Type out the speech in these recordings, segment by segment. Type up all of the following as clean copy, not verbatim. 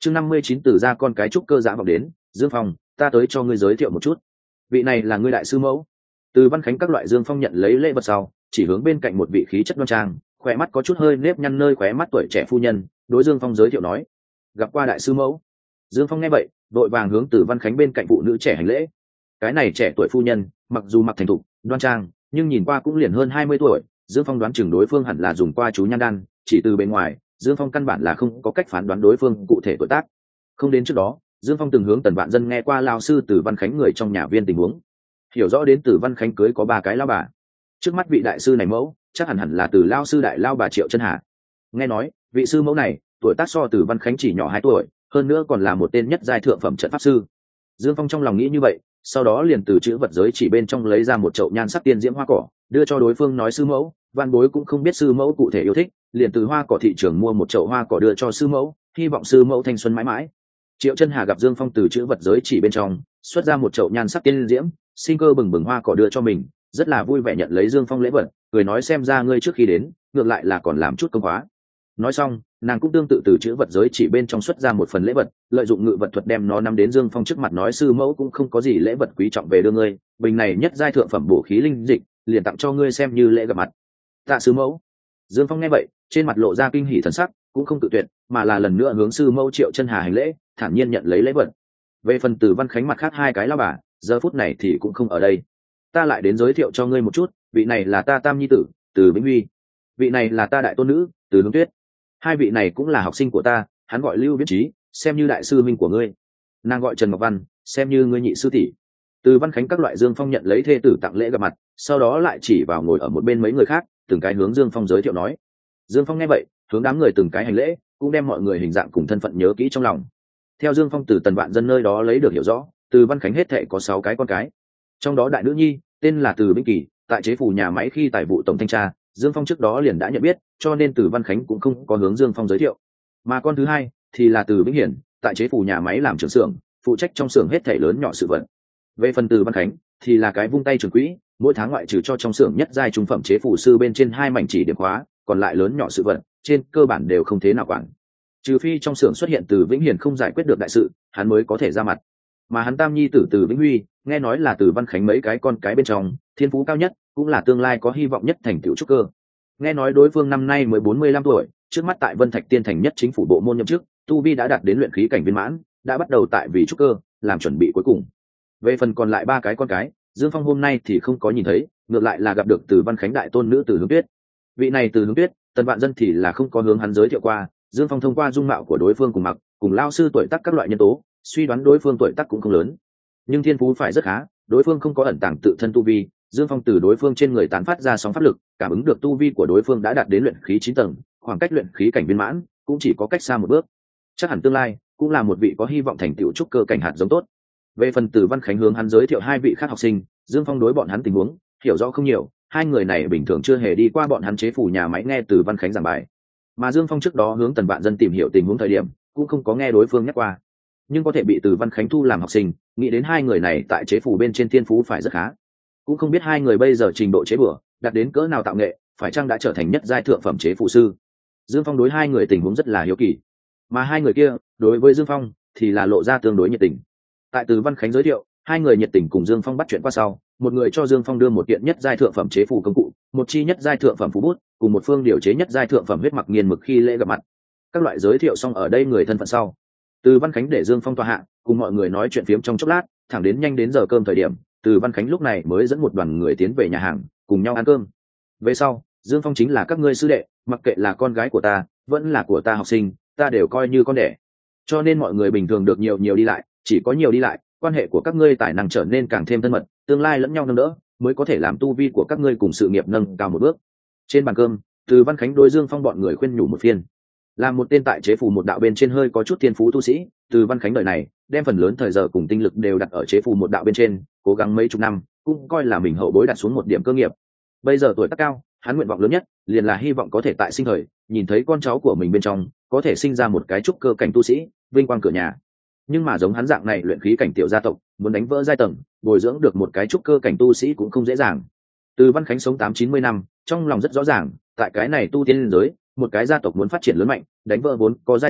chương 59 từ ra con cái trúc cơ giã vọng đến. Dương Phong, ta tới cho ngươi giới thiệu một chút, vị này là ngươi đại sư mẫu. Từ Văn Khánh các loại Dương Phong nhận lấy lễ vật sau, chỉ hướng bên cạnh một vị khí chất đoan trang, khỏe mắt có chút hơi nếp nhăn nơi khóe mắt tuổi trẻ phu nhân, đối Dương Phong giới thiệu nói: gặp qua đại sư mẫu. Dương Phong nghe vậy, đội vàng hướng Từ Văn Khánh bên cạnh phụ nữ trẻ hành lễ. Cái này trẻ tuổi phu nhân, mặc dù mặc thành thục, đoan trang, nhưng nhìn qua cũng liền hơn 20 tuổi. Dương Phong đoán chừng đối phương hẳn là dùng qua chú nhan đan, chỉ từ bên ngoài, Dương Phong căn bản là không có cách phán đoán đối phương cụ thể tuổi tác. Không đến trước đó, Dương Phong từng hướng Tần Vạn Dân nghe qua lao sư Từ Văn Khánh người trong nhà viên tình huống, hiểu rõ đến Từ Văn Khánh cưới có 3 cái lao bà. Trước mắt vị đại sư này mẫu, chắc hẳn là Từ lao sư đại lao bà Triệu Chân Hà. Nghe nói, vị sư mẫu này, tuổi tác so Từ Văn Khánh chỉ nhỏ 2 tuổi, hơn nữa còn là một tên nhất giai thượng phẩm trận pháp sư. Dương Phong trong lòng nghĩ như vậy, sau đó liền từ chữ vật giới chỉ bên trong lấy ra một chậu nhan sắc tiên diễm hoa cỏ, đưa cho đối phương nói: sư mẫu, van bối cũng không biết sư mẫu cụ thể yêu thích, liền từ hoa cỏ thị trường mua một chậu hoa cỏ đưa cho sư mẫu, hy vọng sư mẫu thanh xuân mãi mãi. Triệu Chân Hà gặp Dương Phong từ chữ vật giới chỉ bên trong xuất ra một chậu nhan sắc tiên diễm, sinh cơ bừng bừng hoa cỏ đưa cho mình, rất là vui vẻ nhận lấy Dương Phong lễ vật, cười nói: xem ra ngươi trước khi đến, ngược lại là còn làm chút công khóa. Nói xong, nàng cũng tương tự từ chữ vật giới chỉ bên trong xuất ra một phần lễ vật, lợi dụng ngự vật thuật đem nó nắm đến Dương Phong trước mặt nói: sư mẫu cũng không có gì lễ vật quý trọng về đưa ngươi, bình này nhất giai thượng phẩm bổ khí linh dịch, liền tặng cho ngươi xem như lễ gặp mặt. Tạ sư mẫu. Dương Phong nghe vậy, trên mặt lộ ra kinh hỉ thần sắc, cũng không tự tuyệt, mà là lần nữa hướng sư mẫu Triệu Chân Hà hành lễ, thản nhiên nhận lấy lễ vật. Về phần Từ Văn Khánh mặt khác 2 cái lao bà, giờ phút này thì cũng không ở đây. Ta lại đến giới thiệu cho ngươi một chút, vị này là ta tam nhi tử, Từ Vĩnh Huy. Vị này là ta đại tôn nữ, Từ Hướng Tuyết. 2 vị này cũng là học sinh của ta, hắn gọi Lưu Viễn Trí, xem như đại sư huynh của ngươi. Nàng gọi Trần Ngọc Văn, xem như ngươi nhị sư tỷ. Từ Văn Khánh các loại Dương Phong nhận lấy thê tử tặng lễ gặp mặt, sau đó lại chỉ vào ngồi ở một bên mấy người khác, từng cái hướng Dương Phong giới thiệu nói. Dương Phong nghe vậy, hướng đám người từng cái hành lễ, cũng đem mọi người hình dạng cùng thân phận nhớ kỹ trong lòng. Theo Dương Phong từ Tần Vạn Dân nơi đó lấy được hiểu rõ, Từ Văn Khánh hết thệ có 6 cái con cái, trong đó đại nữ nhi tên là Từ Vĩnh Kỳ, tại chế phủ nhà máy khi tài vụ tổng thanh tra, Dương Phong trước đó liền đã nhận biết, cho nên Từ Văn Khánh cũng không có hướng Dương Phong giới thiệu. Mà con thứ hai thì là Từ Vĩnh Hiển, tại chế phủ nhà máy làm trưởng xưởng, phụ trách trong xưởng hết thảy lớn nhỏ sự vật. Về phần Từ Văn Khánh thì là cái vung tay trưởng quỹ, mỗi tháng ngoại trừ cho trong xưởng nhất giai trung phẩm chế phủ sư bên trên 2 mảnh chỉ điểm khóa, còn lại lớn nhỏ sự vật trên cơ bản đều không thế nào quản. Trừ phi trong xưởng xuất hiện Từ Vĩnh Hiển không giải quyết được đại sự, hắn mới có thể ra mặt. Mà hắn tam nhi tử Từ Vĩnh Huy, nghe nói là Từ Văn Khánh mấy cái con cái bên trong thiên phú cao nhất, cũng là tương lai có hy vọng nhất thành tựu trúc cơ. Nghe nói đối phương năm nay mới 45 tuổi, trước mắt tại Vân Thạch Tiên Thành nhất chính phủ bộ môn nhậm chức, tu vi đã đạt đến luyện khí cảnh viên mãn, đã bắt đầu tại vì trúc cơ làm chuẩn bị cuối cùng. Về phần còn lại 3 cái con cái, Dương Phong hôm nay thì không có nhìn thấy, ngược lại là gặp được Từ Văn Khánh đại tôn nữ Từ Hướng Tuyết. Vị này Từ Hướng Tuyết, Tần Vạn Dân thì là không có hướng hắn giới thiệu qua, Dương Phong thông qua dung mạo của đối phương cùng mặc, cùng lao sư tuổi tác các loại nhân tố, suy đoán đối phương tuổi tác cũng không lớn, nhưng thiên phú phải rất khá, đối phương không có ẩn tàng tự thân tu vi. Dương Phong từ đối phương trên người tán phát ra sóng pháp lực, cảm ứng được tu vi của đối phương đã đạt đến luyện khí 9 tầng, khoảng cách luyện khí cảnh viên mãn cũng chỉ có cách xa một bước, chắc hẳn tương lai cũng là một vị có hy vọng thành tựu trúc cơ cảnh hạt giống tốt. Về phần Từ Văn Khánh hướng hắn giới thiệu 2 vị khác học sinh, Dương Phong đối bọn hắn tình huống hiểu rõ không nhiều, 2 người này bình thường chưa hề đi qua bọn hắn chế phủ nhà máy nghe Từ Văn Khánh giảng bài, mà Dương Phong trước đó hướng Tần Vạn Dân tìm hiểu tình huống thời điểm cũng không có nghe đối phương nhắc qua, nhưng có thể bị Từ Văn Khánh thu làm học sinh, nghĩ đến 2 người này tại chế phủ bên trên thiên phú phải rất khá. Cũng không biết 2 người bây giờ trình độ chế bừa đạt đến cỡ nào tạo nghệ, phải chăng đã trở thành nhất giai thượng phẩm chế phủ sư. Dương Phong đối 2 người tình huống rất là hiếu kỳ, mà 2 người kia đối với Dương Phong thì là lộ ra tương đối nhiệt tình. Tại Từ Văn Khánh giới thiệu, 2 người nhiệt tình cùng Dương Phong bắt chuyện qua sau, một người cho Dương Phong đưa một kiện nhất giai thượng phẩm chế phủ công cụ, một chi nhất giai thượng phẩm phù bút, cùng một phương điều chế nhất giai thượng phẩm huyết mặc nghiền mực khi lễ gặp mặt. Các loại giới thiệu xong ở đây người thân phận sau, Từ Văn Khánh để Dương Phong tọa hạ, cùng mọi người nói chuyện phiếm trong chốc lát, thẳng đến nhanh đến giờ cơm thời điểm, Từ Văn Khánh lúc này mới dẫn một đoàn người tiến về nhà hàng, cùng nhau ăn cơm. Về sau, Dương Phong chính là các ngươi sư đệ, mặc kệ là con gái của ta, vẫn là của ta học sinh, ta đều coi như con đẻ. Cho nên mọi người bình thường được nhiều nhiều đi lại, chỉ có nhiều đi lại, quan hệ của các ngươi tài năng trở nên càng thêm thân mật, tương lai lẫn nhau nâng đỡ, mới có thể làm tu vi của các ngươi cùng sự nghiệp nâng cao một bước. Trên bàn cơm, Từ Văn Khánh đối Dương Phong bọn người khuyên nhủ một phiên. Là một tên tại chế phủ một đạo bên trên hơi có chút thiên phú tu sĩ, Từ Văn Khánh đời này đem phần lớn thời giờ cùng tinh lực đều đặt ở chế phủ một đạo bên trên, cố gắng mấy chục năm, cũng coi là mình hậu bối đặt xuống một điểm cơ nghiệp. Bây giờ tuổi tác cao, hắn nguyện vọng lớn nhất liền là hy vọng có thể tại sinh thời nhìn thấy con cháu của mình bên trong có thể sinh ra một cái trúc cơ cảnh tu sĩ, vinh quang cửa nhà. Nhưng mà giống hắn dạng này luyện khí cảnh tiểu gia tộc, muốn đánh vỡ giai tầng, bồi dưỡng được một cái trúc cơ cảnh tu sĩ cũng không dễ dàng. Từ Văn Khánh sống 80-90 năm, trong lòng rất rõ ràng, tại cái này tu tiên giới, một cái gia tộc muốn phát triển lớn mạnh, đánh vỡ vốn có giai tầng,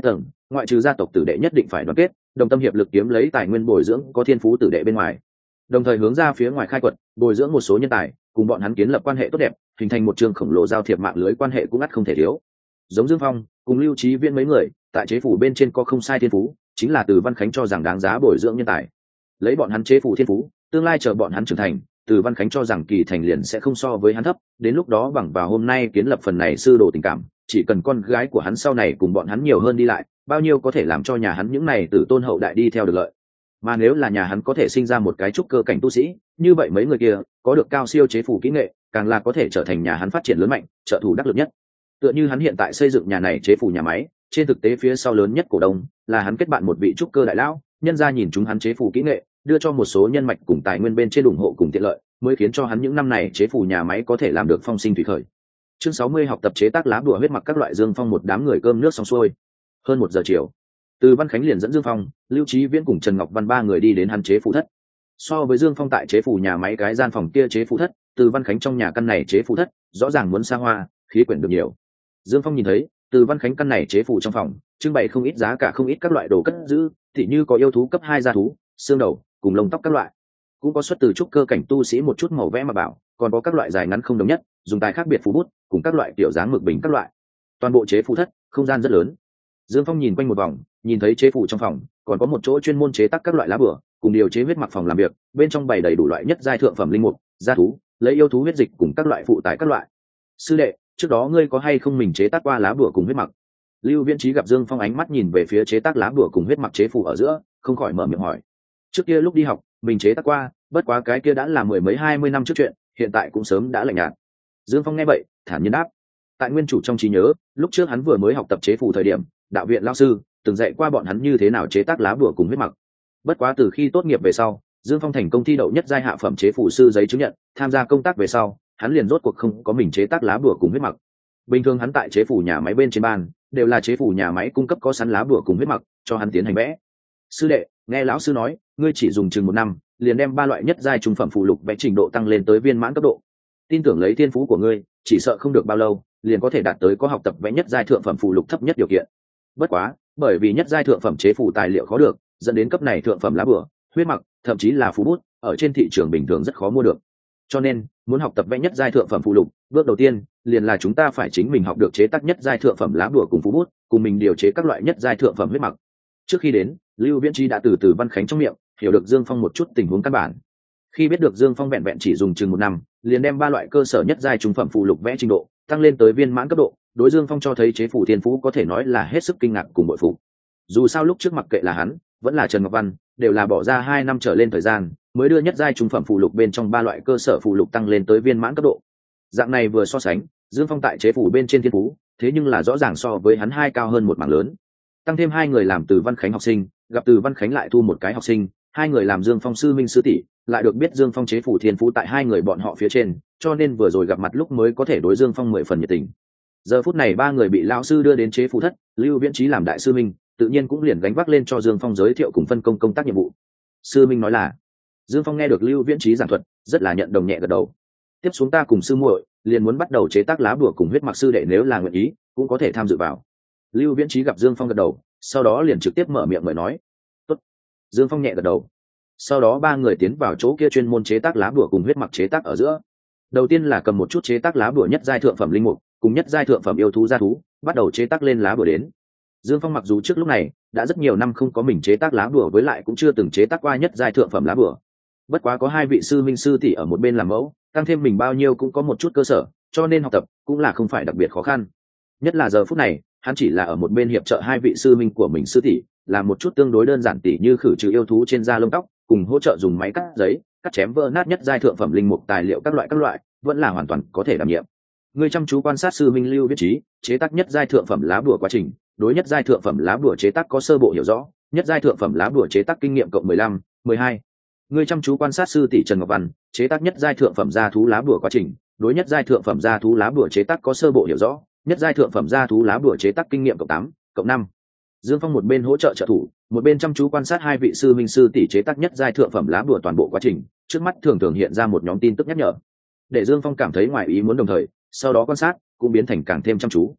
ngoại trừ gia tộc tử đệ nhất định phải đoàn kết, đồng tâm hiệp lực kiếm lấy tài nguyên bồi dưỡng có thiên phú tử đệ bên ngoài, đồng thời hướng ra phía ngoài khai quật, bồi dưỡng một số nhân tài, cùng bọn hắn kiến lập quan hệ tốt đẹp, hình thành một trường khổng lồ giao thiệp mạng lưới quan hệ cũng ắt không thể thiếu. Giống Dương Phong cùng Lưu Chí Viễn mấy người, tại chế phủ bên trên có không sai thiên phú, chính là Từ Văn Khánh cho rằng đáng giá bồi dưỡng nhân tài. Lấy bọn hắn chế phủ thiên phú, tương lai chờ bọn hắn trưởng thành, Từ Văn Khánh cho rằng Kỳ Thành liền sẽ không so với hắn thấp, đến lúc đó bằng vào hôm nay kiến lập phần này sư đồ tình cảm, chỉ cần con gái của hắn sau này cùng bọn hắn nhiều hơn đi lại, bao nhiêu có thể làm cho nhà hắn những này tử tôn hậu đại đi theo được lợi. Mà nếu là nhà hắn có thể sinh ra một cái trúc cơ cảnh tu sĩ, như vậy mấy người kia có được cao siêu chế phủ kỹ nghệ, càng là có thể trở thành nhà hắn phát triển lớn mạnh, trợ thủ đắc lực nhất. Tựa như hắn hiện tại xây dựng nhà này chế phủ nhà máy, trên thực tế phía sau lớn nhất cổ đông là hắn kết bạn một vị trúc cơ đại lão, nhân ra nhìn chúng hắn chế phủ kỹ nghệ, đưa cho một số nhân mạch cùng tài nguyên bên trên ủng hộ cùng tiện lợi, mới khiến cho hắn những năm này chế phủ nhà máy có thể làm được phong sinh thủy khởi. Chương 60 học tập chế tác lá bùa huyết mặc các loại. Dương Phong một đám người cơm nước xong xuôi, hơn 1 giờ chiều, Từ Văn Khánh liền dẫn Dương Phong, Lưu Chí Viễn cùng Trần Ngọc Văn ba người đi đến hắn chế phủ thất. So với Dương Phong tại chế phủ nhà máy cái gian phòng kia chế phủ thất, Từ Văn Khánh trong nhà căn này chế phủ thất rõ ràng muốn xa hoa, khí quyển được nhiều. Dương Phong nhìn thấy Từ Văn Khánh căn này chế phủ trong phòng trưng bày không ít giá cả không ít các loại đồ cất giữ, thì như có yêu thú cấp 2 gia thú, xương đầu cùng lông tóc các loại, cũng có xuất từ trúc cơ cảnh tu sĩ một chút màu vẽ mà bảo, còn có các loại dài ngắn không đồng nhất, dùng tài khác biệt phú bút cùng các loại kiểu dáng mực bình các loại. Toàn bộ chế phủ thất không gian rất lớn. Dương Phong nhìn quanh một vòng, nhìn thấy chế phủ trong phòng còn có một chỗ chuyên môn chế tác các loại lá bùa, cùng điều chế huyết mặc phòng làm việc, bên trong bày đầy đủ loại nhất giai thượng phẩm linh mục, gia thú, lấy yêu thú huyết dịch cùng các loại phụ tải các loại. Sư đệ, trước đó ngươi có hay không mình chế tác qua lá bùa cùng huyết mặc? Lưu Viễn Trí gặp Dương Phong ánh mắt nhìn về phía chế tác lá bùa cùng huyết mặc chế phủ ở giữa, không khỏi mở miệng hỏi. Trước kia lúc đi học, mình chế tác qua, bất quá cái kia đã là 10 mấy 20 năm trước chuyện, hiện tại cũng sớm đã lạnh nhạt. Dương Phong nghe vậy, thản nhiên đáp. Tại nguyên chủ trong trí nhớ, lúc trước hắn vừa mới học tập chế phủ thời điểm, đạo viện lão sư từng dạy qua bọn hắn như thế nào chế tác lá bùa cùng huyết mặc. Bất quá từ khi tốt nghiệp về sau, Dương Phong thành công thi đậu nhất giai hạ phẩm chế phủ sư giấy chứng nhận, tham gia công tác về sau, hắn liền rốt cuộc không có mình chế tác lá bùa cùng huyết mặc. Bình thường hắn tại chế phủ nhà máy bên trên ban, đều là chế phủ nhà máy cung cấp có sẵn lá bùa cùng huyết mặc cho hắn tiến hành vẽ. Sư đệ, nghe lão sư nói, ngươi chỉ dùng chừng 1 năm, liền đem 3 loại nhất giai trung phẩm phụ lục vẽ trình độ tăng lên tới viên mãn cấp độ. Tin tưởng lấy thiên phú của ngươi, chỉ sợ không được bao lâu, liền có thể đạt tới có học tập vẽ nhất giai thượng phẩm phụ lục thấp nhất điều kiện. Bất quá, bởi vì nhất giai thượng phẩm chế phủ tài liệu khó được, dẫn đến cấp này thượng phẩm lá bùa, huyết mặc, thậm chí là phú bút, ở trên thị trường bình thường rất khó mua được. Cho nên, muốn học tập vẽ nhất giai thượng phẩm phụ lục, bước đầu tiên liền là chúng ta phải chính mình học được chế tác nhất giai thượng phẩm lá bùa cùng phú bút, cùng mình điều chế các loại nhất giai thượng phẩm huyết mặc. Trước khi đến, Lưu Viễn Trí đã từ Văn Khánh trong miệng hiểu được Dương Phong một chút tình huống căn bản. Khi biết được Dương Phong vẹn vẹn chỉ dùng chừng 1 năm, liền đem 3 loại cơ sở nhất giai trung phẩm phụ lục vẽ trình độ tăng lên tới viên mãn cấp độ, đối Dương Phong cho thấy chế phủ thiên phú có thể nói là hết sức kinh ngạc cùng bội phục. Dù sao lúc trước mặc kệ là hắn, vẫn là Trần Ngọc Văn, đều là bỏ ra 2 năm trở lên thời gian, mới đưa nhất giai trung phẩm phụ lục bên trong 3 loại cơ sở phụ lục tăng lên tới viên mãn cấp độ. Dạng này vừa so sánh, Dương Phong tại chế phủ bên trên thiên phú, thế nhưng là rõ ràng so với hắn 2 cao hơn một mảng lớn. Tăng thêm 2 người làm Từ Văn Khánh học sinh, gặp Từ Văn Khánh lại thu một cái học sinh, 2 người làm Dương Phong sư minh sư tỷ, lại được biết Dương Phong chế phủ thiên phú tại 2 người bọn họ phía trên, cho nên vừa rồi gặp mặt lúc mới có thể đối Dương Phong 10 phần nhiệt tình. Giờ phút này 3 người bị lão sư đưa đến chế phủ thất, Lưu Viễn Trí làm đại sư minh, tự nhiên cũng liền gánh vác lên cho Dương Phong giới thiệu cùng phân công công tác nhiệm vụ. Sư minh nói là. Dương Phong nghe được Lưu Viễn Trí giảng thuật, rất là nhận đồng nhẹ gật đầu. Tiếp xuống ta cùng sư muội liền muốn bắt đầu chế tác lá bùa cùng huyết mặc, sư đệ nếu là nguyện ý, cũng có thể tham dự vào. Lưu Viễn Trí gặp Dương Phong gật đầu, sau đó liền trực tiếp mở miệng mời nói. Tốt. Dương Phong nhẹ gật đầu. Sau đó 3 người tiến vào chỗ kia chuyên môn chế tác lá bùa cùng huyết mặc chế tác ở giữa. Đầu tiên là cầm một chút chế tác lá bùa nhất giai thượng phẩm linh mục, cùng nhất giai thượng phẩm yêu thú gia thú, bắt đầu chế tác lên lá bùa đến. Dương Phong mặc dù trước lúc này đã rất nhiều năm không có mình chế tác lá bùa, với lại cũng chưa từng chế tác qua nhất giai thượng phẩm lá bùa. Bất quá có 2 vị sư minh sư tỷ ở một bên làm mẫu, tăng thêm mình bao nhiêu cũng có một chút cơ sở, cho nên học tập cũng là không phải đặc biệt khó khăn. Nhất là giờ phút này, hắn chỉ là ở một bên hiệp trợ 2 vị sư minh của mình sư tỷ, làm một chút tương đối đơn giản tỉ như khử trừ yêu thú trên da lông tóc, cùng hỗ trợ dùng máy cắt giấy, cắt chém vỡ nát nhất giai thượng phẩm linh mục tài liệu các loại, vẫn là hoàn toàn có thể đảm nhiệm. Người chăm chú quan sát sư minh Lưu Viễn Trí chế tác nhất giai thượng phẩm lá bùa quá trình, đối nhất giai thượng phẩm lá bùa chế tác có sơ bộ hiểu rõ, nhất giai thượng phẩm lá bùa chế tác kinh nghiệm cộng 15, 12. Người chăm chú quan sát sư tỷ Trần Ngọc Văn chế tác nhất giai thượng phẩm gia thú lá bùa quá trình, đối nhất giai thượng phẩm gia thú lá bùa chế tác có sơ bộ hiểu rõ, nhất giai thượng phẩm gia thú lá bùa chế tác kinh nghiệm cộng 8, cộng 5. Dương Phong một bên hỗ trợ trợ thủ, một bên chăm chú quan sát 2 vị sư minh sư tỷ chế tác nhất giai thượng phẩm lá bùa toàn bộ quá trình, trước mắt thường thường hiện ra một nhóm tin tức nhắc nhở, để Dương Phong cảm thấy ngoài ý muốn, đồng thời sau đó quan sát cũng biến thành càng thêm chăm chú.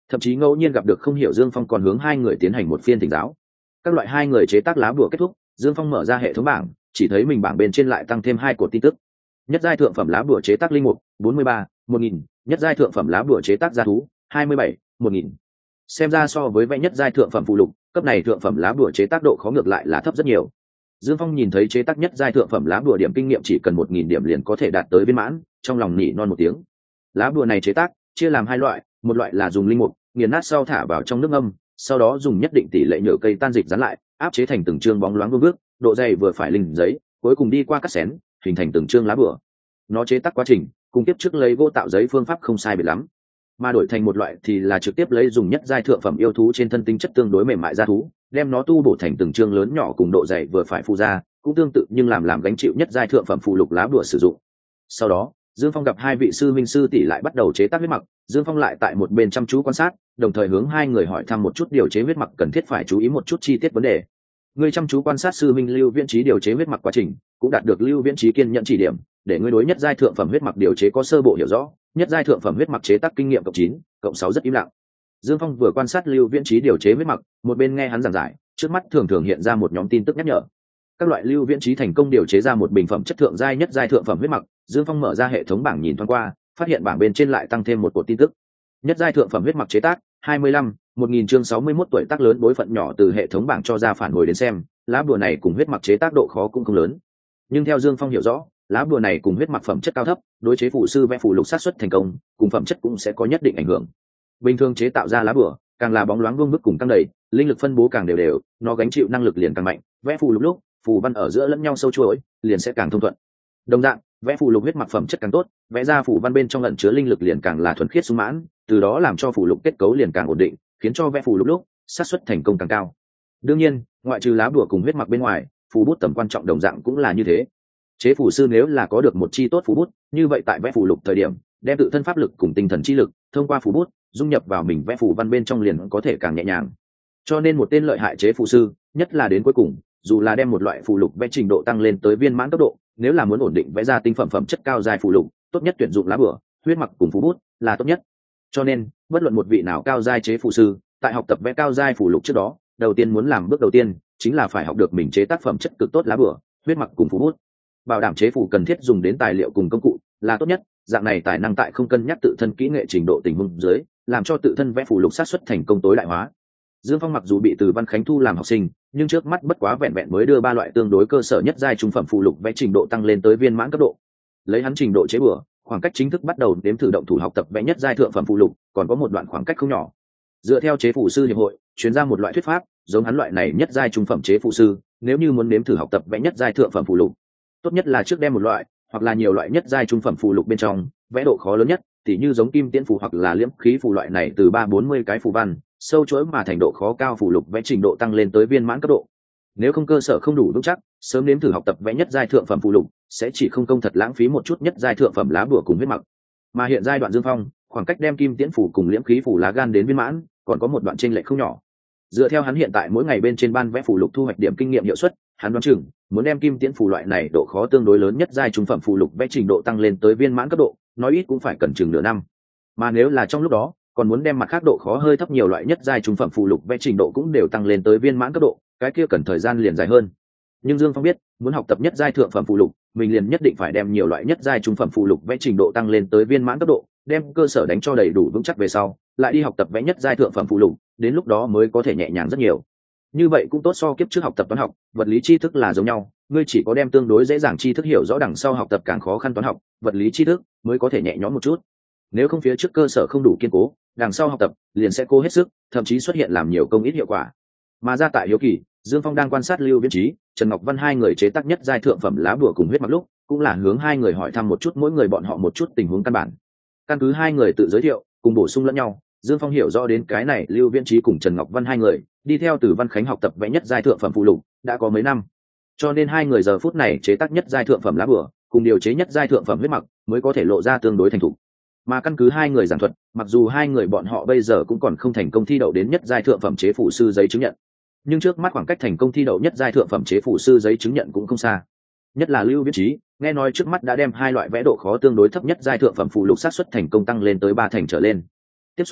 thậm chí ngẫu nhiên gặp được không hiểu Dương Phong còn hướng hai người tiến hành một phiên thỉnh giáo. Các loại hai người chế tác lá bùa kết thúc, Dương Phong mở ra hệ thống bảng, chỉ thấy mình bảng bên trên lại tăng thêm 2 cột tin tức. Nhất giai thượng phẩm lá bùa chế tác linh mục 43, 1000, nhất giai thượng phẩm lá bùa chế tác gia thú 27, 1000. Xem ra so với vẽ nhất giai thượng phẩm phụ lục, cấp này thượng phẩm lá bùa chế tác độ khó ngược lại là thấp rất nhiều. Dương Phong nhìn thấy chế tác nhất giai thượng phẩm lá bùa điểm kinh nghiệm chỉ cần 1000 điểm liền có thể đạt tới viên mãn, trong lòng nỉ non một tiếng. Lá bùa này chế tác chia làm 2 loại, một loại là dùng linh mục, nghiền nát sau thả vào trong nước ngâm, sau đó dùng nhất định tỷ lệ nhựa cây tan dịch dán lại, áp chế thành từng chương bóng loáng vuông vức, độ dày vừa phải linh giấy, cuối cùng đi qua cắt xén, hình thành từng chương lá bùa. Nó chế tác quá trình cùng tiếp trước lấy gỗ tạo giấy phương pháp không sai biệt lắm, mà đổi thành một loại thì là trực tiếp lấy dùng nhất giai thượng phẩm yêu thú trên thân tính chất tương đối mềm mại ra thú, đem nó tu bổ thành từng chương lớn nhỏ cùng độ dày vừa phải phụ ra, cũng tương tự nhưng làm gánh chịu nhất giai thượng phẩm phụ lục lá bùa sử dụng. Sau đó Dương Phong gặp hai vị sư minh sư tỷ lại bắt đầu chế tác huyết mặc, Dương Phong lại tại một bên chăm chú quan sát, đồng thời hướng hai người hỏi thăm một chút điều chế huyết mặc cần thiết phải chú ý một chút chi tiết vấn đề. Ngươi chăm chú quan sát sư minh Lưu Viễn Trí điều chế huyết mặc quá trình, cũng đạt được Lưu Viễn Trí kiên nhẫn chỉ điểm, để ngươi đối nhất giai thượng phẩm huyết mặc điều chế có sơ bộ hiểu rõ, nhất giai thượng phẩm huyết mặc chế tác kinh nghiệm cộng 9, cộng 6 rất im lặng. Dương Phong vừa quan sát Lưu Viễn Trí điều chế huyết mặc, một bên nghe hắn giảng giải, trước mắt thường thường hiện ra một nhóm tin tức nhắc nhở. Các loại Lưu Viễn Trí thành công điều chế ra một bình phẩm chất thượng giai nhất giai thượng phẩm huyết mặc, Dương Phong mở ra hệ thống bảng nhìn thoáng qua, phát hiện bảng bên trên lại tăng thêm một cột tin tức. Nhất giai thượng phẩm huyết mặc chế tác 25, 1000 chương 61 tuổi tác lớn bối phận nhỏ từ hệ thống bảng cho ra phản hồi đến xem, lá bùa này cùng huyết mặc chế tác độ khó cũng không lớn. Nhưng theo Dương Phong hiểu rõ, lá bùa này cùng huyết mặc phẩm chất cao thấp, đối chế phụ sư vẽ phù lục sát xuất thành công, cùng phẩm chất cũng sẽ có nhất định ảnh hưởng. Bình thường chế tạo ra lá bùa, càng là bóng loáng vuông vức cùng tăng đầy, linh lực phân bố càng đều đều, nó gánh chịu năng lực liền càng mạnh, vẽ phù lục lúc, phù văn ở giữa lẫn nhau sâu chuỗi, liền sẽ càng thông thuận. Đồng dạng, vẽ phù lục huyết mặc phẩm chất càng tốt, vẽ ra phù văn bên trong ẩn chứa linh lực liền càng là thuần khiết sung mãn, từ đó làm cho phù lục kết cấu liền càng ổn định, khiến cho vẽ phù lục lúc xác suất thành công càng cao. Đương nhiên, ngoại trừ lá bùa cùng huyết mặc bên ngoài, phù bút tầm quan trọng đồng dạng cũng là như thế. Chế phù sư nếu là có được một chi tốt phù bút, như vậy tại vẽ phù lục thời điểm, đem tự thân pháp lực cùng tinh thần chi lực thông qua phù bút dung nhập vào mình vẽ phù văn bên trong liền có thể càng nhẹ nhàng. Cho nên một tên lợi hại chế phù sư, nhất là đến cuối cùng, dù là đem một loại phù lục vẽ trình độ tăng lên tới viên mãn cấp độ, nếu là muốn ổn định vẽ ra tinh phẩm phẩm chất cao dài phù lục, tốt nhất tuyển dụng lá bùa, huyết mặc cùng phù bút là tốt nhất. Cho nên, bất luận một vị nào cao giai chế phù sư, tại học tập vẽ cao giai phù lục trước đó, đầu tiên muốn làm bước đầu tiên chính là phải học được mình chế tác phẩm chất cực tốt lá bùa, huyết mặc cùng phù bút. Bảo đảm chế phù cần thiết dùng đến tài liệu cùng công cụ là tốt nhất, dạng này tài năng tại không cân nhắc tự thân kỹ nghệ trình độ tình huống dưới, làm cho tự thân vẽ phù lục sát xuất thành công tối đại hóa. Dương Phong mặc dù bị Từ Văn Khánh thu làm học sinh, nhưng trước mắt bất quá vẹn vẹn mới đưa 3 loại tương đối cơ sở nhất giai trung phẩm phù lục vẽ trình độ tăng lên tới viên mãn cấp độ. Lấy hắn trình độ chế bừa, khoảng cách chính thức bắt đầu đếm thử động thủ học tập vẽ nhất giai thượng phẩm phù lục, còn có một đoạn khoảng cách không nhỏ. Dựa theo chế phù sư hiệp hội chuyên ra một loại thuyết pháp, giống hắn loại này nhất giai trung phẩm chế phù sư, nếu như muốn đếm thử học tập vẽ nhất giai thượng phẩm phù lục, tốt nhất là trước đem một loại hoặc là nhiều loại nhất giai trung phẩm phù lục bên trong vẽ độ khó lớn nhất, tỉ như giống kim tiễn phù hoặc là liễm khí phù loại này từ 3-40 cái phù văn sâu chuỗi mà thành độ khó cao phù lục vẽ trình độ tăng lên tới viên mãn cấp độ. Nếu không cơ sở không đủ vững chắc, sớm nếm thử học tập vẽ nhất giai thượng phẩm phù lục sẽ chỉ không công thật lãng phí một chút nhất giai thượng phẩm lá bùa cùng huyết mặc. Mà hiện giai đoạn Dương Phong, khoảng cách đem kim tiễn phù cùng liễm khí phù lá gan đến viên mãn còn có một đoạn chênh lệch không nhỏ. Dựa theo hắn hiện tại mỗi ngày bên trên ban vẽ phù lục thu hoạch điểm kinh nghiệm hiệu suất, hắn đoán chừng muốn đem kim tiễn phù loại này độ khó tương đối lớn nhất giai trung phẩm phù lục vẽ trình độ tăng lên tới viên mãn cấp độ, nói ít cũng phải cần chừng nửa năm. Mà nếu là trong lúc đó còn muốn đem mặt khác độ khó hơi thấp nhiều loại nhất giai trung phẩm phù lục vẽ trình độ cũng đều tăng lên tới viên mãn cấp độ, cái kia cần thời gian liền dài hơn. Nhưng Dương Phong biết, muốn học tập nhất giai thượng phẩm phù lục, mình liền nhất định phải đem nhiều loại nhất giai trung phẩm phù lục vẽ trình độ tăng lên tới viên mãn cấp độ, đem cơ sở đánh cho đầy đủ vững chắc về sau, lại đi học tập vẽ nhất giai thượng phẩm phù lục, đến lúc đó mới có thể nhẹ nhàng rất nhiều. Như vậy cũng tốt so kiếp trước học tập toán học, vật lý tri thức là giống nhau, ngươi chỉ có đem tương đối dễ dàng tri thức hiểu rõ đằng sau học tập càng khó khăn toán học, vật lý tri thức mới có thể nhẹ nhõm một chút. Nếu không phía trước cơ sở không đủ kiên cố, đằng sau học tập liền sẽ cố hết sức, thậm chí xuất hiện làm nhiều công ít hiệu quả. Mà ra tại hiếu kỳ, Dương Phong đang quan sát Lưu Viễn Trí, Trần Ngọc Văn hai người chế tác nhất giai thượng phẩm lá bùa cùng huyết mặc lúc, cũng là hướng hai người hỏi thăm một chút mỗi người bọn họ một chút tình huống căn bản. Căn cứ hai người tự giới thiệu, cùng bổ sung lẫn nhau, Dương Phong hiểu rõ đến cái này Lưu Viễn Trí cùng Trần Ngọc Văn hai người đi theo Từ Văn Khánh học tập vẽ nhất giai thượng phẩm phù lục đã có mấy năm, cho nên hai người giờ phút này chế tác nhất giai thượng phẩm lá bùa cùng điều chế nhất giai thượng phẩm huyết mặc mới có thể lộ ra tương đối thành thục. Mà căn cứ hai người giảng thuật, mặc dù hai người bọn họ bây giờ cũng còn không thành công thi đậu đến nhất giai thượng phẩm chế phù sư giấy chứng nhận, nhưng trước mắt khoảng cách thành công thi đậu nhất giai thượng phẩm chế phù sư giấy chứng nhận cũng không xa. Nhất là Lưu Viễn Trí, nghe nói trước mắt đã đem 2 loại vẽ độ khó tương đối thấp nhất giai thượng phẩm phù lục xác suất thành công tăng lên tới 3 thành trở lên. Tiếp xuống,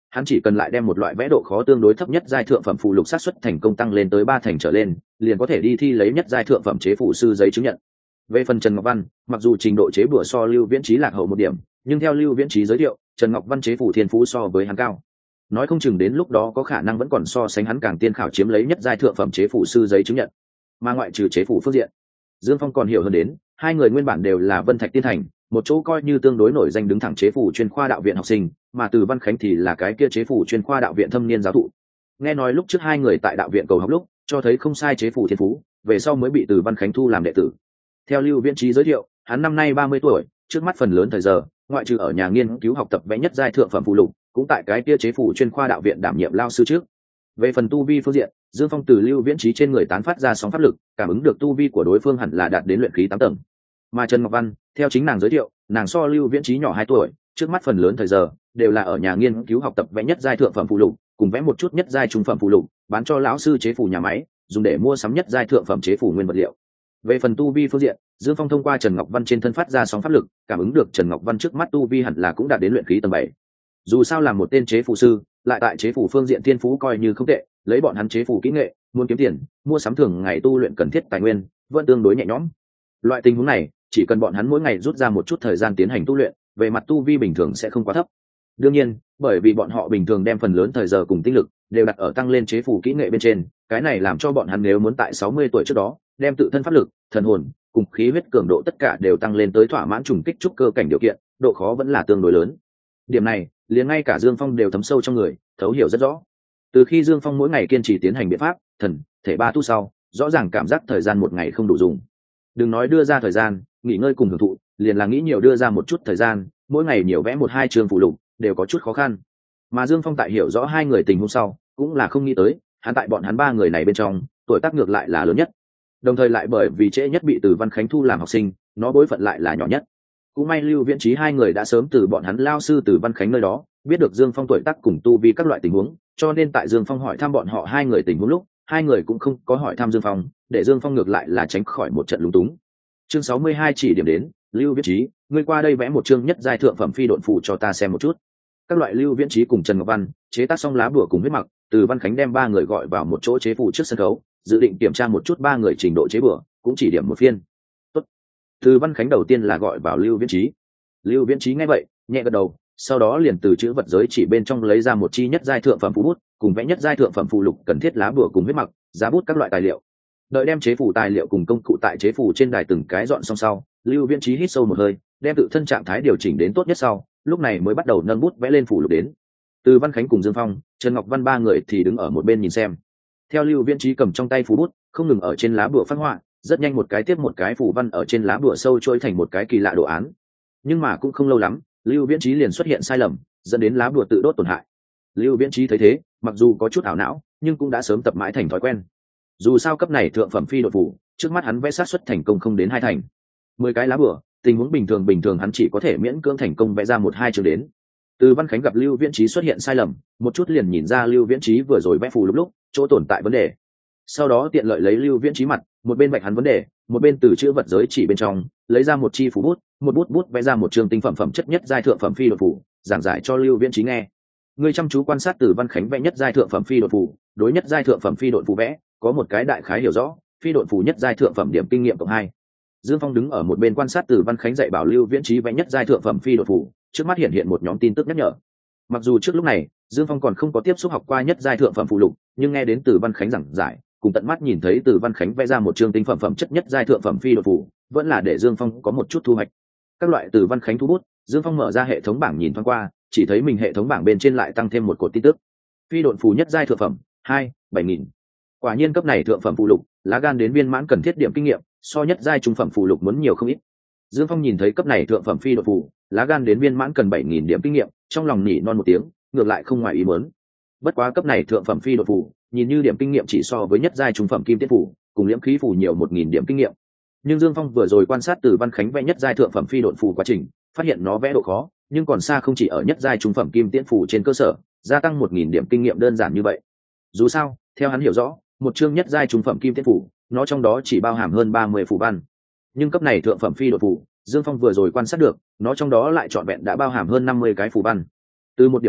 hắn chỉ cần lại đem một loại vẽ độ khó tương đối thấp nhất giai thượng phẩm phụ lục sát xuất thành công tăng lên tới 3 thành trở lên, liền có thể đi thi lấy nhất giai thượng phẩm chế phủ sư giấy chứng nhận. Về phần Trần Ngọc Văn, mặc dù trình độ chế bùa so Lưu Viễn Trí lạc hậu một điểm, nhưng theo Lưu Viễn Trí giới thiệu, Trần Ngọc Văn chế phủ thiên phú so với hắn cao. Nói không chừng đến lúc đó có khả năng vẫn còn so sánh hắn càng tiên khảo chiếm lấy nhất giai thượng phẩm chế phủ sư giấy chứng nhận. Mà ngoại trừ chế phủ phương diện, Dương Phong còn hiểu hơn đến, hai người nguyên bản đều là Vân Thạch Tiên Thành, một chỗ coi như tương đối nổi danh đứng thẳng chế phủ chuyên khoa đạo viện học sinh, mà Từ Văn Khánh thì là cái kia chế phủ chuyên khoa đạo viện thâm niên giáo thụ. Nghe nói lúc trước hai người tại đạo viện cầu học lúc, cho thấy không sai chế phủ thiên phú, về sau mới bị Từ Văn Khánh thu làm đệ tử. Theo Lưu Viễn Trí giới thiệu, hắn năm nay 30 tuổi, trước mắt phần lớn thời giờ, ngoại trừ ở nhà nghiên cứu học tập vẽ nhất giai thượng phẩm phụ lục, cũng tại cái kia chế phủ chuyên khoa đạo viện đảm nhiệm lao sư trước. Về phần tu vi phương diện, Dương Phong từ Lưu Viễn Trí trên người tán phát ra sóng pháp lực, cảm ứng được tu vi của đối phương hẳn là đạt đến luyện khí 8 tầng. Mà Trần Ngọc Văn, theo chính nàng giới thiệu, nàng so Lưu Viễn Trí nhỏ 2 tuổi, trước mắt phần lớn thời giờ đều là ở nhà nghiên cứu học tập vẽ nhất giai thượng phẩm phụ lục, cùng vẽ một chút nhất giai trung phẩm phụ lục, bán cho lão sư chế phủ nhà máy, dùng để mua sắm nhất giai thượng phẩm chế phủ nguyên vật liệu. Về phần tu vi phương diện, Dương Phong thông qua Trần Ngọc Văn trên thân phát ra sóng pháp lực, cảm ứng được Trần Ngọc Văn trước mắt tu vi hẳn là cũng đạt đến luyện khí tầng 7. Dù sao là một tên chế phủ sư, lại tại chế phủ phương diện thiên phú coi như không tệ, lấy bọn hắn chế phủ kỹ nghệ, muốn kiếm tiền, mua sắm thường ngày tu luyện cần thiết tài nguyên, vẫn tương đối nhẹ nhõm. Loại tình huống này, chỉ cần bọn hắn mỗi ngày rút ra một chút thời gian tiến hành tu luyện, về mặt tu vi bình thường sẽ không quá thấp. Đương nhiên, bởi vì bọn họ bình thường đem phần lớn thời giờ cùng tinh lực đều đặt ở tăng lên chế phủ kỹ nghệ bên trên, cái này làm cho bọn hắn nếu muốn tại 60 tuổi trước đó, đem tự thân pháp lực, thần hồn cùng khí huyết cường độ tất cả đều tăng lên tới thỏa mãn trùng kích trúc cơ cảnh điều kiện, độ khó vẫn là tương đối lớn. Điểm này, liền ngay cả Dương Phong đều thấm sâu trong người, thấu hiểu rất rõ. Từ khi Dương Phong mỗi ngày kiên trì tiến hành biện pháp, thần, thể ba tu sau, rõ ràng cảm giác thời gian một ngày không đủ dùng. Đừng nói đưa ra thời gian, nghỉ ngơi cùng hưởng thụ, liền là nghĩ nhiều đưa ra một chút thời gian, mỗi ngày nhiều vẽ 1-2 trường phụ lục, đều có chút khó khăn. Mà Dương Phong tại hiểu rõ hai người tình huống sau, cũng là không nghĩ tới, hắn tại bọn hắn ba người này bên trong, tuổi tác ngược lại là lớn nhất. Đồng thời lại bởi vì trễ nhất bị Từ Văn Khánh thu làm học sinh, nó bối phận lại là nhỏ nhất. Cũng may Lưu Viễn Trí hai người đã sớm từ bọn hắn lao sư Từ Văn Khánh nơi đó biết được Dương Phong tuổi tác cùng tu vi các loại tình huống, cho nên tại Dương Phong hỏi thăm bọn họ hai người tình huống lúc, hai người cũng không có hỏi thăm Dương Phong, để Dương Phong ngược lại là tránh khỏi một trận lúng túng. Chương 62 chỉ điểm đến, Lưu Viễn Trí, ngươi qua đây vẽ một chương nhất giai thượng phẩm phi độn phù cho ta xem một chút. Các loại Lưu Viễn Trí cùng Trần Ngọc Văn chế tác xong lá bùa cùng huyết mặc, Từ Văn Khánh đem ba người gọi vào một chỗ chế phù trước sân khấu, dự định kiểm tra một chút ba người trình độ chế bùa, cũng chỉ điểm một phiên. Tốt. Từ Văn Khánh đầu tiên là gọi vào Lưu Viễn Trí. Lưu Viễn Trí nghe vậy, nhẹ gật đầu, sau đó liền từ chữ vật giới chỉ bên trong lấy ra một chi nhất giai thượng phẩm phù bút, cùng vẽ nhất giai thượng phẩm phù lục cần thiết lá bùa cùng huyết mặc, giá bút các loại tài liệu. Đợi đem chế phù tài liệu cùng công cụ tại chế phù trên đài từng cái dọn xong sau, Lưu Viễn Trí hít sâu một hơi, đem tự thân trạng thái điều chỉnh đến tốt nhất sau, lúc này mới bắt đầu nâng bút vẽ lên phù lục đến. Từ Văn Khánh cùng Dương Phong, Trần Ngọc Văn ba người thì đứng ở một bên nhìn xem. Theo Lưu Viễn Trí cầm trong tay phù bút, không ngừng ở trên lá bùa phát họa, rất nhanh một cái tiếp một cái phù văn ở trên lá bùa sâu trôi thành một cái kỳ lạ đồ án. Nhưng mà cũng không lâu lắm, Lưu Viễn Trí liền xuất hiện sai lầm, dẫn đến lá bùa tự đốt tổn hại. Lưu Viễn Trí thấy thế, mặc dù có chút ảo não, nhưng cũng đã sớm tập mãi thành thói quen. Dù sao cấp này thượng phẩm phi đột phù, trước mắt hắn vẽ sát suất thành công không đến 2 thành. 10 cái lá bùa, tình huống bình thường hắn chỉ có thể miễn cưỡng thành công vẽ ra 1-2 chương đến. Từ Văn Khánh gặp Lưu Viễn Trí xuất hiện sai lầm, một chút liền nhìn ra Lưu Viễn Trí vừa rồi vẽ phù lúc chỗ tồn tại vấn đề. Sau đó tiện lợi lấy Lưu Viễn Trí mặt, một bên vạch hắn vấn đề, một bên từ chữ vật giới chỉ bên trong lấy ra một chi phù bút, một bút vẽ ra một chương tinh phẩm phẩm chất nhất giai thượng phẩm phi đột phù, giảng giải cho Lưu Viễn Trí nghe. Người chăm chú quan sát Từ Văn Khánh vẽ nhất giai thượng phẩm phi đột phù, đối nhất giai thượng phẩm phi đột phù vẽ có một cái đại khái hiểu rõ, phi đột phù nhất giai thượng phẩm điểm kinh nghiệm cộng 2. Dương Phong đứng ở một bên quan sát Từ Văn Khánh dạy bảo Lưu Viễn Trí vẽ nhất giai thượng phẩm phi đột phù, trước mắt hiện một nhóm tin tức nhắc nhở. Mặc dù trước lúc này Dương Phong còn không có tiếp xúc học qua nhất giai thượng phẩm phụ lục, nhưng nghe đến Từ Văn Khánh giảng giải, cùng tận mắt nhìn thấy Từ Văn Khánh vẽ ra một chương tinh phẩm phẩm chất nhất giai thượng phẩm phi đột phù, vẫn là để Dương Phong có một chút thu hoạch. Các loại Từ Văn Khánh thu bút, Dương Phong mở ra hệ thống bảng nhìn thoáng qua, chỉ thấy mình hệ thống bảng bên trên lại tăng thêm một cột tin tức: phi đột phù nhất giai thượng phẩm 7.000. Quả nhiên cấp này thượng phẩm phụ lục, lá gan đến viên mãn cần thiết điểm kinh nghiệm, so nhất giai trung phẩm phụ lục muốn nhiều không ít. Dương Phong nhìn thấy cấp này thượng phẩm phi đột phù, lá gan đến viên mãn cần 7.000 điểm kinh nghiệm, trong lòng nỉ non một tiếng, ngược lại không ngoài ý muốn. Bất quá cấp này thượng phẩm phi đột phù, nhìn như điểm kinh nghiệm chỉ so với nhất giai trung phẩm kim tiết phù cùng liễm khí phù nhiều 1.000 điểm kinh nghiệm. Nhưng Dương Phong vừa rồi quan sát Từ Văn Khánh vẽ nhất giai thượng phẩm phi đột phù quá trình, phát hiện nó vẽ độ khó, nhưng còn xa không chỉ ở nhất giai trung phẩm kim tiết phù trên cơ sở gia tăng 1.000 điểm kinh nghiệm đơn giản như vậy. Dù sao, theo hắn hiểu rõ, một chương nhất giai trung phẩm kim tiết phù, nó trong đó chỉ bao hàm hơn 30 phù văn. Nhưng cấp này thượng phẩm phi đột phù, Dương Phong vừa rồi quan sát được, nó trong đó lại trọn vẹn đã bao hàm hơn 50 cái phù văn. Từ một điểm này,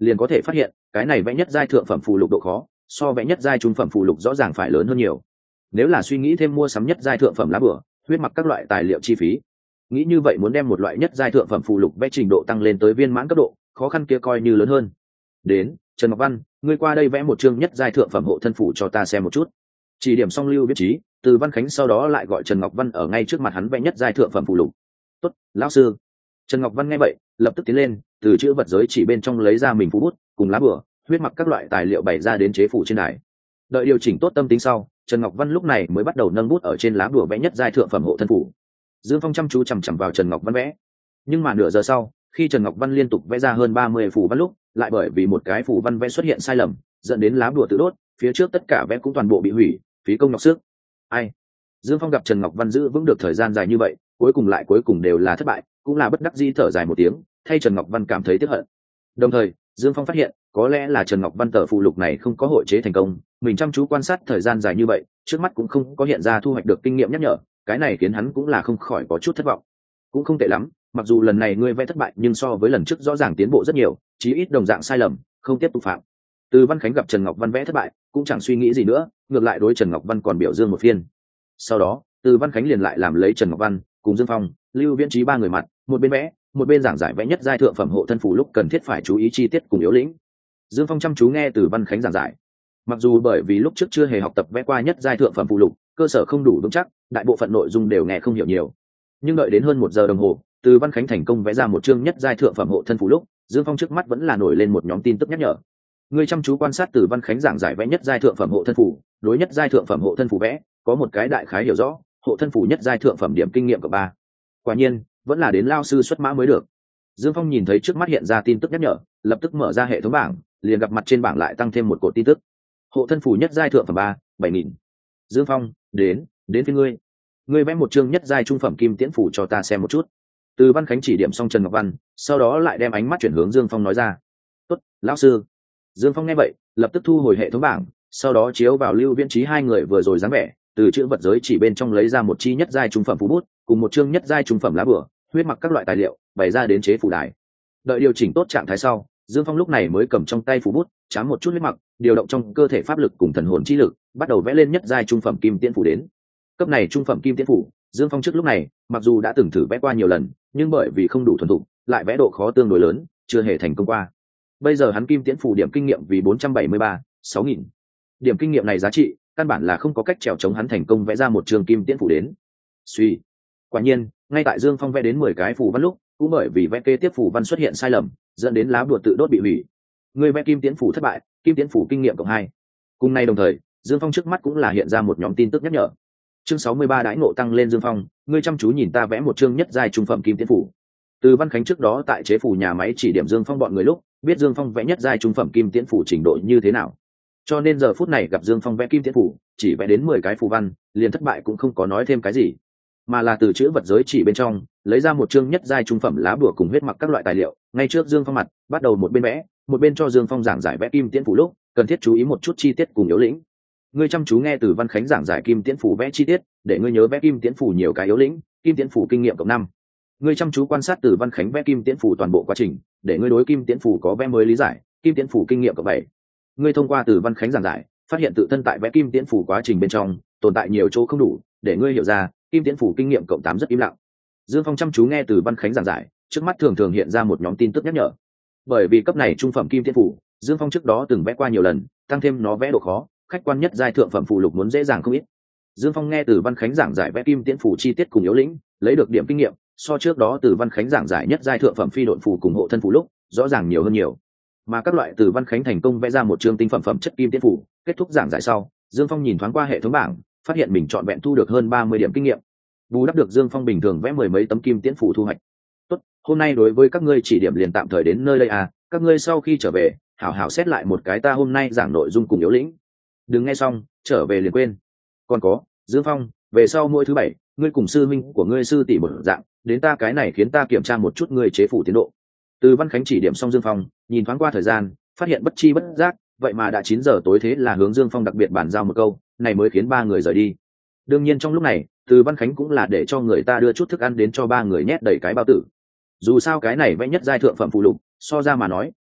liền có thể phát hiện cái này vẽ nhất giai thượng phẩm phù lục độ khó so vẽ nhất giai trung phẩm phù lục rõ ràng phải lớn hơn nhiều. Nếu là suy nghĩ thêm mua sắm nhất giai thượng phẩm lá bửa, huyết mặc các loại tài liệu chi phí, nghĩ như vậy muốn đem một loại nhất giai thượng phẩm phù lục vẽ trình độ tăng lên tới viên mãn cấp độ, khó khăn kia coi như lớn hơn. Đến, Trần Ngọc Văn, ngươi qua đây vẽ một chương nhất giai thượng phẩm hộ thân phủ cho ta xem một chút. Chỉ điểm xong Lưu Viết Trí, Từ Văn Khánh sau đó lại gọi Trần Ngọc Văn ở ngay trước mặt hắn vẽ nhất giai thượng phẩm phù lục. Tốt, lão sư. Trần Ngọc Văn nghe vậy, lập tức tiến lên, từ chữ vật giới chỉ bên trong lấy ra mình phù bút, cùng lá bửa, huyết mặc các loại tài liệu bày ra đến chế phủ trên đài. Đợi điều chỉnh tốt tâm tính sau, Trần Ngọc Văn lúc này mới bắt đầu nâng bút ở trên lá bửa vẽ nhất giai thượng phẩm hộ thân phủ. Dương Phong chăm chú chằm chằm vào Trần Ngọc Văn vẽ, nhưng mà nửa giờ sau, khi Trần Ngọc Văn liên tục vẽ ra hơn 30 phù văn lúc, lại bởi vì một cái phù văn vẽ xuất hiện sai lầm, dẫn đến lá bùa tự đốt, phía trước tất cả vẽ cũng toàn bộ bị hủy, phí công nhọc sức. Ai? Dương Phong gặp Trần Ngọc Văn giữ vững được thời gian dài như vậy, cuối cùng đều là thất bại, cũng là bất đắc dĩ thở dài một tiếng, thay Trần Ngọc Văn cảm thấy tiếc hận. Đồng thời, Dương Phong phát hiện, có lẽ là Trần Ngọc Văn tờ phù lục này không có hội chế thành công, mình chăm chú quan sát thời gian dài như vậy, trước mắt cũng không có hiện ra thu hoạch được kinh nghiệm nhắc nhở, cái này khiến hắn cũng là không khỏi có chút thất vọng. Cũng không tệ lắm, mặc dù lần này ngươi vẽ thất bại nhưng so với lần trước rõ ràng tiến bộ rất nhiều, chí ít đồng dạng sai lầm không tiếp tục phạm. Từ Văn Khánh gặp Trần Ngọc Văn vẽ thất bại cũng chẳng suy nghĩ gì nữa, ngược lại đối Trần Ngọc Văn còn biểu dương một phiên. Sau đó Từ Văn Khánh liền lại làm lấy Trần Ngọc Văn cùng Dương Phong, Lưu Viễn Trí ba người mặt, một bên vẽ một bên giảng giải vẽ nhất giai thượng phẩm hộ thân phù lúc cần thiết phải chú ý chi tiết cùng yếu lĩnh. Dương Phong chăm chú nghe Từ Văn Khánh giảng giải, mặc dù bởi vì lúc trước chưa hề học tập vẽ qua nhất giai thượng phẩm phù lục, cơ sở không đủ vững chắc, đại bộ phận nội dung đều nghe không hiểu nhiều, nhưng đợi đến hơn 1 giờ đồng hồ, Từ Văn Khánh thành công vẽ ra một chương nhất giai thượng phẩm hộ thân phù lúc, Dương Phong trước mắt vẫn là nổi lên một nhóm tin tức nhắc nhở. Ngươi chăm chú quan sát Từ Văn Khánh giảng giải vẽ nhất giai thượng phẩm hộ thân phù, đối nhất giai thượng phẩm hộ thân phù vẽ có một cái đại khái hiểu rõ, hộ thân phù nhất giai thượng phẩm điểm kinh nghiệm của 3. Quả nhiên, vẫn là đến lao sư xuất mã mới được. Dương Phong nhìn thấy trước mắt hiện ra tin tức nhắc nhở, lập tức mở ra hệ thống bảng, liền gặp mặt trên bảng lại tăng thêm một cột tin tức. Hộ thân phù nhất giai thượng phẩm 3, 7000. Dương Phong, đến với ngươi vẽ một chương nhất giai trung phẩm kim tiễn phủ cho ta xem một chút. Từ Văn Khánh chỉ điểm xong Trần Ngọc Văn, sau đó lại đem ánh mắt chuyển hướng Dương Phong nói ra. Tốt, lão sư. Dương Phong nghe vậy, lập tức thu hồi hệ thống bảng, sau đó chiếu vào Lưu Viễn Trí hai người vừa rồi dáng vẻ, từ chữ vật giới chỉ bên trong lấy ra một chi nhất giai trung phẩm phù bút, cùng một chương nhất giai trung phẩm lá bửa, huyết mặc các loại tài liệu, bày ra đến chế phủ đài. Đợi điều chỉnh tốt trạng thái sau, Dương Phong lúc này mới cầm trong tay phù bút, chám một chút huyết mặc, điều động trong cơ thể pháp lực cùng thần hồn chi lực, bắt đầu vẽ lên nhất giai trung phẩm kim tiễn phủ đến. Cấp này trung phẩm kim tiễn phủ, Dương Phong trước lúc này mặc dù đã từng thử vẽ qua nhiều lần, nhưng bởi vì không đủ thuần thục, lại vẽ độ khó tương đối lớn, chưa hề thành công qua. Bây giờ hắn kim tiễn phủ điểm kinh nghiệm vì 473, 6000. Điểm kinh nghiệm này giá trị, căn bản là không có cách trèo chống hắn thành công vẽ ra một trường kim tiễn phủ đến. Suy, quả nhiên, ngay tại Dương Phong vẽ đến 10 cái phù văn lúc, cũng bởi vì vẽ kế tiếp phù văn xuất hiện sai lầm, dẫn đến lá bùa tự đốt bị hủy. Người vẽ kim tiễn phủ thất bại, kim tiễn phủ kinh nghiệm cộng 2. Cùng nay đồng thời, Dương Phong trước mắt cũng là hiện ra một nhóm tin tức nhắc nhở. Chương 63 đãi ngộ tăng lên. Dương Phong, ngươi chăm chú nhìn ta vẽ một chương nhất giai trung phẩm kim tiễn phủ. Từ Văn Khánh trước đó tại chế phủ nhà máy chỉ điểm Dương Phong bọn người lúc, biết Dương Phong vẽ nhất giai trung phẩm kim tiễn phủ trình độ như thế nào, cho nên giờ phút này gặp Dương Phong vẽ kim tiễn phủ, chỉ vẽ đến 10 cái phù văn, liền thất bại cũng không có nói thêm cái gì, mà là từ chữ vật giới chỉ bên trong lấy ra một chương nhất giai trung phẩm lá bùa cùng huyết mặc các loại tài liệu, ngay trước Dương Phong mặt, bắt đầu một bên vẽ, một bên cho Dương Phong giảng giải vẽ kim tiễn phủ lúc cần thiết chú ý một chút chi tiết cùng yếu lĩnh. Ngươi chăm chú nghe Từ Văn Khánh giảng giải kim tiễn phủ vẽ chi tiết, để ngươi nhớ vẽ kim tiễn phủ nhiều cái yếu lĩnh, kim tiễn phủ kinh nghiệm cộng 5. Ngươi chăm chú quan sát Từ Văn Khánh vẽ kim tiễn phủ toàn bộ quá trình, để ngươi đối kim tiễn phủ có vẽ mới lý giải, kim tiễn phủ kinh nghiệm cộng 7. Ngươi thông qua Từ Văn Khánh giảng giải, phát hiện tự thân tại vẽ kim tiễn phủ quá trình bên trong tồn tại nhiều chỗ không đủ, để ngươi hiểu ra kim tiễn phủ kinh nghiệm cộng 8 rất im lặng. Dương Phong chăm chú nghe Từ Văn Khánh giảng giải, trước mắt thường thường hiện ra một nhóm tin tức nhắc nhở. Bởi vì cấp này trung phẩm kim tiễn phủ, Dương Phong trước đó từng vẽ qua nhiều lần, tăng thêm nó vẽ độ khó, khách quan nhất giai thượng phẩm phù lục muốn dễ dàng không ít. Dương Phong nghe Từ Văn Khánh giảng giải vẽ kim tiễn phủ chi tiết cùng yếu lĩnh, lấy được điểm kinh nghiệm, so trước đó Từ Văn Khánh giảng giải nhất giai thượng phẩm phi độn phù cùng hộ thân phù lúc rõ ràng nhiều hơn nhiều. Mà các loại Từ Văn Khánh thành công vẽ ra một chương tinh phẩm phẩm chất kim tiễn phủ, kết thúc giảng giải sau, Dương Phong nhìn thoáng qua hệ thống bảng, phát hiện mình trọn vẹn thu được hơn 30 điểm kinh nghiệm, bù đắp được Dương Phong bình thường vẽ 10 mấy tấm kim tiễn phủ thu hoạch. Tốt, hôm nay đối với các ngươi chỉ điểm liền tạm thời đến nơi đây à, các ngươi sau khi trở về, hảo hảo xét lại một cái ta hôm nay giảng nội dung cùng yếu lĩnh. Đừng nghe xong trở về liền quên. Còn có, Dương Phong, về sau mỗi thứ 7, ngươi cùng sư minh của ngươi sư tỷ một dạng, đến ta cái này khiến ta kiểm tra một chút ngươi chế phủ tiến độ. Từ Văn Khánh chỉ điểm xong Dương Phong, nhìn thoáng qua thời gian, phát hiện bất chi bất giác, vậy mà đã 9 giờ tối, thế là hướng Dương Phong đặc biệt bàn giao một câu, này mới khiến ba người rời đi. Đương nhiên trong lúc này, Từ Văn Khánh cũng là để cho người ta đưa chút thức ăn đến cho ba người nhét đầy cái bao tử. Dù sao cái này vẽ nhất giai thượng phẩm phụ lục, so ra mà nói,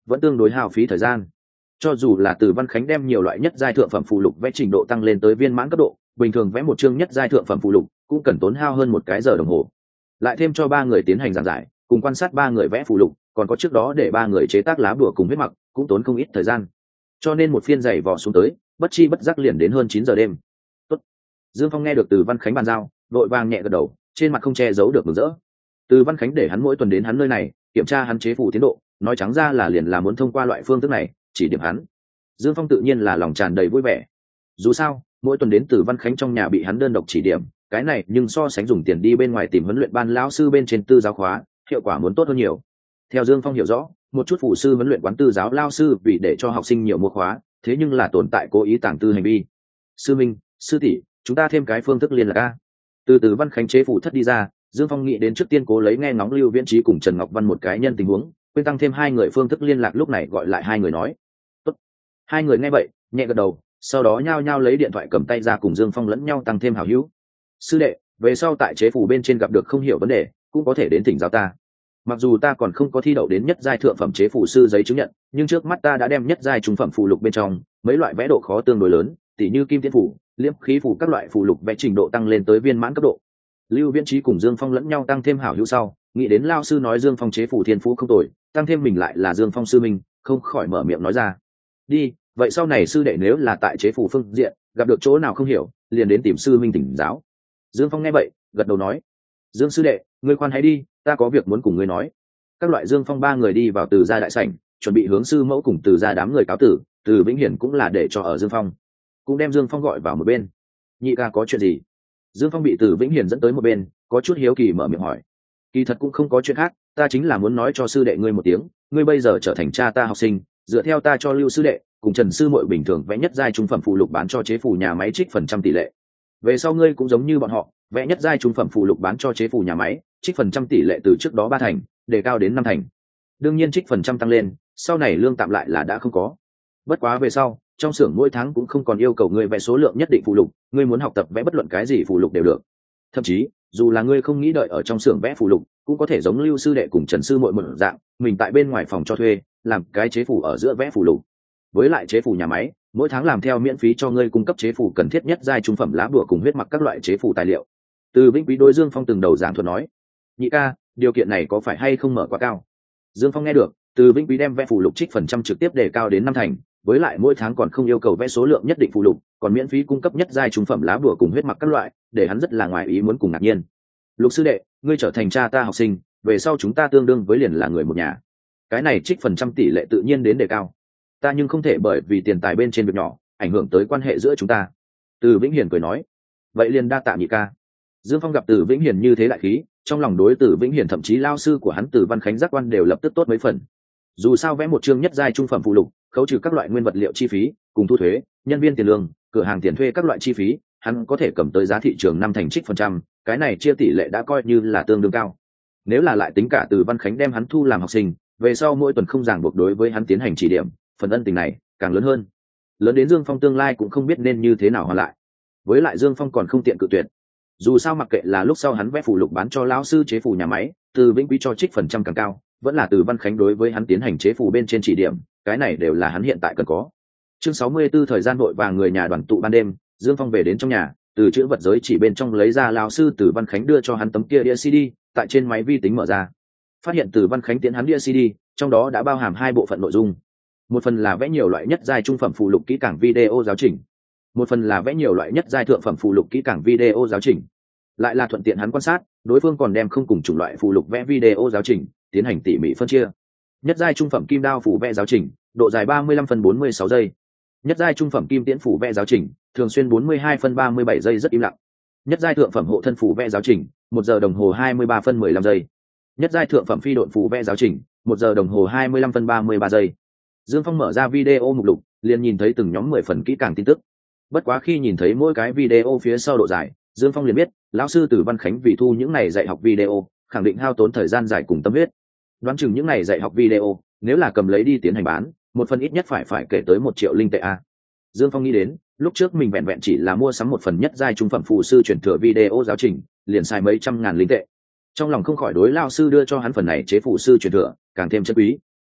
vẫn tương đối hao phí thời gian. Cho dù là Từ Văn Khánh đem nhiều loại nhất giai thượng phẩm phụ lục vẽ trình độ tăng lên tới viên mãn cấp độ, bình thường vẽ một chương nhất giai thượng phẩm phụ lục cũng cần tốn hao hơn 1 giờ đồng hồ. Lại thêm cho 3 người tiến hành giảng giải, cùng quan sát 3 người vẽ phụ lục, còn có trước đó để 3 người chế tác lá bùa cùng huyết mặc, cũng tốn không ít thời gian. Cho nên một phiên dày vò xuống tới, bất chi bất giác liền đến hơn 9 giờ đêm. Tốt. Dương Phong nghe được Từ Văn Khánh bàn giao, vội vàng nhẹ gật đầu, trên mặt không che giấu được mừng rỡ. Từ Văn Khánh để hắn mỗi tuần đến hắn nơi này kiểm tra hắn chế phù tiến độ, nói trắng ra là liền là muốn thông qua loại phương thức này chỉ điểm hắn. Dương Phong tự nhiên là lòng tràn đầy vui vẻ. Dù sao mỗi tuần đến Từ Văn Khánh trong nhà bị hắn đơn độc chỉ điểm, cái này nhưng so sánh dùng tiền đi bên ngoài tìm huấn luyện ban lão sư bên trên tư giáo khóa hiệu quả muốn tốt hơn nhiều. Theo Dương Phong hiểu rõ, một chút phụ sư huấn luyện quán tư giáo lao sư vì để cho học sinh nhiều mua khóa, thế nhưng là tồn tại cố ý tàng tư hành vi. Sư minh, sư tỷ, chúng ta thêm cái phương thức liên lạc a. Từ Văn Khánh chế phù thất đi ra, Dương Phong nghĩ đến trước tiên cố lấy nghe ngóng Lưu Viễn Trí cùng Trần Ngọc Văn một cái nhân tình huống, quên tăng thêm 2 người phương thức liên lạc, lúc này gọi lại 2 người nói. Tốt. 2 người nghe vậy, nhẹ gật đầu, sau đó nhao nhao lấy điện thoại cầm tay ra cùng Dương Phong lẫn nhau tăng thêm hảo hữu. Sư đệ, về sau tại chế phù bên trên gặp được không hiểu vấn đề, cũng có thể đến thỉnh giáo ta. Mặc dù ta còn không có thi đậu đến nhất giai thượng phẩm chế phù sư giấy chứng nhận, nhưng trước mắt ta đã đem nhất giai trung phẩm phù lục bên trong mấy loại vẽ độ khó tương đối lớn, tỉ như kim tiễn phù, liễm khí phù các loại phù lục vẽ trình độ tăng lên tới viên mãn cấp độ. Lưu Viễn Trí cùng Dương Phong lẫn nhau tăng thêm hảo hữu sau, nghĩ đến lao sư nói Dương Phong chế phù thiên phú không tồi, tăng thêm mình lại là Dương Phong sư minh, không khỏi mở miệng nói ra. Đi, vậy sau này sư đệ nếu là tại chế phù phương diện gặp được chỗ nào không hiểu, liền đến tìm sư minh thỉnh giáo. Dương Phong nghe vậy, gật đầu nói. Dương sư đệ, ngươi khoan hãy đi, ta có việc muốn cùng ngươi nói. Các loại Dương Phong 3 người đi vào Từ gia đại sảnh, chuẩn bị hướng sư mẫu cùng Từ gia đám người cáo tử. Từ Vĩnh Hiển cũng là để cho ở Dương Phong, cũng đem Dương Phong gọi vào một bên. Nhị ca có chuyện gì? Dương Phong bị Từ Vĩnh Hiển dẫn tới một bên, có chút hiếu kỳ mở miệng hỏi. Kỳ thật cũng không có chuyện khác, ta chính là muốn nói cho sư đệ ngươi một tiếng, ngươi bây giờ trở thành cha ta học sinh, dựa theo ta cho Lưu sư đệ cùng Trần sư muội bình thường vẽ nhất giai trung phẩm phụ lục bán cho chế phù nhà máy trích phần trăm tỷ lệ. Về sau ngươi cũng giống như bọn họ, vẽ nhất giai trung phẩm phụ lục bán cho chế phù nhà máy, trích phần trăm tỷ lệ từ trước đó 3 thành, đề cao đến 5 thành. Đương nhiên trích phần trăm tăng lên, sau này lương tạm lại là đã không có. Bất quá về sau, trong xưởng mỗi tháng cũng không còn yêu cầu ngươi vẽ số lượng nhất định phụ lục, ngươi muốn học tập vẽ bất luận cái gì phụ lục đều được. Thậm chí, dù là ngươi không nghĩ đợi ở trong xưởng vẽ phụ lục, cũng có thể giống Lưu sư đệ cùng Trần sư muội một dạng, mình tại bên ngoài phòng cho thuê, làm cái chế phù ở giữa vẽ phụ lục. Với lại chế phù nhà máy, mỗi tháng làm theo miễn phí cho ngươi cung cấp chế phù cần thiết nhất giai trung phẩm lá bùa cùng huyết mặc các loại chế phù tài liệu. Từ Vĩnh Quý đối Dương Phong từng đầu giảng thuật nói. Nhị ca, điều kiện này có phải hay không mở quá cao? Dương Phong nghe được, Từ Vĩnh Quý đem vẽ phụ lục trích phần trăm trực tiếp đề cao đến 5 thành, với lại mỗi tháng còn không yêu cầu vẽ số lượng nhất định phụ lục, còn miễn phí cung cấp nhất giai trung phẩm lá bùa cùng huyết mặc các loại, để hắn rất là ngoài ý muốn cùng ngạc nhiên. Lục sư đệ, ngươi trở thành cha ta học sinh, về sau chúng ta tương đương với liền là người một nhà. Cái này trích phần trăm tỷ lệ tự nhiên đến đề cao. Ta nhưng không thể bởi vì tiền tài bên trên việc nhỏ, ảnh hưởng tới quan hệ giữa chúng ta. Từ Vĩnh Hiền cười nói. Vậy liền đa tạ nhị ca. Dương Phong gặp Từ Vĩnh Hiền như thế đại khí, trong lòng đối Từ Vĩnh Hiền thậm chí lao sư của hắn Từ Văn Khánh giác quan đều lập tức tốt mấy phần. Dù sao vẽ một chương nhất giai trung phẩm phụ lục, khấu trừ các loại nguyên vật liệu chi phí, cùng thu thuế, nhân viên tiền lương, cửa hàng tiền thuê các loại chi phí, hắn có thể cầm tới giá thị trường 5 thành trích phần trăm, cái này chia tỷ lệ đã coi như là tương đương cao. Nếu là lại tính cả Từ Văn Khánh đem hắn thu làm học sinh, về sau mỗi tuần không ràng buộc đối với hắn tiến hành chỉ điểm, phần ân tình này càng lớn hơn. Lớn đến Dương Phong tương lai cũng không biết nên như thế nào hoàn lại. Với lại Dương Phong còn không tiện cự tuyệt. Dù sao mặc kệ là lúc sau hắn vẽ phụ lục bán cho lão sư chế phù nhà máy, Từ Vĩnh Quý cho trích phần trăm càng cao, vẫn là Từ Văn Khánh đối với hắn tiến hành chế phù bên trên chỉ điểm, cái này đều là hắn hiện tại cần có. Chương 64 thời gian vội vàng người nhà đoàn tụ ban đêm, Dương Phong về đến trong nhà, từ chữ vật giới chỉ bên trong lấy ra lão sư Từ Văn Khánh đưa cho hắn tấm kia đĩa CD, tại trên máy vi tính mở ra. Phát hiện Từ Văn Khánh tiến hắn đĩa CD, trong đó đã bao hàm 2 bộ phận nội dung. Một phần là vẽ nhiều loại nhất giai trung phẩm phụ lục kỹ càng video giáo trình, một phần là vẽ nhiều loại nhất giai thượng phẩm phụ lục kỹ càng video giáo trình. Lại là thuận tiện hắn quan sát, đối phương còn đem không cùng chủng loại phụ lục vẽ video giáo trình tiến hành tỉ mỉ phân chia. Nhất giai trung phẩm kim đao phủ vẽ giáo trình, độ dài 35 phân 46 giây. Nhất giai trung phẩm kim tiễn phủ vẽ giáo trình, thường xuyên 42 phân 37 giây rất im lặng. Nhất giai thượng phẩm hộ thân phủ vẽ giáo trình, 1 giờ đồng hồ 23 phân 15 giây. Nhất giai thượng phẩm phi độn phủ vẽ giáo trình, 1 giờ đồng hồ 25 phân 33 giây. Dương Phong mở ra video mục lục, liền nhìn thấy từng nhóm 10 phần kỹ càng tin tức. Bất quá khi nhìn thấy mỗi cái video phía sau độ dài, Dương Phong liền biết, lão sư Từ Văn Khánh vì thu những này dạy học video, khẳng định hao tốn thời gian dài cùng tâm huyết. Đoán chừng những này dạy học video, nếu là cầm lấy đi tiến hành bán, một phần ít nhất phải kể tới 1 triệu linh tệ a. Dương Phong nghĩ đến, lúc trước mình vẹn vẹn chỉ là mua sắm một phần nhất giai trung phẩm phụ sư truyền thừa video giáo trình, liền xài mấy trăm ngàn linh tệ. Trong lòng không khỏi đối lão sư đưa cho hắn phần này chế phụ sư truyền thừa càng thêm chân quý.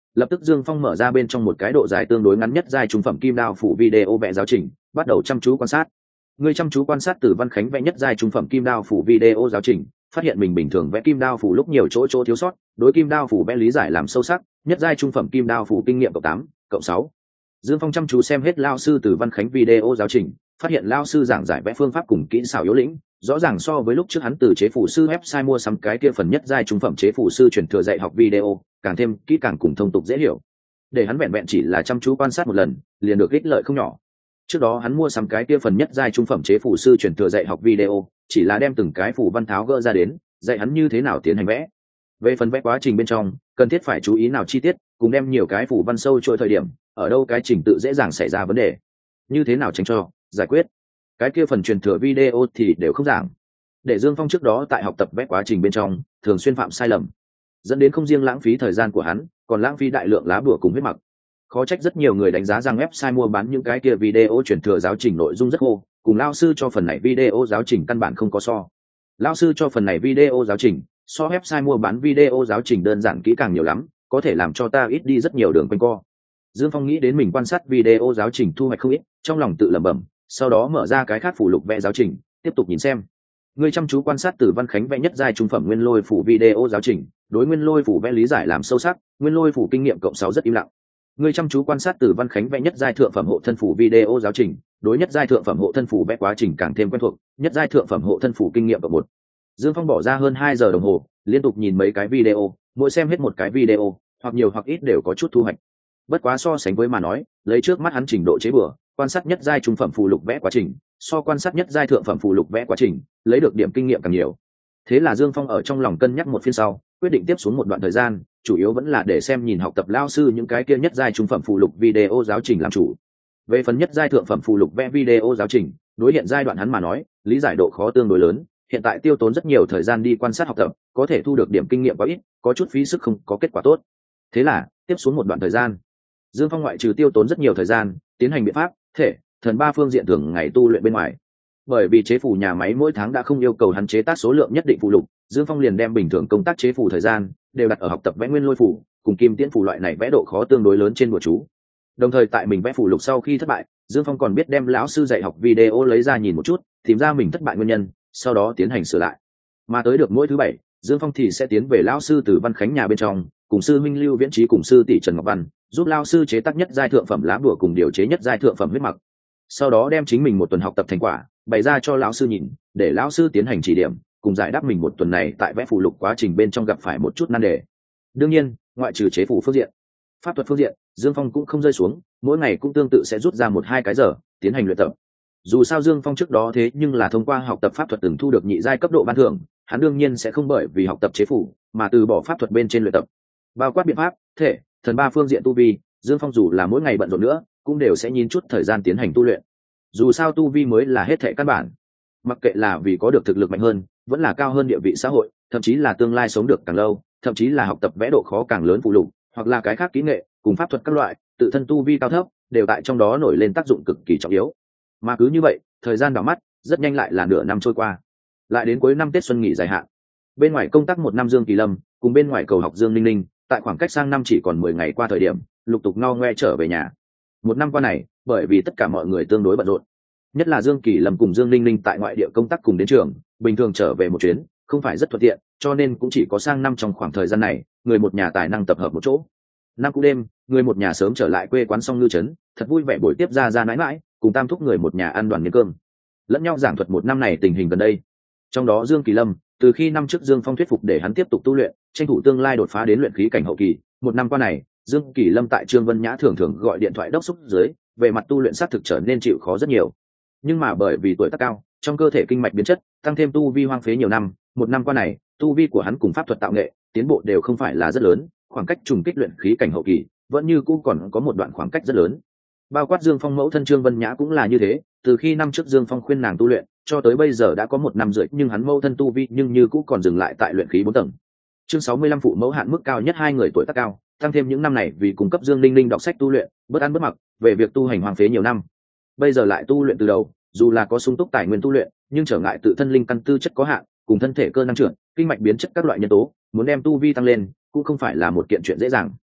Lập tức Dương Phong mở ra bên trong một cái độ dài tương đối ngắn nhất giai trung phẩm kim đao phủ video vẽ giáo trình, bắt đầu chăm chú quan sát. Người chăm chú quan sát Từ Văn Khánh vẽ nhất giai trung phẩm kim đao phủ video giáo trình, phát hiện mình bình thường vẽ kim đao phủ lúc nhiều chỗ thiếu sót, đối kim đao phủ vẽ lý giải làm sâu sắc, nhất giai trung phẩm kim đao phủ kinh nghiệm +8, +6. Dương Phong chăm chú xem hết lao sư Từ Văn Khánh video giáo trình, phát hiện lao sư giảng giải vẽ phương pháp cùng kỹ xảo yếu lĩnh, rõ ràng so với lúc trước hắn từ chế phủ sư website mua sắm cái kia phần nhất giai trung phẩm chế phủ sư truyền thừa dạy học video, càng thêm kỹ càng cùng thông tục dễ hiểu. Để hắn vẹn vẹn chỉ là chăm chú quan sát một lần, liền được ích lợi không nhỏ. Trước đó hắn mua sắm cái kia phần nhất giai trung phẩm chế phủ sư truyền thừa dạy học video, chỉ là đem từng cái phủ văn tháo gỡ ra đến, dạy hắn như thế nào tiến hành vẽ. Về phần vẽ quá trình bên trong, cần thiết phải chú ý nào chi tiết, cùng đem nhiều cái phủ văn sâu trôi thời điểm, ở đâu cái trình tự dễ dàng xảy ra vấn đề, như thế nào tránh cho giải quyết. Cái kia phần truyền thừa video thì đều không giảng. Để Dương Phong trước đó tại học tập vẽ quá trình bên trong, thường xuyên phạm sai lầm, dẫn đến không riêng lãng phí thời gian của hắn, còn lãng phí đại lượng lá bùa cùng huyết mặc. Khó trách rất nhiều người đánh giá rằng website mua bán những cái kia video truyền thừa giáo trình nội dung rất khô, cùng lao sư cho phần này video giáo trình căn bản không có so. Lao sư cho phần này video giáo trình, so website mua bán video giáo trình đơn giản kỹ càng nhiều lắm, có thể làm cho ta ít đi rất nhiều đường quanh co. Dương Phong nghĩ đến mình quan sát video giáo trình thu hoạch không ít, trong lòng tự lẩm bẩm, sau đó mở ra cái khác phụ lục vẽ giáo trình, tiếp tục nhìn xem. Người chăm chú quan sát Từ Văn Khánh vẽ nhất giai trung phẩm nguyên lôi phủ video giáo trình, đối nguyên lôi phủ vẽ lý giải làm sâu sắc, nguyên lôi phủ kinh nghiệm +6 rất im lặng. Người chăm chú quan sát Từ Văn Khánh vẽ nhất giai thượng phẩm hộ thân phủ video giáo trình, đối nhất giai thượng phẩm hộ thân phủ vẽ quá trình càng thêm quen thuộc, nhất giai thượng phẩm hộ thân phủ kinh nghiệm +1. Dương Phong bỏ ra hơn 2 giờ đồng hồ, liên tục nhìn mấy cái video, mỗi xem hết một cái video, hoặc nhiều hoặc ít đều có chút thu hoạch. Bất quá so sánh với mà nói, lấy trước mắt hắn trình độ chế bừa, quan sát nhất giai trung phẩm phù lục vẽ quá trình, so quan sát nhất giai thượng phẩm phù lục vẽ quá trình, lấy được điểm kinh nghiệm càng nhiều. Thế là Dương Phong ở trong lòng cân nhắc một phiên sau, quyết định tiếp xuống một đoạn thời gian, chủ yếu vẫn là để xem nhìn học tập lao sư những cái kia nhất giai trung phẩm phù lục video giáo trình làm chủ. Về phần nhất giai thượng phẩm phù lục vẽ video giáo trình, đối hiện giai đoạn hắn mà nói, lý giải độ khó tương đối lớn, hiện tại tiêu tốn rất nhiều thời gian đi quan sát học tập, có thể thu được điểm kinh nghiệm quá ít, có chút phí sức không có kết quả tốt. Thế là, tiếp xuống một đoạn thời gian, Dương Phong ngoại trừ tiêu tốn rất nhiều thời gian, tiến hành biện pháp, thể, thần ba phương diện thường ngày tu luyện bên ngoài. Bởi vì chế phủ nhà máy mỗi tháng đã không yêu cầu hắn chế tác số lượng nhất định phụ lục, Dương Phong liền đem bình thường công tác chế phủ thời gian đều đặt ở học tập vẽ nguyên lôi phủ, cùng kim tiễn phủ loại này vẽ độ khó tương đối lớn trên bùa chú. Đồng thời tại mình vẽ phủ lục sau khi thất bại, Dương Phong còn biết đem lão sư dạy học video lấy ra nhìn một chút, tìm ra mình thất bại nguyên nhân, sau đó tiến hành sửa lại. Mà tới được mỗi thứ bảy, Dương Phong thì sẽ tiến về lão sư Từ Văn Khánh nhà bên trong, cùng sư huynh Lưu Viễn Trí cùng sư tỷ Trần Ngọc Văn, giúp lão sư chế tác nhất giai thượng phẩm lá bùa cùng điều chế nhất giai thượng phẩm huyết mặc. Sau đó đem chính mình một tuần học tập thành quả bày ra cho lão sư nhìn, để lão sư tiến hành chỉ điểm, cùng giải đáp mình một tuần này tại vẽ phù lục quá trình bên trong gặp phải một chút nan đề. Đương nhiên, ngoại trừ chế phù phương diện, pháp thuật phương diện, Dương Phong cũng không rơi xuống, mỗi ngày cũng tương tự sẽ rút ra 1-2 cái giờ tiến hành luyện tập. Dù sao Dương Phong trước đó thế nhưng là thông qua học tập pháp thuật từng thu được nhị giai cấp độ ban thưởng, hắn đương nhiên sẽ không bởi vì học tập chế phù mà từ bỏ pháp thuật bên trên luyện tập. Bao quát biện pháp, thể, thần ba phương diện tu vi, Dương Phong dù là mỗi ngày bận rộn nữa, cũng đều sẽ nhìn chút thời gian tiến hành tu luyện. Dù sao tu vi mới là hết thảy căn bản, mặc kệ là vì có được thực lực mạnh hơn, vẫn là cao hơn địa vị xã hội, thậm chí là tương lai sống được càng lâu, thậm chí là học tập vẽ độ khó càng lớn phụ lục, hoặc là cái khác kỹ nghệ cùng pháp thuật các loại, tự thân tu vi cao thấp đều tại trong đó nổi lên tác dụng cực kỳ trọng yếu. Mà cứ như vậy, thời gian đảo mắt, rất nhanh lại là nửa năm trôi qua. Lại đến cuối năm Tết xuân nghỉ dài hạn. Bên ngoài công tác 1 năm Dương Kỳ Lâm, cùng bên ngoài cầu học Dương Linh Linh, tại khoảng cách sang năm chỉ còn 10 ngày qua thời điểm, lục tục ngao ngoe trở về nhà. 1 năm qua này, bởi vì tất cả mọi người tương đối bận rộn, nhất là Dương Kỳ Lâm cùng Dương Linh Linh tại ngoại địa công tác cùng đến trường, bình thường trở về một chuyến không phải rất thuận tiện, cho nên cũng chỉ có sang năm trong khoảng thời gian này, người một nhà tài năng tập hợp một chỗ. Năm cũ đêm, người một nhà sớm trở lại quê quán Song Ngư Trấn, thật vui vẻ buổi tiếp ra mãi mãi, cùng tam thúc người một nhà ăn đoàn miếng cơm, lẫn nhau giảng thuật 1 năm này tình hình gần đây. Trong đó Dương Kỳ Lâm, từ khi năm trước Dương Phong thuyết phục để hắn tiếp tục tu luyện, tranh thủ tương lai đột phá đến luyện khí cảnh hậu kỳ, 1 năm qua này, Dương Kỳ Lâm tại Trương Vân Nhã thường thường gọi điện thoại đốc thúc dưới, về mặt tu luyện xác thực trở nên chịu khó rất nhiều. Nhưng mà bởi vì tuổi tác cao, trong cơ thể kinh mạch biến chất, tăng thêm tu vi hoang phế nhiều năm, 1 năm qua này, tu vi của hắn cùng pháp thuật tạo nghệ, tiến bộ đều không phải là rất lớn, khoảng cách trùng kích luyện khí cảnh hậu kỳ, vẫn như cũ còn có một đoạn khoảng cách rất lớn. Bao quát Dương Phong mẫu thân Trương Vân Nhã cũng là như thế, từ khi năm trước Dương Phong khuyên nàng tu luyện, cho tới bây giờ đã có 1 năm rưỡi, nhưng hắn mẫu thân tu vi nhưng như cũ còn dừng lại tại luyện khí 4 tầng. Chương 65 phụ mẫu hạn mức cao nhất 2 người tuổi tác cao, tăng thêm những năm này vì cung cấp Dương Linh Linh đọc sách tu luyện, bất ăn bất mặc, về việc tu hành hoang phế nhiều năm. Bây giờ lại tu luyện từ đầu, dù là có sung túc tài nguyên tu luyện, nhưng trở ngại tự thân linh căn tư chất có hạn, cùng thân thể cơ năng trưởng, kinh mạch biến chất các loại nhân tố, muốn đem tu vi tăng lên, cũng không phải là một kiện chuyện dễ dàng.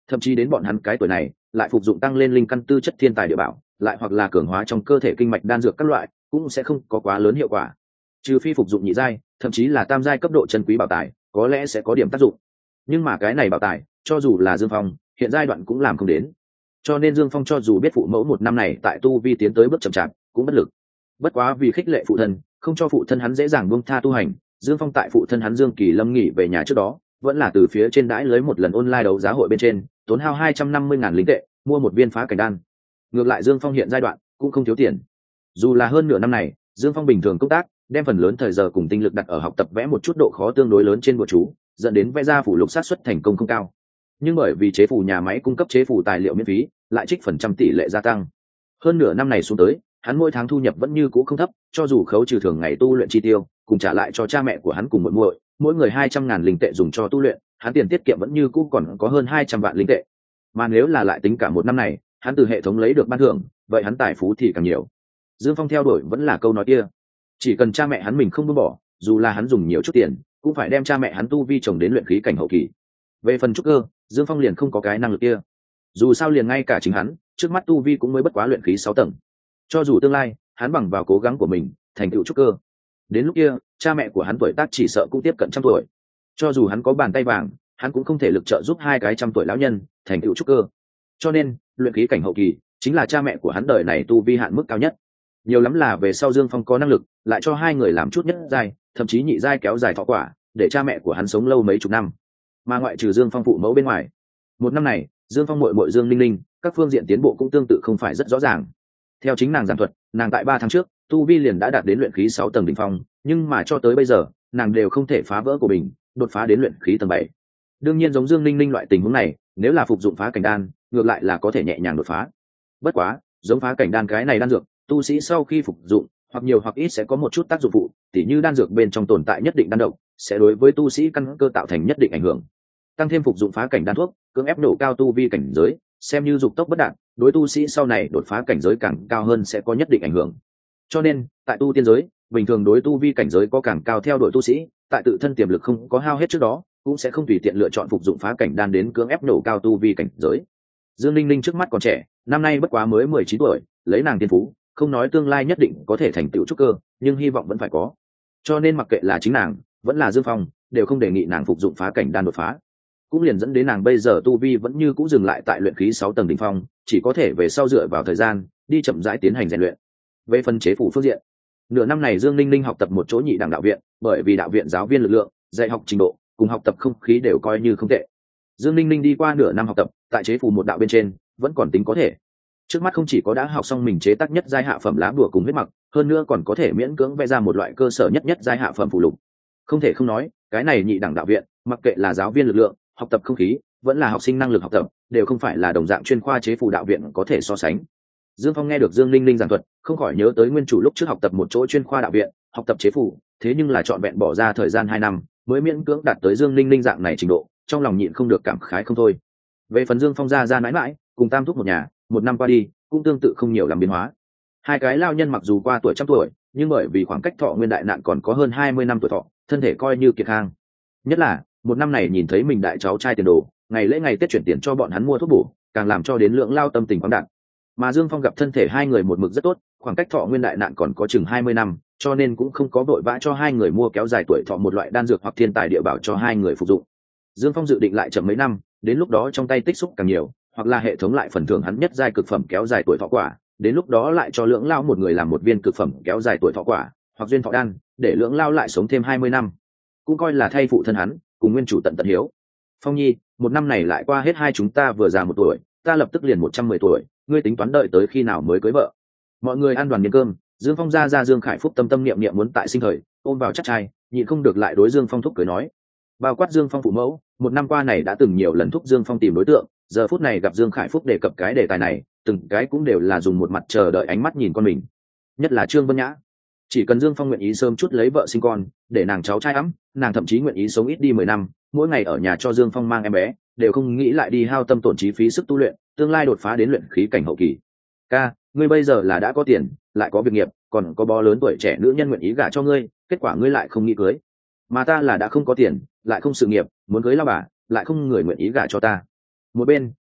thậm chí đến bọn hắn cái tuổi này lại phục dụng tăng lên linh căn tư chất thiên tài địa bảo, lại hoặc là cường hóa trong cơ thể kinh mạch đan dược các loại, cũng sẽ không có quá lớn hiệu quả. Trừ phi phục dụng nhị giai, thậm chí là tam giai cấp độ chân quý bảo tài, có lẽ sẽ có điểm tác dụng. Nhưng mà cái này bảo tài, cho dù là Dương Phong, hiện giai đoạn cũng làm không đến. Cho nên Dương Phong cho dù biết phụ mẫu một năm này tại tu vi tiến tới bước chậm chạp, cũng bất lực. Bất quá vì khích lệ phụ thân, không cho phụ thân hắn dễ dàng buông tha tu hành, Dương Phong tại phụ thân hắn Dương Kỳ Lâm nghỉ về nhà trước đó, vẫn là từ phía trên đãi lưới một lần online đấu giá hội bên trên, tốn hao 250.000 linh tệ, mua một viên phá cảnh đan. Ngược lại Dương Phong hiện giai đoạn cũng không thiếu tiền. Dù là hơn nửa năm này, Dương Phong bình thường công tác, đem phần lớn thời giờ cùng tinh lực đặt ở học tập vẽ một chút độ khó tương đối lớn trên bùa chú, dẫn đến vẽ ra phủ lục sát suất thành công không cao. Nhưng bởi vì chế phủ nhà máy cung cấp chế phủ tài liệu miễn phí, lại trích phần trăm tỷ lệ gia tăng. Hơn nửa năm này xuống tới, hắn mỗi tháng thu nhập vẫn như cũ không thấp, cho dù khấu trừ thường ngày tu luyện chi tiêu, cùng trả lại cho cha mẹ của hắn cùng muội muội, mỗi người 200.000 linh tệ dùng cho tu luyện, hắn tiền tiết kiệm vẫn như cũ còn có hơn 200 vạn linh tệ. Mà nếu là lại tính cả một năm này, hắn từ hệ thống lấy được ban thưởng, vậy hắn tài phú thì càng nhiều. Dương Phong theo đuổi vẫn là câu nói kia, chỉ cần cha mẹ hắn mình không buông bỏ, dù là hắn dùng nhiều chút tiền, cũng phải đem cha mẹ hắn tu vi trồng đến luyện khí cảnh hậu kỳ. Về phần trúc cơ, Dương Phong liền không có cái năng lực kia. Dù sao liền ngay cả chính hắn, trước mắt tu vi cũng mới bất quá luyện khí 6 tầng. Cho dù tương lai, hắn bằng vào cố gắng của mình, thành tựu trúc cơ. Đến lúc kia, cha mẹ của hắn tuổi tác chỉ sợ cũng tiếp cận 100 tuổi. Cho dù hắn có bàn tay vàng, hắn cũng không thể lực trợ giúp hai cái 100 tuổi lão nhân thành tựu trúc cơ. Cho nên, luyện khí cảnh hậu kỳ chính là cha mẹ của hắn đời này tu vi hạn mức cao nhất. Nhiều lắm là về sau Dương Phong có năng lực, lại cho hai người làm chút nhất giai, thậm chí nhị giai kéo dài thọ quả, để cha mẹ của hắn sống lâu mấy chục năm. Mà ngoại trừ Dương Phong phụ mẫu bên ngoài, một năm này, Dương Phong muội muội Dương Linh Linh, các phương diện tiến bộ cũng tương tự không phải rất rõ ràng. Theo chính nàng giảng thuật, nàng tại 3 tháng trước, tu vi liền đã đạt đến luyện khí 6 tầng đỉnh phong, nhưng mà cho tới bây giờ, nàng đều không thể phá vỡ của mình, đột phá đến luyện khí tầng 7. Đương nhiên giống Dương Linh Linh loại tình huống này, nếu là phục dụng phá cảnh đan, ngược lại là có thể nhẹ nhàng đột phá. Bất quá, giống phá cảnh đan cái này đan dược, tu sĩ sau khi phục dụng, hoặc nhiều hoặc ít sẽ có một chút tác dụng phụ, tỉ như đan dược bên trong tồn tại nhất định đan độc, sẽ đối với tu sĩ căn cơ tạo thành nhất định ảnh hưởng. Tăng thêm phục dụng phá cảnh đan thuốc, cưỡng ép nổ cao tu vi cảnh giới, xem như dục tốc bất đạt, đối tu sĩ sau này đột phá cảnh giới càng cao hơn sẽ có nhất định ảnh hưởng. Cho nên, tại tu tiên giới, bình thường đối tu vi cảnh giới có càng cao theo đuổi tu sĩ, tại tự thân tiềm lực không có hao hết trước đó, cũng sẽ không tùy tiện lựa chọn phục dụng phá cảnh đan đến cưỡng ép nổ cao tu vi cảnh giới. Dương Linh Linh trước mắt còn trẻ, năm nay bất quá mới 19 tuổi, lấy nàng tiên phú, không nói tương lai nhất định có thể thành tựu trúc cơ, nhưng hy vọng vẫn phải có. Cho nên mặc kệ là chính nàng, vẫn là Dương Phong, đều không đề nghị nàng phục dụng phá cảnh đan đột phá. Cũng liền dẫn đến nàng bây giờ tu vi vẫn như cũ dừng lại tại luyện khí 6 tầng đỉnh phong, chỉ có thể về sau dựa vào thời gian, đi chậm rãi tiến hành rèn luyện. Về phần chế phủ phương diện, nửa năm này Dương Linh Linh học tập một chỗ nhị đẳng đạo viện, bởi vì đạo viện giáo viên lực lượng, dạy học trình độ, cùng học tập không khí đều coi như không tệ. Dương Linh Linh đi qua nửa năm học tập, tại chế phủ một đạo bên trên, vẫn còn tính có thể. Trước mắt không chỉ có đã học xong mình chế tác nhất giai hạ phẩm lá bùa cùng huyết mặc, hơn nữa còn có thể miễn cưỡng vẽ ra một loại cơ sở nhất giai hạ phẩm phù lục. Không thể không nói, cái này nhị đẳng đạo viện, mặc kệ là giáo viên lực lượng, học tập không khí, vẫn là học sinh năng lực học tập, đều không phải là đồng dạng chuyên khoa chế phủ đạo viện có thể so sánh. Dương Phong nghe được Dương Linh Linh giảng thuật, không khỏi nhớ tới nguyên chủ lúc trước học tập một chỗ chuyên khoa đạo viện, học tập chế phủ, thế nhưng là trọn vẹn bỏ ra thời gian 2 năm, mới miễn cưỡng đạt tới Dương Linh Linh dạng này trình độ, trong lòng nhịn không được cảm khái không thôi. Về phần Dương Phong ra mãi mãi, cùng Tam thúc một nhà, một năm qua đi, cũng tương tự không nhiều làm biến hóa. Hai cái lao nhân mặc dù qua tuổi 100 tuổi, nhưng bởi vì khoảng cách thọ nguyên đại nạn còn có hơn 20 năm tuổi thọ, thân thể coi như kiệt khang. Nhất là, một năm này nhìn thấy mình đại cháu trai tiền đồ, ngày lễ ngày Tết chuyển tiền cho bọn hắn mua thuốc bổ, càng làm cho đến lượng lao tâm tình khoáng đạt. Mà Dương Phong gặp thân thể hai người một mực rất tốt, khoảng cách thọ nguyên đại nạn còn có chừng 20 năm, cho nên cũng không có vội vã cho hai người mua kéo dài tuổi thọ một loại đan dược hoặc thiên tài địa bảo cho hai người phục dụng. Dương Phong dự định lại chậm mấy năm, đến lúc đó trong tay tích xúc càng nhiều, hoặc là hệ thống lại phần thưởng hắn nhất giai cực phẩm kéo dài tuổi thọ quả, đến lúc đó lại cho lưỡng lao một người làm một viên cực phẩm kéo dài tuổi thọ quả, hoặc duyên thọ đan, để lưỡng lao lại sống thêm 20 năm. Cũng coi là thay phụ thân hắn, cùng nguyên chủ tận tận hiếu. Phong Nhi, một năm này lại qua hết, hai chúng ta vừa già 1 tuổi, ta lập tức liền 110 tuổi, ngươi tính toán đợi tới khi nào mới cưới vợ? Mọi người ăn đoàn miếng cơm, Dương Phong ra Dương Khải Phúc tâm tâm niệm niệm muốn tại sinh thời, ôm vào chắc trai, nhịn không được lại đối Dương Phong thúc cười nói. Bao quát Dương Phong phụ mẫu, một năm qua này đã từng nhiều lần thúc Dương Phong tìm đối tượng, giờ phút này gặp Dương Khải Phúc đề cập cái đề tài này, từng cái cũng đều là dùng một mặt chờ đợi ánh mắt nhìn con mình. Nhất là Trương Vân Nhã, chỉ cần Dương Phong nguyện ý sớm chút lấy vợ sinh con, để nàng cháu trai ấm, nàng thậm chí nguyện ý sống ít đi 10 năm, mỗi ngày ở nhà cho Dương Phong mang em bé, đều không nghĩ lại đi hao tâm tổn trí phí sức tu luyện, tương lai đột phá đến luyện khí cảnh hậu kỳ. Ca, ngươi bây giờ là đã có tiền, lại có việc nghiệp, còn có bó lớn tuổi trẻ nữ nhân nguyện ý gả cho ngươi, kết quả ngươi lại không nghĩ cưới. Mà ta là đã không có tiền, lại không sự nghiệp, muốn cưới lao bà, lại không người nguyện ý gả cho ta. Một bên,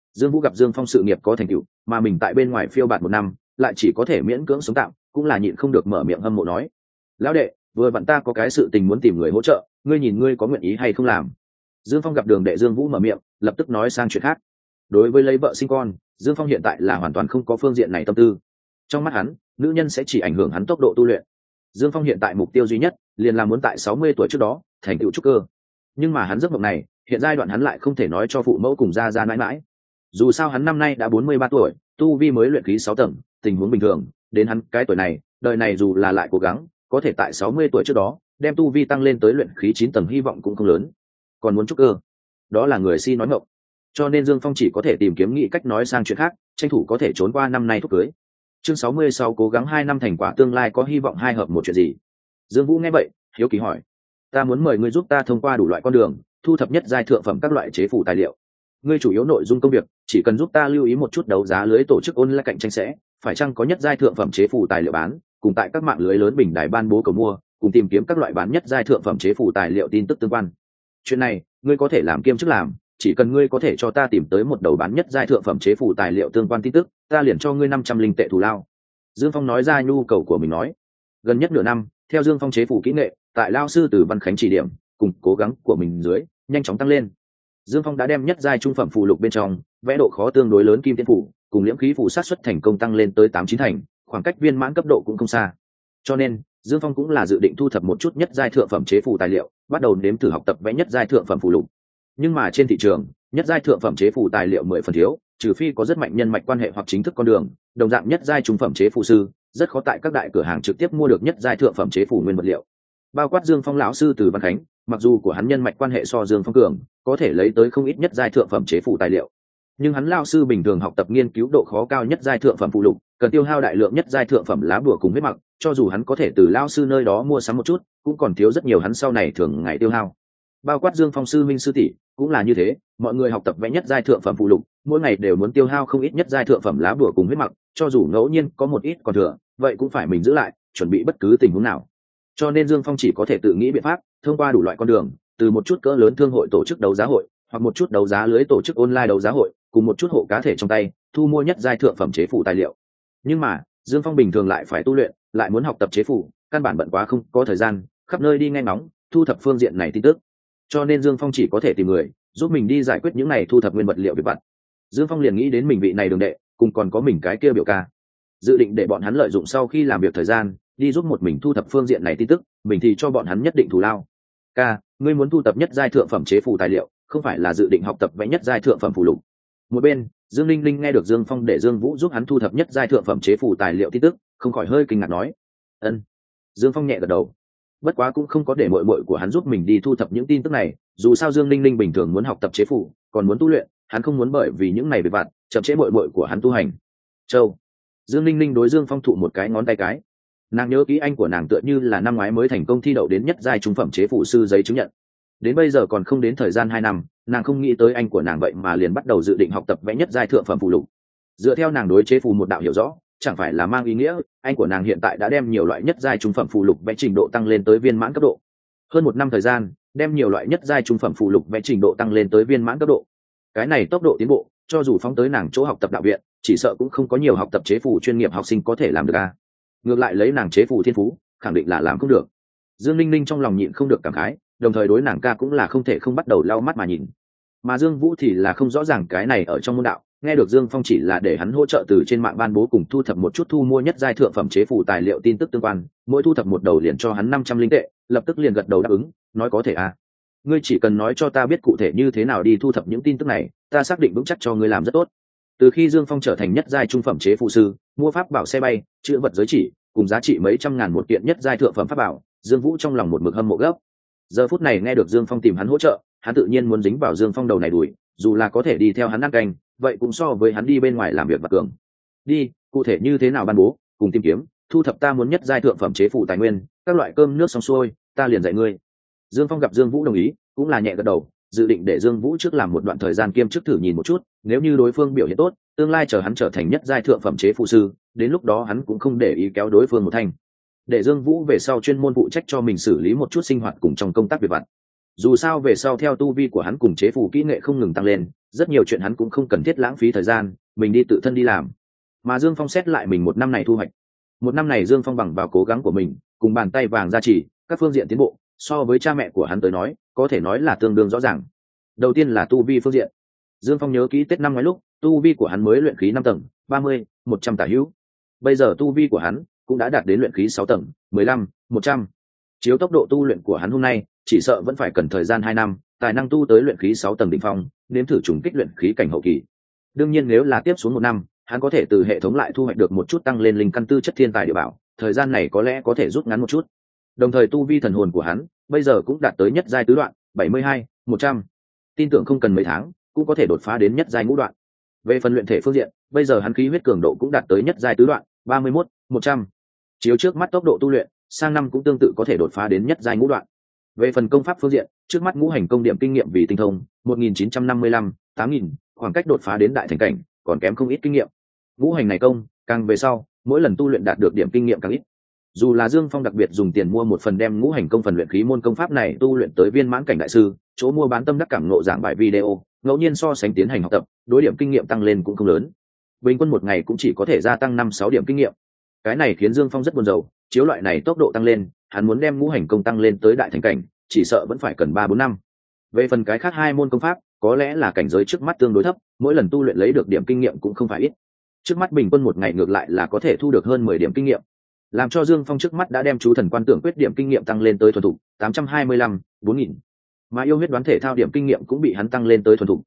Dương Vũ gặp Dương Phong sự nghiệp có thành tựu, mà mình tại bên ngoài phiêu bạt 1 năm, lại chỉ có thể miễn cưỡng sống tạm, cũng là nhịn không được mở miệng hâm mộ nói: "Lão đệ, vừa vặn ta có cái sự tình muốn tìm người hỗ trợ, ngươi nhìn ngươi có nguyện ý hay không làm?" Dương Phong gặp Đường Đệ Dương Vũ mở miệng, lập tức nói sang chuyện khác. Đối với lấy vợ sinh con, Dương Phong hiện tại là hoàn toàn không có phương diện này tâm tư. Trong mắt hắn, nữ nhân sẽ chỉ ảnh hưởng hắn tốc độ tu luyện. Dương Phong hiện tại mục tiêu duy nhất liền là muốn tại 60 tuổi trước đó thành tựu trúc cơ. Nhưng mà hắn giấc mộng này, hiện giai đoạn hắn lại không thể nói cho phụ mẫu cùng gia gia mãi mãi. Dù sao hắn năm nay đã 43 tuổi, tu vi mới luyện khí 6 tầng, tình huống bình thường, đến hắn cái tuổi này, đời này dù là lại cố gắng, có thể tại 60 tuổi trước đó đem tu vi tăng lên tới luyện khí 9 tầng hy vọng cũng không lớn. Còn muốn trúc cơ, đó là người si nói ngọng. Cho nên Dương Phong chỉ có thể tìm kiếm nghĩ cách nói sang chuyện khác, tranh thủ có thể trốn qua năm nay thúc cưới. Chương 66 cố gắng 2 năm thành quả tương lai có hy vọng 2 hợp một chuyện gì? Dương Vũ nghe vậy, hiếu kỳ hỏi: "Ta muốn mời ngươi giúp ta thông qua đủ loại con đường, thu thập nhất giai thượng phẩm các loại chế phủ tài liệu. Ngươi chủ yếu nội dung công việc, chỉ cần giúp ta lưu ý một chút đấu giá lưới tổ chức online cạnh tranh sẽ, phải chăng có nhất giai thượng phẩm chế phủ tài liệu bán, cùng tại các mạng lưới lớn bình đài ban bố cầu mua, cùng tìm kiếm các loại bán nhất giai thượng phẩm chế phủ tài liệu tin tức tương quan. Chuyện này, ngươi có thể làm kiêm chức làm, chỉ cần ngươi có thể cho ta tìm tới một đầu bán nhất giai thượng phẩm chế phủ tài liệu tương quan tin tức, ta liền cho ngươi 500 linh tệ thù lao." Dương Phong nói ra nhu cầu của mình nói. Gần nhất nửa năm, theo Dương Phong chế phủ kỹ nghệ, tại lao sư Từ Văn Khánh chỉ điểm, cùng cố gắng của mình dưới, nhanh chóng tăng lên. Dương Phong đã đem nhất giai trung phẩm phù lục bên trong, vẽ độ khó tương đối lớn kim tiên phủ, cùng liễm khí phủ sát xuất thành công tăng lên tới 8-9 thành, khoảng cách viên mãn cấp độ cũng không xa. Cho nên, Dương Phong cũng là dự định thu thập một chút nhất giai thượng phẩm chế phủ tài liệu, bắt đầu nếm thử học tập vẽ nhất giai thượng phẩm phù lục. Nhưng mà trên thị trường, nhất giai thượng phẩm chế phủ tài liệu 10 phần thiếu, trừ phi có rất mạnh nhân mạch quan hệ hoặc chính thức con đường, đồng dạng nhất giai trung phẩm chế phù sư, rất khó tại các đại cửa hàng trực tiếp mua được nhất giai thượng phẩm chế phủ nguyên vật liệu. Bao quát Dương Phong lão sư Từ Văn Khánh, mặc dù của hắn nhân mạch quan hệ so Dương Phong cường, có thể lấy tới không ít nhất giai thượng phẩm chế phủ tài liệu, nhưng hắn lão sư bình thường học tập nghiên cứu độ khó cao nhất giai thượng phẩm phụ lục, cần tiêu hao đại lượng nhất giai thượng phẩm lá bùa cùng huyết mặc, cho dù hắn có thể từ lão sư nơi đó mua sắm một chút, cũng còn thiếu rất nhiều hắn sau này thường ngày tiêu hao. Bao quát Dương Phong sư minh sư tỷ cũng là như thế, mọi người học tập vẽ nhất giai thượng phẩm phụ lục, mỗi ngày đều muốn tiêu hao không ít nhất giai thượng phẩm lá bùa cùng huyết mặc, cho dù ngẫu nhiên có một ít còn thừa, vậy cũng phải mình giữ lại, chuẩn bị bất cứ tình huống nào. Cho nên Dương Phong chỉ có thể tự nghĩ biện pháp, thông qua đủ loại con đường, từ một chút cỡ lớn thương hội tổ chức đấu giá hội, hoặc một chút đấu giá lưới tổ chức online đấu giá hội, cùng một chút hộ cá thể trong tay, thu mua nhất giai thượng phẩm chế phủ tài liệu. Nhưng mà, Dương Phong bình thường lại phải tu luyện, lại muốn học tập chế phủ, căn bản bận quá không có thời gian, khắp nơi đi nghe ngóng, thu thập phương diện này tin tức. Cho nên Dương Phong chỉ có thể tìm người, giúp mình đi giải quyết những này thu thập nguyên vật liệu việc vặt. Dương Phong liền nghĩ đến mình vị này Đường Đệ, cùng còn có mình cái kia biểu ca, dự định để bọn hắn lợi dụng sau khi làm việc thời gian, đi giúp một mình thu thập phương diện này tin tức, mình thì cho bọn hắn nhất định thù lao. "Ca, ngươi muốn thu thập nhất giai thượng phẩm chế phủ tài liệu, không phải là dự định học tập vẽ nhất giai thượng phẩm phù lục?" Một bên, Dương Linh Linh nghe được Dương Phong để Dương Vũ giúp hắn thu thập nhất giai thượng phẩm chế phủ tài liệu tin tức, không khỏi hơi kinh ngạc nói: "Ân." Dương Phong nhẹ gật đầu. Bất quá cũng không có để muội muội của hắn giúp mình đi thu thập những tin tức này, dù sao Dương Linh Linh bình thường muốn học tập chế phủ, còn muốn tu luyện, hắn không muốn bởi vì những này việc vặt, chậm trễ muội muội của hắn tu hành. Châu. Dương Linh Linh đối Dương Phong thụ một cái ngón tay cái. Nàng nhớ kỹ anh của nàng tựa như là năm ngoái mới thành công thi đậu đến nhất giai trung phẩm chế phủ sư giấy chứng nhận. Đến bây giờ còn không đến thời gian 2 năm, nàng không nghĩ tới anh của nàng vậy mà liền bắt đầu dự định học tập vẽ nhất giai thượng phẩm phù lục. Dựa theo nàng đối chế phù một đạo hiểu rõ, chẳng phải là mang ý nghĩa anh của nàng hiện tại đã đem nhiều loại nhất giai trung phẩm phù lục vẽ trình độ tăng lên tới viên mãn cấp độ. Hơn 1 năm thời gian, đem nhiều loại nhất giai trung phẩm phù lục vẽ trình độ tăng lên tới viên mãn cấp độ. Cái này tốc độ tiến bộ, cho dù phóng tới nàng chỗ học tập đạo viện, chỉ sợ cũng không có nhiều học tập chế phù chuyên nghiệp học sinh có thể làm được a. Ngược lại lấy nàng chế phù thiên phú, khẳng định là làm không được. Dương Linh Linh trong lòng nhịn không được cảm khái, đồng thời đối nàng ca cũng là không thể không bắt đầu lau mắt mà nhìn. Mà Dương Vũ thì là không rõ ràng cái này ở trong môn đạo, nghe được Dương Phong chỉ là để hắn hỗ trợ từ trên mạng ban bố cùng thu thập một chút thu mua nhất giai thượng phẩm chế phù tài liệu tin tức tương quan, mỗi thu thập một đầu liền cho hắn 500 linh tệ, lập tức liền gật đầu đáp ứng, nói có thể à. Ngươi chỉ cần nói cho ta biết cụ thể như thế nào đi thu thập những tin tức này, ta xác định vững chắc cho ngươi làm rất tốt. Từ khi Dương Phong trở thành nhất giai trung phẩm chế phù sư, mua pháp bảo xe bay, chữ vật giới chỉ, cùng giá trị mấy trăm ngàn một kiện nhất giai thượng phẩm pháp bảo, Dương Vũ trong lòng một mực hâm mộ gấp. Giờ phút này nghe được Dương Phong tìm hắn hỗ trợ, hắn tự nhiên muốn dính vào Dương Phong đầu này đuổi, dù là có thể đi theo hắn ăn canh, vậy cũng so với hắn đi bên ngoài làm việc vặt cường. Đi, cụ thể như thế nào ban bố, cùng tìm kiếm, thu thập ta muốn nhất giai thượng phẩm chế phù tài nguyên, các loại cơm nước xong xuôi, ta liền dạy ngươi. Dương Phong gặp Dương Vũ đồng ý, cũng là nhẹ gật đầu, dự định để Dương Vũ trước làm một đoạn thời gian kiêm chức thử nhìn một chút, nếu như đối phương biểu hiện tốt, tương lai chờ hắn trở thành nhất giai thượng phẩm chế phù sư, đến lúc đó hắn cũng không để ý kéo đối phương một thành. Để Dương Vũ về sau chuyên môn phụ trách cho mình xử lý một chút sinh hoạt cùng trong công tác việc vặt. Dù sao về sau theo tu vi của hắn cùng chế phù kỹ nghệ không ngừng tăng lên, rất nhiều chuyện hắn cũng không cần thiết lãng phí thời gian, mình đi tự thân đi làm. Mà Dương Phong xét lại mình một năm này thu hoạch. Một năm này Dương Phong bằng vào cố gắng của mình, cùng bàn tay vàng gia trì, các phương diện tiến bộ, so với cha mẹ của hắn tới nói, có thể nói là tương đương rõ ràng. Đầu tiên là tu vi phương diện. Dương Phong nhớ kỹ Tết năm ngoái lúc, tu vi của hắn mới luyện khí 5 tầng, 30, 100 tả hữu. Bây giờ tu vi của hắn cũng đã đạt đến luyện khí 6 tầng, 15, 100. Chiếu tốc độ tu luyện của hắn hôm nay, chỉ sợ vẫn phải cần thời gian 2 năm, tài năng tu tới luyện khí 6 tầng đỉnh phong, nếm thử trùng kích luyện khí cảnh hậu kỳ. Đương nhiên nếu là tiếp xuống 1 năm, hắn có thể từ hệ thống lại thu hoạch được một chút tăng lên linh căn tư chất thiên tài địa bảo, thời gian này có lẽ có thể rút ngắn một chút. Đồng thời tu vi thần hồn của hắn bây giờ cũng đạt tới nhất giai tứ đoạn, 72, 100. Tin tưởng không cần mấy tháng, cũng có thể đột phá đến nhất giai ngũ đoạn. Về phần luyện thể phương diện, bây giờ hắn khí huyết cường độ cũng đạt tới nhất giai tứ đoạn, 31, 100. Chiếu trước mắt tốc độ tu luyện, sang năm cũng tương tự có thể đột phá đến nhất giai ngũ đoạn. Về phần công pháp phương diện, trước mắt ngũ hành công điểm kinh nghiệm vì tinh thông, 1955, 8000, khoảng cách đột phá đến đại thành cảnh, còn kém không ít kinh nghiệm. Ngũ hành này công, càng về sau, mỗi lần tu luyện đạt được điểm kinh nghiệm càng ít. Dù là Dương Phong đặc biệt dùng tiền mua một phần đem ngũ hành công phần luyện khí môn công pháp này tu luyện tới viên mãn cảnh đại sư, chỗ mua bán tâm đắc cảm ngộ giảng bài video, ngẫu nhiên so sánh tiến hành học tập, đối điểm kinh nghiệm tăng lên cũng không lớn. Bình quân một ngày cũng chỉ có thể gia tăng 5-6 điểm kinh nghiệm. Cái này khiến Dương Phong rất buồn rầu, chiếu loại này tốc độ tăng lên, hắn muốn đem ngũ hành công tăng lên tới đại thành cảnh, chỉ sợ vẫn phải cần 3-4 năm. Về phần cái khác hai môn công pháp, có lẽ là cảnh giới trước mắt tương đối thấp, mỗi lần tu luyện lấy được điểm kinh nghiệm cũng không phải ít. Trước mắt bình quân một ngày ngược lại là có thể thu được hơn 10 điểm kinh nghiệm, làm cho Dương Phong trước mắt đã đem chú thần quan tưởng quyết điểm kinh nghiệm tăng lên tới thuần thục 825, 4000. Mà yêu huyết đoán thể thao điểm kinh nghiệm cũng bị hắn tăng lên tới thuần thục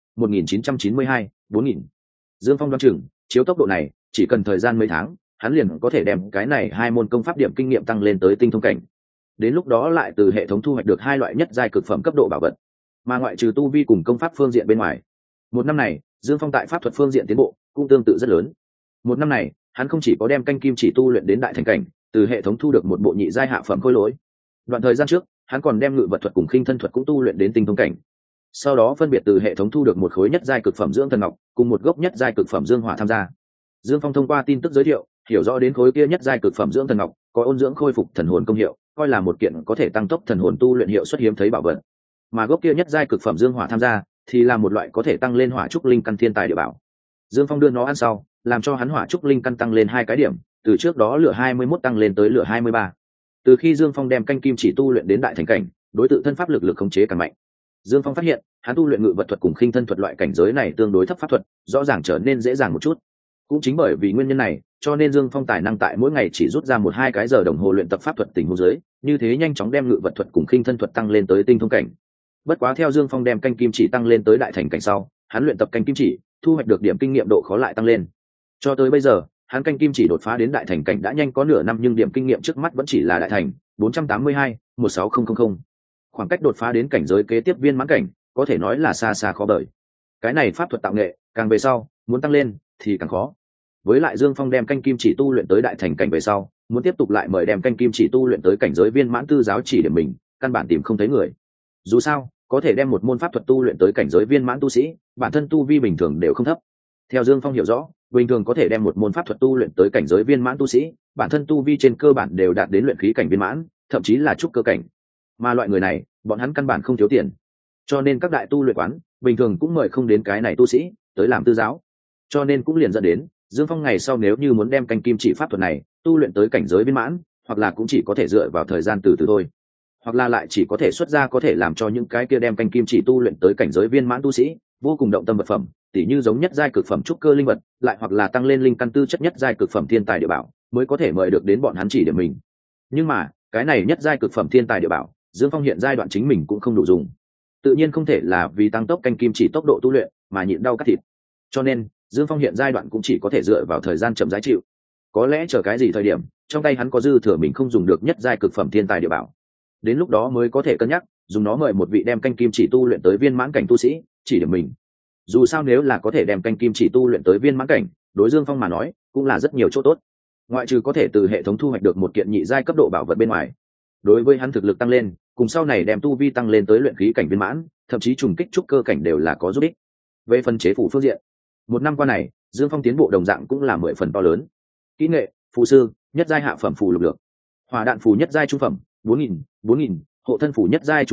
1992, 4000. Dương Phong đoán chừng, chiếu tốc độ này, chỉ cần thời gian mấy tháng, hắn liền có thể đem cái này hai môn công pháp điểm kinh nghiệm tăng lên tới tinh thông cảnh. Đến lúc đó lại từ hệ thống thu hoạch được hai loại nhất giai cực phẩm cấp độ bảo vật. Mà ngoại trừ tu vi cùng công pháp phương diện bên ngoài, một năm này, Dương Phong tại pháp thuật phương diện tiến bộ cũng tương tự rất lớn. Một năm này, hắn không chỉ có đem canh kim chỉ tu luyện đến đại thành cảnh, từ hệ thống thu được một bộ nhị giai hạ phẩm khôi lỗi. Đoạn thời gian trước, hắn còn đem ngự vật thuật cùng khinh thân thuật cũng tu luyện đến tinh thông cảnh. Sau đó phân biệt từ hệ thống thu được một khối nhất giai cực phẩm dưỡng thần ngọc, cùng một gốc nhất giai cực phẩm dương hỏa tham gia. Dương Phong thông qua tin tức giới thiệu, hiểu rõ đến khối kia nhất giai cực phẩm dưỡng thần ngọc có ôn dưỡng khôi phục thần hồn công hiệu, coi là một kiện có thể tăng tốc thần hồn tu luyện hiệu suất hiếm thấy bảo vật. Mà gốc kia nhất giai cực phẩm dương hỏa tham gia thì là một loại có thể tăng lên hỏa trúc linh căn thiên tài địa bảo. Dương Phong đưa nó ăn sau, làm cho hắn hỏa trúc linh căn tăng lên 2 cái điểm, từ trước đó lửa 21 tăng lên tới lửa 23. Từ khi Dương Phong đem canh kim chỉ tu luyện đến đại thành cảnh, đối tự thân pháp lực khống chế càng mạnh. Dương Phong phát hiện, hắn tu luyện ngự vật thuật cùng khinh thân thuật loại cảnh giới này tương đối thấp pháp thuật, rõ ràng trở nên dễ dàng một chút. Cũng chính bởi vì nguyên nhân này, cho nên Dương Phong tài năng tại mỗi ngày chỉ rút ra 1-2 cái giờ đồng hồ luyện tập pháp thuật tình huống dưới, như thế nhanh chóng đem ngự vật thuật cùng khinh thân thuật tăng lên tới tinh thông cảnh. Bất quá theo Dương Phong đem canh kim chỉ tăng lên tới đại thành cảnh sau, hắn luyện tập canh kim chỉ, thu hoạch được điểm kinh nghiệm độ khó lại tăng lên. Cho tới bây giờ, hắn canh kim chỉ đột phá đến đại thành cảnh đã nhanh có nửa năm, nhưng điểm kinh nghiệm trước mắt vẫn chỉ là đại thành 482, 16000. Khoảng cách đột phá đến cảnh giới kế tiếp viên mãn cảnh, có thể nói là xa xa khó đợi. Cái này pháp thuật tạo nghệ, càng về sau, muốn tăng lên thì càng khó. Với lại Dương Phong đem canh kim chỉ tu luyện tới đại thành cảnh về sau, muốn tiếp tục lại mời đem canh kim chỉ tu luyện tới cảnh giới viên mãn tư giáo chỉ điểm mình, căn bản tìm không thấy người. Dù sao, có thể đem một môn pháp thuật tu luyện tới cảnh giới viên mãn tu sĩ, bản thân tu vi bình thường đều không thấp. Theo Dương Phong hiểu rõ, bình thường có thể đem một môn pháp thuật tu luyện tới cảnh giới viên mãn tu sĩ, bản thân tu vi trên cơ bản đều đạt đến luyện khí cảnh viên mãn, thậm chí là trúc cơ cảnh. Mà loại người này, bọn hắn căn bản không thiếu tiền, cho nên các đại tu luyện quán bình thường cũng mời không đến cái này tu sĩ tới làm tư giáo. Cho nên cũng liền dẫn đến Dương Phong ngày sau nếu như muốn đem canh kim chỉ pháp thuật này tu luyện tới cảnh giới viên mãn, hoặc là cũng chỉ có thể dựa vào thời gian từ từ thôi, hoặc là lại chỉ có thể xuất ra có thể làm cho những cái kia đem canh kim chỉ tu luyện tới cảnh giới viên mãn tu sĩ vô cùng động tâm vật phẩm, tỉ như giống nhất giai cực phẩm trúc cơ linh vật, lại hoặc là tăng lên linh căn tư chất nhất giai cực phẩm thiên tài địa bảo, mới có thể mời được đến bọn hắn chỉ điểm mình. Nhưng mà cái này nhất giai cực phẩm thiên tài địa bảo, Dương Phong hiện giai đoạn chính mình cũng không đủ dùng, tự nhiên không thể là vì tăng tốc canh kim chỉ tốc độ tu luyện mà nhịn đau cắt thịt. Cho nên Dương Phong hiện giai đoạn cũng chỉ có thể dựa vào thời gian chậm rãi chịu. Có lẽ chờ cái gì thời điểm trong tay hắn có dư thừa mình không dùng được nhất giai cực phẩm thiên tài địa bảo, đến lúc đó mới có thể cân nhắc dùng nó mời một vị đem canh kim chỉ tu luyện tới viên mãn cảnh tu sĩ chỉ điểm mình. Dù sao nếu là có thể đem canh kim chỉ tu luyện tới viên mãn cảnh, đối Dương Phong mà nói cũng là rất nhiều chỗ tốt. Ngoại trừ có thể từ hệ thống thu hoạch được một kiện nhị giai cấp độ bảo vật bên ngoài, đối với hắn thực lực tăng lên, cùng sau này đem tu vi tăng lên tới luyện khí cảnh viên mãn, thậm chí trùng kích trúc cơ cảnh đều là có giúp ích. Về phần chế phủ phương diện, một năm qua này Dương Phong tiến bộ đồng dạng cũng là 10 phần to lớn. Kỹ nghệ phù sư nhất giai hạ phẩm phù lục lược, hỏa đạn phù nhất giai trung phẩm 4000, hộ thân phù nhất giai trung phẩm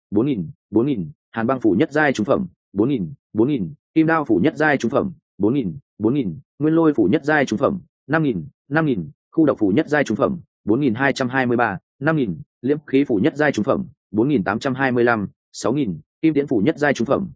4.000 hàn băng phủ nhất giai trung phẩm 4.000 kim đao phủ nhất giai trung phẩm 4.000 nguyên lôi phủ nhất giai trung phẩm 5.000 khu độc phủ nhất giai trung phẩm 4.223 5.000 liễm khí phủ nhất giai trung phẩm 4.825 6.000 kim tiễn phủ nhất giai trung phẩm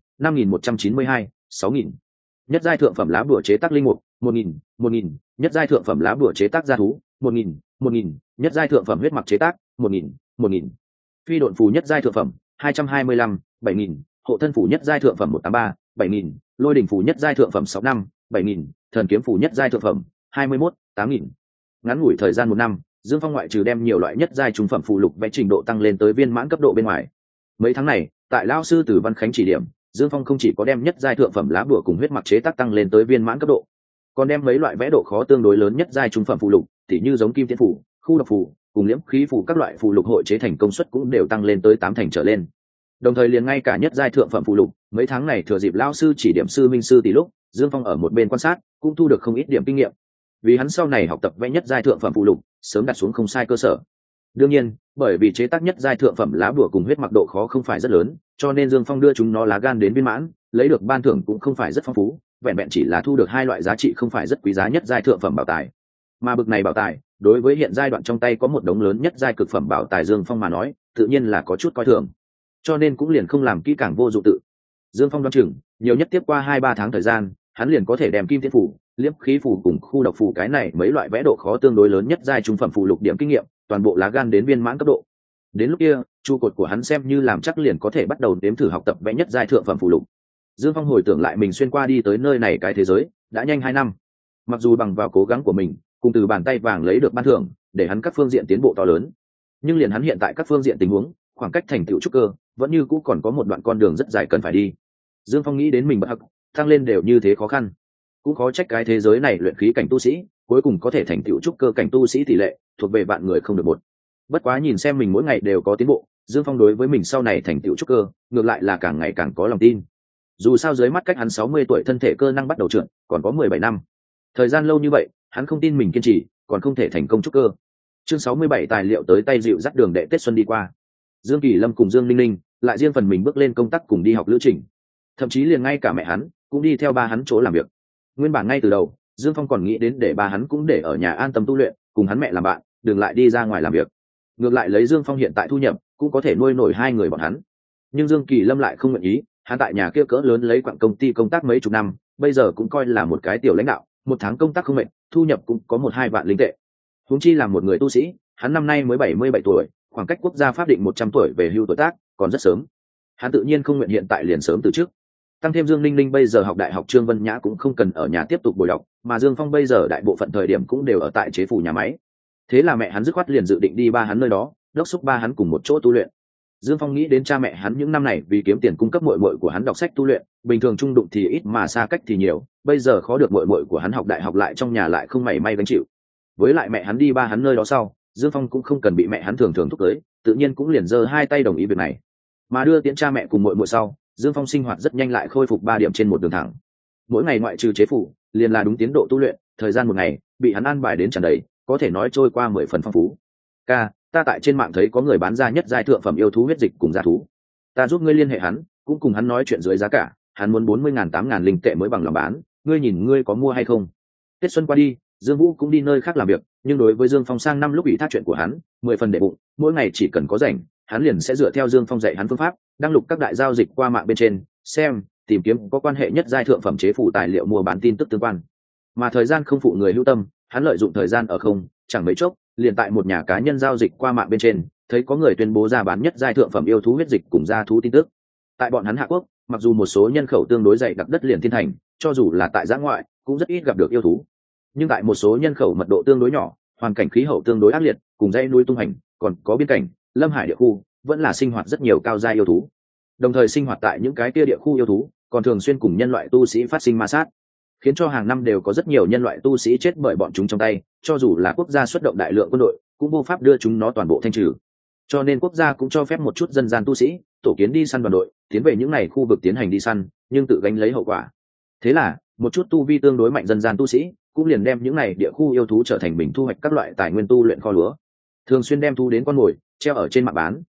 5.192 6.000 nhất giai thượng phẩm lá bùa chế tác linh mục 1.000 nhất giai thượng phẩm lá bùa chế tác gia thú 1.000 nhất giai thượng phẩm huyết mặc chế tác 1.000 phi độn phù nhất giai thượng phẩm 225 7.000 hộ thân phù nhất giai thượng phẩm 183 7.000 lôi đỉnh phù nhất giai thượng phẩm 65 7.000 thần kiếm phù nhất giai thượng phẩm 21 8.000 ngắn ngủi thời gian 1 năm, Dương Phong ngoại trừ đem nhiều loại nhất giai trung phẩm phù lục vẽ trình độ tăng lên tới viên mãn cấp độ bên ngoài. Mấy tháng này, tại lão sư Từ Văn Khánh chỉ điểm, Dương Phong không chỉ có đem nhất giai thượng phẩm lá bùa cùng huyết mặc chế tác tăng lên tới viên mãn cấp độ, còn đem mấy loại vẽ độ khó tương đối lớn nhất giai trung phẩm phù lục, tỉ như giống kim tiễn phù, khu độc phù, cùng liễm khí phù các loại phù lục hội chế thành công suất cũng đều tăng lên tới 8 thành trở lên. Đồng thời liền ngay cả nhất giai thượng phẩm phù lục, mấy tháng này thừa dịp lão sư chỉ điểm sư minh sư tỷ lúc, Dương Phong ở một bên quan sát, cũng thu được không ít điểm kinh nghiệm. Vì hắn sau này học tập vẽ nhất giai thượng phẩm phù lục, sớm đặt xuống không sai cơ sở. Đương nhiên, bởi vì chế tác nhất giai thượng phẩm lá bùa cùng huyết mặc độ khó không phải rất lớn, cho nên Dương Phong đưa chúng nó lá gan đến viên mãn, lấy được ban thưởng cũng không phải rất phong phú, vẹn vẹn chỉ là thu được 2 loại giá trị không phải rất quý giá nhất giai thượng phẩm bảo tài. Mà bực này bảo tài, đối với hiện giai đoạn trong tay có một đống lớn nhất giai cực phẩm bảo tài Dương Phong mà nói, tự nhiên là có chút coi thường. Cho nên cũng liền không làm kỹ càng vô dụng tự. Dương Phong đoán chừng, nhiều nhất tiếp qua 2-3 tháng thời gian, hắn liền có thể đem kim tiễn phủ, liễm khí phù cùng khu độc phù cái này mấy loại vẽ độ khó tương đối lớn nhất giai trung phẩm phù lục điểm kinh nghiệm, toàn bộ lá gan đến viên mãn cấp độ. Đến lúc kia, trụ cột của hắn xem như làm chắc liền có thể bắt đầu đếm thử học tập vẽ nhất giai thượng phẩm phù lục. Dương Phong hồi tưởng lại mình xuyên qua đi tới nơi này cái thế giới, đã nhanh 2 năm. Mặc dù bằng vào cố gắng của mình, cùng từ bàn tay vàng lấy được ban thưởng, để hắn các phương diện tiến bộ to lớn. Nhưng liền hắn hiện tại các phương diện tình huống, khoảng cách thành tựu trúc cơ, vẫn như cũ còn có một đoạn con đường rất dài cần phải đi. Dương Phong nghĩ đến mình bất hắc, tăng lên đều như thế khó khăn, cũng khó trách cái thế giới này luyện khí cảnh tu sĩ cuối cùng có thể thành tựu trúc cơ cảnh tu sĩ tỷ lệ thuộc về vạn người không được một. Bất quá nhìn xem mình mỗi ngày đều có tiến bộ, Dương Phong đối với mình sau này thành tựu trúc cơ ngược lại là càng ngày càng có lòng tin. Dù sao dưới mắt cách hắn 60 tuổi thân thể cơ năng bắt đầu trượt, còn có 17 năm. Thời gian lâu như vậy, hắn không tin mình kiên trì, còn không thể thành công trúc cơ. Chương 67 tài liệu tới tay dịu dắt đường đệ Tết xuân đi qua. Dương Kỳ Lâm cùng Dương Linh Linh lại riêng phần mình bước lên công tác cùng đi học lữ trình. Thậm chí liền ngay cả mẹ hắn cũng đi theo ba hắn chỗ làm việc. Nguyên bản ngay từ đầu, Dương Phong còn nghĩ đến để ba hắn cũng để ở nhà an tâm tu luyện, cùng hắn mẹ làm bạn, đừng lại đi ra ngoài làm việc. Ngược lại lấy Dương Phong hiện tại thu nhập, cũng có thể nuôi nổi 2 người bọn hắn. Nhưng Dương Kỳ Lâm lại không nguyện ý, hắn tại nhà kia cỡ lớn lấy quặng công ty công tác mấy chục năm, bây giờ cũng coi là một cái tiểu lãnh đạo, 1 tháng công tác không mệt, thu nhập cũng có 1-2 vạn linh tệ. Huống chi là một người tu sĩ, hắn năm nay mới 77 tuổi, khoảng cách quốc gia pháp định 100 tuổi về hưu tuổi tác, còn rất sớm. Hắn tự nhiên không nguyện hiện tại liền sớm từ chức. Tăng thêm Dương Linh Linh bây giờ học đại học Trương Vân Nhã cũng không cần ở nhà tiếp tục bồi đọc, mà Dương Phong bây giờ đại bộ phận thời điểm cũng đều ở tại chế phủ nhà máy. Thế là mẹ hắn dứt khoát liền dự định đi ba hắn nơi đó, đốc thúc ba hắn cùng một chỗ tu luyện. Dương Phong nghĩ đến cha mẹ hắn những năm này vì kiếm tiền cung cấp muội muội của hắn đọc sách tu luyện, bình thường trung đụng thì ít mà xa cách thì nhiều, bây giờ khó được muội muội của hắn học đại học lại trong nhà lại không mảy may gánh chịu. Với lại mẹ hắn đi ba hắn nơi đó sau, Dương Phong cũng không cần bị mẹ hắn thường thúc cưới, tự nhiên cũng liền giơ 2 tay đồng ý việc này. Mà đưa tiễn cha mẹ cùng muội muội sau, Dương Phong sinh hoạt rất nhanh lại khôi phục 3 điểm trên một đường thẳng. Mỗi ngày ngoại trừ chế phủ, liền là đúng tiến độ tu luyện, thời gian một ngày bị hắn an bài đến tràn đầy, có thể nói trôi qua 10 phần phong phú. Ta tại trên mạng thấy có người bán ra nhất giai thượng phẩm yêu thú huyết dịch cùng gia thú, ta giúp ngươi liên hệ hắn, cũng cùng hắn nói chuyện dưới giá cả, hắn muốn 40.000 8.000 linh tệ mới bằng lòng bán, ngươi nhìn ngươi có mua hay không. Tết xuân qua đi, Dương Vũ cũng đi nơi khác làm việc, nhưng đối với Dương Phong sang năm lúc ủy thác chuyện của hắn 10 phần để bụng, mỗi ngày chỉ cần có rảnh, hắn liền sẽ dựa theo Dương Phong dạy hắn phương pháp, đăng lục các đại giao dịch qua mạng bên trên, xem, tìm kiếm có quan hệ nhất giai thượng phẩm chế phủ tài liệu mua bán tin tức tương quan. Mà thời gian không phụ người hữu tâm, hắn lợi dụng thời gian ở không, chẳng mấy chốc, liền tại một nhà cá nhân giao dịch qua mạng bên trên, thấy có người tuyên bố ra bán nhất giai thượng phẩm yêu thú huyết dịch cùng gia thú tin tức. Tại bọn hắn Hạ Quốc, mặc dù một số nhân khẩu tương đối dày đặc đất liền thiên thành, cho dù là tại giã ngoại, cũng rất ít gặp được yêu thú. Nhưng tại một số nhân khẩu mật độ tương đối nhỏ, hoàn cảnh khí hậu tương đối ác liệt, cùng dãy núi tung hành, còn có biên cảnh, lâm hải địa khu, vẫn là sinh hoạt rất nhiều cao giai yêu thú. Đồng thời sinh hoạt tại những cái kia địa khu yêu thú, còn thường xuyên cùng nhân loại tu sĩ phát sinh ma sát, khiến cho hàng năm đều có rất nhiều nhân loại tu sĩ chết bởi bọn chúng trong tay, cho dù là quốc gia xuất động đại lượng quân đội, cũng vô pháp đưa chúng nó toàn bộ thanh trừ. Cho nên quốc gia cũng cho phép một chút dân gian tu sĩ tổ kiến đi săn đoàn đội, tiến về những này khu vực tiến hành đi săn, nhưng tự gánh lấy hậu quả. Thế là, một chút tu vi tương đối mạnh dân gian tu sĩ cũng liền đem những này địa khu yêu thú trở thành mình thu hoạch các loại tài nguyên tu luyện kho lúa, thường xuyên đem thu đến con mồi treo ở trên mạng bán,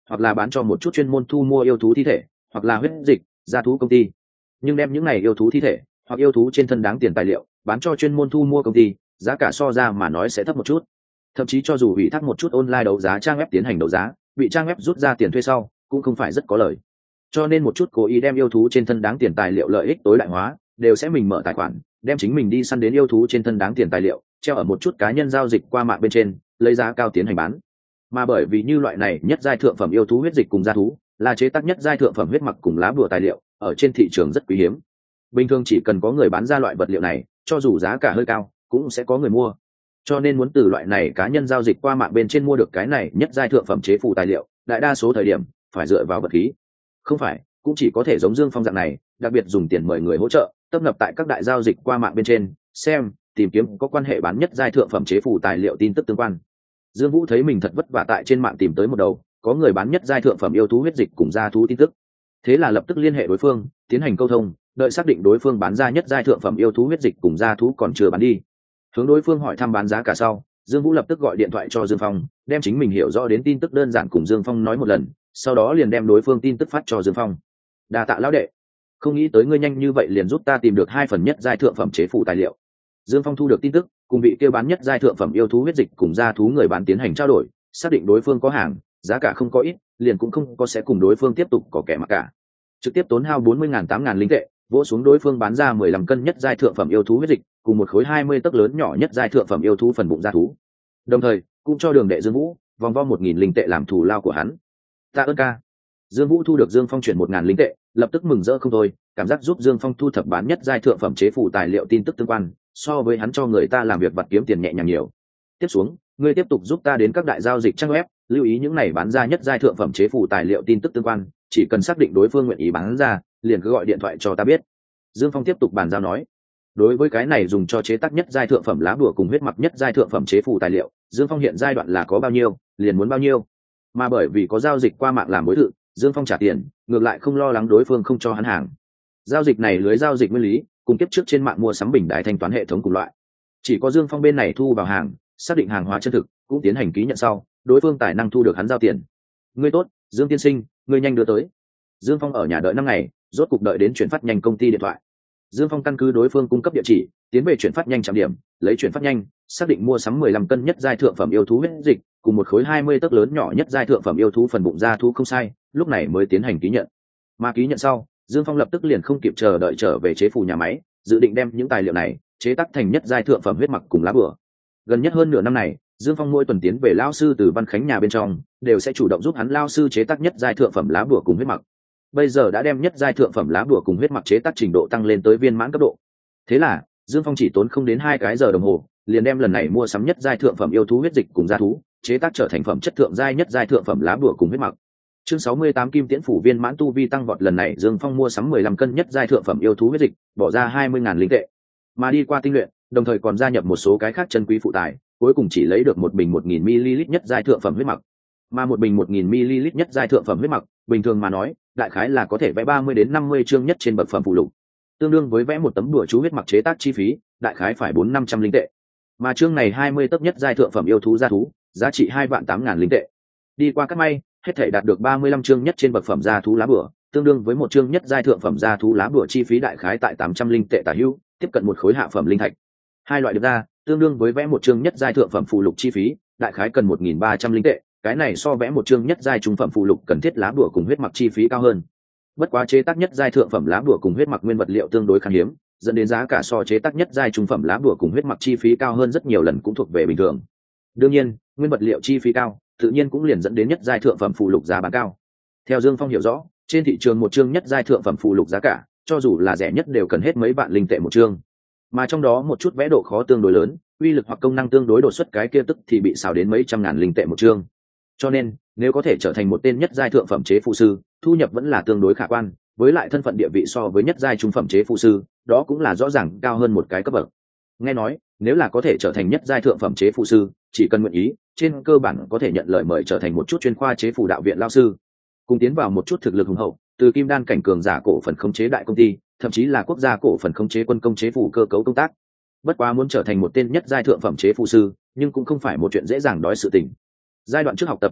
hoặc là bán cho một chút chuyên môn thu mua yêu thú thi thể hoặc là huyết dịch gia thú công ty. Nhưng đem những này yêu thú thi thể hoặc yêu thú trên thân đáng tiền tài liệu bán cho chuyên môn thu mua công ty, giá cả so ra mà nói sẽ thấp một chút. Thậm chí cho dù ủy thác một chút online đấu giá trang web tiến hành đấu giá, bị trang web rút ra tiền thuê sau cũng không phải rất có lời. Cho nên một chút cố ý đem yêu thú trên thân đáng tiền tài liệu lợi ích tối đại hóa, đều sẽ mình mở tài khoản, đem chính mình đi săn đến yêu thú trên thân đáng tiền tài liệu treo ở một chút cá nhân giao dịch qua mạng bên trên, lấy giá cao tiến hành bán. Mà bởi vì như loại này nhất giai thượng phẩm yêu thú huyết dịch cùng gia thú là chế tác nhất giai thượng phẩm huyết mặc cùng lá bùa tài liệu, ở trên thị trường rất quý hiếm. Bình thường chỉ cần có người bán ra loại vật liệu này, cho dù giá cả hơi cao cũng sẽ có người mua. Cho nên muốn từ loại này cá nhân giao dịch qua mạng bên trên mua được cái này nhất giai thượng phẩm chế phù tài liệu, đại đa số thời điểm phải dựa vào vật khí. Không phải, cũng chỉ có thể giống Dương Phong dạng này, đặc biệt dùng tiền mời người hỗ trợ, tấp nập tại các đại giao dịch qua mạng bên trên, xem, tìm kiếm có quan hệ bán nhất giai thượng phẩm chế phù tài liệu tin tức tương quan. Dương Vũ thấy mình thật vất vả tại trên mạng tìm tới một đầu, có người bán nhất giai thượng phẩm yêu thú huyết dịch cùng gia thú tin tức. Thế là lập tức liên hệ đối phương, tiến hành câu thông, đợi xác định đối phương bán ra nhất giai thượng phẩm yêu thú huyết dịch cùng gia thú còn chưa bán đi. Hướng đối phương hỏi thăm bán giá cả sau, Dương Vũ lập tức gọi điện thoại cho Dương Phong, đem chính mình hiểu rõ đến tin tức đơn giản cùng Dương Phong nói một lần, sau đó liền đem đối phương tin tức phát cho Dương Phong. Đa tạ lão đệ, không nghĩ tới ngươi nhanh như vậy liền giúp ta tìm được 2 phần nhất giai thượng phẩm chế phù tài liệu. Dương Phong thu được tin tức, cùng vị kêu bán nhất giai thượng phẩm yêu thú huyết dịch cùng gia thú người bán tiến hành trao đổi, xác định đối phương có hàng, giá cả không có ít, liền cũng không có sẽ cùng đối phương tiếp tục có kẻ mặc cả. Trực tiếp tốn hao 40.000-8.000 linh tệ, vỗ xuống đối phương bán ra 15 cân nhất giai thượng phẩm yêu thú huyết dịch, cùng một khối 20 tấc lớn nhỏ nhất giai thượng phẩm yêu thú phần bụng gia thú. Đồng thời, cũng cho Đường Đệ Dương Vũ vòng vo 1.000 linh tệ làm thù lao của hắn. Tạ ơn ca. Dương Vũ thu được Dương Phong chuyển 1.000 linh tệ, lập tức mừng rỡ không thôi, cảm giác giúp Dương Phong thu thập bán nhất giai thượng phẩm chế phù tài liệu tin tức tương quan, so với hắn cho người ta làm việc vặt kiếm tiền nhẹ nhàng nhiều. Tiếp xuống, ngươi tiếp tục giúp ta đến các đại giao dịch trang web, lưu ý những này bán ra nhất giai thượng phẩm chế phù tài liệu tin tức tương quan, chỉ cần xác định đối phương nguyện ý bán ra, liền cứ gọi điện thoại cho ta biết. Dương Phong tiếp tục bàn giao nói. Đối với cái này dùng cho chế tác nhất giai thượng phẩm lá bùa cùng huyết mặc nhất giai thượng phẩm chế phù tài liệu, Dương Phong hiện giai đoạn là có bao nhiêu, liền muốn bao nhiêu. Mà bởi vì có giao dịch qua mạng làm mối thự, Dương Phong trả tiền, ngược lại không lo lắng đối phương không cho hắn hàng. Giao dịch này lưới giao dịch nguyên lý, cùng kiếp trước trên mạng mua sắm bình đại thanh toán hệ thống cùng loại. Chỉ có Dương Phong bên này thu vào hàng, xác định hàng hóa chân thực, cũng tiến hành ký nhận sau, đối phương tài năng thu được hắn giao tiền. Ngươi tốt, Dương tiên sinh, ngươi nhanh đưa tới. Dương Phong ở nhà đợi 5 ngày, rốt cục đợi đến chuyển phát nhanh công ty điện thoại. Dương Phong căn cứ đối phương cung cấp địa chỉ, tiến về chuyển phát nhanh trạm điểm, lấy chuyển phát nhanh, xác định mua sắm 15 cân nhất giai thượng phẩm yêu thú huyết dịch, cùng một khối 20 tấc lớn nhỏ nhất giai thượng phẩm yêu thú phần bụng gia thú không sai, lúc này mới tiến hành ký nhận. Mà ký nhận sau, Dương Phong lập tức liền không kịp chờ đợi trở về chế phù nhà máy, dự định đem những tài liệu này chế tác thành nhất giai thượng phẩm huyết mặc cùng lá bùa. Gần nhất hơn nửa năm này, Dương Phong mỗi tuần tiến về lão sư từ Văn Khánh nhà bên trong, đều sẽ chủ động giúp hắn lão sư chế tác nhất giai thượng phẩm lá bùa cùng huyết mặc. Bây giờ đã đem nhất giai thượng phẩm lá bùa cùng huyết mặc chế tác trình độ tăng lên tới viên mãn cấp độ. Thế là, Dương Phong chỉ tốn không đến 2 cái giờ đồng hồ, liền đem lần này mua sắm nhất giai thượng phẩm yêu thú huyết dịch cùng gia thú, chế tác trở thành phẩm chất thượng giai nhất giai thượng phẩm lá bùa cùng huyết mặc. Chương 68 Kim Tiễn phủ viên mãn tu vi tăng vọt, lần này Dương Phong mua sắm 15 cân nhất giai thượng phẩm yêu thú huyết dịch, bỏ ra 20.000 linh tệ. Mà đi qua tinh luyện, đồng thời còn gia nhập một số cái khác chân quý phụ tài, cuối cùng chỉ lấy được một bình 1000 ml nhất giai thượng phẩm huyết mặc. Mà một bình 1000 ml nhất giai thượng phẩm huyết mặc, bình thường mà nói, đại khái là có thể vẽ 30 đến 50 chương nhất trên bậc phẩm phụ lục. Tương đương với vẽ một tấm đùa chú huyết mặc chế tác chi phí, đại khái phải 400-500 linh tệ. Mà chương này 20 tấc nhất giai thượng phẩm yêu thú gia thú, giá trị 2.800.000 linh tệ. Đi qua cắt may, hết thể đạt được 35 chương nhất trên bậc phẩm gia thú lá bùa, tương đương với một chương nhất giai thượng phẩm gia thú lá bùa chi phí đại khái tại 800 linh tệ tả hữu, tiếp cận một khối hạ phẩm linh thạch. Hai loại được ra, tương đương với vẽ một chương nhất giai thượng phẩm phụ lục chi phí, đại khái cần 1.300 linh tệ, cái này so vẽ một chương nhất giai trung phẩm phụ lục cần thiết lá bùa cùng huyết mặc chi phí cao hơn. Bất quá chế tác nhất giai thượng phẩm lá bùa cùng huyết mặc nguyên vật liệu tương đối khan hiếm, dẫn đến giá cả so chế tác nhất giai trung phẩm lá bùa cùng huyết mặc chi phí cao hơn rất nhiều lần, cũng thuộc về bình thường. Đương nhiên, nguyên vật liệu chi phí cao, tự nhiên cũng liền dẫn đến nhất giai thượng phẩm phụ lục giá bán cao. Theo Dương Phong hiểu rõ, trên thị trường một chương nhất giai thượng phẩm phụ lục giá cả, cho dù là rẻ nhất đều cần hết mấy vạn linh tệ một chương. Mà trong đó một chút vẽ độ khó tương đối lớn, uy lực hoặc công năng tương đối đột xuất cái kia tức thì bị xào đến mấy trăm ngàn linh tệ một chương. Cho nên, nếu có thể trở thành một tên nhất giai thượng phẩm chế phụ sư, thu nhập vẫn là tương đối khả quan, với lại thân phận địa vị so với nhất giai trung phẩm chế phụ sư, đó cũng là rõ ràng cao hơn một cái cấp bậc. Nghe nói, nếu là có thể trở thành nhất giai thượng phẩm chế phụ sư, chỉ cần nguyện ý, trên cơ bản có thể nhận lời mời trở thành một chút chuyên khoa chế phụ đạo viện lao sư, cùng tiến vào một chút thực lực hùng hậu, từ kim đan cảnh cường giả cổ phần khống chế đại công ty, thậm chí là quốc gia cổ phần khống chế quân công chế phủ cơ cấu công tác. Bất quá muốn trở thành một tên nhất giai thượng phẩm chế phụ sư, nhưng cũng không phải một chuyện dễ dàng đói sự tình. Giai đoạn trước học tập giai đoạn,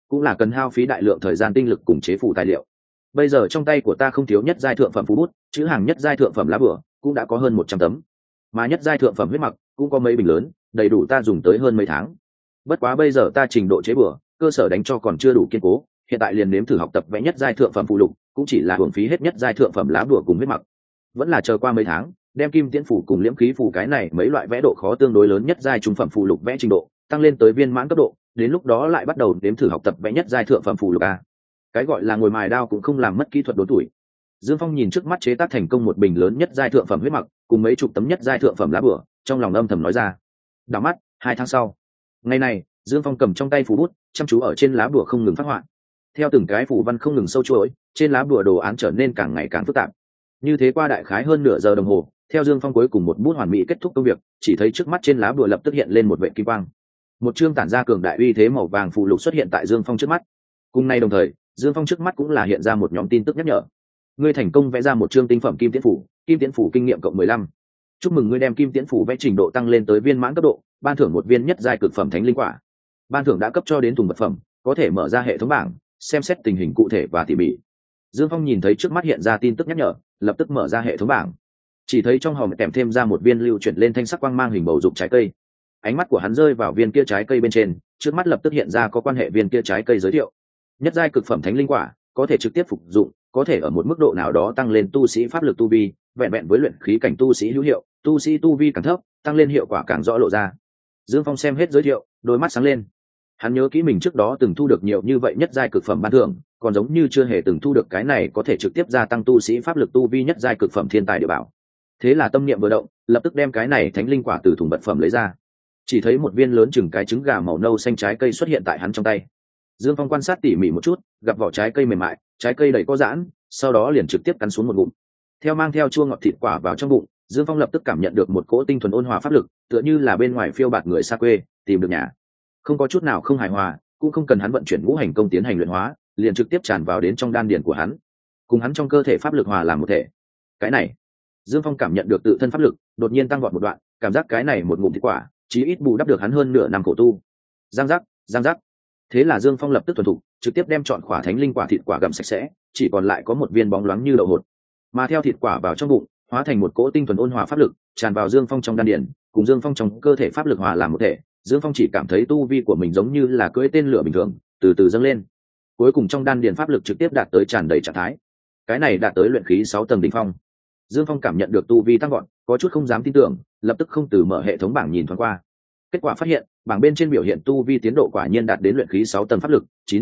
cũng là cần hao phí đại lượng thời gian tinh lực cùng chế phủ tài liệu. Bây giờ trong tay của ta không thiếu nhất giai thượng phẩm phú bút, chữ hàng nhất giai thượng phẩm lá bửa cũng đã có hơn 100 tấm, mà nhất giai thượng phẩm huyết mặc cũng có mấy bình lớn, đầy đủ ta dùng tới hơn mấy tháng. Bất quá bây giờ ta trình độ chế bửa, cơ sở đánh cho còn chưa đủ kiên cố, hiện tại liền nếm thử học tập vẽ nhất giai thượng phẩm phụ lục, cũng chỉ là hưởng phí hết nhất giai thượng phẩm lá bửa cùng huyết mặc. Vẫn là chờ qua mấy tháng, đem kim tiễn phủ cùng liễm khí phủ cái này mấy loại vẽ độ khó tương đối lớn nhất giai trung phẩm phụ lục vẽ trình độ tăng lên tới viên mãn cấp độ, đến lúc đó lại bắt đầu nếm thử học tập vẽ nhất giai thượng phẩm phụ lục a. Cái gọi là ngồi mài đao cũng không làm mất kỹ thuật đốn tuổi. Dương Phong nhìn trước mắt chế tác thành công một bình lớn nhất giai thượng phẩm huyết mặc cùng mấy chục tấm nhất giai thượng phẩm lá bửa, trong lòng âm thầm nói ra. Đảo mắt 2 tháng sau, ngày này Dương Phong cầm trong tay phù bút chăm chú ở trên lá bửa không ngừng phát họa. Theo từng cái phù văn không ngừng sâu chuỗi, trên lá bửa đồ án trở nên càng ngày càng phức tạp. Như thế qua đại khái hơn nửa giờ đồng hồ, theo Dương Phong cuối cùng một bút hoàn mỹ kết thúc công việc, chỉ thấy trước mắt trên lá bửa lập tức hiện lên một vệt kim quang. Một chương tản ra cường đại uy thế màu vàng phù lục xuất hiện tại Dương Phong trước mắt. Cùng nay đồng thời, Dương Phong trước mắt cũng là hiện ra một nhóm tin tức nhắc nhở. Ngươi thành công vẽ ra một chương tinh phẩm kim tiễn phủ kinh nghiệm cộng 15. Chúc mừng ngươi đem kim tiễn phủ vẽ trình độ tăng lên tới viên mãn cấp độ, ban thưởng một viên nhất giai cực phẩm thánh linh quả. Ban thưởng đã cấp cho đến thùng vật phẩm, có thể mở ra hệ thống bảng, xem xét tình hình cụ thể và tỉ mỉ. Dương Phong nhìn thấy trước mắt hiện ra tin tức nhắc nhở, lập tức mở ra hệ thống bảng. Chỉ thấy trong hòm kèm thêm ra một viên lưu chuyển lên thanh sắc quang mang hình bầu dục trái cây. Ánh mắt của hắn rơi vào viên kia trái cây bên trên, trước mắt lập tức hiện ra có quan hệ viên kia trái cây giới thiệu. Nhất giai cực phẩm thánh linh quả, có thể trực tiếp phục dụng, có thể ở một mức độ nào đó tăng lên tu sĩ pháp lực tu vi, vẹn vẹn với luyện khí cảnh tu sĩ hữu hiệu, tu sĩ tu vi càng thấp, tăng lên hiệu quả càng rõ lộ ra. Dương Phong xem hết giới thiệu, đôi mắt sáng lên. Hắn nhớ kỹ mình trước đó từng thu được nhiều như vậy nhất giai cực phẩm ban thưởng, còn giống như chưa hề từng thu được cái này có thể trực tiếp gia tăng tu sĩ pháp lực tu vi nhất giai cực phẩm thiên tài địa bảo. Thế là tâm niệm vừa động, lập tức đem cái này thánh linh quả từ thùng vật phẩm lấy ra. Chỉ thấy một viên lớn chừng cái trứng gà màu nâu xanh trái cây xuất hiện tại hắn trong tay. Dương Phong quan sát tỉ mỉ một chút, gặp vỏ trái cây mềm mại, trái cây đầy có giãn, sau đó liền trực tiếp cắn xuống một ngụm. Theo mang theo chua ngọt thịt quả vào trong bụng, Dương Phong lập tức cảm nhận được một cỗ tinh thuần ôn hòa pháp lực, tựa như là bên ngoài phiêu bạt người xa quê tìm được nhà. Không có chút nào không hài hòa, cũng không cần hắn vận chuyển ngũ hành công tiến hành luyện hóa, liền trực tiếp tràn vào đến trong đan điền của hắn, cùng hắn trong cơ thể pháp lực hòa làm một thể. Cái này, Dương Phong cảm nhận được tự thân pháp lực đột nhiên tăng vọt một đoạn, cảm giác cái này một ngụm thịt quả, chí ít bù đắp được hắn hơn nửa năm khổ tu. Giang giác, giang giác. Thế là Dương Phong lập tức thuần thục, trực tiếp đem chọn quả thánh linh quả thịt quả gặm sạch sẽ, chỉ còn lại có một viên bóng loáng như đậu hột. Mà theo thịt quả vào trong bụng, hóa thành một cỗ tinh thuần ôn hòa pháp lực, tràn vào Dương Phong trong đan điền, cùng Dương Phong trong cơ thể pháp lực hòa làm một thể. Dương Phong chỉ cảm thấy tu vi của mình giống như là cưỡi tên lửa bình thường, từ từ dâng lên. Cuối cùng trong đan điền pháp lực trực tiếp đạt tới tràn đầy trạng thái. Cái này đạt tới luyện khí 6 tầng đỉnh phong. Dương Phong cảm nhận được tu vi tăng vọt, có chút không dám tin tưởng, lập tức không từ mở hệ thống bảng nhìn thoáng qua. Kết quả phát hiện, bảng bên trên biểu hiện tu vi tiến độ quả nhiên đạt đến luyện khí 6 tầng pháp lực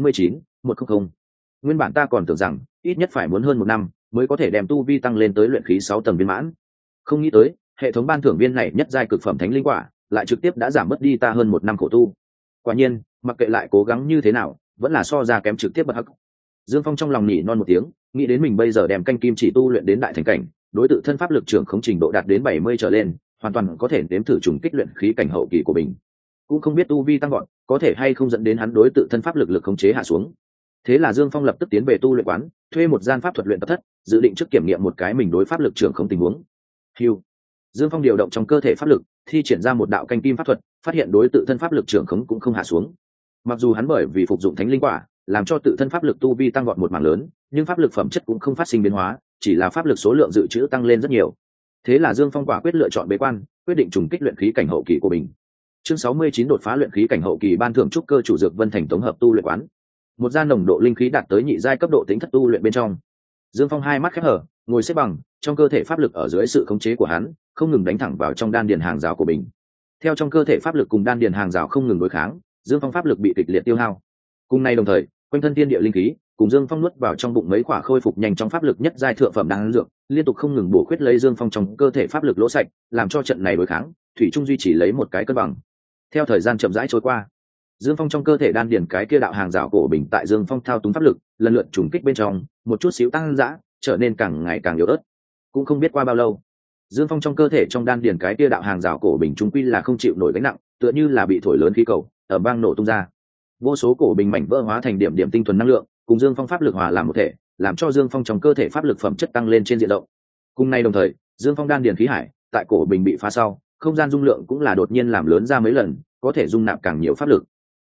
99-100. Nguyên bản ta còn tưởng rằng ít nhất phải muốn hơn 1 năm mới có thể đem tu vi tăng lên tới luyện khí 6 tầng viên mãn. Không nghĩ tới, hệ thống ban thưởng viên này nhất giai cực phẩm thánh linh quả, lại trực tiếp đã giảm mất đi ta hơn 1 năm khổ tu. Quả nhiên, mặc kệ lại cố gắng như thế nào, vẫn là so ra kém trực tiếp bật hắc. Dương Phong trong lòng nhỉ non một tiếng, nghĩ đến mình bây giờ đem canh kim chỉ tu luyện đến đại thành cảnh, đối tự thân pháp lực trưởng khống trình độ đạt đến 70 trở lên, hoàn toàn có thể nếm thử trùng kích luyện khí cảnh hậu kỳ của mình. Cũng không biết tu vi tăng vọt có thể hay không dẫn đến hắn đối tự thân pháp lực khống chế hạ xuống. Thế là Dương Phong lập tức tiến về tu luyện quán, thuê một gian pháp thuật luyện tập thất, dự định trước kiểm nghiệm một cái mình đối pháp lực trưởng khống tình huống. Hưu. Dương Phong điều động trong cơ thể pháp lực, thi triển ra một đạo canh kim pháp thuật, phát hiện đối tự thân pháp lực trưởng khống cũng không hạ xuống. Mặc dù hắn bởi vì phục dụng thánh linh quả, làm cho tự thân pháp lực tu vi tăng vọt một mảng lớn, nhưng pháp lực phẩm chất cũng không phát sinh biến hóa, chỉ là pháp lực số lượng dự trữ tăng lên rất nhiều. Thế là Dương Phong quả quyết lựa chọn bế quan, quyết định trùng kích luyện khí cảnh hậu kỳ của mình. Chương 69 đột phá luyện khí cảnh hậu kỳ ban thưởng trúc cơ chủ dược Vân Thành tổng hợp tu luyện quán. Một gian nồng độ linh khí đạt tới nhị giai cấp độ tính thất tu luyện bên trong. Dương Phong hai mắt khép hở, ngồi xếp bằng, trong cơ thể pháp lực ở dưới sự khống chế của hắn, không ngừng đánh thẳng vào trong đan điền hàng rào của mình. Theo trong cơ thể pháp lực cùng đan điền hàng rào không ngừng đối kháng, Dương Phong pháp lực bị kịch liệt tiêu hao. Cùng nay đồng thời, quanh thân thiên địa linh khí, cùng Dương Phong nuốt vào trong bụng mấy quả khôi phục nhanh trong pháp lực nhất giai thượng phẩm đan dược, liên tục không ngừng bổ khuyết lấy Dương Phong trong cơ thể pháp lực lỗ sạch, làm cho trận này đối kháng, thủy chung duy trì lấy một cái cân bằng. Theo thời gian chậm rãi trôi qua, Dương Phong trong cơ thể đan điền cái kia đạo hàng rào cổ bình tại Dương Phong thao túng pháp lực, lần lượt trùng kích bên trong, một chút xíu tăng dã, trở nên càng ngày càng yếu ớt. Cũng không biết qua bao lâu, Dương Phong trong cơ thể trong đan điền cái kia đạo hàng rào cổ bình trung quy là không chịu nổi gánh nặng, tựa như là bị thổi lớn khí cầu, ở bang nổ tung ra. Vô số cổ bình mảnh vỡ hóa thành điểm điểm tinh thuần năng lượng, cùng Dương Phong pháp lực hòa làm một thể, làm cho Dương Phong trong cơ thể pháp lực phẩm chất tăng lên trên diện rộng. Cùng nay đồng thời, Dương Phong đan điền khí hải, tại cổ bình bị phá sau, không gian dung lượng cũng là đột nhiên làm lớn ra mấy lần, có thể dung nạp càng nhiều pháp lực.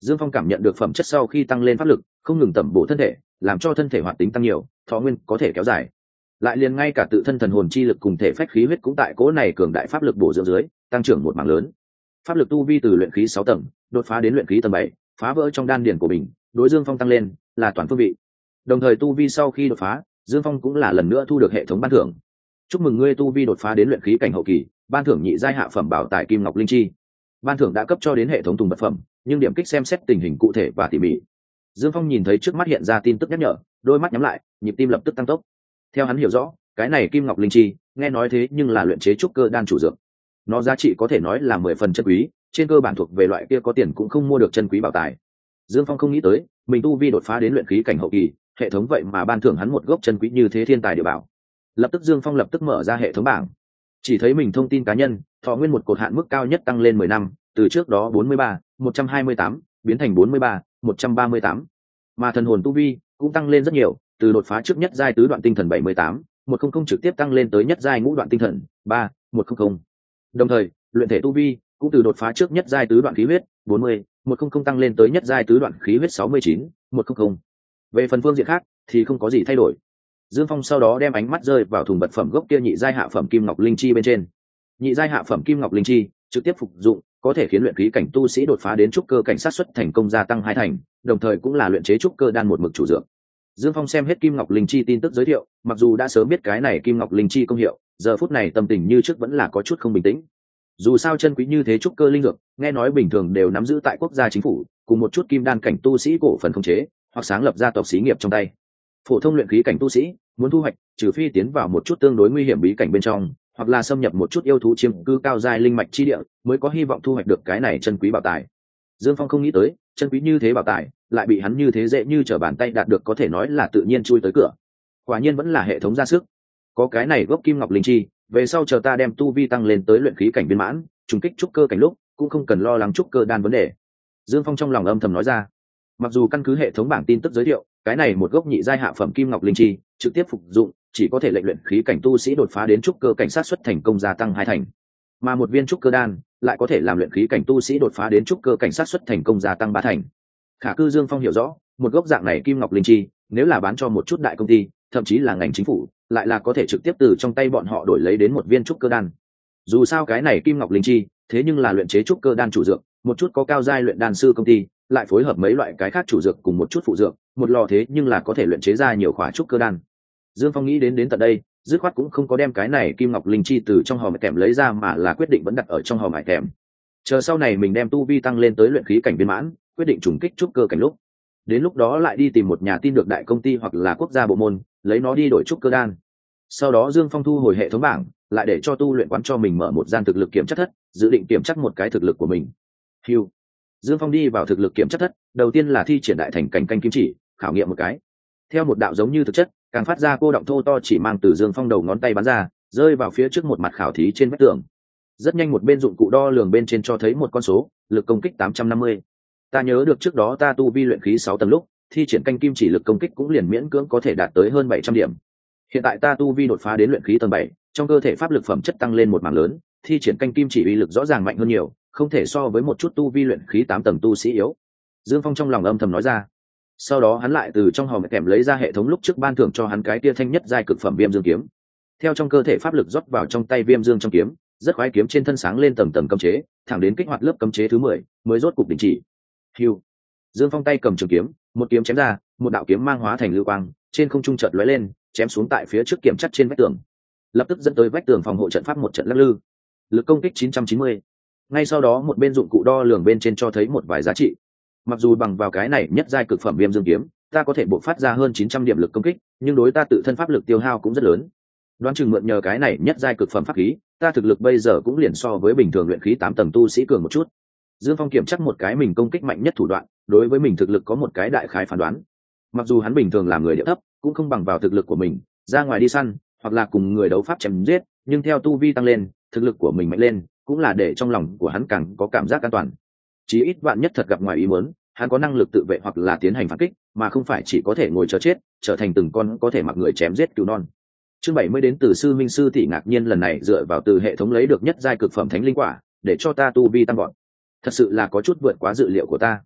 Dương Phong cảm nhận được phẩm chất sau khi tăng lên pháp lực không ngừng tẩm bổ thân thể, làm cho thân thể hoạt tính tăng nhiều, thọ nguyên có thể kéo dài. Lại liền ngay cả tự thân thần hồn chi lực cùng thể phách khí huyết cũng tại cỗ này cường đại pháp lực bổ dưỡng dưới tăng trưởng một mảng lớn. Pháp lực tu vi từ luyện khí 6 tầng đột phá đến luyện khí tầng 7, phá vỡ trong đan điển của mình, đối Dương Phong tăng lên là toàn phương vị. Đồng thời tu vi sau khi đột phá, Dương Phong cũng là lần nữa thu được hệ thống ban thưởng. Chúc mừng ngươi tu vi đột phá đến luyện khí cảnh hậu kỳ, ban thưởng nhị giai hạ phẩm bảo tài kim ngọc linh chi. Ban thưởng đã cấp cho đến hệ thống tùng vật phẩm, nhưng điểm kích xem xét tình hình cụ thể và tỉ mỉ. Dương Phong nhìn thấy trước mắt hiện ra tin tức nhắc nhở, đôi mắt nhắm lại, nhịp tim lập tức tăng tốc. Theo hắn hiểu rõ, cái này kim ngọc linh chi, nghe nói thế nhưng là luyện chế trúc cơ đan chủ dược. Nó giá trị có thể nói là 10 phần chân quý, trên cơ bản thuộc về loại kia có tiền cũng không mua được chân quý bảo tài. Dương Phong không nghĩ tới, mình tu vi đột phá đến luyện khí cảnh hậu kỳ, hệ thống vậy mà ban thưởng hắn một gốc chân quý như thế thiên tài địa bảo. Lập tức Dương Phong lập tức mở ra hệ thống bảng, chỉ thấy mình thông tin cá nhân, thọ nguyên một cột hạn mức cao nhất tăng lên 10 năm, từ trước đó 43, 128 biến thành 43, 138. Mà thần hồn tu vi cũng tăng lên rất nhiều, từ đột phá trước nhất giai tứ đoạn tinh thần 78, 100 trực tiếp tăng lên tới nhất giai ngũ đoạn tinh thần 3, 100. Đồng thời, luyện thể tu vi cũng từ đột phá trước nhất giai tứ đoạn khí huyết 40, 100 tăng lên tới nhất giai tứ đoạn khí huyết 69, 100. Về phần phương diện khác thì không có gì thay đổi. Dương Phong sau đó đem ánh mắt rơi vào thùng vật phẩm gốc kia nhị giai hạ phẩm kim ngọc linh chi bên trên. Nhị giai hạ phẩm kim ngọc linh chi trực tiếp phục dụng, có thể khiến luyện khí cảnh tu sĩ đột phá đến trúc cơ cảnh sát xuất thành công gia tăng 2 thành, đồng thời cũng là luyện chế trúc cơ đan một mực chủ dược. Dương Phong xem hết kim ngọc linh chi tin tức giới thiệu, mặc dù đã sớm biết cái này kim ngọc linh chi công hiệu, giờ phút này tâm tình như trước vẫn là có chút không bình tĩnh. Dù sao chân quý như thế trúc cơ linh dược, nghe nói bình thường đều nắm giữ tại quốc gia chính phủ, cùng một chút kim đan cảnh tu sĩ cổ phần khống chế, hoặc sáng lập gia tộc xí nghiệp trong tay. Phổ thông luyện khí cảnh tu sĩ muốn thu hoạch, trừ phi tiến vào một chút tương đối nguy hiểm bí cảnh bên trong, hoặc là xâm nhập một chút yêu thú chiếm cư cao giai linh mạch chi địa, mới có hy vọng thu hoạch được cái này chân quý bảo tài. Dương Phong không nghĩ tới, chân quý như thế bảo tài lại bị hắn như thế dễ như trở bàn tay đạt được, có thể nói là tự nhiên chui tới cửa. Quả nhiên vẫn là hệ thống ra sức. Có cái này gốc kim ngọc linh chi, về sau chờ ta đem tu vi tăng lên tới luyện khí cảnh viên mãn, trùng kích trúc cơ cảnh lúc, cũng không cần lo lắng trúc cơ đan vấn đề. Dương Phong trong lòng âm thầm nói ra. Mặc dù căn cứ hệ thống bảng tin tức giới thiệu, cái này một gốc nhị giai hạ phẩm kim ngọc linh chi trực tiếp phục dụng chỉ có thể lệnh luyện khí cảnh tu sĩ đột phá đến trúc cơ cảnh sát xuất thành công gia tăng 2 thành, mà một viên trúc cơ đan lại có thể làm luyện khí cảnh tu sĩ đột phá đến trúc cơ cảnh sát xuất thành công gia tăng 3 thành. Khả cư Dương Phong hiểu rõ, một gốc dạng này kim ngọc linh chi nếu là bán cho một chút đại công ty, thậm chí là ngành chính phủ, lại là có thể trực tiếp từ trong tay bọn họ đổi lấy đến một viên trúc cơ đan. Dù sao cái này kim ngọc linh chi thế nhưng là luyện chế trúc cơ đan chủ dược, một chút có cao giai luyện đan sư công ty lại phối hợp mấy loại cái khác chủ dược cùng một chút phụ dược, một lò thế nhưng là có thể luyện chế ra nhiều khóa trúc cơ đan. Dương Phong nghĩ đến tận đây, dứt khoát cũng không có đem cái này kim ngọc linh chi từ trong hòm kèm lấy ra, mà là quyết định vẫn đặt ở trong hòm hải kèm. Chờ sau này mình đem tu vi tăng lên tới luyện khí cảnh viên mãn, quyết định trùng kích trúc cơ cảnh lúc, đến lúc đó lại đi tìm một nhà tin được đại công ty hoặc là quốc gia bộ môn, lấy nó đi đổi trúc cơ đan. Sau đó Dương Phong thu hồi hệ thống bảng, lại để cho tu luyện quán cho mình mở một gian thực lực kiểm tra thất, dự định kiểm tra một cái thực lực của mình. Hưu. Dương Phong đi vào thực lực kiểm tra thất, đầu tiên là thi triển đại thành cảnh canh kim chỉ, khảo nghiệm một cái. Theo một đạo giống như thực chất, càng phát ra cô động thô to chỉ mang từ Dương Phong đầu ngón tay bắn ra, rơi vào phía trước một mặt khảo thí trên vách tường. Rất nhanh một bên dụng cụ đo lường bên trên cho thấy một con số, lực công kích 850. Ta nhớ được trước đó ta tu vi luyện khí 6 tầng lúc, thi triển canh kim chỉ lực công kích cũng liền miễn cưỡng có thể đạt tới hơn 700 điểm. Hiện tại ta tu vi đột phá đến luyện khí tầng 7, trong cơ thể pháp lực phẩm chất tăng lên một mảng lớn, thi triển canh kim chỉ uy lực rõ ràng mạnh hơn nhiều, không thể so với một chút tu vi luyện khí 8 tầng tu sĩ yếu. Dương Phong trong lòng âm thầm nói ra. Sau đó hắn lại từ trong hòm kèm lấy ra hệ thống lúc trước ban thưởng cho hắn cái tia thanh nhất giai cực phẩm viêm dương kiếm. Theo trong cơ thể pháp lực rót vào trong tay viêm dương trong kiếm, rất khoái kiếm trên thân sáng lên tầng tầng cấm chế, thẳng đến kích hoạt lớp cấm chế thứ 10, mới rốt cục đình chỉ. Hưu. Dương Phong tay cầm trường kiếm, một kiếm chém ra, một đạo kiếm mang hóa thành lưu quang, trên không trung chợt lóe lên, chém xuống tại phía trước kiểm chắc trên vách tường. Lập tức dẫn tới vách tường phòng hộ trận pháp một trận lắc lư. Lực công kích 990. Ngay sau đó một bên dụng cụ đo lường bên trên cho thấy một vài giá trị. Mặc dù bằng vào cái này nhất giai cực phẩm viêm dương kiếm, ta có thể bộc phát ra hơn 900 điểm lực công kích, nhưng đối ta tự thân pháp lực tiêu hao cũng rất lớn. Đoán chừng mượn nhờ cái này nhất giai cực phẩm pháp khí, ta thực lực bây giờ cũng liền so với bình thường luyện khí 8 tầng tu sĩ cường một chút. Dương Phong kiểm chắc một cái mình công kích mạnh nhất thủ đoạn, đối với mình thực lực có một cái đại khái phán đoán. Mặc dù hắn bình thường là người địa thấp, cũng không bằng vào thực lực của mình, ra ngoài đi săn, hoặc là cùng người đấu pháp chém giết, nhưng theo tu vi tăng lên, thực lực của mình mạnh lên, cũng là để trong lòng của hắn càng có cảm giác an toàn. Chí ít vạn nhất thật gặp ngoài ý muốn, hắn có năng lực tự vệ hoặc là tiến hành phản kích, mà không phải chỉ có thể ngồi chờ chết, trở thành từng con có thể mặc người chém giết cứu non. Chương 70 đến từ sư minh sư tỷ ngạc nhiên lần này dựa vào từ hệ thống lấy được nhất giai cực phẩm thánh linh quả, để cho ta tu vi tăng vọt. Thật sự là có chút vượt quá dự liệu của ta.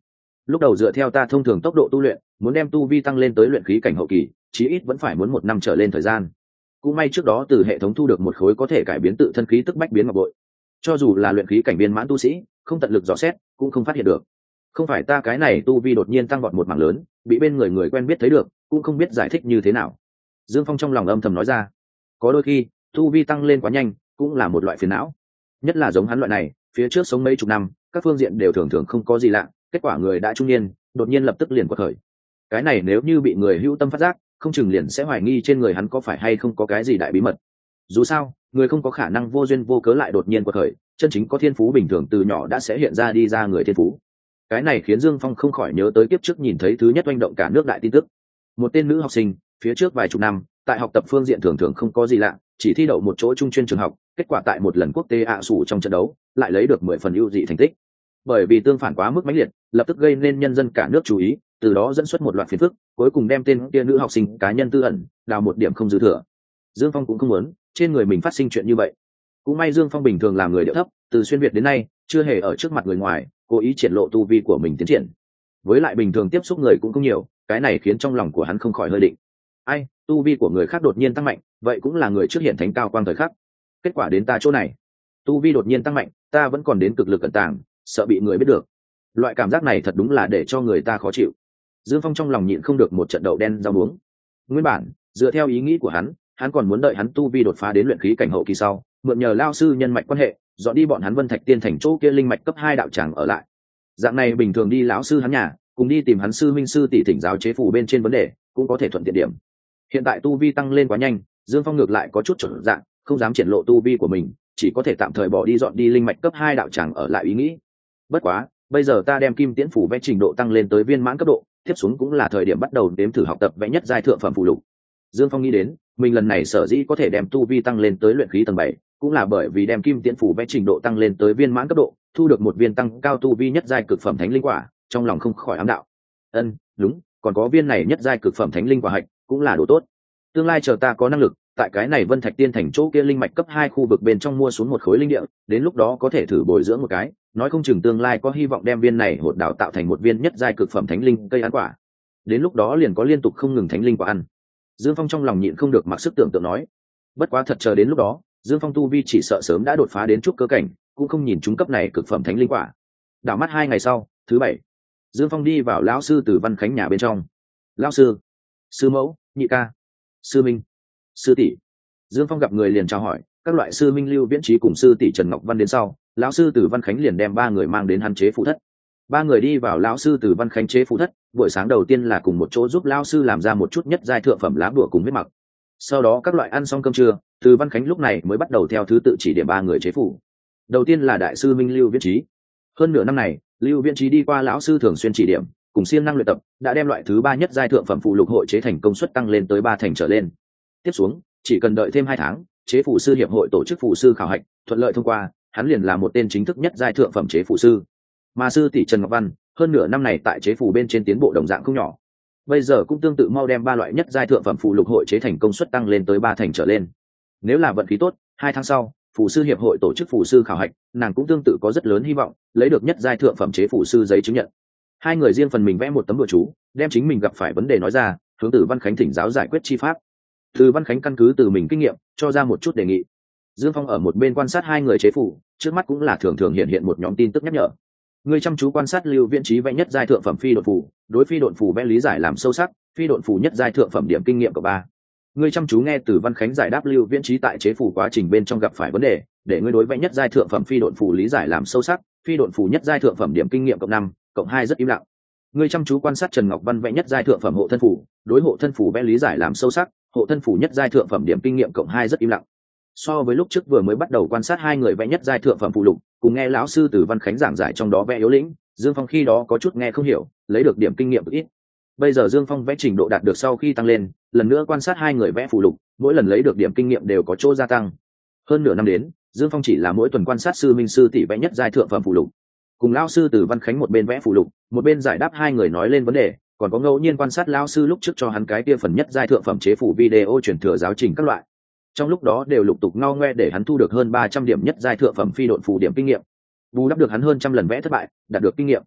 lúc đầu dựa theo ta thông thường tốc độ tu luyện, muốn đem tu vi tăng lên tới luyện khí cảnh hậu kỳ, chí ít vẫn phải muốn 1 năm trở lên thời gian. Cũng may trước đó từ hệ thống thu được một khối có thể cải biến tự thân khí tức bách biến ngọc bội, cho dù là luyện khí cảnh viên mãn tu sĩ, không tận lực dò xét cũng không phát hiện được. Không phải ta cái này tu vi đột nhiên tăng vọt một mảng lớn, bị bên người quen biết thấy được, cũng không biết giải thích như thế nào. Dương Phong trong lòng âm thầm nói ra, có đôi khi tu vi tăng lên quá nhanh cũng là một loại phiền não, nhất là giống hắn loại này phía trước sống mấy chục năm, các phương diện đều thường thường không có gì lạ, kết quả người đã trung niên đột nhiên lập tức liền quật khởi. Cái này nếu như bị người hữu tâm phát giác, không chừng liền sẽ hoài nghi trên người hắn có phải hay không có cái gì đại bí mật. Dù sao người không có khả năng vô duyên vô cớ lại đột nhiên quật khởi, chân chính có thiên phú bình thường từ nhỏ đã sẽ hiện ra đi ra người thiên phú. Cái này khiến Dương Phong không khỏi nhớ tới kiếp trước nhìn thấy thứ nhất oanh động cả nước đại tin tức. Một tên nữ học sinh phía trước vài chục năm tại học tập phương diện thường thường không có gì lạ, chỉ thi đậu một chỗ trung chuyên trường học, kết quả tại một lần quốc tế sủ trong trận đấu lại lấy được 10 phần ưu dị thành tích. Bởi vì tương phản quá mức mãnh liệt, lập tức gây nên nhân dân cả nước chú ý, từ đó dẫn xuất một loạt phiền phức, cuối cùng đem tên kia nữ học sinh cá nhân tư ẩn đào một điểm không dư thừa. Dương Phong cũng không muốn trên người mình phát sinh chuyện như vậy. Cũng may Dương Phong bình thường làm người điệu thấp, từ xuyên việt đến nay chưa hề ở trước mặt người ngoài cố ý triển lộ tu vi của mình tiến triển. Với lại bình thường tiếp xúc người cũng không nhiều, cái này khiến trong lòng của hắn không khỏi hơi định. Ai, tu vi của người khác đột nhiên tăng mạnh, vậy cũng là người trước hiện thánh cao quang thời khắc. Kết quả đến ta chỗ này, tu vi đột nhiên tăng mạnh, ta vẫn còn đến cực lực cẩn tàng, sợ bị người biết được. Loại cảm giác này thật đúng là để cho người ta khó chịu. Dương Phong trong lòng nhịn không được một trận đậu đen rau muống. Nguyên bản dựa theo ý nghĩ của hắn còn muốn đợi hắn tu vi đột phá đến luyện khí cảnh hậu kỳ sau, mượn nhờ lao sư nhân mạch quan hệ, dọn đi bọn hắn Vân Thạch Tiên thành chỗ kia linh mạch cấp 2 đạo tràng ở lại. Dạng này bình thường đi lão sư hắn nhà, cùng đi tìm hắn sư minh sư tỷ thỉnh giáo chế phù bên trên vấn đề, cũng có thể thuận tiện điểm. Hiện tại tu vi tăng lên quá nhanh, Dương Phong ngược lại có chút trở dạng, không dám triển lộ tu vi của mình, chỉ có thể tạm thời bỏ đi dọn đi linh mạch cấp 2 đạo tràng ở lại ý nghĩ. Bất quá, bây giờ ta đem kim tiễn phủ vẽ trình độ tăng lên tới viên mãn cấp độ, tiếp xuống cũng là thời điểm bắt đầu đếm thử học tập vẽ nhất giai thượng phẩm phù lục. Dương Phong nghĩ đến, mình lần này sở dĩ có thể đem tu vi tăng lên tới luyện khí tầng 7, cũng là bởi vì đem kim tiễn phủ vẽ trình độ tăng lên tới viên mãn cấp độ, thu được một viên tăng cao tu vi nhất giai cực phẩm thánh linh quả, trong lòng không khỏi ám đạo. Đúng, còn có viên này nhất giai cực phẩm thánh linh quả hạch, cũng là đồ tốt. Tương lai chờ ta có năng lực, tại cái này Vân Thạch Tiên thành chỗ kia linh mạch cấp 2 khu vực bên trong mua xuống một khối linh địa, đến lúc đó có thể thử bồi dưỡng một cái, nói không chừng tương lai có hy vọng đem viên này hột đào tạo thành một viên nhất giai cực phẩm thánh linh cây ăn quả. Đến lúc đó liền có liên tục không ngừng thánh linh quả ăn. Dương Phong trong lòng nhịn không được mặc sức tưởng tượng nói. Bất quá thật chờ đến lúc đó, Dương Phong tu vi chỉ sợ sớm đã đột phá đến trúc cơ cảnh, cũng không nhìn trúng cấp này cực phẩm thánh linh quả. Đảo mắt 2 ngày sau, thứ 7, Dương Phong đi vào lão sư Từ Văn Khánh nhà bên trong. Lão sư, sư mẫu, nhị ca, sư minh, sư tỷ. Dương Phong gặp người liền chào hỏi, các loại sư minh Lưu Viễn Trí cùng sư tỷ Trần Ngọc Văn đến sau, lão sư Từ Văn Khánh liền đem 3 người mang đến hắn chế phụ thất. 3 người đi vào lão sư Từ Văn Khánh chế phụ thất, buổi sáng đầu tiên là cùng một chỗ giúp lão sư làm ra một chút nhất giai thượng phẩm lá bùa cùng huyết mặc. Sau đó các loại ăn xong cơm trưa, Từ Văn Khánh lúc này mới bắt đầu theo thứ tự chỉ điểm 3 người chế phủ. Đầu tiên là đại sư minh Lưu Viễn Trí. Hơn nửa năm này, Lưu Viễn Trí đi qua lão sư thường xuyên chỉ điểm, cùng siêng năng luyện tập, đã đem loại thứ 3 nhất giai thượng phẩm phụ lục hội chế thành công suất tăng lên tới 3 thành trở lên. Tiếp xuống, chỉ cần đợi thêm 2 tháng, chế phủ sư hiệp hội tổ chức phụ sư khảo hạch, thuận lợi thông qua, hắn liền là một tên chính thức nhất giai thượng phẩm chế phủ sư. Mà sư tỷ Trần Ngọc Văn, hơn nửa năm này tại chế phủ bên trên tiến bộ đồng dạng không nhỏ. Bây giờ cũng tương tự mau đem 3 loại nhất giai thượng phẩm phụ lục hội chế thành công suất tăng lên tới 3 thành trở lên. Nếu là vận khí tốt, 2 tháng sau, phụ sư hiệp hội tổ chức phụ sư khảo hạch, nàng cũng tương tự có rất lớn hy vọng lấy được nhất giai thượng phẩm chế phụ sư giấy chứng nhận. 2 người riêng phần mình vẽ một tấm bùa chú, đem chính mình gặp phải vấn đề nói ra, hướng Từ Văn Khánh thỉnh giáo giải quyết chi pháp. Từ Văn Khánh căn cứ từ mình kinh nghiệm, cho ra một chút đề nghị. Dương Phong ở một bên quan sát 2 người chế phủ, trước mắt cũng là thường thường hiện một nhóm tin tức nhắc nhở. Người chăm chú quan sát Lưu Viễn Trí vẽ nhất giai thượng phẩm phi độn phù, đối phi độn phù vẽ lý giải làm sâu sắc, phi độn phù nhất giai thượng phẩm điểm kinh nghiệm của 3. Người chăm chú nghe Từ Văn Khánh giải đáp Lưu Viễn Trí tại chế phủ quá trình bên trong gặp phải vấn đề, để người đối vẽ nhất giai thượng phẩm phi độn phù lý giải làm sâu sắc, phi độn phù nhất giai thượng phẩm điểm kinh nghiệm cộng 5, cộng 2 rất im lặng. Người chăm chú quan sát Trần Ngọc Văn vẽ nhất giai thượng phẩm hộ thân phù, đối hộ thân phù vẽ lý giải làm sâu sắc, hộ thân phù nhất giai thượng phẩm điểm kinh nghiệm cộng 2 rất im lặng. So với lúc trước vừa mới bắt đầu quan sát 2 người vẽ nhất giai thượng phẩm phụ lục, cùng nghe lão sư Từ Văn Khánh giảng giải trong đó vẽ yếu lĩnh, Dương Phong khi đó có chút nghe không hiểu, lấy được điểm kinh nghiệm ít. Bây giờ Dương Phong vẽ trình độ đạt được sau khi tăng lên, lần nữa quan sát 2 người vẽ phụ lục, mỗi lần lấy được điểm kinh nghiệm đều có chỗ gia tăng. Hơn nửa năm đến, Dương Phong chỉ là mỗi tuần quan sát sư minh sư tỷ vẽ nhất giai thượng phẩm phụ lục, cùng lão sư Từ Văn Khánh một bên vẽ phụ lục, một bên giải đáp 2 người nói lên vấn đề, còn có ngẫu nhiên quan sát lão sư lúc trước cho hắn cái kia phần nhất giai thượng phẩm chế phụ video truyền thừa giáo trình các loại. Trong lúc đó đều lục tục ngao ngoe để hắn thu được hơn 300 điểm nhất giai thượng phẩm phi độn phù điểm kinh nghiệm, bù đắp được hắn hơn trăm lần vẽ thất bại, đạt được kinh nghiệm.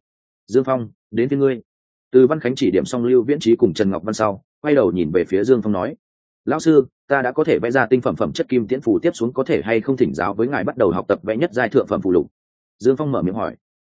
Dương Phong, đến với ngươi. Từ Văn Khánh chỉ điểm xong Lưu Viễn Trí cùng Trần Ngọc Văn sau, quay đầu nhìn về phía Dương Phong nói: lão sư, ta đã có thể vẽ ra tinh phẩm phẩm chất kim tiễn phù, tiếp xuống có thể hay không thỉnh giáo với ngài bắt đầu học tập vẽ nhất giai thượng phẩm phù lục? Dương Phong mở miệng hỏi.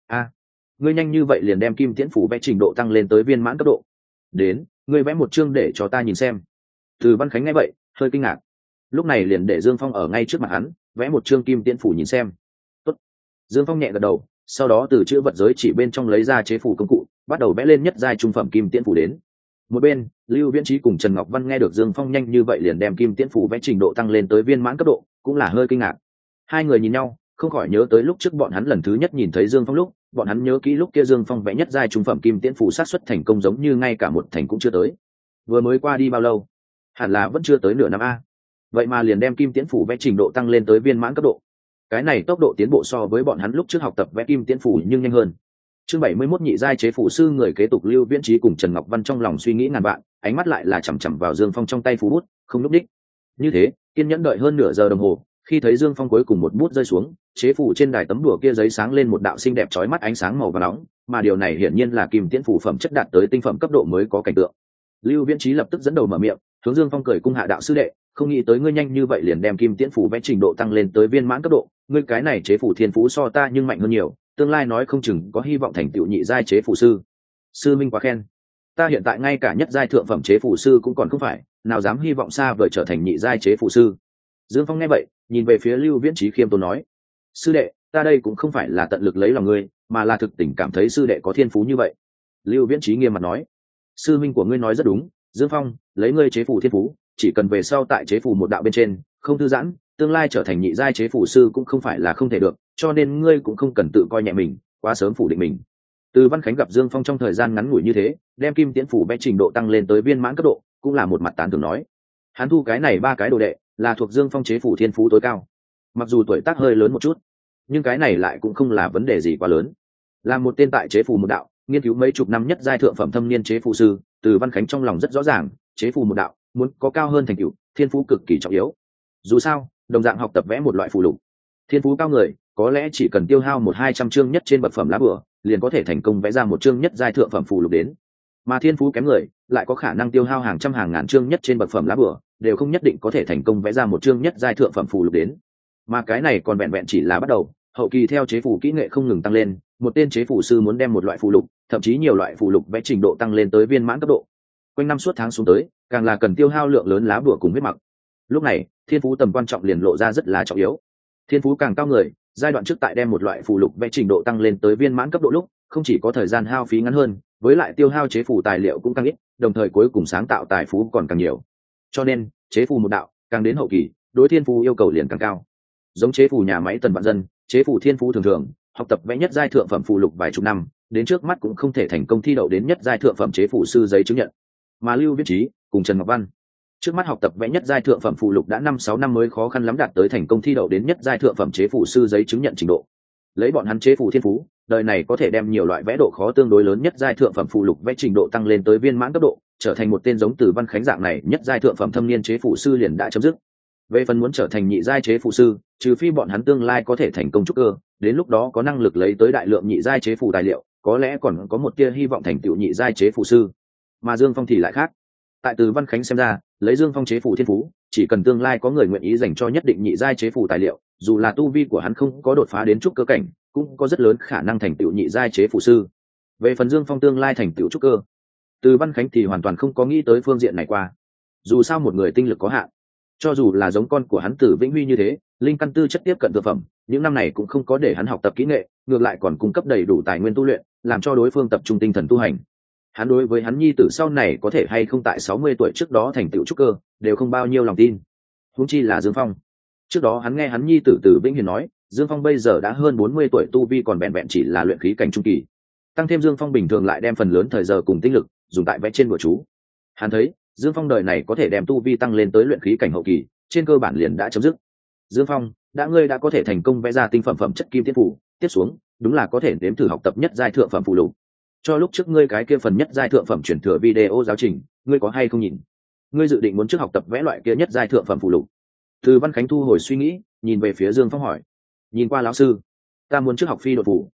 Ngươi nhanh như vậy liền đem kim tiễn phù vẽ trình độ tăng lên tới viên mãn cấp độ? Đến, ngươi vẽ một chương để cho ta nhìn xem. Từ Văn Khánh nghe vậy hơi kinh ngạc, lúc này liền để Dương Phong ở ngay trước mặt hắn vẽ một chương kim tiễn phù nhìn xem. Tốt. Dương Phong nhẹ gật đầu, sau đó từ chữ vật giới chỉ bên trong lấy ra chế phù công cụ, bắt đầu vẽ lên nhất giai trung phẩm kim tiễn phù đến. Một bên, Lưu Viễn Trí cùng Trần Ngọc Văn nghe được Dương Phong nhanh như vậy liền đem kim tiễn phù vẽ trình độ tăng lên tới viên mãn cấp độ, cũng là hơi kinh ngạc. Hai người nhìn nhau, không khỏi nhớ tới lúc trước bọn hắn lần thứ nhất nhìn thấy Dương Phong lúc, bọn hắn nhớ kỹ lúc kia Dương Phong vẽ nhất giai trung phẩm kim tiễn phù xác suất thành công giống như ngay cả một thành cũng chưa tới. Vừa mới qua đi bao lâu? Hẳn là vẫn chưa tới nửa năm a. Vậy mà liền đem kim tiễn phù vẽ trình độ tăng lên tới viên mãn cấp độ. Cái này tốc độ tiến bộ so với bọn hắn lúc trước học tập vẽ kim tiễn phù nhưng nhanh hơn. Chương 71 nhị giai chế phù sư người kế tục Lưu Viễn Trí cùng Trần Ngọc Văn trong lòng suy nghĩ ngàn vạn, ánh mắt lại là chằm chằm vào Dương Phong trong tay phù bút, không lúc đích. Như thế, kiên nhẫn đợi hơn nửa giờ đồng hồ, khi thấy Dương Phong cuối cùng một bút rơi xuống, chế phù trên đài tấm đùa kia giấy sáng lên một đạo xinh đẹp chói mắt ánh sáng màu vàng nóng, mà điều này hiển nhiên là kim tiễn phù phẩm chất đạt tới tinh phẩm cấp độ mới có cảnh tượng. Lưu Viễn Trí lập tức dẫn đầu mở miệng, hướng Dương Phong cười cung hạ đạo sư đệ, không nghĩ tới ngươi nhanh như vậy liền đem kim tiễn phù vẽ trình độ tăng lên tới viên mãn cấp độ, ngươi cái này chế phù thiên phú so ta nhưng mạnh hơn nhiều, tương lai nói không chừng có hy vọng thành tựu nhị giai chế phù sư. Sư minh quá khen, ta hiện tại ngay cả nhất giai thượng phẩm chế phù sư cũng còn không phải, nào dám hy vọng xa vời trở thành nhị giai chế phù sư. Dương Phong nghe vậy, nhìn về phía Lưu Viễn Trí khiêm tốn nói: sư đệ, ta đây cũng không phải là tận lực lấy lòng ngươi, mà là thực tình cảm thấy sư đệ có thiên phú như vậy. Lưu Viễn Trí nghiêm mặt nói: sư minh của ngươi nói rất đúng, Dương Phong, lấy ngươi chế phù thiên phú, chỉ cần về sau tại chế phù một đạo bên trên không thư giãn, tương lai trở thành nhị giai chế phù sư cũng không phải là không thể được, cho nên ngươi cũng không cần tự coi nhẹ mình, quá sớm phủ định mình. Từ Văn Khánh gặp Dương Phong trong thời gian ngắn ngủi như thế, đem kim tiễn phù vẽ trình độ tăng lên tới viên mãn cấp độ, cũng là một mặt tán thưởng nói: hắn thu cái này ba cái đồ đệ, là thuộc Dương Phong chế phù thiên phú tối cao. Mặc dù tuổi tác hơi lớn một chút, nhưng cái này lại cũng không là vấn đề gì quá lớn. Là một tên tại chế phù một đạo, nghiên cứu mấy chục năm nhất giai thượng phẩm thâm niên chế phù sư, Từ Văn Khánh trong lòng rất rõ ràng, chế phù một đạo muốn có cao hơn thành tựu, thiên phú cực kỳ trọng yếu. Dù sao, đồng dạng học tập vẽ một loại phù lục, thiên phú cao người có lẽ chỉ cần tiêu hao 100-200 chương nhất trên bậc phẩm lá bửa, liền có thể thành công vẽ ra một chương nhất giai thượng phẩm phù lục đến. Mà thiên phú kém người lại có khả năng tiêu hao hàng trăm hàng ngàn chương nhất trên bậc phẩm lá bửa, đều không nhất định có thể thành công vẽ ra một chương nhất giai thượng phẩm phù lục đến. Mà cái này còn vẹn vẹn chỉ là bắt đầu, hậu kỳ theo chế phù kỹ nghệ không ngừng tăng lên, một tên chế phù sư muốn đem một loại phù lục, thậm chí nhiều loại phù lục vẽ trình độ tăng lên tới viên mãn cấp độ, quanh năm suốt tháng xuống tới, càng là cần tiêu hao lượng lớn lá bửa cùng huyết mặc. Lúc này, thiên phú tầm quan trọng liền lộ ra rất là trọng yếu. Thiên phú càng cao người, giai đoạn trước tại đem một loại phù lục vẽ trình độ tăng lên tới viên mãn cấp độ lúc, không chỉ có thời gian hao phí ngắn hơn, với lại tiêu hao chế phù tài liệu cũng càng ít, đồng thời cuối cùng sáng tạo tài phú còn càng nhiều. Cho nên, chế phù một đạo, càng đến hậu kỳ, đối thiên phú yêu cầu liền càng cao. Giống chế phù nhà máy Tần Vạn Dân, chế phù thiên phú thường thường, học tập vẽ nhất giai thượng phẩm phù lục vài chục năm, đến trước mắt cũng không thể thành công thi đậu đến nhất giai thượng phẩm chế phù sư giấy chứng nhận. Mà Lưu Viễn Trí cùng Trần Ngọc Văn, trước mắt học tập vẽ nhất giai thượng phẩm phù lục đã 5-6 năm mới khó khăn lắm đạt tới thành công thi đậu đến nhất giai thượng phẩm chế phù sư giấy chứng nhận trình độ. Lấy bọn hắn chế phù thiên phú, đời này có thể đem nhiều loại vẽ độ khó tương đối lớn nhất giai thượng phẩm phù lục vẽ trình độ tăng lên tới viên mãn cấp độ, trở thành một tên giống Từ Văn Khánh dạng này nhất giai thượng phẩm thâm niên chế phù sư liền đã chấm dứt. Về phần muốn trở thành nhị giai chế phù sư, trừ phi bọn hắn tương lai có thể thành công trúc cơ, đến lúc đó có năng lực lấy tới đại lượng nhị giai chế phù tài liệu, có lẽ còn có một tia hy vọng thành tựu nhị giai chế phù sư. Mà Dương Phong thì lại khác. Tại Từ Văn Khánh xem ra, lấy Dương Phong chế phù thiên phú, chỉ cần tương lai có người nguyện ý dành cho nhất định nhị giai chế phù tài liệu, dù là tu vi của hắn không có đột phá đến trúc cơ cảnh, cũng có rất lớn khả năng thành tựu nhị giai chế phù sư. Về phần Dương Phong tương lai thành tựu trúc cơ, Từ Văn Khánh thì hoàn toàn không có nghĩ tới phương diện này qua. Dù sao một người tinh lực có hạn, cho dù là giống con của hắn Từ Vĩnh Huy như thế, linh căn tư chất tiếp cận thực phẩm, những năm này cũng không có để hắn học tập kỹ nghệ, ngược lại còn cung cấp đầy đủ tài nguyên tu luyện, làm cho đối phương tập trung tinh thần tu hành. Hắn đối với hắn nhi tử sau này có thể hay không tại 60 tuổi trước đó thành tựu trúc cơ, đều không bao nhiêu lòng tin. Huống chi là Dương Phong. Trước đó hắn nghe hắn nhi tử Từ Vĩnh Hiền nói, Dương Phong bây giờ đã hơn 40 tuổi, tu vi còn vẹn vẹn chỉ là luyện khí cảnh trung kỳ. Tăng thêm Dương Phong bình thường lại đem phần lớn thời giờ cùng tinh lực dùng tại vẽ trên bùa chú. Hắn thấy, Dương Phong đời này có thể đem tu vi tăng lên tới luyện khí cảnh hậu kỳ, trên cơ bản liền đã chấm dứt. Dương Phong, ngươi đã có thể thành công vẽ ra tinh phẩm phẩm chất kim tiễn phù, tiếp xuống, đúng là có thể đếm thử học tập nhất giai thượng phẩm phù lục. Cho lúc trước ngươi cái kia phần nhất giai thượng phẩm truyền thừa video giáo trình, ngươi có hay không nhìn? Ngươi dự định muốn trước học tập vẽ loại kia nhất giai thượng phẩm phù lục? Từ Văn Khánh thu hồi suy nghĩ, nhìn về phía Dương Phong hỏi. Nhìn qua lão sư, ta muốn trước học phi độn phù.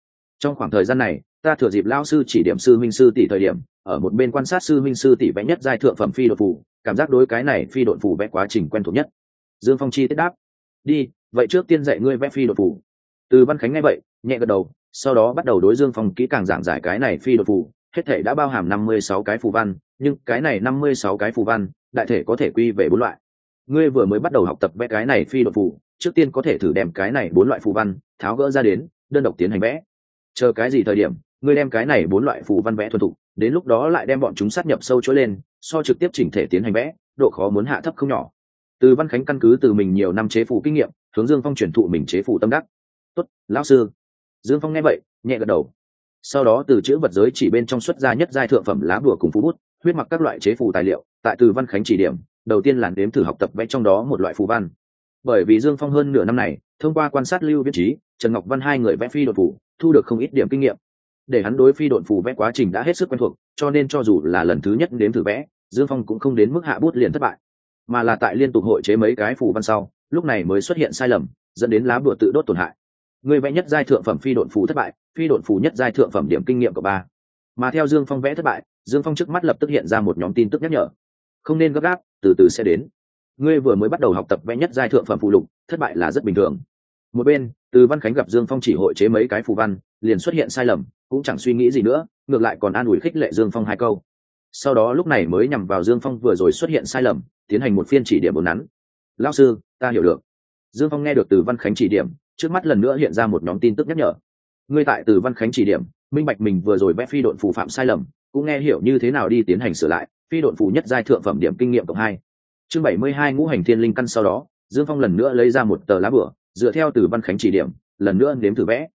Trong khoảng thời gian này ta thừa dịp lao sư chỉ điểm sư minh sư tỷ thời điểm ở một bên quan sát sư minh sư tỷ vẽ nhất giai thượng phẩm phi độn phù, cảm giác đối cái này phi độn phù vẽ quá trình quen thuộc nhất. Dương Phong chi tiết đáp. Đi, vậy trước tiên dạy ngươi vẽ phi độn phù. Từ Văn Khánh nghe vậy nhẹ gật đầu, sau đó bắt đầu đối Dương Phong kỹ càng giảng giải cái này phi độn phù, hết thể đã bao hàm 56 cái phù văn, nhưng cái này 56 cái phù văn đại thể có thể quy về 4 loại. Ngươi vừa mới bắt đầu học tập vẽ cái này phi độn phù, trước tiên có thể thử đem cái này 4 loại phù văn tháo gỡ ra đến, đơn độc tiến hành vẽ. Chờ cái gì thời điểm ngươi đem cái này 4 loại phù văn vẽ thuần thục, đến lúc đó lại đem bọn chúng sát nhập sâu chuỗi lên, so trực tiếp chỉnh thể tiến hành vẽ, độ khó muốn hạ thấp không nhỏ. Từ Văn Khánh căn cứ từ mình nhiều năm chế phù kinh nghiệm, hướng Dương Phong truyền thụ mình chế phù tâm đắc. Tốt, lão sư. Dương Phong nghe vậy nhẹ gật đầu, sau đó từ chữ vật giới chỉ bên trong xuất ra nhất giai thượng phẩm lá bùa cùng phù bút, huyết mặc các loại chế phù tài liệu, tại Từ Văn Khánh chỉ điểm đầu tiên là đếm thử học tập vẽ trong đó một loại phù văn. Bởi vì Dương Phong hơn nửa năm này thông qua quan sát Lưu Viễn Trí, Trần Ngọc Văn hai người vẽ phi độn phù, thu được không ít điểm kinh nghiệm, để hắn đối phi độn phù vẽ quá trình đã hết sức quen thuộc, cho nên cho dù là lần thứ nhất đếm thử vẽ, Dương Phong cũng không đến mức hạ bút liền thất bại, mà là tại liên tục hội chế mấy cái phù văn sau, lúc này mới xuất hiện sai lầm, dẫn đến lá bùa tự đốt tổn hại. Người vẽ nhất giai thượng phẩm phi độn phù thất bại, phi độn phù nhất giai thượng phẩm điểm kinh nghiệm của 3. Mà theo Dương Phong vẽ thất bại, Dương Phong trước mắt lập tức hiện ra một nhóm tin tức nhắc nhở. Không nên gấp gáp, từ từ sẽ đến. Ngươi vừa mới bắt đầu học tập vẽ nhất giai thượng phẩm phù lục, thất bại là rất bình thường. Một bên, Từ Văn Khánh gặp Dương Phong chỉ hội chế mấy cái phù văn, liền xuất hiện sai lầm, cũng chẳng suy nghĩ gì nữa, ngược lại còn an ủi khích lệ Dương Phong hai câu. Sau đó lúc này mới nhằm vào Dương Phong vừa rồi xuất hiện sai lầm, tiến hành một phiên chỉ điểm bốn nắn. Lão sư, ta hiểu được. Dương Phong nghe được Từ Văn Khánh chỉ điểm, trước mắt lần nữa hiện ra một nhóm tin tức nhắc nhở. Ngươi tại Từ Văn Khánh chỉ điểm, minh bạch mình vừa rồi vẽ phi độn phù phạm sai lầm, cũng nghe hiểu như thế nào đi tiến hành sửa lại, phi độn phù nhất giai thượng phẩm điểm kinh nghiệm cộng 2. Chương 72 ngũ hành thiên linh căn. Sau đó Dương Phong lần nữa lấy ra một tờ lá bửa, dựa theo Từ Văn Khánh chỉ điểm, lần nữa đếm thử vẽ.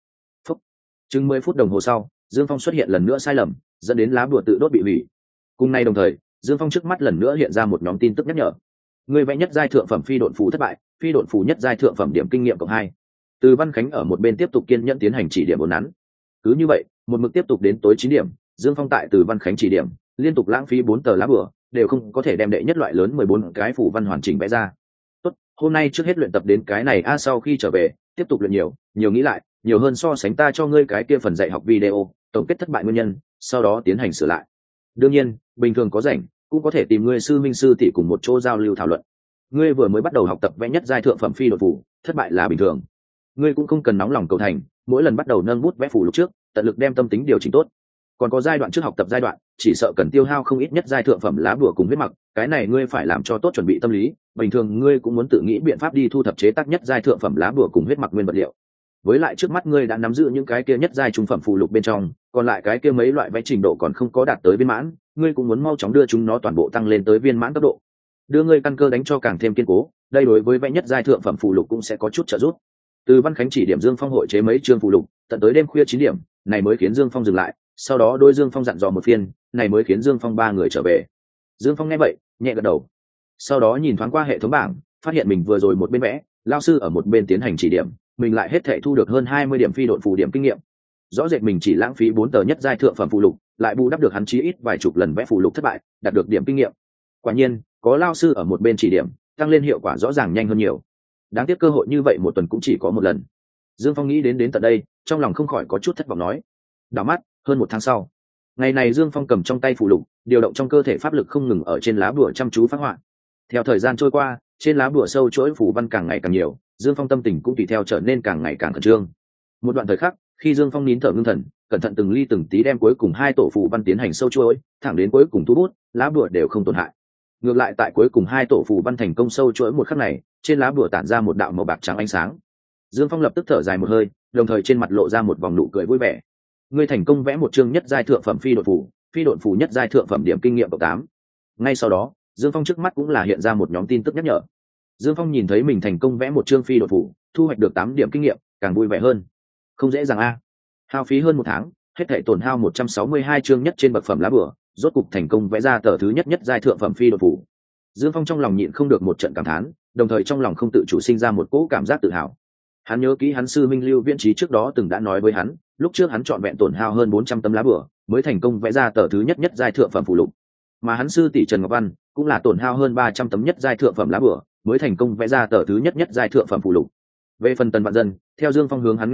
Chừng 10 phút đồng hồ sau, Dương Phong xuất hiện lần nữa sai lầm, dẫn đến lá bùa tự đốt bị hủy. Cùng nay đồng thời, Dương Phong trước mắt lần nữa hiện ra một nhóm tin tức nhắc nhở. Người vẽ nhất giai thượng phẩm phi độn phù thất bại, phi độn phù nhất giai thượng phẩm điểm kinh nghiệm cộng 2. Từ Văn Khánh ở một bên tiếp tục kiên nhẫn tiến hành chỉ điểm bốn nắn. Cứ như vậy, một mực tiếp tục đến tối 9 điểm, Dương Phong tại Từ Văn Khánh chỉ điểm, liên tục lãng phí 4 tờ lá bùa, đều không có thể đem đệ nhất loại lớn 14 cái phù văn hoàn chỉnh vẽ ra. Tốt, hôm nay trước hết luyện tập đến cái này sau khi trở về, tiếp tục luyện nhiều nghĩ lại, nhiều hơn so sánh ta cho ngươi cái kia phần dạy học video, tổng kết thất bại nguyên nhân, sau đó tiến hành sửa lại. Đương nhiên, bình thường có rảnh, cũng có thể tìm ngươi sư minh sư tỷ cùng một chỗ giao lưu thảo luận. Ngươi vừa mới bắt đầu học tập vẽ nhất giai thượng phẩm phi độn phù, thất bại là bình thường. Ngươi cũng không cần nóng lòng cầu thành, mỗi lần bắt đầu nâng bút vẽ phù lục trước, tận lực đem tâm tính điều chỉnh tốt. Còn có giai đoạn trước học tập giai đoạn, chỉ sợ cần tiêu hao không ít nhất giai thượng phẩm lá bùa cùng huyết mặc, cái này ngươi phải làm cho tốt chuẩn bị tâm lý, bình thường ngươi cũng muốn tự nghĩ biện pháp đi thu thập chế tác nhất giai thượng phẩm lá bùa cùng huyết mặc nguyên vật liệu. Với lại trước mắt ngươi đã nắm giữ những cái kia nhất giai trung phẩm phù lục bên trong, còn lại cái kia mấy loại vẽ trình độ còn không có đạt tới viên mãn, ngươi cũng muốn mau chóng đưa chúng nó toàn bộ tăng lên tới viên mãn cấp độ. Đưa ngươi căn cơ đánh cho càng thêm kiên cố, đây đối với vẽ nhất giai thượng phẩm phù lục cũng sẽ có chút trợ giúp. Từ Văn Khánh chỉ điểm Dương Phong hội chế mấy chương phù lục, tận tới đêm khuya 9 điểm, này mới khiến Dương Phong dừng lại, sau đó đôi Dương Phong dặn dò một phiên, này mới khiến Dương Phong ba người trở về. Dương Phong nghe vậy nhẹ gật đầu, sau đó nhìn thoáng qua hệ thống bảng, phát hiện mình vừa rồi một bên vẽ, lao sư ở một bên tiến hành chỉ điểm, mình lại hết thảy thu được hơn 20 điểm phi độn phù điểm kinh nghiệm. Rõ rệt mình chỉ lãng phí 4 tờ nhất giai thượng phẩm phù lục, lại bù đắp được hắn chí ít vài chục lần vẽ phù lục thất bại, đạt được điểm kinh nghiệm. Quả nhiên, có lao sư ở một bên chỉ điểm, tăng lên hiệu quả rõ ràng nhanh hơn nhiều. Đáng tiếc cơ hội như vậy một tuần cũng chỉ có một lần. Dương Phong nghĩ đến tận đây, trong lòng không khỏi có chút thất vọng nói. Đảo mắt, hơn 1 tháng sau, ngày này Dương Phong cầm trong tay phù lục, điều động trong cơ thể pháp lực không ngừng ở trên lá bùa chăm chú phát họa. Theo thời gian trôi qua, trên lá bùa sâu chuỗi phù văn càng ngày càng nhiều, Dương Phong tâm tình cũng tùy theo trở nên càng ngày càng khẩn trương. Một đoạn thời khắc, khi Dương Phong nín thở ngưng thần, cẩn thận từng ly từng tí đem cuối cùng 2 tổ phù văn tiến hành sâu chuỗi, thẳng đến cuối cùng thu bút, lá bùa đều không tổn hại. Ngược lại tại cuối cùng 2 tổ phù văn thành công sâu chuỗi một khắc này, trên lá bùa tản ra một đạo màu bạc trắng ánh sáng. Dương Phong lập tức thở dài một hơi, đồng thời trên mặt lộ ra một vòng nụ cười vui vẻ. Ngươi thành công vẽ một chương nhất giai thượng phẩm phi độn phù nhất giai thượng phẩm điểm kinh nghiệm cộng 8. Ngay sau đó, Dương Phong trước mắt cũng là hiện ra một nhóm tin tức nhắc nhở. Dương Phong nhìn thấy mình thành công vẽ một chương phi độn phù, thu hoạch được 8 điểm kinh nghiệm, càng vui vẻ hơn. Không dễ dàng a. Hao phí hơn 1 tháng, hết thảy tổn hao 162 chương nhất trên bậc phẩm lá bùa, rốt cục thành công vẽ ra tờ thứ nhất giai thượng phẩm phi độn phù. Dương Phong trong lòng nhịn không được một trận cảm thán, đồng thời trong lòng không tự chủ sinh ra một cỗ cảm giác tự hào. Hắn nhớ kỹ hắn sư minh Lưu Viễn Trí trước đó từng đã nói với hắn, lúc trước hắn trọn vẹn tổn hao hơn 400 tấm lá bùa, mới thành công vẽ ra tờ thứ nhất giai thượng phẩm phù lục. Mà hắn sư tỷ Trần Ngọc Văn cũng là tổn hao hơn 300 tấm nhất giai thượng phẩm lá bùa, mới thành công vẽ ra tờ thứ nhất giai thượng phẩm phù lục. Về phần Tần Vạn Dân, theo Dương Phong hướng hắn nghe ngóng,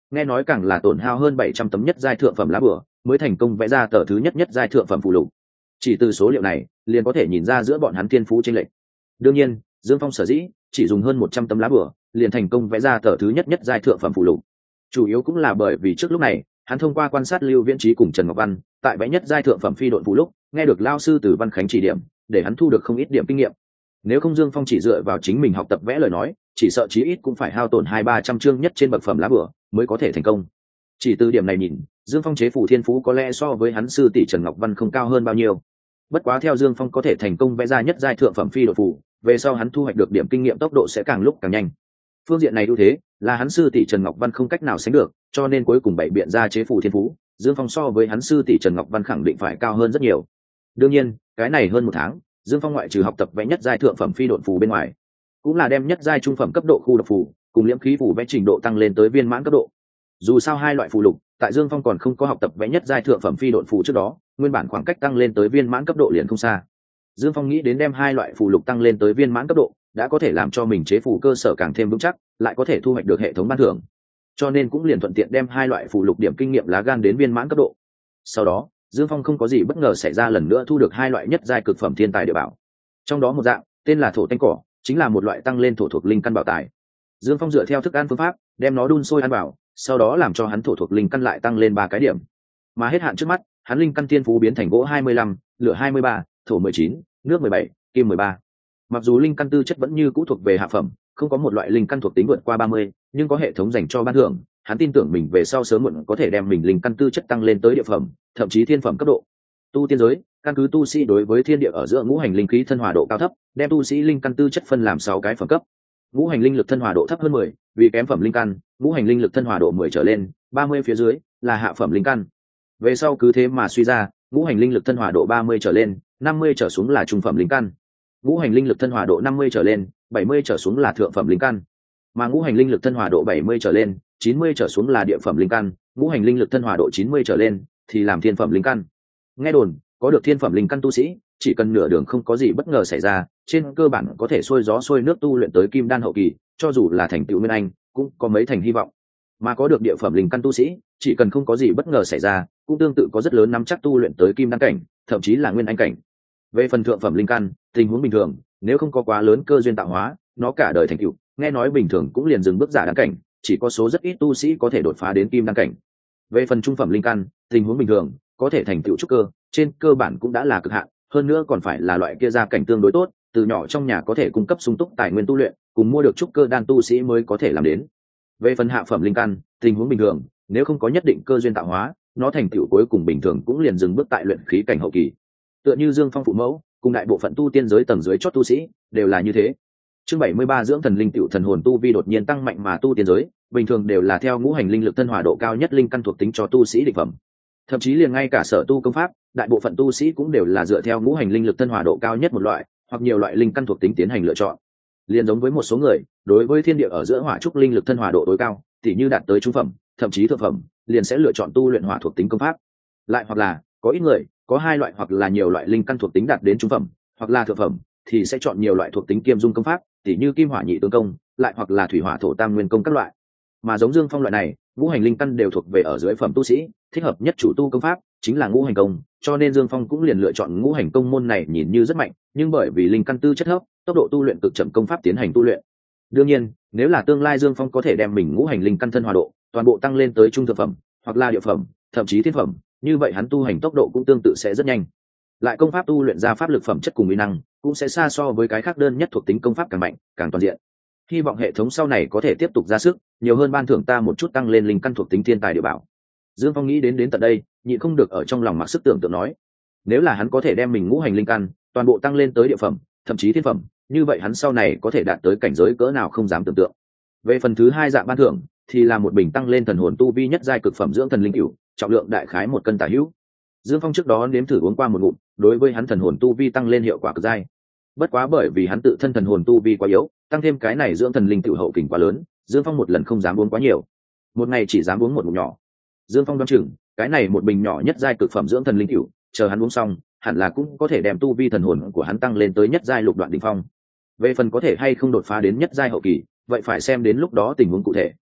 nghe nói càng là tổn hao hơn 700 tấm nhất giai thượng phẩm lá bửa mới thành công vẽ ra tờ thứ nhất giai thượng phẩm phụ lục. Chỉ từ số liệu này liền có thể nhìn ra giữa bọn hắn thiên phú chênh lệch. Đương nhiên Dương Phong sở dĩ chỉ dùng hơn 100 tấm lá bửa liền thành công vẽ ra tờ thứ nhất giai thượng phẩm phụ lục, chủ yếu cũng là bởi vì trước lúc này hắn thông qua quan sát Lưu Viễn Trí cùng Trần Ngọc Văn tại vẽ nhất giai thượng phẩm phi độn phụ lúc nghe được lao sư từ Văn Khánh chỉ điểm, để hắn thu được không ít điểm kinh nghiệm. Nếu không Dương Phong chỉ dựa vào chính mình học tập vẽ lời nói, chỉ sợ chí ít cũng phải hao tổn 200-300 chương nhất trên bậc phẩm lá bửa mới có thể thành công. Chỉ từ điểm này nhìn, Dương Phong chế phù thiên phú có lẽ so với hắn sư tỷ Trần Ngọc Văn không cao hơn bao nhiêu. Bất quá theo Dương Phong có thể thành công vẽ ra nhất giai thượng phẩm phi độn phù, về sau hắn thu hoạch được điểm kinh nghiệm tốc độ sẽ càng lúc càng nhanh. Phương diện này ưu thế là hắn sư tỷ Trần Ngọc Văn không cách nào sánh được, cho nên cuối cùng bảy biện ra chế phù thiên phú, Dương Phong so với hắn sư tỷ Trần Ngọc Văn khẳng định phải cao hơn rất nhiều. Đương nhiên, cái này hơn một tháng, Dương Phong ngoại trừ học tập vẽ nhất giai thượng phẩm phi độn phù bên ngoài, cũng là đem nhất giai trung phẩm cấp độ khu độc phù cùng liễm khí phù vẽ trình độ tăng lên tới viên mãn cấp độ. Dù sao hai loại phù lục, tại Dương Phong còn không có học tập vẽ nhất giai thượng phẩm phi độn phù trước đó, nguyên bản khoảng cách tăng lên tới viên mãn cấp độ liền không xa. Dương Phong nghĩ đến đem hai loại phù lục tăng lên tới viên mãn cấp độ, đã có thể làm cho mình chế phù cơ sở càng thêm vững chắc, lại có thể thu hoạch được hệ thống ban thưởng. Cho nên cũng liền thuận tiện đem hai loại phù lục điểm kinh nghiệm lá gan đến viên mãn cấp độ. Sau đó, Dương Phong không có gì bất ngờ xảy ra lần nữa thu được hai loại nhất giai cực phẩm thiên tài địa bảo. Trong đó một dạng tên là thổ tanh cỏ, chính là một loại tăng lên thổ thuộc linh căn bảo tài. Dương Phong dựa theo thức ăn phương pháp, đem nó đun sôi ăn vào, sau đó làm cho hắn thổ thuộc linh căn lại tăng lên 3 cái điểm. Mà hết hạn trước mắt, hắn linh căn thiên phú biến thành gỗ 25, lửa 23, thổ 19, nước 17, kim 13. Mặc dù linh căn tư chất vẫn như cũ thuộc về hạ phẩm, không có một loại linh căn thuộc tính vượt qua 30, nhưng có hệ thống dành cho ban thưởng, hắn tin tưởng mình về sau sớm muộn có thể đem mình linh căn tư chất tăng lên tới địa phẩm, thậm chí thiên phẩm cấp độ. Tu tiên giới, căn cứ tu sĩ đối với thiên địa ở giữa ngũ hành linh khí thân hòa độ cao thấp, đem tu sĩ linh căn tư chất phân làm 6 cái phẩm cấp. Ngũ hành linh lực thân hòa độ thấp hơn 10, vì kém phẩm linh căn, ngũ hành linh lực thân hòa độ 10 trở lên, 30 phía dưới là hạ phẩm linh căn. Về sau cứ thế mà suy ra, ngũ hành linh lực thân hòa độ 30 trở lên, 50 trở xuống là trung phẩm linh căn. Ngũ hành linh lực thân hòa độ 50 trở lên, 70 trở xuống là thượng phẩm linh căn. Mà ngũ hành linh lực thân hòa độ 70 trở lên, 90 trở xuống là địa phẩm linh căn, ngũ hành linh lực thân hòa độ 90 trở lên thì làm thiên phẩm linh căn. Nghe đồn, có được thiên phẩm linh căn tu sĩ, chỉ cần nửa đường không có gì bất ngờ xảy ra, trên cơ bản có thể xuôi gió xuôi nước tu luyện tới kim đan hậu kỳ, cho dù là thành tựu nguyên anh, cũng có mấy thành hy vọng. Mà có được địa phẩm linh căn tu sĩ, chỉ cần không có gì bất ngờ xảy ra, cũng tương tự có rất lớn nắm chắc tu luyện tới kim đan cảnh, thậm chí là nguyên anh cảnh. Về phần thượng phẩm linh căn, tình huống bình thường, nếu không có quá lớn cơ duyên tạo hóa, nó cả đời thành tựu, nghe nói bình thường cũng liền dừng bước giả đan cảnh, chỉ có số rất ít tu sĩ có thể đột phá đến kim đan cảnh. Về phần trung phẩm linh căn, tình huống bình thường, có thể thành tựu trúc cơ, trên cơ bản cũng đã là cực hạn, hơn nữa còn phải là loại kia gia cảnh tương đối tốt, từ nhỏ trong nhà có thể cung cấp sung túc tài nguyên tu luyện, cùng mua được trúc cơ đan tu sĩ mới có thể làm đến. Về phần hạ phẩm linh căn, tình huống bình thường, nếu không có nhất định cơ duyên tạo hóa, nó thành tựu cuối cùng bình thường cũng liền dừng bước tại luyện khí cảnh hậu kỳ. Tựa như Dương Phong phụ mẫu, cùng đại bộ phận tu tiên giới tầng dưới chót tu sĩ, đều là như thế. Chương 73 dưỡng thần linh tựu thần hồn tu vi đột nhiên tăng mạnh mà tu tiên giới, bình thường đều là theo ngũ hành linh lực thân hòa độ cao nhất linh căn thuộc tính cho tu sĩ định phẩm. Thậm chí liền ngay cả sở tu công pháp, đại bộ phận tu sĩ cũng đều là dựa theo ngũ hành linh lực thân hòa độ cao nhất một loại, hoặc nhiều loại linh căn thuộc tính tiến hành lựa chọn. Liền giống với một số người, đối với thiên địa ở giữa hỏa trúc linh lực thân hòa độ tối cao, tỉ như đạt tới trung phẩm, thậm chí thượng phẩm, liền sẽ lựa chọn tu luyện hỏa thuộc tính công pháp. Lại hoặc là, có ít người, có hai loại hoặc là nhiều loại linh căn thuộc tính đạt đến trung phẩm, hoặc là thượng phẩm, thì sẽ chọn nhiều loại thuộc tính kiêm dung công pháp, tỉ như kim hỏa nhị tướng công, lại hoặc là thủy hỏa thổ tam nguyên công các loại. Mà giống Dương Phong loại này, ngũ hành linh căn đều thuộc về ở dưới phẩm tu sĩ, thích hợp nhất chủ tu công pháp chính là ngũ hành công, cho nên Dương Phong cũng liền lựa chọn ngũ hành công môn này nhìn như rất mạnh, nhưng bởi vì linh căn tư chất thấp, tốc độ tu luyện cực chậm công pháp tiến hành tu luyện. Đương nhiên, nếu là tương lai Dương Phong có thể đem mình ngũ hành linh căn thân hòa độ toàn bộ tăng lên tới trung thượng phẩm, hoặc là địa phẩm, thậm chí thiên phẩm, như vậy hắn tu hành tốc độ cũng tương tự sẽ rất nhanh. Lại công pháp tu luyện ra pháp lực phẩm chất cùng uy năng, cũng sẽ xa so với cái khác đơn nhất thuộc tính công pháp càng mạnh, càng toàn diện. Hy vọng hệ thống sau này có thể tiếp tục ra sức, nhiều hơn ban thưởng ta một chút tăng lên linh căn thuộc tính thiên tài địa bảo. Dương Phong nghĩ đến tận đây, nhịn không được ở trong lòng mặc sức tưởng tượng nói, nếu là hắn có thể đem mình ngũ hành linh căn toàn bộ tăng lên tới địa phẩm, thậm chí thiên phẩm, như vậy hắn sau này có thể đạt tới cảnh giới cỡ nào không dám tưởng tượng. Về phần thứ hai dạng ban thưởng, thì là một bình tăng lên thần hồn tu vi nhất giai cực phẩm dưỡng thần linh cửu, trọng lượng đại khái 1 cân tả hữu. Dương Phong trước đó nếm thử uống qua một ngụm, đối với hắn thần hồn tu vi tăng lên hiệu quả cực giai. Bất quá bởi vì hắn tự thân thần hồn tu vi quá yếu, tăng thêm cái này dưỡng thần linh cửu hậu kình quá lớn, Dương Phong một lần không dám uống quá nhiều, một ngày chỉ dám uống một ngụm nhỏ. Dương Phong đoán chừng, cái này một bình nhỏ nhất giai cực phẩm dưỡng thần linh cửu, chờ hắn uống xong, hẳn là cũng có thể đem tu vi thần hồn của hắn tăng lên tới nhất giai lục đoạn đỉnh phong. Về phần có thể hay không đột phá đến nhất giai hậu kỳ, vậy phải xem đến lúc đó tình huống cụ thể.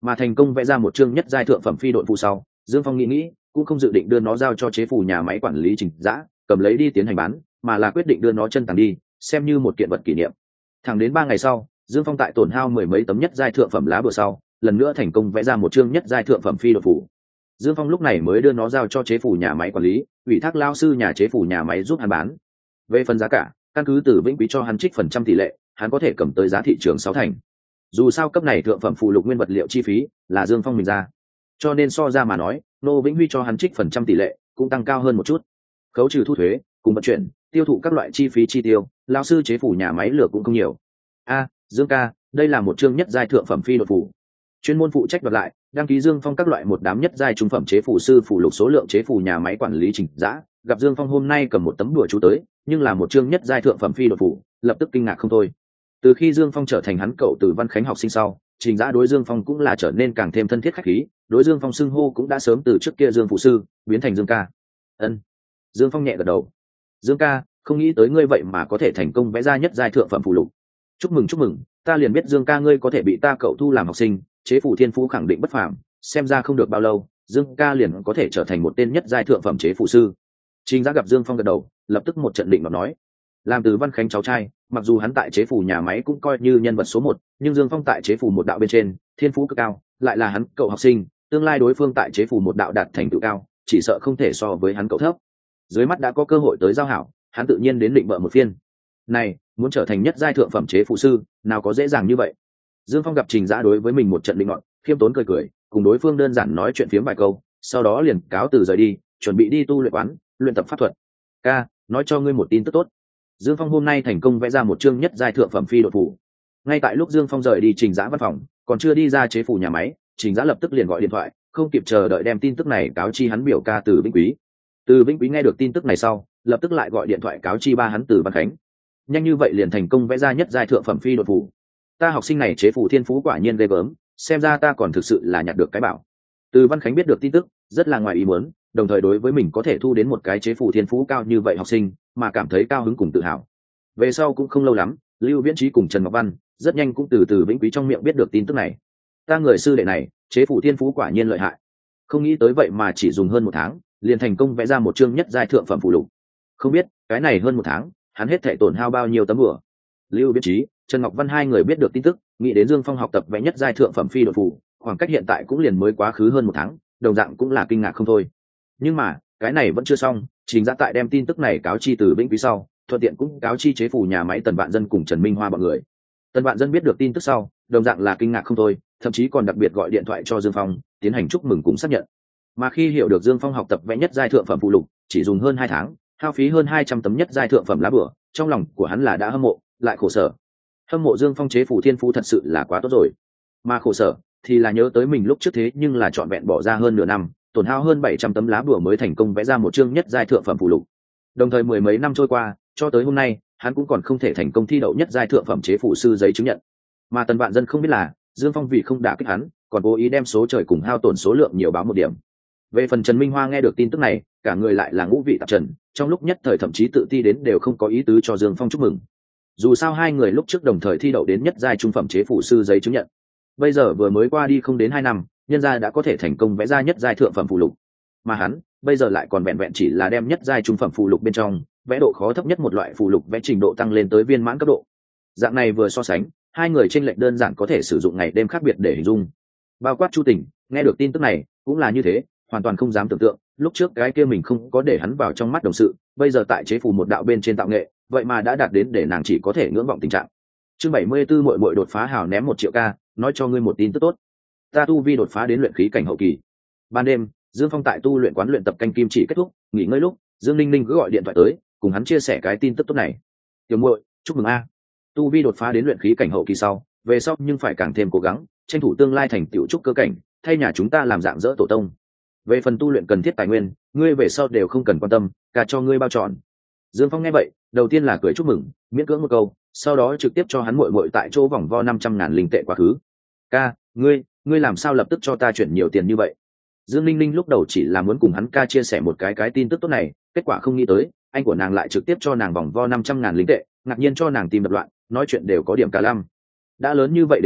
Mà thành công vẽ ra một chương nhất giai thượng phẩm phi độn phù sau, Dương Phong nghĩ cũng không dự định đưa nó giao cho chế phủ nhà máy quản lý Trình Dã cầm lấy đi tiến hành bán, mà là quyết định đưa nó chân tàng đi, xem như một kiện vật kỷ niệm. Thẳng đến 3 ngày sau, Dương Phong tại tổn hao mười mấy tấm nhất giai thượng phẩm lá bùa sau, lần nữa thành công vẽ ra một chương nhất giai thượng phẩm phi độn phù. Dương Phong lúc này mới đưa nó giao cho chế phủ nhà máy quản lý, ủy thác lao sư nhà chế phủ nhà máy giúp hắn bán. Về phần giá cả, căn cứ từ Vĩnh Quý cho hắn trích phần trăm tỷ lệ, hắn có thể cầm tới giá thị trường 6 thành. Dù sao cấp này thượng phẩm phụ lục nguyên vật liệu chi phí là Dương Phong mình ra, cho nên so ra mà nói, Nô Vĩnh Huy cho hắn trích phần trăm tỷ lệ cũng tăng cao hơn một chút. Khấu trừ thu thuế, cùng vận chuyển, tiêu thụ các loại chi phí chi tiêu, lao sư chế phủ nhà máy lửa cũng không nhiều. Dương ca, đây là một chương nhất giai thượng phẩm phi đột phủ. Chuyên môn phụ trách đoạt lại, đăng ký Dương Phong các loại một đám nhất giai trung phẩm chế phủ sư phủ lục số lượng chế phủ nhà máy quản lý Trình Dã, gặp Dương Phong hôm nay cầm một tấm đùa chú tới, nhưng là một chương nhất giai thượng phẩm phi đột phủ, lập tức kinh ngạc không thôi. Từ khi Dương Phong trở thành hắn cậu từ Văn Khánh học sinh sau, Trình Dã đối Dương Phong cũng là trở nên càng thêm thân thiết khách khí, đối Dương Phong xưng hô cũng đã sớm từ trước kia Dương phụ sư biến thành Dương ca. Ân. Dương Phong nhẹ gật đầu. Dương ca, không nghĩ tới ngươi vậy mà có thể thành công vẽ ra nhất giai thượng phẩm phù lục. Chúc mừng, ta liền biết Dương ca ngươi có thể bị ta cậu thu làm học sinh, chế phủ thiên phú khẳng định bất phàm, xem ra không được bao lâu, Dương ca liền có thể trở thành một tên nhất giai thượng phẩm chế phủ sư. Trình Dã gặp Dương Phong gật đầu, lập tức một trận định mà nói, làm từ Văn Khánh cháu trai, mặc dù hắn tại chế phủ nhà máy cũng coi như nhân vật số 1, nhưng Dương Phong tại chế phủ một đạo bên trên, thiên phú cực cao, lại là hắn cậu học sinh, tương lai đối phương tại chế phủ một đạo đạt thành tựu cao, chỉ sợ không thể so với hắn cậu thấp. Dưới mắt đã có cơ hội tới giao hảo, hắn tự nhiên đến định bợ một phiên. Này, muốn trở thành nhất giai thượng phẩm chế phụ sư, nào có dễ dàng như vậy. Dương Phong gặp Trình Dã đối với mình một trận định ngọn, khiêm tốn cười, cùng đối phương đơn giản nói chuyện phiếm vài câu, sau đó liền cáo từ rời đi, chuẩn bị đi tu luyện quán, luyện tập pháp thuật. Ca, nói cho ngươi một tin tức tốt. Dương Phong hôm nay thành công vẽ ra một chương nhất giai thượng phẩm phi đột phủ. Ngay tại lúc Dương Phong rời đi Trình Dã văn phòng, còn chưa đi ra chế phủ nhà máy, Trình Dã lập tức liền gọi điện thoại, không kịp chờ đợi đem tin tức này cáo chi hắn biểu ca Từ Vĩnh Quý. Từ Vĩnh Quý nghe được tin tức này sau, lập tức lại gọi điện thoại cáo chi ba hắn Từ Văn Khánh. Nhanh như vậy liền thành công vẽ ra nhất giai thượng phẩm phi đột phủ. Ta học sinh này chế phủ thiên phú quả nhiên ghê gớm, xem ra ta còn thực sự là nhặt được cái bảo. Từ Văn Khánh biết được tin tức, rất là ngoài ý muốn, đồng thời đối với mình có thể thu đến một cái chế phủ thiên phú cao như vậy học sinh, mà cảm thấy cao hứng cùng tự hào. Về sau cũng không lâu lắm, Lưu Viễn Trí cùng Trần Ngọc Văn rất nhanh cũng từ Vĩnh Quý trong miệng biết được tin tức này. Ta người sư đệ này, chế phủ thiên phú quả nhiên lợi hại. Không nghĩ tới vậy mà chỉ dùng hơn 1 tháng, liền thành công vẽ ra một chương nhất giai thượng phẩm phù lục. Không biết, cái này hơn 1 tháng, hắn hết thảy tổn hao bao nhiêu tấm bùa. Lưu Viễn Trí, Trần Ngọc Văn hai người biết được tin tức, nghĩ đến Dương Phong học tập vẽ nhất giai thượng phẩm phi đột phù, khoảng cách hiện tại cũng liền mới quá khứ hơn 1 tháng, đồng dạng cũng là kinh ngạc không thôi. Nhưng mà, cái này vẫn chưa xong, Trình Dã tại đem tin tức này cáo chi từ Vĩnh Quý sau, thuận tiện cũng cáo chi chế phủ nhà máy Tần Vạn Dân cùng Trần Minh Hoa bọn người. Tần Vạn Dân biết được tin tức sau, đồng dạng là kinh ngạc không thôi, thậm chí còn đặc biệt gọi điện thoại cho Dương Phong, tiến hành chúc mừng cùng xác nhận. Mà khi hiểu được Dương Phong học tập vẽ nhất giai thượng phẩm phụ lục, chỉ dùng hơn 2 tháng, hao phí hơn 200 tấm nhất giai thượng phẩm lá bùa, trong lòng của hắn là đã hâm mộ, lại khổ sở. Hâm mộ Dương Phong chế phủ thiên phú thật sự là quá tốt rồi, mà khổ sở thì là nhớ tới mình lúc trước thế nhưng là trọn vẹn bỏ ra hơn nửa năm, tổn hao hơn 700 tấm lá bùa mới thành công vẽ ra một chương nhất giai thượng phẩm phụ lục. Đồng thời mười mấy năm trôi qua, cho tới hôm nay, hắn cũng còn không thể thành công thi đậu nhất giai thượng phẩm chế phủ sư giấy chứng nhận. Mà Tần Vạn Dân không biết là, Dương Phong vì không đả kích hắn, còn cố ý đem số trời cùng hao tổn số lượng nhiều báo 1 điểm. Về phần Trần Minh Hoa nghe được tin tức này, cả người lại là ngũ vị tạp trần, trong lúc nhất thời thậm chí tự ti đến đều không có ý tứ cho Dương Phong chúc mừng. Dù sao hai người lúc trước đồng thời thi đậu đến nhất giai trung phẩm chế phủ sư giấy chứng nhận. Bây giờ vừa mới qua đi không đến 2 năm, nhân gia đã có thể thành công vẽ ra nhất giai thượng phẩm phụ lục. Mà hắn, bây giờ lại còn vẹn vẹn chỉ là đem nhất giai trung phẩm phụ lục bên trong, vẽ độ khó thấp nhất một loại phụ lục vẽ trình độ tăng lên tới viên mãn cấp độ. Dạng này vừa so sánh, hai người chênh lệch đơn giản có thể sử dụng ngày đêm khác biệt để hình dung. Bao quát Chu Tình, nghe được tin tức này, cũng là như thế, hoàn toàn không dám tưởng tượng, lúc trước cái kia mình không có để hắn vào trong mắt đồng sự, bây giờ tại chế phủ một đạo bên trên tạo nghệ, vậy mà đã đạt đến để nàng chỉ có thể ngưỡng vọng tình trạng. Chương 74 muội muội đột phá hào ném 1 triệu ca, nói cho ngươi một tin tức tốt. Ta tu vi đột phá đến luyện khí cảnh hậu kỳ. Ban đêm, Dương Phong tại tu luyện quán luyện tập canh kim chỉ kết thúc, nghỉ ngơi lúc, Dương Ninh Ninh cứ gọi điện thoại tới, cùng hắn chia sẻ cái tin tức tốt này. Tiểu muội, chúc mừng a. Tu vi đột phá đến luyện khí cảnh hậu kỳ sau, về sau nhưng phải càng thêm cố gắng, tranh thủ tương lai thành tựu trúc cơ cảnh, thay nhà chúng ta làm dạng dỡ tổ tông. Về phần tu luyện cần thiết tài nguyên, ngươi về sau đều không cần quan tâm, cả cho ngươi bao trọn. Dương Phong nghe vậy, đầu tiên là cười chúc mừng, miễn cưỡng một câu, sau đó trực tiếp cho hắn muội muội tại chỗ vòng vo 500.000 linh tệ quá khứ. Ca, ngươi làm sao lập tức cho ta chuyển nhiều tiền như vậy? Dương Ninh Ninh lúc đầu chỉ là muốn cùng hắn ca chia sẻ một cái tin tức tốt này, kết quả không nghĩ tới, anh của nàng lại trực tiếp cho nàng vòng vo 500.000 linh tệ, ngạc nhiên cho nàng tim đập loạn, nói chuyện đều có điểm cả lăm. Đã lớn như vậy đến nay,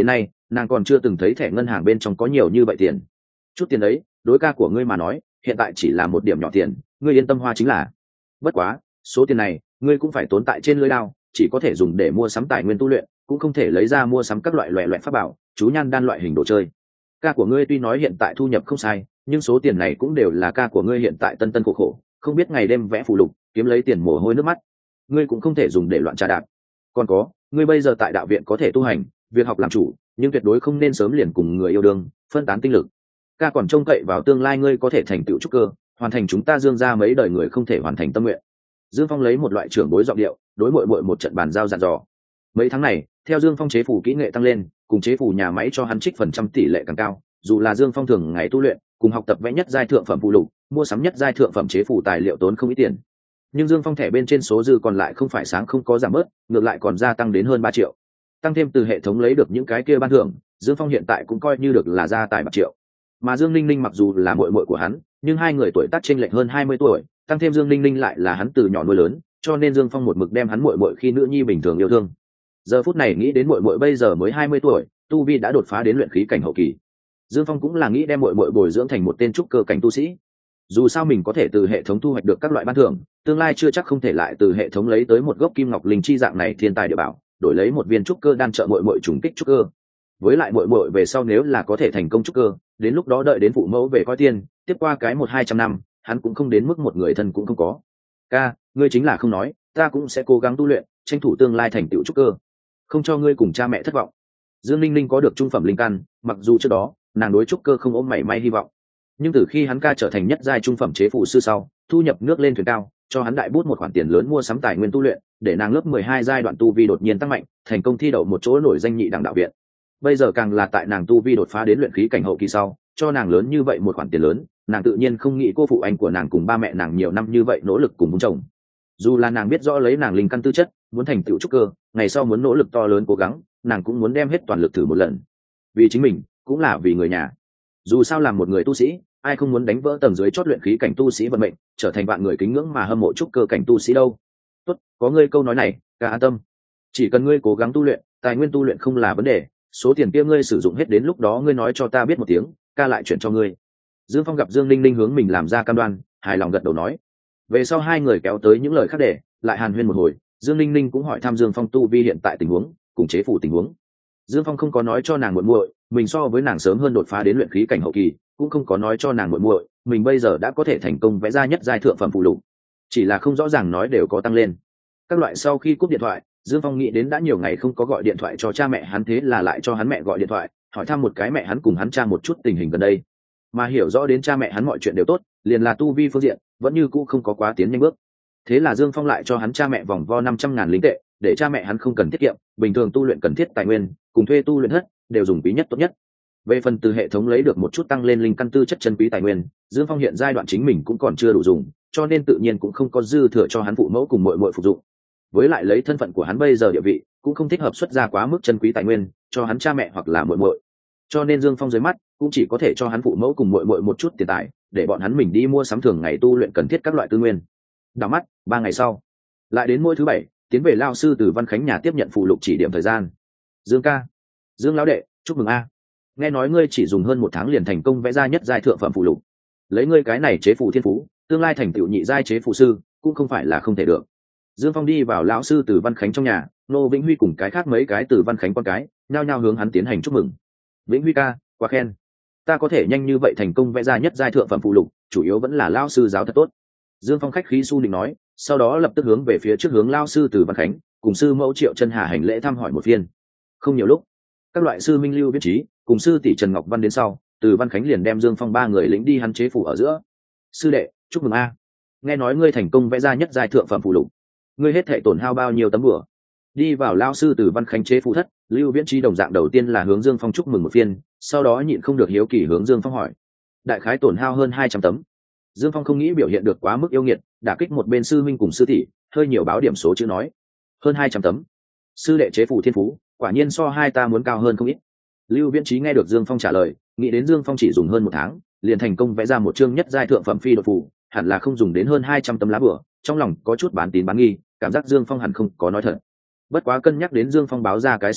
nàng còn chưa từng thấy thẻ ngân hàng bên trong có nhiều như vậy tiền. Chút tiền đấy đối ca của ngươi mà nói hiện tại chỉ là một điểm nhỏ tiền, ngươi yên tâm hoa chính là. Bất quá số tiền này ngươi cũng phải tốn tại trên lưỡi lao, chỉ có thể dùng để mua sắm tài nguyên tu luyện, cũng không thể lấy ra mua sắm các loại loẹ loẹt pháp bảo, chú nhan đan loại hình đồ chơi. Ca của ngươi tuy nói hiện tại thu nhập không sai, nhưng số tiền này cũng đều là ca của ngươi hiện tại tân tân khổ khổ, không biết ngày đêm vẽ phù lục kiếm lấy tiền mồ hôi nước mắt, ngươi cũng không thể dùng để loạn trà đạp. Còn có, ngươi bây giờ tại đạo viện có thể tu hành, việc học làm chủ, nhưng tuyệt đối không nên sớm liền cùng người yêu đương phân tán tinh lực. Ca còn trông cậy vào tương lai ngươi có thể thành tựu trúc cơ, hoàn thành chúng ta Dương gia mấy đời người không thể hoàn thành tâm nguyện. Dương Phong lấy một loại trưởng bối giọng điệu đối muội muội một trận bàn giao dặn dò. Mấy tháng này theo Dương Phong chế phủ kỹ nghệ tăng lên, cùng chế phủ nhà máy cho hắn trích phần trăm tỷ lệ càng cao, dù là Dương Phong thường ngày tu luyện cùng học tập vẽ nhất giai thượng phẩm phụ lục, mua sắm nhất giai thượng phẩm chế phủ tài liệu tốn không ít tiền, nhưng Dương Phong thẻ bên trên số dư còn lại không phải sáng không có giảm bớt, ngược lại còn gia tăng đến hơn 3 triệu. Tăng thêm từ hệ thống lấy được những cái kia ban thưởng, Dương Phong hiện tại cũng coi như được là gia tài bạc triệu. Mà Dương Linh Linh mặc dù là muội muội của hắn, nhưng hai người tuổi tác chênh lệch hơn 20 tuổi, tăng thêm Dương Linh Linh lại là hắn từ nhỏ nuôi lớn, cho nên Dương Phong một mực đem hắn muội muội khi nữ nhi bình thường yêu thương. Giờ phút này nghĩ đến muội muội bây giờ mới 20 tuổi, tu vi đã đột phá đến luyện khí cảnh hậu kỳ. Dương Phong cũng là nghĩ đem muội muội bồi dưỡng thành một tên trúc cơ cảnh tu sĩ. Dù sao mình có thể từ hệ thống thu hoạch được các loại ban thưởng, tương lai chưa chắc không thể lại từ hệ thống lấy tới một gốc kim ngọc linh chi dạng này thiên tài địa bảo, đổi lấy một viên trúc cơ đan trợ muội muội trùng kích trúc cơ. Với lại muội muội về sau nếu là có thể thành công trúc cơ, đến lúc đó đợi đến phụ mẫu về coi tiên, tiếp qua cái 100-200 năm, hắn cũng không đến mức một người thân cũng không có. Ca, ngươi chính là không nói, ta cũng sẽ cố gắng tu luyện, tranh thủ tương lai thành tựu trúc cơ, không cho ngươi cùng cha mẹ thất vọng. Dương Linh Linh có được trung phẩm linh căn, mặc dù trước đó nàng đối trúc cơ không ôm mảy may hy vọng, nhưng từ khi hắn ca trở thành nhất giai trung phẩm chế phụ sư sau, thu nhập nước lên thuyền cao, cho hắn đại bút một khoản tiền lớn mua sắm tài nguyên tu luyện, để nàng lớp 12 giai đoạn tu vi đột nhiên tăng mạnh, thành công thi đậu một chỗ nổi danh nhị đẳng đạo viện. Bây giờ càng là tại nàng tu vi đột phá đến luyện khí cảnh hậu kỳ sau, cho nàng lớn như vậy một khoản tiền lớn, nàng tự nhiên không nghĩ cô phụ anh của nàng cùng ba mẹ nàng nhiều năm như vậy nỗ lực cùng bố chồng. Dù là nàng biết rõ lấy nàng linh căn tư chất, muốn thành tựu trúc cơ, ngày sau muốn nỗ lực to lớn cố gắng, nàng cũng muốn đem hết toàn lực thử một lần. Vì chính mình, cũng là vì người nhà. Dù sao làm một người tu sĩ, ai không muốn đánh vỡ tầng dưới chót luyện khí cảnh tu sĩ vận mệnh, trở thành vạn người kính ngưỡng mà hâm mộ trúc cơ cảnh tu sĩ đâu. Tốt, có ngươi câu nói này, ca an tâm. Chỉ cần ngươi cố gắng tu luyện, tài nguyên tu luyện không là vấn đề, số tiền kia ngươi sử dụng hết đến lúc đó ngươi nói cho ta biết một tiếng, ca lại chuyển cho ngươi. Dương Phong gặp Dương Linh Linh hướng mình làm ra cam đoan, hài lòng gật đầu nói. Về sau hai người kéo tới những lời khác để lại hàn huyên một hồi, Dương Linh Linh cũng hỏi thăm Dương Phong tu vi hiện tại tình huống, cùng chế phủ tình huống. Dương Phong không có nói cho nàng muội muội, mình so với nàng sớm hơn đột phá đến luyện khí cảnh hậu kỳ, cũng không có nói cho nàng muội muội, mình bây giờ đã có thể thành công vẽ ra nhất giai thượng phẩm phụ lục, chỉ là không rõ ràng nói đều có tăng lên. Các loại sau khi cúp điện thoại, Dương Phong nghĩ đến đã nhiều ngày không có gọi điện thoại cho cha mẹ hắn, thế là lại cho hắn mẹ gọi điện thoại, hỏi thăm một cái mẹ hắn cùng hắn cha một chút tình hình gần đây. Mà hiểu rõ đến cha mẹ hắn mọi chuyện đều tốt, liền là tu vi phương diện vẫn như cũ không có quá tiến nhanh bước. Thế là Dương Phong lại cho hắn cha mẹ vòng vo 500.000 linh tệ, để cha mẹ hắn không cần tiết kiệm, bình thường tu luyện cần thiết tài nguyên, cùng thuê tu luyện hết, đều dùng quý nhất tốt nhất. Về phần từ hệ thống lấy được một chút tăng lên linh căn tư chất chân quý tài nguyên, Dương Phong hiện giai đoạn chính mình cũng còn chưa đủ dùng, cho nên tự nhiên cũng không có dư thừa cho hắn phụ mẫu cùng muội muội phục dụng. Với lại lấy thân phận của hắn bây giờ địa vị, cũng không thích hợp xuất ra quá mức chân quý tài nguyên cho hắn cha mẹ hoặc là muội muội. Cho nên Dương Phong dưới mắt cũng chỉ có thể cho hắn phụ mẫu cùng muội muội một chút tiền tài, để bọn hắn mình đi mua sắm thường ngày tu luyện cần thiết các loại tư nguyên. Đảo mắt 3 ngày sau, lại đến mỗi thứ bảy, tiến về lao sư từ Văn Khánh nhà tiếp nhận phụ lục chỉ điểm thời gian. Dương ca, Dương lão đệ, chúc mừng a. Nghe nói ngươi chỉ dùng hơn 1 tháng liền thành công vẽ ra nhất giai thượng phẩm phụ lục, lấy ngươi cái này chế phù thiên phú, tương lai thành tựu nhị giai chế phù sư cũng không phải là không thể được. Dương Phong đi vào lão sư từ Văn Khánh trong nhà, Nô Vĩnh Huy cùng cái khác mấy cái từ Văn Khánh con cái nhao nhao hướng hắn tiến hành chúc mừng. Vĩnh Huy ca, quá khen, ta có thể nhanh như vậy thành công vẽ ra nhất giai thượng phẩm phụ lục, chủ yếu vẫn là lão sư giáo thật tốt. Dương Phong khách khí su định nói, sau đó lập tức hướng về phía trước hướng lão sư từ Văn Khánh cùng sư mẫu Triệu Chân Hà hành lễ thăm hỏi một phiên. Không nhiều lúc, các loại sư Minh Lưu Viết Trí cùng sư tỷ Trần Ngọc Văn đến sau, từ Văn Khánh liền đem Dương Phong 3 người lĩnh đi hắn chế phủ ở giữa. Sư đệ, chúc mừng a, nghe nói ngươi thành công vẽ ra nhất giai thượng phẩm phụ lục, ngươi hết thệ tổn hao bao nhiêu tấm bửa. Đi vào lao sư từ Văn Khánh chế phụ thất, Lưu Viễn Trí đồng dạng đầu tiên là hướng Dương Phong chúc mừng một phiên, sau đó nhịn không được hiếu kỳ hướng Dương Phong hỏi. Đại khái tổn hao hơn 200 tấm. Dương Phong không nghĩ biểu hiện được quá mức yêu nghiệt, đả kích một bên sư minh cùng sư tỷ, hơi nhiều báo điểm số chữ nói. Hơn 200 tấm. Sư đệ chế phủ thiên phú, quả nhiên so hai ta muốn cao hơn không ít. Lưu Viễn Trí nghe được Dương Phong trả lời, nghĩ đến Dương Phong chỉ dùng hơn 1 tháng, liền thành công vẽ ra một chương nhất giai thượng phẩm phi đột phù, hẳn là không dùng đến hơn 200 tấm lá bửa, trong lòng có chút bán tín bán nghi, cảm giác Dương Phong hẳn không có nói thật. Bất quá cân nhắc đến Dương Phong báo ra cái số này,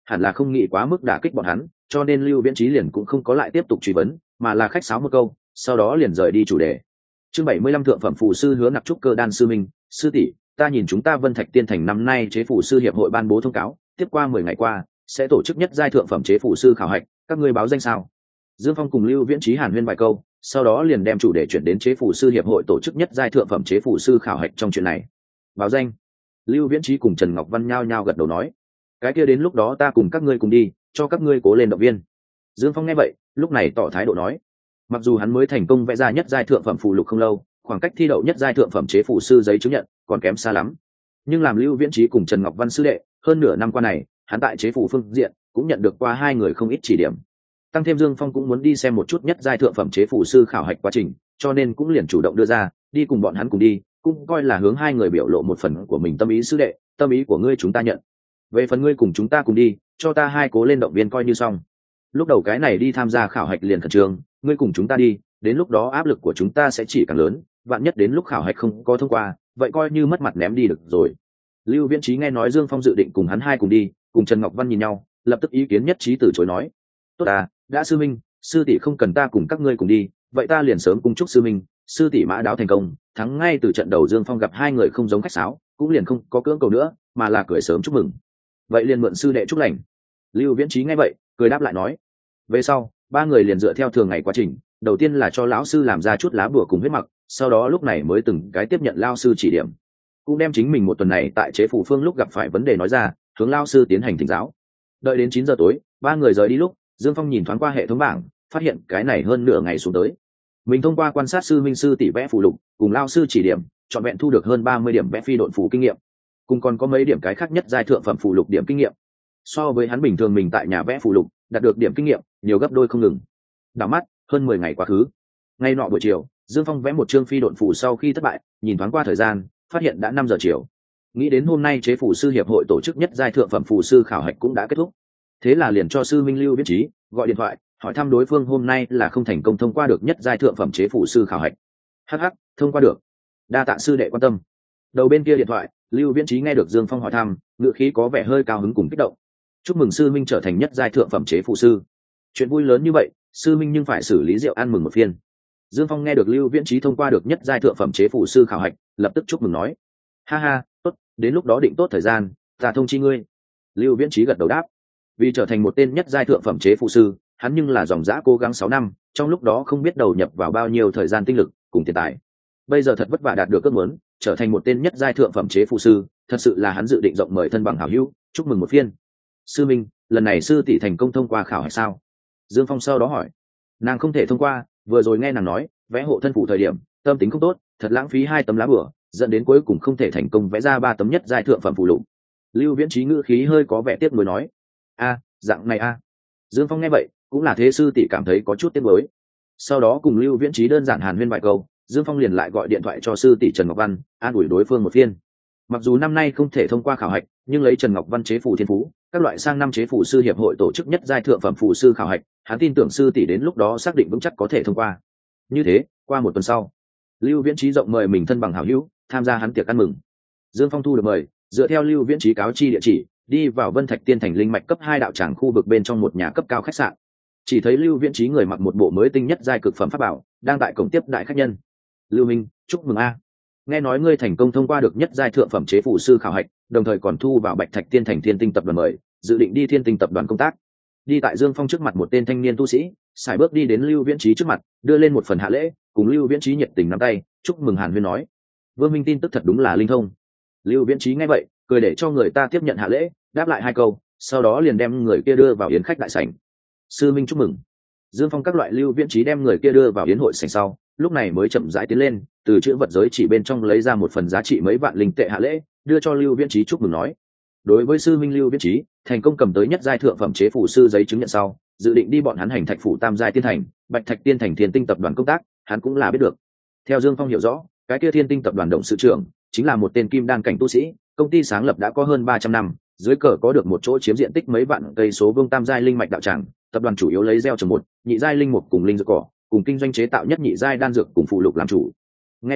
hẳn là không nghĩ quá mức đả kích bọn hắn, cho nên Lưu Viễn Chí liền cũng không có lại tiếp tục truy vấn, mà là khách sáo một câu, sau đó liền rời đi chủ đề. Chương 75 thượng phẩm phù sư Hứa Nặc trúc cơ đan sư minh, sư tỷ, ta nhìn chúng ta Vân Thạch Tiên Thành năm nay chế phù sư hiệp hội ban bố thông cáo, tiếp qua 10 ngày qua sẽ tổ chức nhất giai thượng phẩm chế phù sư khảo hạch, các ngươi báo danh sao? Dương Phong cùng Lưu Viễn Chí hàn huyên vài câu, sau đó liền đem chủ đề chuyển đến chế phù sư hiệp hội tổ chức nhất giai thượng phẩm chế phù sư khảo hạch trong chuyện này. Báo danh. Lưu Viễn Chí cùng Trần Ngọc Văn nhao nhao gật đầu nói, cái kia đến lúc đó ta cùng các ngươi cùng đi, cho các ngươi cố lên động viên. Dương Phong nghe vậy, lúc này tỏ thái độ nói, mặc dù hắn mới thành công vẽ ra nhất giai thượng phẩm phù lục không lâu, khoảng cách thi đậu nhất giai thượng phẩm chế phù sư giấy chứng nhận còn kém xa lắm, nhưng làm Lưu Viễn Chí cùng Trần Ngọc Văn sư đệ, hơn nửa năm qua này hắn tại chế phù phương diện cũng nhận được qua hai người không ít chỉ điểm, tăng thêm Dương Phong cũng muốn đi xem một chút nhất giai thượng phẩm chế phù sư khảo hạch quá trình, cho nên cũng liền chủ động đưa ra đi cùng bọn hắn cùng đi, cũng coi là hướng hai người biểu lộ một phần của mình tâm ý. Sư đệ, tâm ý của ngươi chúng ta nhận, về phần ngươi cùng chúng ta cùng đi, cho ta hai cố lên động viên coi như xong. Lúc đầu cái này đi tham gia khảo hạch liền khẩn trương, ngươi cùng chúng ta đi, đến lúc đó áp lực của chúng ta sẽ chỉ càng lớn, vạn nhất đến lúc khảo hạch không có thông qua, vậy coi như mất mặt ném đi được rồi. Lưu Viễn Chí nghe nói Dương Phong dự định cùng hắn hai cùng đi, cùng Trần Ngọc Văn nhìn nhau, lập tức ý kiến nhất trí từ chối nói, tốt à, đã sư minh, sư tỷ không cần ta cùng các ngươi cùng đi, vậy ta liền sớm cung chúc sư minh, sư tỷ mã đáo thành công, thắng ngay từ trận đầu. Dương Phong gặp hai người không giống khách sáo, cũng liền không có cưỡng cầu nữa, mà là cười sớm chúc mừng. Vậy liền mượn sư đệ chúc lành. Lưu Viễn Chí nghe vậy, cười đáp lại nói, về sau ba người liền dựa theo thường ngày quá trình, đầu tiên là cho lão sư làm ra chút lá bùa cùng huyết mặc, sau đó lúc này mới từng cái tiếp nhận lao sư chỉ điểm, cũng đem chính mình một tuần này tại chế phù phương lúc gặp phải vấn đề nói ra, hướng lao sư tiến hành thỉnh giáo. Đợi đến 9 giờ tối, ba người rời đi lúc, Dương Phong nhìn thoáng qua hệ thống bảng, phát hiện cái này hơn nửa ngày xuống tới, mình thông qua quan sát sư minh sư tỷ vẽ phù lục cùng lao sư chỉ điểm, trọn vẹn thu được hơn 30 điểm vẽ phi độn phù kinh nghiệm, cùng còn có mấy điểm cái khác nhất giai thượng phẩm phù lục điểm kinh nghiệm. So với hắn bình thường mình tại nhà vẽ phù lục đạt được điểm kinh nghiệm nhiều gấp đôi không ngừng. Đảo mắt hơn 10 ngày quá khứ, ngay nọ buổi chiều, Dương Phong vẽ một chương phi độn phù sau khi thất bại, nhìn thoáng qua thời gian, phát hiện đã 5 giờ chiều. Nghĩ đến hôm nay chế phù sư hiệp hội tổ chức nhất giai thượng phẩm phù sư khảo hạch cũng đã kết thúc, thế là liền cho sư minh Lưu Viễn Chí gọi điện thoại hỏi thăm đối phương hôm nay là không thành công thông qua được nhất giai thượng phẩm chế phù sư khảo hạch. Hắc, thông qua được, đa tạ sư đệ quan tâm. Đầu bên kia điện thoại, Lưu Viễn Chí nghe được Dương Phong hỏi thăm, ngữ khí có vẻ hơi cao hứng cùng kích động. Chúc mừng sư minh trở thành nhất giai thượng phẩm chế phù sư, chuyện vui lớn như vậy, sư minh nhưng phải xử lý rượu ăn mừng một phiên. Dương Phong nghe được Lưu Viễn Chí thông qua được nhất giai thượng phẩm chế phù sư khảo hạch, lập tức chúc mừng nói, ha ha, tốt, đến lúc đó định tốt thời gian, ta thông chi ngươi. Lưu Viễn Chí gật đầu đáp, vì trở thành một tên nhất giai thượng phẩm chế phù sư, hắn nhưng là dòng dã cố gắng 6 năm, trong lúc đó không biết đầu nhập vào bao nhiêu thời gian tinh lực cùng tiền tài. Bây giờ thật vất vả đạt được ước muốn, trở thành một tên nhất giai thượng phẩm chế phù sư, thật sự là hắn dự định rộng mời thân bằng hảo hữu, chúc mừng một phiên. Sư minh, lần này sư tỷ thành công thông qua khảo hạch sao? Dương Phong sau đó hỏi. Nàng không thể thông qua, vừa rồi nghe nàng nói vẽ hộ thân phủ thời điểm tâm tính không tốt, thật lãng phí 2 tấm lá bửa, dẫn đến cuối cùng không thể thành công vẽ ra 3 tấm nhất giai thượng phẩm phù lục. Lưu Viễn Chí ngữ khí hơi có vẻ tiếc nuối nói, dạng này Dương Phong nghe vậy cũng là thế, sư tỷ cảm thấy có chút tiếc nuối. Sau đó cùng Lưu Viễn Chí đơn giản hàn huyên vài câu, Dương Phong liền lại gọi điện thoại cho sư tỷ Trần Ngọc Văn, an ủi đối phương một phiên. Mặc dù năm nay không thể thông qua khảo hạch, nhưng lấy Trần Ngọc Văn chế phù thiên phú, các loại sang năm chế phù sư hiệp hội tổ chức nhất giai thượng phẩm phù sư khảo hạch, hắn tin tưởng sư tỷ đến lúc đó xác định vững chắc có thể thông qua. Như thế, qua một tuần sau, Lưu Viễn Chí rộng mời mình thân bằng hảo hữu tham gia hắn tiệc ăn mừng. Dương Phong thu được mời, dựa theo Lưu Viễn Chí cáo chi địa chỉ, đi vào Vân Thạch Tiên Thành linh mạch cấp 2 đạo tràng khu vực bên trong một nhà cấp cao khách sạn. Chỉ thấy Lưu Viễn Chí người mặc một bộ mới tinh nhất giai cực phẩm pháp bảo, đang tại cổng tiếp đại khách nhân. Lưu Minh, chúc mừng nghe nói ngươi thành công thông qua được nhất giai thượng phẩm chế phù sư khảo hạch, đồng thời còn thu vào Bạch Thạch Tiên Thành Thiên Tinh tập đoàn mời, dự định đi Thiên Tinh tập đoàn công tác. Đi tại Dương Phong trước mặt một tên thanh niên tu sĩ, sải bước đi đến Lưu Viễn Chí trước mặt, đưa lên một phần hạ lễ, cùng Lưu Viễn Chí nhiệt tình nắm tay, chúc mừng hàn huyên nói. Vương Minh tin tức thật đúng là linh thông. Lưu Viễn Chí nghe vậy, cười để cho người ta tiếp nhận hạ lễ, đáp lại 2 câu, sau đó liền đem người kia đưa vào yến khách đại sảnh. Sư minh chúc mừng. Dương Phong các loại Lưu Viễn Chí đem người kia đưa vào yến hội sảnh sau, lúc này mới chậm rãi tiến lên, từ chữ vật giới chỉ bên trong lấy ra một phần giá trị mấy vạn linh tệ hạ lễ, đưa cho Lưu Viễn Chí chúc mừng nói. Đối với sư minh Lưu Viễn Chí, thành công cầm tới nhất giai thượng phẩm chế phù sư giấy chứng nhận sau, dự định đi bọn hắn hành thạch phủ tam giai tiên thành, Bạch Thạch Tiên Thành Thiên Tinh tập đoàn công tác, hắn cũng là biết được. Theo Dương Phong hiểu rõ, cái kia Thiên Tinh tập đoàn董sự trưởng chính là một tên kim đan cảnh tu sĩ, công ty sáng lập đã có hơn 300 năm, dưới cờ có được một chỗ chiếm diện tích mấy vạn cây số vuông tam giai linh mạch đạo tràng, tập đoàn chủ yếu lấy gieo trồng một, nhị giai linh mục cùng linh dược cỏ, cùng kinh doanh chế tạo nhất nhị giai đan dược cùng phụ lục làm chủ. Nghe nói,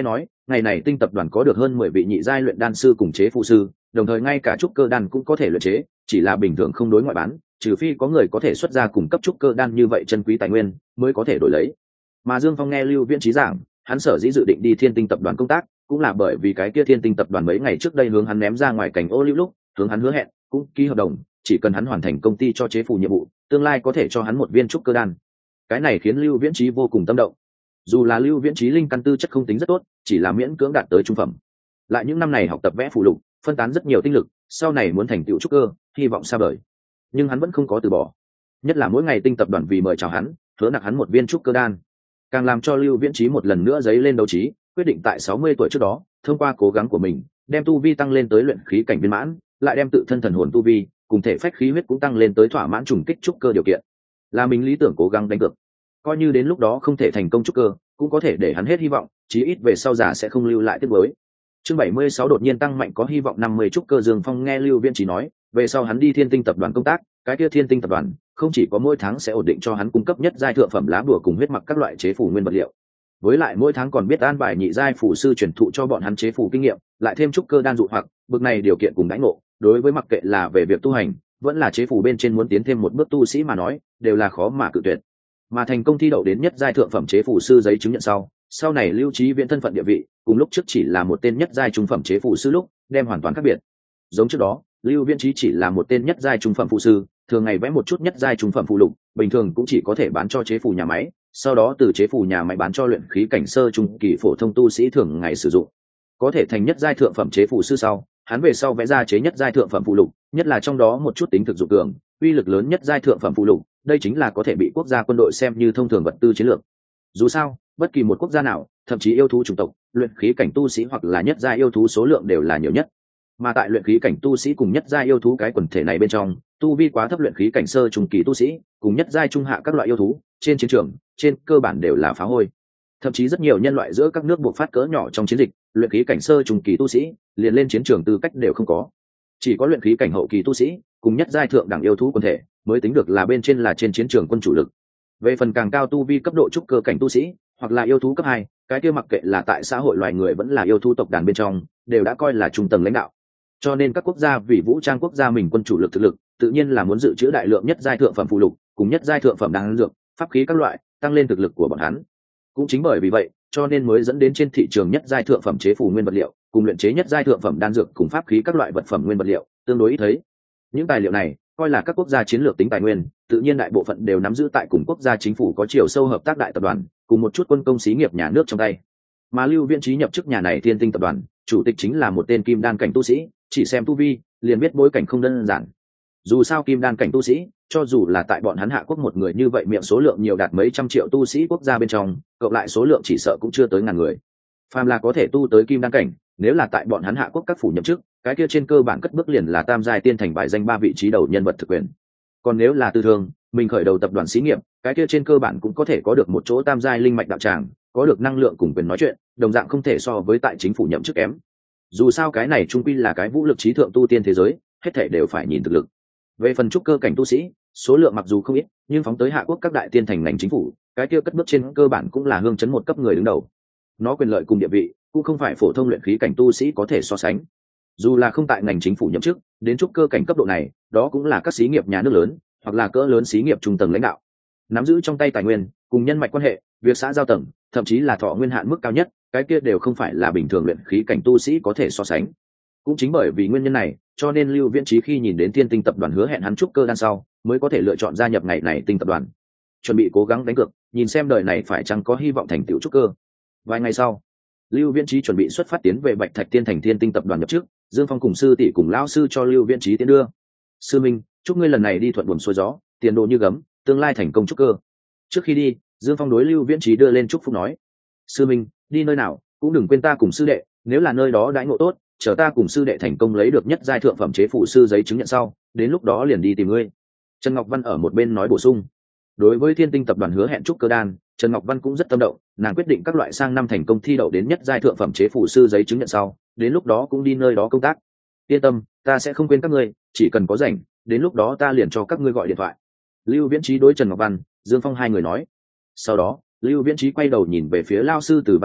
ngày này tinh tập đoàn có được hơn 10 vị nhị giai luyện đan sư cùng chế phụ sư, đồng thời ngay cả trúc cơ đan cũng có thể luyện chế, chỉ là bình thường không đối ngoại bán, trừ phi có người có thể xuất ra cung cấp trúc cơ đan như vậy chân quý tài nguyên mới có thể đổi lấy. Mà Dương Phong nghe Lưu Viễn Trí giảng, hắn sở dĩ dự định đi Thiên Tinh tập đoàn công tác, cũng là bởi vì cái kia Thiên Tinh tập đoàn mấy ngày trước đây hướng hắn ném ra ngoài cảnh ô liu lúc, hướng hắn hứa hẹn, cũng ký hợp đồng, chỉ cần hắn hoàn thành công ty cho chế phủ nhiệm vụ, tương lai có thể cho hắn một viên trúc cơ đan. Cái này khiến Lưu Viễn Trí vô cùng tâm động. Dù là Lưu Viễn Trí linh căn tư chất không tính rất tốt, chỉ là miễn cưỡng đạt tới trung phẩm. Lại những năm này học tập vẽ phù lục, phân tán rất nhiều tinh lực, sau này muốn thành tựu trúc cơ, hy vọng xa vời. Nhưng hắn vẫn không có từ bỏ. Nhất là mỗi ngày tinh tập đoàn vì mời chào hắn, hứa nặc hắn một viên trúc cơ đan, càng làm cho Lưu Viễn Trí một lần nữa dấy lên đấu trí, quyết định tại 60 tuổi trước đó, thông qua cố gắng của mình, đem tu vi tăng lên tới luyện khí cảnh viên mãn, lại đem tự thân thần hồn tu vi, cùng thể phách khí huyết cũng tăng lên tới thỏa mãn trùng kích trúc cơ điều kiện. Là mình lý tưởng cố gắng đánh cược. Coi như đến lúc đó không thể thành công trúc cơ, cũng có thể để hắn hết hy vọng, chí ít về sau già sẽ không lưu lại tiếc nuối. Chương 76 đột nhiên tăng mạnh có hy vọng 50 trúc cơ. Dương Phong nghe Lưu Viễn Trí nói, về sau hắn đi Thiên Tinh tập đoàn công tác, cái kia Thiên Tinh tập đoàn không chỉ có mỗi tháng sẽ ổn định cho hắn cung cấp nhất giai thượng phẩm lá bùa cùng huyết mặc các loại chế phù nguyên vật liệu, với lại mỗi tháng còn biết an bài nhị giai phù sư truyền thụ cho bọn hắn chế phù kinh nghiệm, lại thêm trúc cơ đan dụ hoặc bực này điều kiện cùng đãi ngộ, đối với mặc kệ là về việc tu hành, vẫn là chế phù bên trên muốn tiến thêm một bước tu sĩ mà nói, đều là khó mà cự tuyệt. Mà thành công thi đậu đến nhất giai thượng phẩm chế phù sư giấy chứng nhận sau này Lưu Trí Viễn thân phận địa vị, cùng lúc trước chỉ là một tên nhất giai trung phẩm chế phù sư lúc, đem hoàn toàn khác biệt. Giống trước đó, Lưu Viễn Trí chỉ là một tên nhất giai trung phẩm phù sư, thường ngày vẽ một chút nhất giai trung phẩm phù lục, bình thường cũng chỉ có thể bán cho chế phù nhà máy, sau đó từ chế phù nhà máy bán cho luyện khí cảnh sơ trung kỳ phổ thông tu sĩ thường ngày sử dụng. Có thể thành nhất giai thượng phẩm chế phù sư sau, hắn về sau vẽ ra chế nhất giai thượng phẩm phù lục, nhất là trong đó một chút tính thực dụng cường, uy lực lớn nhất giai thượng phẩm phù lục, đây chính là có thể bị quốc gia quân đội xem như thông thường vật tư chiến lược. Dù sao, bất kỳ một quốc gia nào, thậm chí yêu thú chủng tộc, luyện khí cảnh tu sĩ hoặc là nhất giai yêu thú số lượng đều là nhiều nhất. Mà tại luyện khí cảnh tu sĩ cùng nhất giai yêu thú cái quần thể này bên trong, tu vi quá thấp luyện khí cảnh sơ trung kỳ tu sĩ, cùng nhất giai trung hạ các loại yêu thú, trên chiến trường, trên cơ bản đều là phá hôi. Thậm chí rất nhiều nhân loại giữa các nước buộc phát cỡ nhỏ trong chiến dịch, luyện khí cảnh sơ trung kỳ tu sĩ, liền lên chiến trường tư cách đều không có. Chỉ có luyện khí cảnh hậu kỳ tu sĩ, cùng nhất giai thượng đẳng yêu thú quần thể, mới tính được là bên trên chiến trường quân chủ lực. Về phần càng cao tu vi cấp độ trúc cơ cảnh tu sĩ, hoặc là yêu thú cấp 2, cái kia mặc kệ là tại xã hội loài người vẫn là yêu thú tộc đàn bên trong, đều đã coi là trung tầng lãnh đạo. Cho nên các quốc gia vì vũ trang quốc gia mình quân chủ lực thực lực, tự nhiên là muốn dự trữ đại lượng nhất giai thượng phẩm phụ lục, cùng nhất giai thượng phẩm đan dược, pháp khí các loại, tăng lên thực lực của bọn hắn. Cũng chính bởi vì vậy, cho nên mới dẫn đến trên thị trường nhất giai thượng phẩm chế phù nguyên vật liệu, cùng luyện chế nhất giai thượng phẩm đan dược cùng pháp khí các loại vật phẩm nguyên vật liệu, tương đối ít thấy. Những tài liệu này, coi là các quốc gia chiến lược tính tài nguyên, tự nhiên đại bộ phận đều nắm giữ tại cùng quốc gia chính phủ có chiều sâu hợp tác đại tập đoàn, cùng một chút quân công xí nghiệp nhà nước trong tay. Mà Lưu Viễn Trí nhập chức nhà này Thiên Tinh tập đoàn, chủ tịch chính là một tên kim đan cảnh tu sĩ, chỉ xem tu vi, liền biết bối cảnh không đơn giản. Dù sao kim đan cảnh tu sĩ, cho dù là tại bọn hắn hạ quốc một người như vậy miệng số lượng nhiều đạt mấy trăm triệu tu sĩ quốc gia bên trong, cộng lại số lượng chỉ sợ cũng chưa tới ngàn người. Phàm là có thể tu tới kim đan cảnh, nếu là tại bọn hắn hạ quốc các phủ nhậm chức, cái kia trên cơ bản cất bước liền là tam giai tiên thành bài danh 3 vị trí đầu nhân vật thực quyền. Còn nếu là tư thương, mình khởi đầu tập đoàn xí nghiệp, cái kia trên cơ bản cũng có thể có được một chỗ tam giai linh mạch đạo tràng, có được năng lượng cùng quyền nói chuyện, đồng dạng không thể so với tại chính phủ nhậm chức kém. Dù sao cái này trung quy là cái vũ lực trí thượng tu tiên thế giới, hết thảy đều phải nhìn thực lực. Về phần trúc cơ cảnh tu sĩ, số lượng mặc dù không ít, nhưng phóng tới hạ quốc các đại tiên thành ngành chính phủ, cái kia cất bước trên cơ bản cũng là hương chấn một cấp người đứng đầu. Nó quyền lợi cùng địa vị, cũng không phải phổ thông luyện khí cảnh tu sĩ có thể so sánh. Dù là không tại ngành chính phủ nhậm chức, đến trúc cơ cảnh cấp độ này, đó cũng là các xí nghiệp nhà nước lớn, hoặc là cỡ lớn xí nghiệp trung tầng lãnh đạo. Nắm giữ trong tay tài nguyên, cùng nhân mạch quan hệ, việc xã giao tầng, thậm chí là thọ nguyên hạn mức cao nhất, cái kia đều không phải là bình thường luyện khí cảnh tu sĩ có thể so sánh. Cũng chính bởi vì nguyên nhân này, cho nên Lưu Viễn Trí khi nhìn đến Thiên Tinh tập đoàn hứa hẹn hắn trúc cơ đan sau, mới có thể lựa chọn gia nhập ngày này Tinh tập đoàn, chuẩn bị cố gắng đánh cược, nhìn xem đời này phải chăng có hy vọng thành tựu trúc cơ. Vài ngày sau, Lưu Viễn Trí chuẩn bị xuất phát tiến về Bạch Thạch Tiên thành Thiên Tinh tập đoàn nhập trước, Dương Phong cùng sư tỷ cùng lão sư cho Lưu Viễn Trí tiến đưa. Sư minh, chúc ngươi lần này đi thuận buồm xuôi gió, tiền đồ như gấm, tương lai thành công trúc cơ. Trước khi đi, Dương Phong đối Lưu Viễn Trí đưa lên chúc phúc nói: sư minh, đi nơi nào cũng đừng quên ta cùng sư đệ, nếu là nơi đó đãi ngộ tốt, chờ ta cùng sư đệ thành công lấy được nhất giai thượng phẩm chế phụ sư giấy chứng nhận sau, đến lúc đó liền đi tìm ngươi. Trần Ngọc Văn ở một bên nói bổ sung. Đối với Thiên Tinh tập đoàn hứa hẹn trúc cơ đan, Trần Ngọc Văn cũng rất tâm động, nàng quyết định các loại sang năm thành công thi đậu đến nhất giai thượng phẩm chế phụ sư giấy chứng nhận sau, đến lúc đó cũng đi nơi đó công tác. Yên tâm, ta sẽ không quên các ngươi, chỉ cần có rảnh, đến lúc đó ta liền cho các ngươi gọi điện thoại. Lưu Viễn Trí đối Trần Ngọc Văn, Dương Phong hai người nói. Sau đó, Lưu Viễn Trí quay đầu nhìn về phía lao sư Từ Văn Khánh,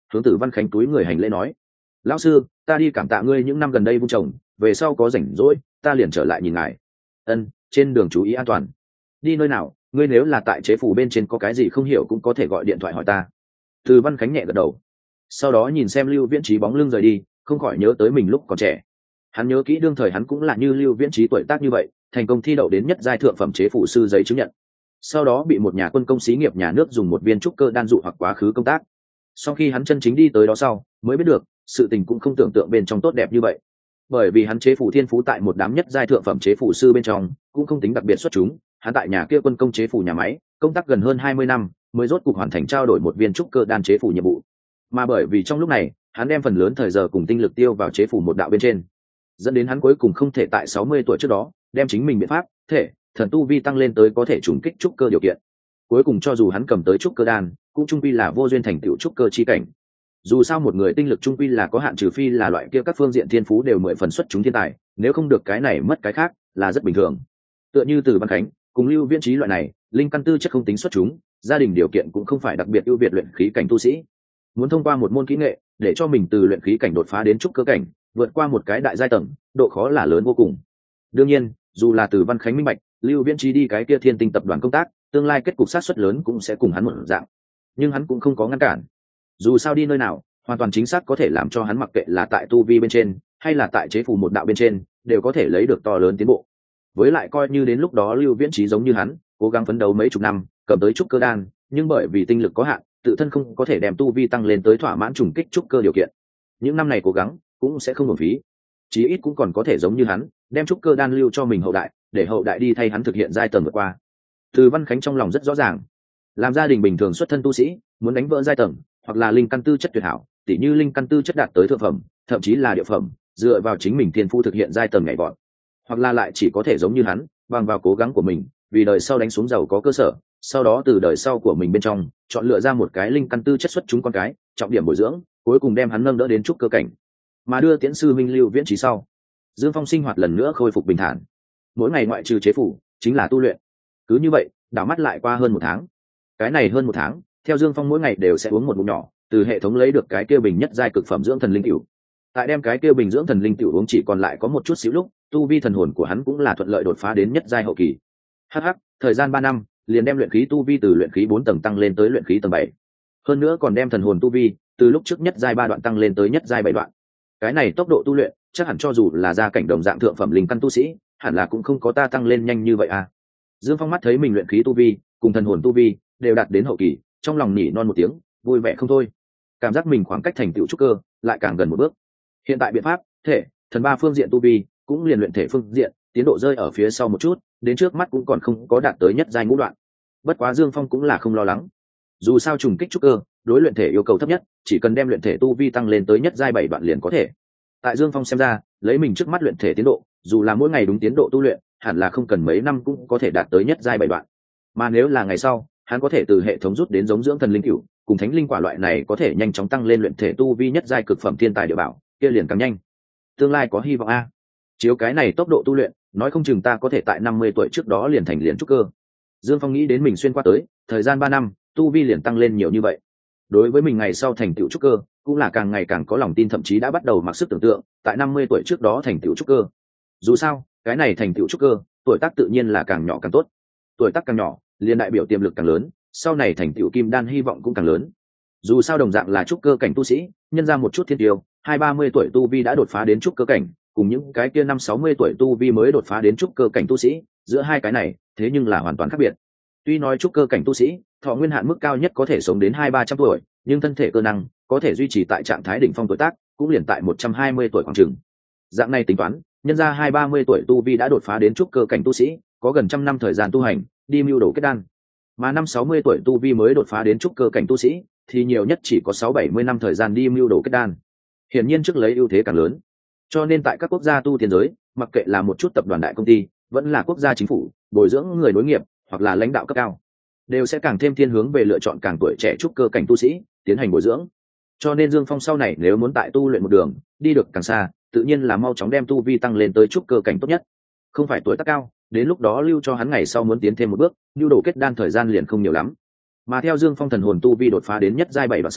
hướng Từ Văn Khánh túi người hành lễ nói: lão sư, ta đi cảm tạ ngươi những năm gần đây vun trồng, về sau có rảnh rỗi ta liền trở lại nhìn ngài. Ân, trên đường chú ý an toàn. Đi nơi nào, ngươi nếu là tại chế phủ bên trên có cái gì không hiểu cũng có thể gọi điện thoại hỏi ta. Từ Văn Khánh nhẹ gật đầu, sau đó nhìn xem Lưu Viễn Trí bóng lưng rời đi, không khỏi nhớ tới mình lúc còn trẻ. Hắn nhớ kỹ đương thời hắn cũng là như Lưu Viễn Trí tuổi tác như vậy, thành công thi đậu đến nhất giai thượng phẩm chế phủ sư giấy chứng nhận, sau đó bị một nhà quân công xí nghiệp nhà nước dùng một viên trúc cơ đan dụ hoặc quá khứ công tác. Sau khi hắn chân chính đi tới đó sau, mới biết được sự tình cũng không tưởng tượng bên trong tốt đẹp như vậy, bởi vì hắn chế phủ thiên phú tại một đám nhất giai thượng phẩm chế phủ sư bên trong cũng không tính đặc biệt xuất chúng. Hắn tại nhà kia quân công chế phủ nhà máy công tác gần hơn 20 năm mới rốt cuộc hoàn thành trao đổi một viên trúc cơ đan chế phủ nhiệm vụ, mà bởi vì trong lúc này hắn đem phần lớn thời giờ cùng tinh lực tiêu vào chế phủ một đạo bên trên, dẫn đến hắn cuối cùng không thể tại 60 tuổi trước đó đem chính mình biện pháp thể thần tu vi tăng lên tới có thể trùng kích trúc cơ điều kiện. Cuối cùng cho dù hắn cầm tới trúc cơ đan cũng trung quy là vô duyên thành tựu trúc cơ chi cảnh. Dù sao một người tinh lực trung quy là có hạn, trừ phi là loại kia các phương diện thiên phú đều 10 phần xuất chúng thiên tài, nếu không được cái này mất cái khác là rất bình thường. Tựa như Từ Văn Khánh cùng Lưu Viễn Trí loại này linh căn tư chất không tính xuất chúng, gia đình điều kiện cũng không phải đặc biệt ưu việt luyện khí cảnh tu sĩ, muốn thông qua một môn kỹ nghệ để cho mình từ luyện khí cảnh đột phá đến trúc cơ cảnh, vượt qua một cái đại giai tầng, độ khó là lớn vô cùng. Đương nhiên, dù là Từ Văn Khánh minh bạch Lưu Viễn Trí đi cái kia Thiên Tinh tập đoàn công tác, tương lai kết cục sát suất lớn cũng sẽ cùng hắn một dạng, nhưng hắn cũng không có ngăn cản. Dù sao đi nơi nào hoàn toàn chính xác có thể làm cho hắn mặc kệ là tại tu vi bên trên hay là tại chế phù một đạo bên trên đều có thể lấy được to lớn tiến bộ. Với lại coi như đến lúc đó Lưu Viễn Trí giống như hắn cố gắng phấn đấu mấy chục năm cầm tới trúc cơ đan, nhưng bởi vì tinh lực có hạn tự thân không có thể đem tu vi tăng lên tới thỏa mãn trùng kích trúc cơ điều kiện, những năm này cố gắng cũng sẽ không uổng phí, chí ít cũng còn có thể giống như hắn đem trúc cơ đan lưu cho mình hậu đại, để hậu đại đi thay hắn thực hiện giai tầng vượt qua. Từ Văn Khánh trong lòng rất rõ ràng, làm gia đình bình thường xuất thân tu sĩ muốn đánh vỡ giai tầng hoặc là linh căn tư chất tuyệt hảo, tỉ như linh căn tư chất đạt tới thượng phẩm thậm chí là địa phẩm, dựa vào chính mình thiên phu thực hiện giai tầng nhảy vọt, hoặc là lại chỉ có thể giống như hắn bằng vào cố gắng của mình vì đời sau đánh xuống giàu có cơ sở, sau đó từ đời sau của mình bên trong chọn lựa ra một cái linh căn tư chất xuất chúng con cái, trọng điểm bồi dưỡng, cuối cùng đem hắn nâng đỡ đến trúc cơ cảnh. Mà đưa tiễn sư minh Lưu Viễn Trí sau, Dương Phong sinh hoạt lần nữa khôi phục bình thản, mỗi ngày ngoại trừ chế phủ chính là tu luyện. Cứ như vậy đảo mắt lại qua hơn 1 tháng. Cái này hơn 1 tháng theo Dương Phong mỗi ngày đều sẽ uống một ngụm nhỏ từ hệ thống lấy được cái kia bình nhất giai cực phẩm dưỡng thần linh cửu. Tại đem cái kia bình dưỡng thần linh cửu uống chỉ còn lại có một chút xíu lúc, tu vi thần hồn của hắn cũng là thuận lợi đột phá đến nhất giai hậu kỳ. Thời gian 3 năm liền đem luyện khí tu vi từ luyện khí 4 tầng tăng lên tới luyện khí tầng 7. Hơn nữa còn đem thần hồn tu vi từ lúc trước nhất giai 3 đoạn tăng lên tới nhất giai 7 đoạn. Cái này tốc độ tu luyện chắc hẳn cho dù là gia cảnh đồng dạng thượng phẩm linh căn tu sĩ hẳn là cũng không có ta tăng lên nhanh như vậy à. Dương Phong mắt thấy mình luyện khí tu vi cùng thần hồn tu vi đều đạt đến hậu kỳ, trong lòng nỉ non một tiếng, vui vẻ không thôi. Cảm giác mình khoảng cách thành tựu trúc cơ lại càng gần một bước. Hiện tại biện pháp thể thần 3 phương diện tu vi cũng liền luyện thể phương diện tiến độ rơi ở phía sau một chút, đến trước mắt cũng còn không có đạt tới nhất giai ngũ đoạn. Bất quá Dương Phong cũng là không lo lắng, dù sao trùng kích trúc cơ đối luyện thể yêu cầu thấp nhất, chỉ cần đem luyện thể tu vi tăng lên tới nhất giai 7 đoạn liền có thể. Tại Dương Phong xem ra, lấy mình trước mắt luyện thể tiến độ, dù là mỗi ngày đúng tiến độ tu luyện hẳn là không cần mấy năm cũng có thể đạt tới nhất giai 7 đoạn. Mà nếu là ngày sau hắn có thể từ hệ thống rút đến giống dưỡng thần linh cửu cùng thánh linh quả loại này có thể nhanh chóng tăng lên luyện thể tu vi nhất giai cực phẩm thiên tài địa bảo, kia liền càng nhanh. Tương lai có hy vọng a. Chiếu cái này tốc độ tu luyện, nói không chừng ta có thể tại 50 tuổi trước đó liền thành liền trúc cơ. Dương Phong nghĩ đến mình xuyên qua tới thời gian 3 năm tu vi liền tăng lên nhiều như vậy, đối với mình ngày sau thành tựu trúc cơ cũng là càng ngày càng có lòng tin, thậm chí đã bắt đầu mặc sức tưởng tượng tại 50 tuổi trước đó thành tựu trúc cơ. Dù sao cái này thành tựu trúc cơ tuổi tác tự nhiên là càng nhỏ càng tốt, tuổi tác càng nhỏ liền đại biểu tiềm lực càng lớn, sau này thành tựu kim đan hy vọng cũng càng lớn. Dù sao đồng dạng là trúc cơ cảnh tu sĩ, nhân ra một chút thiên tiêu 20-30 tuổi tu vi đã đột phá đến trúc cơ cảnh, cùng những cái kia 50-60 tuổi tu vi mới đột phá đến trúc cơ cảnh tu sĩ, giữa hai cái này thế nhưng là hoàn toàn khác biệt. Tuy nói trúc cơ cảnh tu sĩ thọ nguyên hạn mức cao nhất có thể sống đến 200-300 tuổi, nhưng thân thể cơ năng có thể duy trì tại trạng thái đỉnh phong tuổi tác cũng liền tại 120 tuổi khoảng chừng. Dạng này tính toán, nhân ra 20-30 tuổi tu vi đã đột phá đến trúc cơ cảnh tu sĩ, có gần 100 năm thời gian tu hành đi mưu đồ kết đan, mà 50-60 tuổi tu vi mới đột phá đến trúc cơ cảnh tu sĩ thì nhiều nhất chỉ có 6-70 năm thời gian đi mưu đồ kết đan. Hiển nhiên trước lấy ưu thế càng lớn, cho nên tại các quốc gia tu tiên giới, mặc kệ là một chút tập đoàn đại công ty vẫn là quốc gia chính phủ bồi dưỡng người nối nghiệp hoặc là lãnh đạo cấp cao, đều sẽ càng thêm thiên hướng về lựa chọn càng tuổi trẻ trúc cơ cảnh tu sĩ tiến hành bồi dưỡng. Cho nên Dương Phong sau này nếu muốn tại tu luyện một đường đi được càng xa, tự nhiên là mau chóng đem tu vi tăng lên tới trúc cơ cảnh tốt nhất. Không phải tuổi tác cao, đến lúc đó lưu cho hắn ngày sau muốn tiến thêm một bước nhu đồ kết đan thời gian liền không nhiều lắm. Mà theo Dương Phong thần hồn tu vi đột phá đến nhất giai 7 và sau,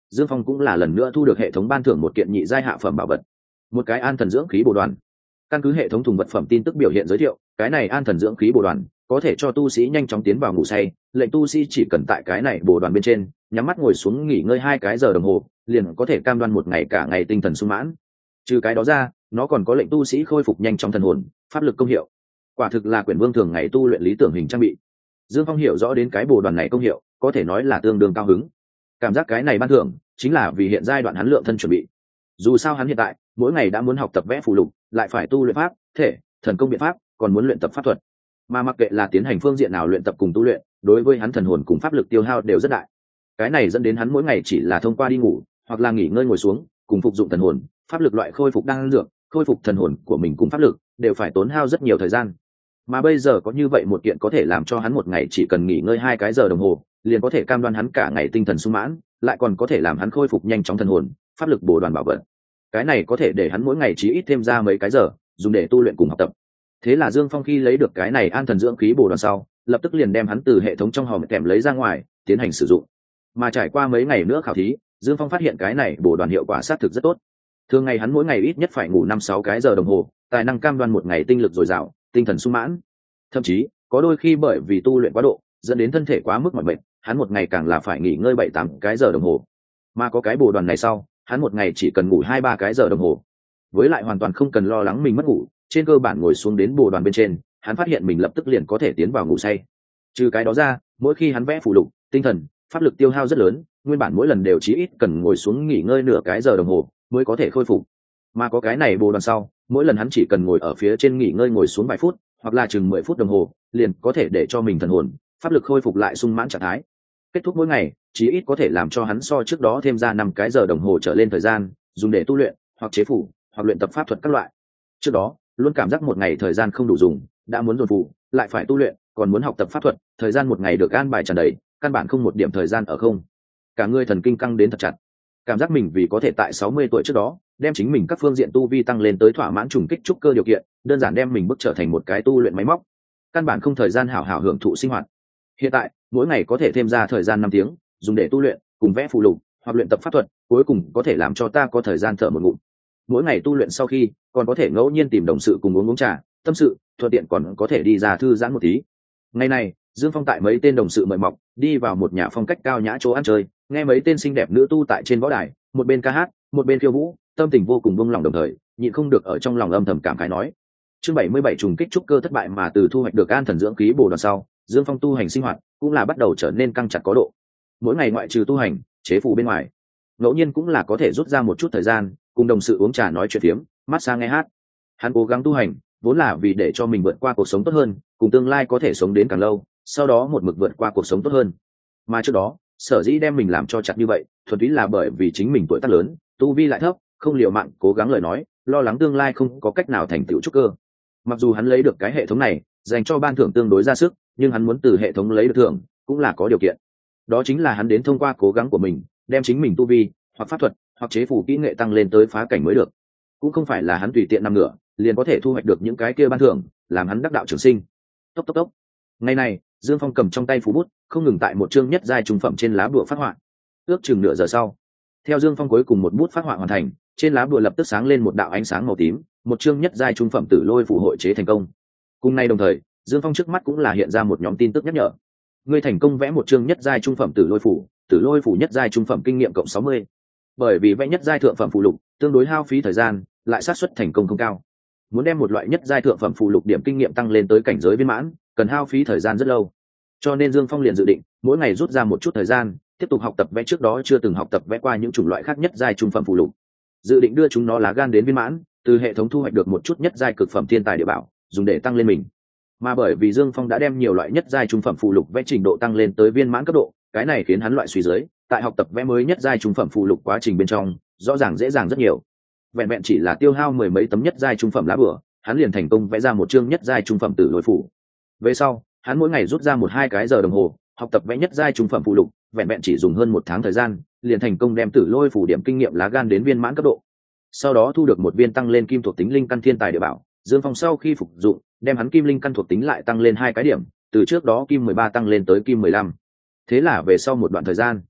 Dương Phong cũng là lần nữa thu được hệ thống ban thưởng một kiện nhị giai hạ phẩm bảo vật, một cái an thần dưỡng khí bồ đoàn. Căn cứ hệ thống thùng vật phẩm tin tức biểu hiện giới thiệu, cái này an thần dưỡng khí bồ đoàn có thể cho tu sĩ nhanh chóng tiến vào ngủ say, lệnh tu sĩ chỉ cần tại cái này bồ đoàn bên trên nhắm mắt ngồi xuống nghỉ ngơi 2 cái giờ đồng hồ, liền có thể cam đoan một ngày cả ngày tinh thần sung mãn. Trừ cái đó ra, nó còn có lệnh tu sĩ khôi phục nhanh chóng thần hồn, pháp lực công hiệu. Quả thực là quyển vương thường ngày tu luyện lý tưởng hình trang bị. Dương Phong hiểu rõ đến cái bồ đoàn này công hiệu, có thể nói là tương đương cao hứng. Cảm giác cái này ban thưởng chính là vì hiện giai đoạn hắn lượng thân chuẩn bị. Dù sao hắn hiện tại mỗi ngày đã muốn học tập vẽ phù lục, lại phải tu luyện pháp, thể, thần công biện pháp, còn muốn luyện tập pháp thuật. Mà mặc kệ là tiến hành phương diện nào luyện tập cùng tu luyện, đối với hắn thần hồn cùng pháp lực tiêu hao đều rất đại. Cái này dẫn đến hắn mỗi ngày chỉ là thông qua đi ngủ hoặc là nghỉ ngơi ngồi xuống, cùng phục dụng thần hồn, pháp lực loại khôi phục đang dược, khôi phục thần hồn của mình cùng pháp lực đều phải tốn hao rất nhiều thời gian. Mà bây giờ có như vậy một kiện có thể làm cho hắn một ngày chỉ cần nghỉ ngơi 2 cái giờ đồng hồ, liền có thể cam đoan hắn cả ngày tinh thần sung mãn, lại còn có thể làm hắn khôi phục nhanh chóng thần hồn, pháp lực bổ đoàn bảo vật. Cái này có thể để hắn mỗi ngày chỉ ít thêm ra mấy cái giờ, dùng để tu luyện cùng học tập. Thế là Dương Phong khi lấy được cái này an thần dưỡng khí bổ đoàn sau, lập tức liền đem hắn từ hệ thống trong hòm kèm lấy ra ngoài, tiến hành sử dụng. Mà trải qua mấy ngày nữa khảo thí, Dương Phong phát hiện cái này bổ đoàn hiệu quả xác thực rất tốt. Thường ngày hắn mỗi ngày ít nhất phải ngủ 5-6 cái giờ đồng hồ, tài năng cam đoan một ngày tinh lực dồi dào, tinh thần sung mãn. Thậm chí, có đôi khi bởi vì tu luyện quá độ, dẫn đến thân thể quá mức mỏi mệt, hắn một ngày càng là phải nghỉ ngơi 7-8 cái giờ đồng hồ. Mà có cái bổ đoàn này sau, hắn một ngày chỉ cần ngủ 2-3 cái giờ đồng hồ. Với lại hoàn toàn không cần lo lắng mình mất ngủ, trên cơ bản ngồi xuống đến bổ đoàn bên trên, hắn phát hiện mình lập tức liền có thể tiến vào ngủ say. Trừ cái đó ra, mỗi khi hắn vẽ phù lục, tinh thần, pháp lực tiêu hao rất lớn, nguyên bản mỗi lần đều chỉ ít cần ngồi xuống nghỉ ngơi nửa cái giờ đồng hồ mới có thể khôi phục. Mà có cái này bổ đoàn sau, mỗi lần hắn chỉ cần ngồi ở phía trên nghỉ ngơi ngồi xuống vài phút, hoặc là chừng 10 phút đồng hồ, liền có thể để cho mình thần hồn, pháp lực khôi phục lại sung mãn trạng thái. Kết thúc mỗi ngày, chí ít có thể làm cho hắn so trước đó thêm ra 5 cái giờ đồng hồ trở lên thời gian, dùng để tu luyện, hoặc chế phủ, hoặc luyện tập pháp thuật các loại. Trước đó, luôn cảm giác một ngày thời gian không đủ dùng, đã muốn dồn phụ, lại phải tu luyện, còn muốn học tập pháp thuật, thời gian một ngày được an bài tràn đầy, căn bản không một điểm thời gian ở không. Cả người thần kinh căng đến thật chặt. Cảm giác mình vì có thể tại 60 tuổi trước đó, đem chính mình các phương diện tu vi tăng lên tới thỏa mãn trùng kích trúc cơ điều kiện, đơn giản đem mình bước trở thành một cái tu luyện máy móc, căn bản không thời gian hảo hảo hưởng thụ sinh hoạt. Hiện tại, mỗi ngày có thể thêm ra thời gian 5 tiếng, dùng để tu luyện, cùng vẽ phù lục, hoặc luyện tập pháp thuật, cuối cùng có thể làm cho ta có thời gian thở một ngụm. Mỗi ngày tu luyện sau khi, còn có thể ngẫu nhiên tìm đồng sự cùng uống trà, tâm sự, thuận tiện còn có thể đi ra thư giãn một tí. Ngày này, Dương Phong tại mấy tên đồng sự mời mọc, đi vào một nhà phong cách cao nhã chỗ ăn chơi, nghe mấy tên xinh đẹp nữ tu tại trên võ đài, một bên ca hát, một bên khiêu vũ, tâm tình vô cùng buông lòng, đồng thời nhịn không được ở trong lòng âm thầm cảm khái nói. Chương 77 trùng kích trúc cơ thất bại mà từ thu hoạch được an thần dưỡng khí bổ đoàn sau, Dương Phong tu hành sinh hoạt cũng là bắt đầu trở nên căng chặt có độ. Mỗi ngày ngoại trừ tu hành, chế phù bên ngoài, ngẫu nhiên cũng là có thể rút ra một chút thời gian, cùng đồng sự uống trà nói chuyện phiếm, massage nghe hát. Hắn cố gắng tu hành, vốn là vì để cho mình vượt qua cuộc sống tốt hơn, cùng tương lai có thể sống đến càng lâu, sau đó một mực vượt qua cuộc sống tốt hơn. Mà trước đó, sở dĩ đem mình làm cho chặt như vậy, thuần túy là bởi vì chính mình tuổi tác lớn, tu vi lại thấp, không liều mạng cố gắng lời nói, lo lắng tương lai không có cách nào thành tựu trúc cơ. Mặc dù hắn lấy được cái hệ thống này, dành cho ban thưởng tương đối ra sức, nhưng hắn muốn từ hệ thống lấy được thưởng, cũng là có điều kiện. Đó chính là hắn đến thông qua cố gắng của mình, đem chính mình tu vi, hoặc pháp thuật, hoặc chế phù kỹ nghệ tăng lên tới phá cảnh mới được. Cũng không phải là hắn tùy tiện nằm ngửa, liền có thể thu hoạch được những cái kia ban thưởng, làm hắn đắc đạo trường sinh. Tốc tốc tốc. Ngày này, Dương Phong cầm trong tay phù bút, không ngừng tại một chương nhất giai trung phẩm trên lá bùa phát họa. Ước chừng nửa giờ sau, theo Dương Phong cuối cùng một bút phát họa hoàn thành, trên lá bùa lập tức sáng lên một đạo ánh sáng màu tím, một chương nhất giai trung phẩm tử lôi phù hội chế thành công. Cùng nay đồng thời, Dương Phong trước mắt cũng là hiện ra một nhóm tin tức nhắc nhở. Ngươi thành công vẽ một chương nhất giai trung phẩm tử lôi phù nhất giai trung phẩm kinh nghiệm cộng 60. Bởi vì vẽ nhất giai thượng phẩm phù lục tương đối hao phí thời gian, lại xác suất thành công không cao. Muốn đem một loại nhất giai thượng phẩm phù lục điểm kinh nghiệm tăng lên tới cảnh giới viên mãn, cần hao phí thời gian rất lâu. Cho nên Dương Phong liền dự định mỗi ngày rút ra một chút thời gian, tiếp tục học tập vẽ trước đó chưa từng học tập vẽ qua những chủng loại khác nhất giai trung phẩm phù lục. Dự định đưa chúng nó lá gan đến viên mãn, từ hệ thống thu hoạch được một chút nhất giai cực phẩm thiên tài địa bảo, dùng để tăng lên mình. Mà bởi vì Dương Phong đã đem nhiều loại nhất giai trung phẩm phù lục vẽ trình độ tăng lên tới viên mãn cấp độ, cái này khiến hắn loại suy dưới, tại học tập vẽ mới nhất giai trung phẩm phù lục quá trình bên trong, rõ ràng dễ dàng rất nhiều. Vẹn vẹn chỉ là tiêu hao 10 mấy tấm nhất giai trung phẩm lá bùa, hắn liền thành công vẽ ra một chương nhất giai trung phẩm tử lôi phù. Về sau, hắn mỗi ngày rút ra 1-2 cái giờ đồng hồ, học tập vẽ nhất giai trung phẩm phù lục, vẹn vẹn chỉ dùng hơn 1 tháng thời gian, liền thành công đem tử lôi phù điểm kinh nghiệm lá gan đến viên mãn cấp độ. Sau đó thu được một viên tăng lên kim thuộc tính linh căn thiên tài địa bảo, Dương Phong sau khi phục dụng, đem hắn kim linh căn thuộc tính lại tăng lên 2 cái điểm, từ trước đó kim 13 tăng lên tới kim 15. Thế là về sau một đoạn thời gian,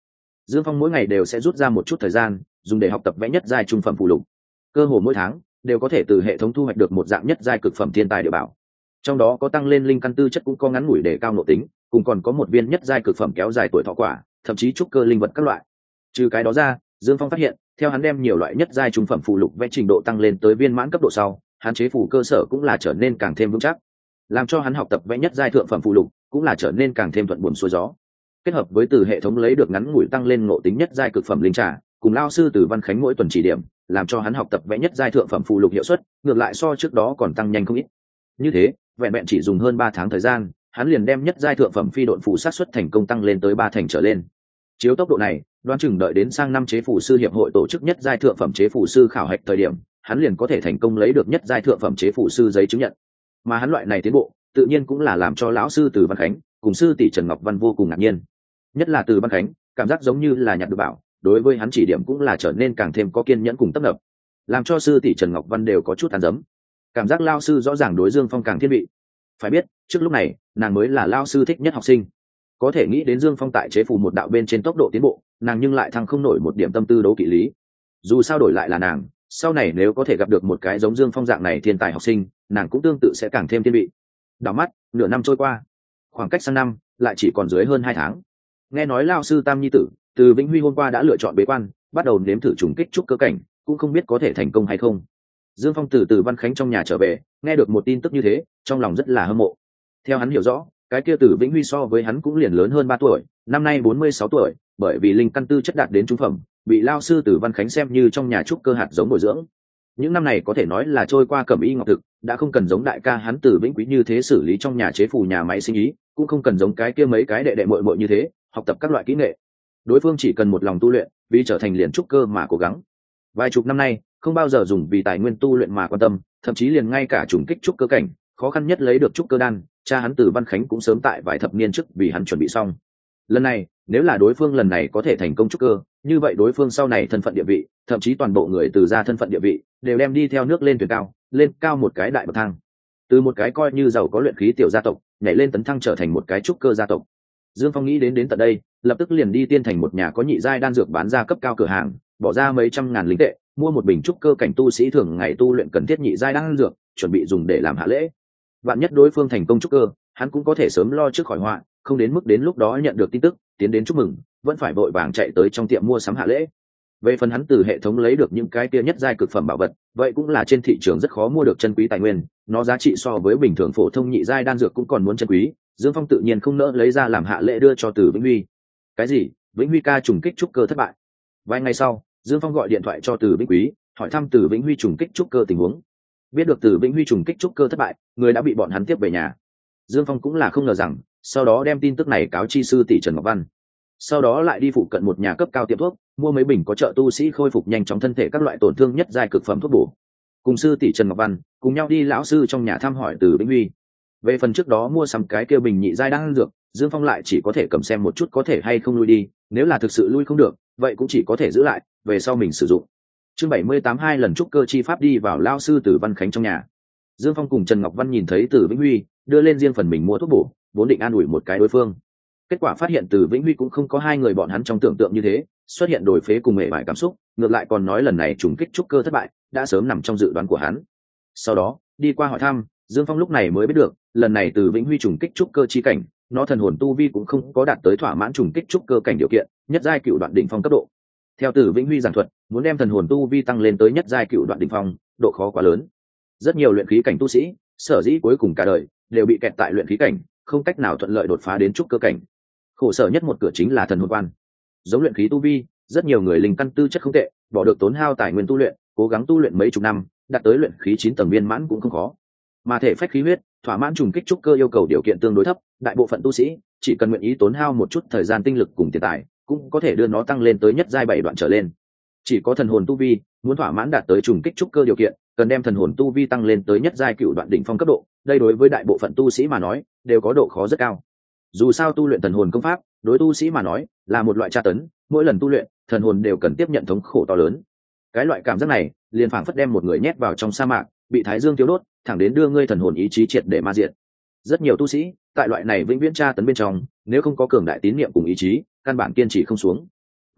Dương Phong mỗi ngày đều sẽ rút ra một chút thời gian dùng để học tập vẽ nhất giai trung phẩm phụ lục, cơ hồ mỗi tháng đều có thể từ hệ thống thu hoạch được một dạng nhất giai cực phẩm thiên tài địa bảo, trong đó có tăng lên linh căn tư chất cũng có ngắn ngủi để cao nội tính, cùng còn có một viên nhất giai cực phẩm kéo dài tuổi thọ quả, thậm chí trúc cơ linh vật các loại. Trừ cái đó ra, Dương Phong phát hiện theo hắn đem nhiều loại nhất giai trung phẩm phụ lục vẽ trình độ tăng lên tới viên mãn cấp độ sau, hắn chế phù cơ sở cũng là trở nên càng thêm vững chắc, làm cho hắn học tập vẽ nhất giai thượng phẩm phụ lục cũng là trở nên càng thêm thuận buồm xuôi gió. Kết hợp với từ hệ thống lấy được ngắn ngủi tăng lên ngộ tính nhất giai cực phẩm linh trà, cùng lao sư từ Văn Khánh mỗi tuần chỉ điểm, làm cho hắn học tập vẽ nhất giai thượng phẩm phụ lục hiệu suất ngược lại so trước đó còn tăng nhanh không ít. Như thế, vẹn vẹn chỉ dùng hơn 3 tháng thời gian, hắn liền đem nhất giai thượng phẩm phi độn phù sát xuất thành công tăng lên tới 3 thành trở lên. Chiếu tốc độ này, đoán chừng đợi đến sang năm chế phù sư hiệp hội tổ chức nhất giai thượng phẩm chế phù sư khảo hạch thời điểm, hắn liền có thể thành công lấy được nhất giai thượng phẩm chế phù sư giấy chứng nhận. Mà hắn loại này tiến bộ, tự nhiên cũng là làm cho lão sư Từ Văn Khánh cùng sư tỷ Trần Ngọc Văn vô cùng ngạc nhiên. Nhất là Từ Văn Khánh, cảm giác giống như là nhặt được bảo, đối với hắn chỉ điểm cũng là trở nên càng thêm có kiên nhẫn cùng tấp nập, làm cho sư tỷ Trần Ngọc Văn đều có chút tán dấm. Cảm giác lao sư rõ ràng đối Dương Phong càng thiên vị. Phải biết, trước lúc này, nàng mới là lao sư thích nhất học sinh. Có thể nghĩ đến Dương Phong tại chế phù một đạo bên trên tốc độ tiến bộ, nàng nhưng lại thăng không nổi một điểm tâm tư đấu kỵ lý. Dù sao đổi lại là nàng, sau này nếu có thể gặp được một cái giống Dương Phong dạng này thiên tài học sinh, nàng cũng tương tự sẽ càng thêm thiên vị. Đảo mắt, nửa năm trôi qua, khoảng cách sang năm lại chỉ còn dưới hơn 2 tháng. Nghe nói lao sư Tam Nhi tử Từ Vĩnh Huy hôm qua đã lựa chọn bế quan, bắt đầu nếm thử trùng kích trúc cơ cảnh, cũng không biết có thể thành công hay không. Dương Phong từ Văn Khánh trong nhà trở về, nghe được một tin tức như thế, trong lòng rất là hâm mộ. Theo hắn hiểu rõ, cái kia Từ Vĩnh Huy so với hắn cũng liền lớn hơn 3 tuổi, năm nay 46 tuổi, bởi vì linh căn tư chất đạt đến trung phẩm, bị lao sư Từ Văn Khánh xem như trong nhà trúc cơ hạt giống bồi dưỡng. Những năm này có thể nói là trôi qua cẩm y ngọc thực, đã không cần giống đại ca hắn Từ Vĩnh Quý như thế xử lý trong nhà chế phù nhà máy sinh ý, cũng không cần giống cái kia mấy cái đệ đệ muội muội như thế, học tập các loại kỹ nghệ. Đối phương chỉ cần một lòng tu luyện, vì trở thành liền trúc cơ mà cố gắng. Vài chục năm nay, không bao giờ dùng vì tài nguyên tu luyện mà quan tâm, thậm chí liền ngay cả trùng kích trúc cơ cảnh, khó khăn nhất lấy được trúc cơ đan, cha hắn Từ Văn Khánh cũng sớm tại vài thập niên trước vì hắn chuẩn bị xong. Lần này, nếu là đối phương lần này có thể thành công trúc cơ, như vậy đối phương sau này thân phận địa vị, thậm chí toàn bộ người Từ gia thân phận địa vị, đều đem đi theo nước lên thuyền cao, lên cao một cái đại bậc thang. Từ một cái coi như giàu có luyện khí tiểu gia tộc, nhảy lên tấn thăng trở thành một cái trúc cơ gia tộc. Dương Phong nghĩ đến tận đây, lập tức liền đi tiên thành một nhà có nhị giai đan dược bán ra cấp cao cửa hàng, bỏ ra mấy trăm ngàn linh tệ, mua một bình trúc cơ cảnh tu sĩ thường ngày tu luyện cần thiết nhị giai đan dược, chuẩn bị dùng để làm hạ lễ. Vạn nhất đối phương thành công trúc cơ, hắn cũng có thể sớm lo trước khỏi họa, không đến mức đến lúc đó nhận được tin tức, tiến đến chúc mừng, vẫn phải vội vàng chạy tới trong tiệm mua sắm hạ lễ. Về phần hắn từ hệ thống lấy được những cái kia nhất giai cực phẩm bảo vật, vậy cũng là trên thị trường rất khó mua được chân quý tài nguyên, nó giá trị so với bình thường phổ thông nhị giai đan dược cũng còn muốn chân quý. Dương Phong tự nhiên không nỡ lấy ra làm hạ lễ đưa cho Từ Vĩnh Huy. Cái gì? Vĩnh Huy ca trùng kích trúc cơ thất bại? Vài ngày sau, Dương Phong gọi điện thoại cho Từ Vĩnh Quý, hỏi thăm Từ Vĩnh Huy trùng kích trúc cơ tình huống. Biết được Từ Vĩnh Huy trùng kích trúc cơ thất bại, người đã bị bọn hắn tiếp về nhà. Dương Phong cũng là không ngờ rằng, sau đó đem tin tức này cáo chi sư tỷ Trần Ngọc Văn. Sau đó lại đi phụ cận một nhà cấp cao tiệm thuốc, mua mấy bình có trợ tu sĩ khôi phục nhanh chóng thân thể các loại tổn thương nhất giai cực phẩm thuốc bổ. Cùng sư tỷ Trần Ngọc Văn cùng nhau đi lão sư trong nhà thăm hỏi Từ Vĩnh Huy. Về phần trước đó mua sắm cái kia bình nhị giai đan dược, Dương Phong lại chỉ có thể cầm xem một chút có thể hay không lui đi, nếu là thực sự lui không được, vậy cũng chỉ có thể giữ lại, về sau mình sử dụng. Chương 78 2 lần trúc cơ chi pháp đi vào lão sư Từ Văn Khánh trong nhà. Dương Phong cùng Trần Ngọc Văn nhìn thấy Từ Vĩnh Huy, đưa lên riêng phần mình mua thuốc bổ, vốn định an ủi một cái đối phương. Kết quả phát hiện Từ Vĩnh Huy cũng không có hai người bọn hắn trong tưởng tượng như thế, xuất hiện đổi phế cùng mệt mỏi cảm xúc, ngược lại còn nói lần này trùng kích trúc cơ thất bại, đã sớm nằm trong dự đoán của hắn. Sau đó, đi qua hỏi thăm, Dương Phong lúc này mới biết được, lần này Từ Vĩnh Huy trùng kích trúc cơ chi cảnh, nó thần hồn tu vi cũng không có đạt tới thỏa mãn trùng kích trúc cơ cảnh điều kiện, nhất giai cựu đoạn đỉnh phong cấp độ. Theo Từ Vĩnh Huy giảng thuật, muốn đem thần hồn tu vi tăng lên tới nhất giai cựu đoạn đỉnh phong, độ khó quá lớn. Rất nhiều luyện khí cảnh tu sĩ, sở dĩ cuối cùng cả đời đều bị kẹt tại luyện khí cảnh, không cách nào thuận lợi đột phá đến trúc cơ cảnh. Khổ sở nhất một cửa chính là thần hồn quan. Giống luyện khí tu vi, rất nhiều người linh căn tư chất không tệ, bỏ được tốn hao tài nguyên tu luyện, cố gắng tu luyện mấy chục năm, đạt tới luyện khí 9 tầng viên mãn cũng không khó. Mà thể phách khí huyết, thỏa mãn trùng kích trúc cơ yêu cầu điều kiện tương đối thấp, đại bộ phận tu sĩ chỉ cần nguyện ý tốn hao một chút thời gian tinh lực cùng tiền tài, cũng có thể đưa nó tăng lên tới nhất giai 7 đoạn trở lên. Chỉ có thần hồn tu vi, muốn thỏa mãn đạt tới trùng kích trúc cơ điều kiện, cần đem thần hồn tu vi tăng lên tới nhất giai cựu đoạn đỉnh phong cấp độ, đây đối với đại bộ phận tu sĩ mà nói, đều có độ khó rất cao. Dù sao tu luyện thần hồn công pháp, đối tu sĩ mà nói, là một loại tra tấn, mỗi lần tu luyện, thần hồn đều cần tiếp nhận thống khổ to lớn. Cái loại cảm giác này, liền phảng phất đem một người nhét vào trong sa mạc, bị thái dương thiêu đốt, thẳng đến đưa ngươi thần hồn ý chí triệt để ma diệt. Rất nhiều tu sĩ, tại loại này vĩnh viễn tra tấn bên trong, nếu không có cường đại tín niệm cùng ý chí, căn bản kiên trì không xuống.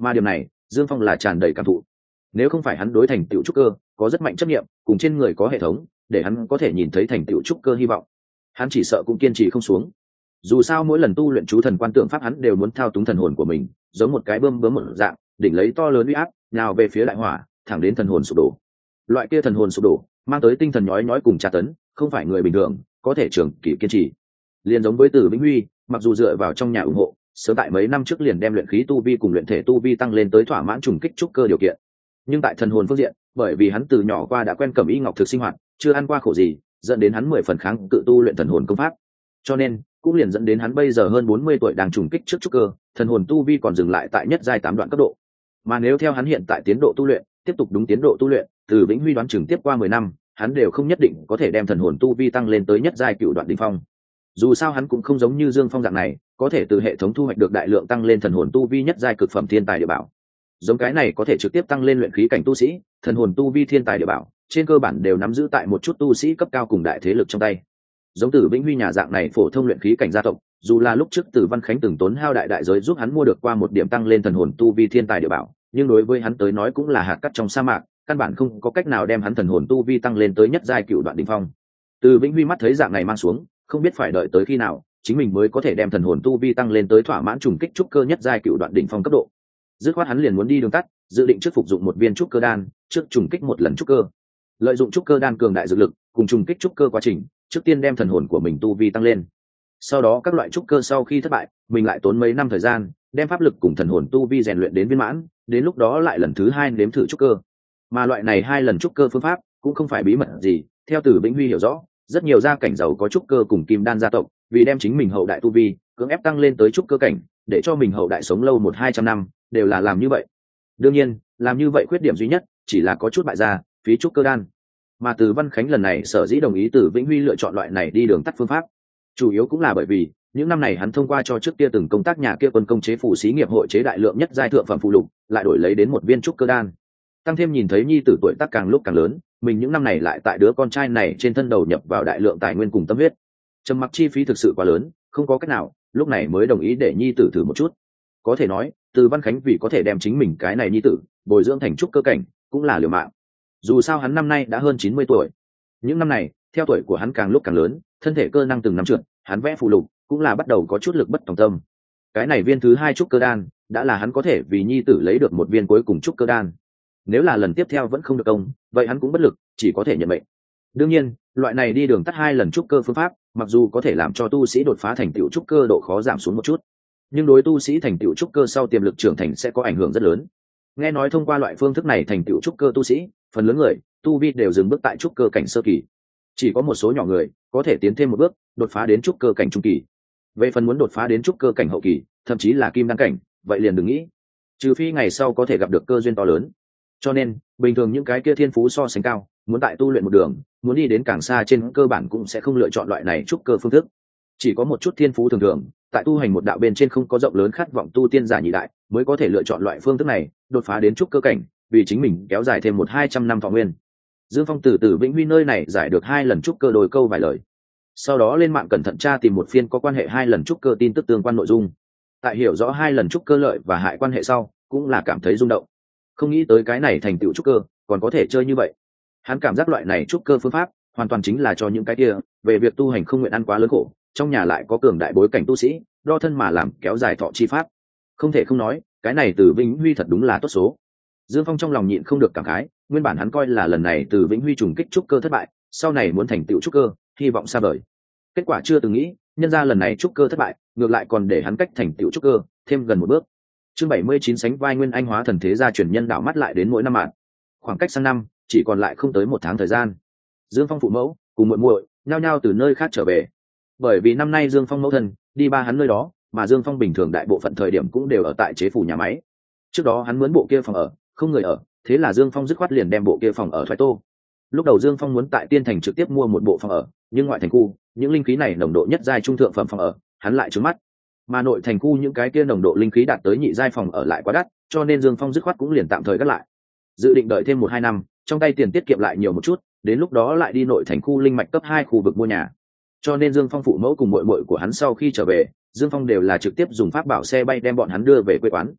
mà điều này Dương Phong là tràn đầy cảm thụ. Nếu không phải hắn đối thành tựu trúc cơ có rất mạnh chấp nghiệm, cùng trên người có hệ thống để hắn có thể nhìn thấy thành tựu trúc cơ hy vọng, hắn chỉ sợ cũng kiên trì không xuống. Dù sao mỗi lần tu luyện chú thần quan tượng pháp hắn đều muốn thao túng thần hồn của mình, giống một cái bơm bướm một dạng, đỉnh lấy to lớn uy áp nào về phía đại hỏa, thẳng đến thần hồn sụp đổ. Loại kia thần hồn sụp đổ mang tới tinh thần nhói nhói cùng tra tấn, không phải người bình thường có thể trường kỳ kiên trì. Liền giống với Từ Vĩnh Huy, mặc dù dựa vào trong nhà ủng hộ, sớm tại mấy năm trước liền đem luyện khí tu vi cùng luyện thể tu vi tăng lên tới thỏa mãn trùng kích trúc cơ điều kiện, nhưng tại thần hồn phương diện, bởi vì hắn từ nhỏ qua đã quen cẩm y ngọc thực sinh hoạt, chưa ăn qua khổ gì, dẫn đến hắn 10 phần kháng cự tu luyện thần hồn công pháp. Cho nên cũng liền dẫn đến hắn bây giờ hơn 40 tuổi đang trùng kích trước trúc cơ, thần hồn tu vi còn dừng lại tại nhất giai 8 đoạn cấp độ. Mà nếu theo hắn hiện tại tiến độ tu luyện, tiếp tục đúng tiến độ tu luyện, Từ Vĩnh Huy đoán chừng tiếp qua 10 năm, hắn đều không nhất định có thể đem thần hồn tu vi tăng lên tới nhất giai cựu đoạn đỉnh phong. Dù sao hắn cũng không giống như Dương Phong dạng này, có thể từ hệ thống thu hoạch được đại lượng tăng lên thần hồn tu vi nhất giai cực phẩm thiên tài địa bảo. Giống cái này có thể trực tiếp tăng lên luyện khí cảnh tu sĩ, thần hồn tu vi thiên tài địa bảo, trên cơ bản đều nắm giữ tại một chút tu sĩ cấp cao cùng đại thế lực trong tay. Giống Tử Vĩnh Huy nhà dạng này phổ thông luyện khí cảnh gia tộc, dù là lúc trước Tử Văn Khánh từng tốn hao đại giới giúp hắn mua được qua một điểm tăng lên thần hồn tu vi thiên tài địa bảo, nhưng đối với hắn tới nói cũng là hạt cát trong sa mạc, căn bản không có cách nào đem hắn thần hồn tu vi tăng lên tới nhất giai cựu đoạn đỉnh phong. Từ Vĩnh Huy mắt thấy dạng này mang xuống, không biết phải đợi tới khi nào, chính mình mới có thể đem thần hồn tu vi tăng lên tới thỏa mãn trùng kích trúc cơ nhất giai cựu đoạn đỉnh phong cấp độ. Dứt khoát hắn liền muốn đi đường tắt, dự định trước phục dụng một viên trúc cơ đan, trước trùng kích một lần trúc cơ. Lợi dụng trúc cơ đan cường đại dược lực, cùng trùng kích trúc cơ quá trình, trước tiên đem thần hồn của mình tu vi tăng lên. Sau đó các loại trúc cơ sau khi thất bại, mình lại tốn mấy năm thời gian, đem pháp lực cùng thần hồn tu vi rèn luyện đến viên mãn, đến lúc đó lại lần thứ 2 nếm thử trúc cơ. Mà loại này 2 lần trúc cơ phương pháp cũng không phải bí mật gì, theo Từ Vĩnh Huy hiểu rõ, rất nhiều gia cảnh giàu có trúc cơ cùng kim đan gia tộc, vì đem chính mình hậu đại tu vi cưỡng ép tăng lên tới trúc cơ cảnh, để cho mình hậu đại sống lâu 100-200 năm, đều là làm như vậy. Đương nhiên, làm như vậy khuyết điểm duy nhất chỉ là có chút bại gia, phí trúc cơ đan. Mà Từ Văn Khánh lần này sở dĩ đồng ý Từ Vĩnh Huy lựa chọn loại này đi đường tắt phương pháp, chủ yếu cũng là bởi vì những năm này hắn thông qua cho trước kia từng công tác nhà kia quân công chế phủ xí nghiệp hội chế đại lượng nhất giai thượng phẩm phụ lục, lại đổi lấy đến một viên trúc cơ đan. Tăng thêm nhìn thấy nhi tử tuổi tác càng lúc càng lớn, mình những năm này lại tại đứa con trai này trên thân đầu nhập vào đại lượng tài nguyên cùng tâm huyết, trầm mặc chi phí thực sự quá lớn, không có cách nào, lúc này mới đồng ý để nhi tử thử một chút. Có thể nói, Từ Văn Khánh vì có thể đem chính mình cái này nhi tử bồi dưỡng thành trúc cơ cảnh, cũng là liều mạng. Dù sao hắn năm nay đã hơn 90 tuổi. Những năm này, theo tuổi của hắn càng lúc càng lớn, thân thể cơ năng từng năm trượt, hắn vẽ phụ lục cũng là bắt đầu có chút lực bất tòng tâm. Cái này viên thứ 2 trúc cơ đan, đã là hắn có thể vì nhi tử lấy được một viên cuối cùng trúc cơ đan. Nếu là lần tiếp theo vẫn không được công, vậy hắn cũng bất lực, chỉ có thể nhận mệnh. Đương nhiên, loại này đi đường tắt 2 lần trúc cơ phương pháp, mặc dù có thể làm cho tu sĩ đột phá thành tựu trúc cơ độ khó giảm xuống một chút, nhưng đối tu sĩ thành tựu trúc cơ sau tiềm lực trưởng thành sẽ có ảnh hưởng rất lớn. Nghe nói thông qua loại phương thức này thành tựu trúc cơ tu sĩ, phần lớn người tu vi đều dừng bước tại trúc cơ cảnh sơ kỳ, chỉ có một số nhỏ người có thể tiến thêm một bước, đột phá đến trúc cơ cảnh trung kỳ. Về phần muốn đột phá đến trúc cơ cảnh hậu kỳ, thậm chí là kim đan cảnh, vậy liền đừng nghĩ, trừ phi ngày sau có thể gặp được cơ duyên to lớn. Cho nên bình thường những cái kia thiên phú so sánh cao, muốn tại tu luyện một đường, muốn đi đến càng xa trên cơ bản cũng sẽ không lựa chọn loại này trúc cơ phương thức. Chỉ có một chút thiên phú thường thường, tại tu hành một đạo bên trên không có rộng lớn khát vọng tu tiên giả nhị đại, mới có thể lựa chọn loại phương thức này, đột phá đến trúc cơ cảnh, vì chính mình kéo dài thêm 100-200 năm thọ nguyên. Dương Phong từ Từ Vĩnh Huy nơi này giải được 2 lần trúc cơ đôi câu vài lời, sau đó lên mạng cẩn thận tra tìm một phiên có quan hệ 2 lần trúc cơ tin tức tương quan nội dung. Tại hiểu rõ 2 lần trúc cơ lợi và hại quan hệ sau, cũng là cảm thấy rung động. Không nghĩ tới cái này thành tựu trúc cơ còn có thể chơi như vậy. Hắn cảm giác loại này trúc cơ phương pháp hoàn toàn chính là cho những cái kia về việc tu hành không nguyện ăn quá lớn khổ, trong nhà lại có cường đại bối cảnh tu sĩ, đo thân mà làm kéo dài thọ chi pháp. Không thể không nói, cái này Từ Vĩnh Huy thật đúng là tốt số. Dương Phong trong lòng nhịn không được cảm khái, nguyên bản hắn coi là lần này Từ Vĩnh Huy trùng kích trúc cơ thất bại, sau này muốn thành tựu trúc cơ, hy vọng xa vời. Kết quả chưa từng nghĩ, nhân ra lần này trúc cơ thất bại, ngược lại còn để hắn cách thành tựu trúc cơ thêm gần một bước. Chương 79 sánh vai Nguyên Anh hóa thần thế gia truyền nhân đảo mắt lại đến mỗi năm mạng. Khoảng cách sang năm chỉ còn lại không tới 1 tháng thời gian. Dương Phong phụ mẫu cùng muội muội nhao nhao từ nơi khác trở về. Bởi vì năm nay Dương Phong mẫu thân đi ba hắn nơi đó, mà Dương Phong bình thường đại bộ phận thời điểm cũng đều ở tại chế phủ nhà máy. Trước đó hắn mướn bộ kia phòng ở, không người ở, thế là Dương Phong dứt khoát liền đem bộ kia phòng ở thoái tô. Lúc đầu Dương Phong muốn tại Tiên Thành trực tiếp mua một bộ phòng ở, nhưng ngoại thành khu, những linh khí này nồng độ nhất giai trung thượng phẩm phòng ở, hắn lại trướng mắt. Mà nội thành khu những cái kia nồng độ linh khí đạt tới nhị giai phòng ở lại quá đắt, cho nên Dương Phong dứt khoát cũng liền tạm thời gác lại. Dự định đợi thêm 1-2 năm, trong tay tiền tiết kiệm lại nhiều một chút, đến lúc đó lại đi nội thành khu linh mạch cấp 2 khu vực mua nhà. Cho nên Dương Phong phụ mẫu cùng muội muội của hắn sau khi trở về, Dương Phong đều là trực tiếp dùng pháp bảo xe bay đem bọn hắn đưa về quê quán.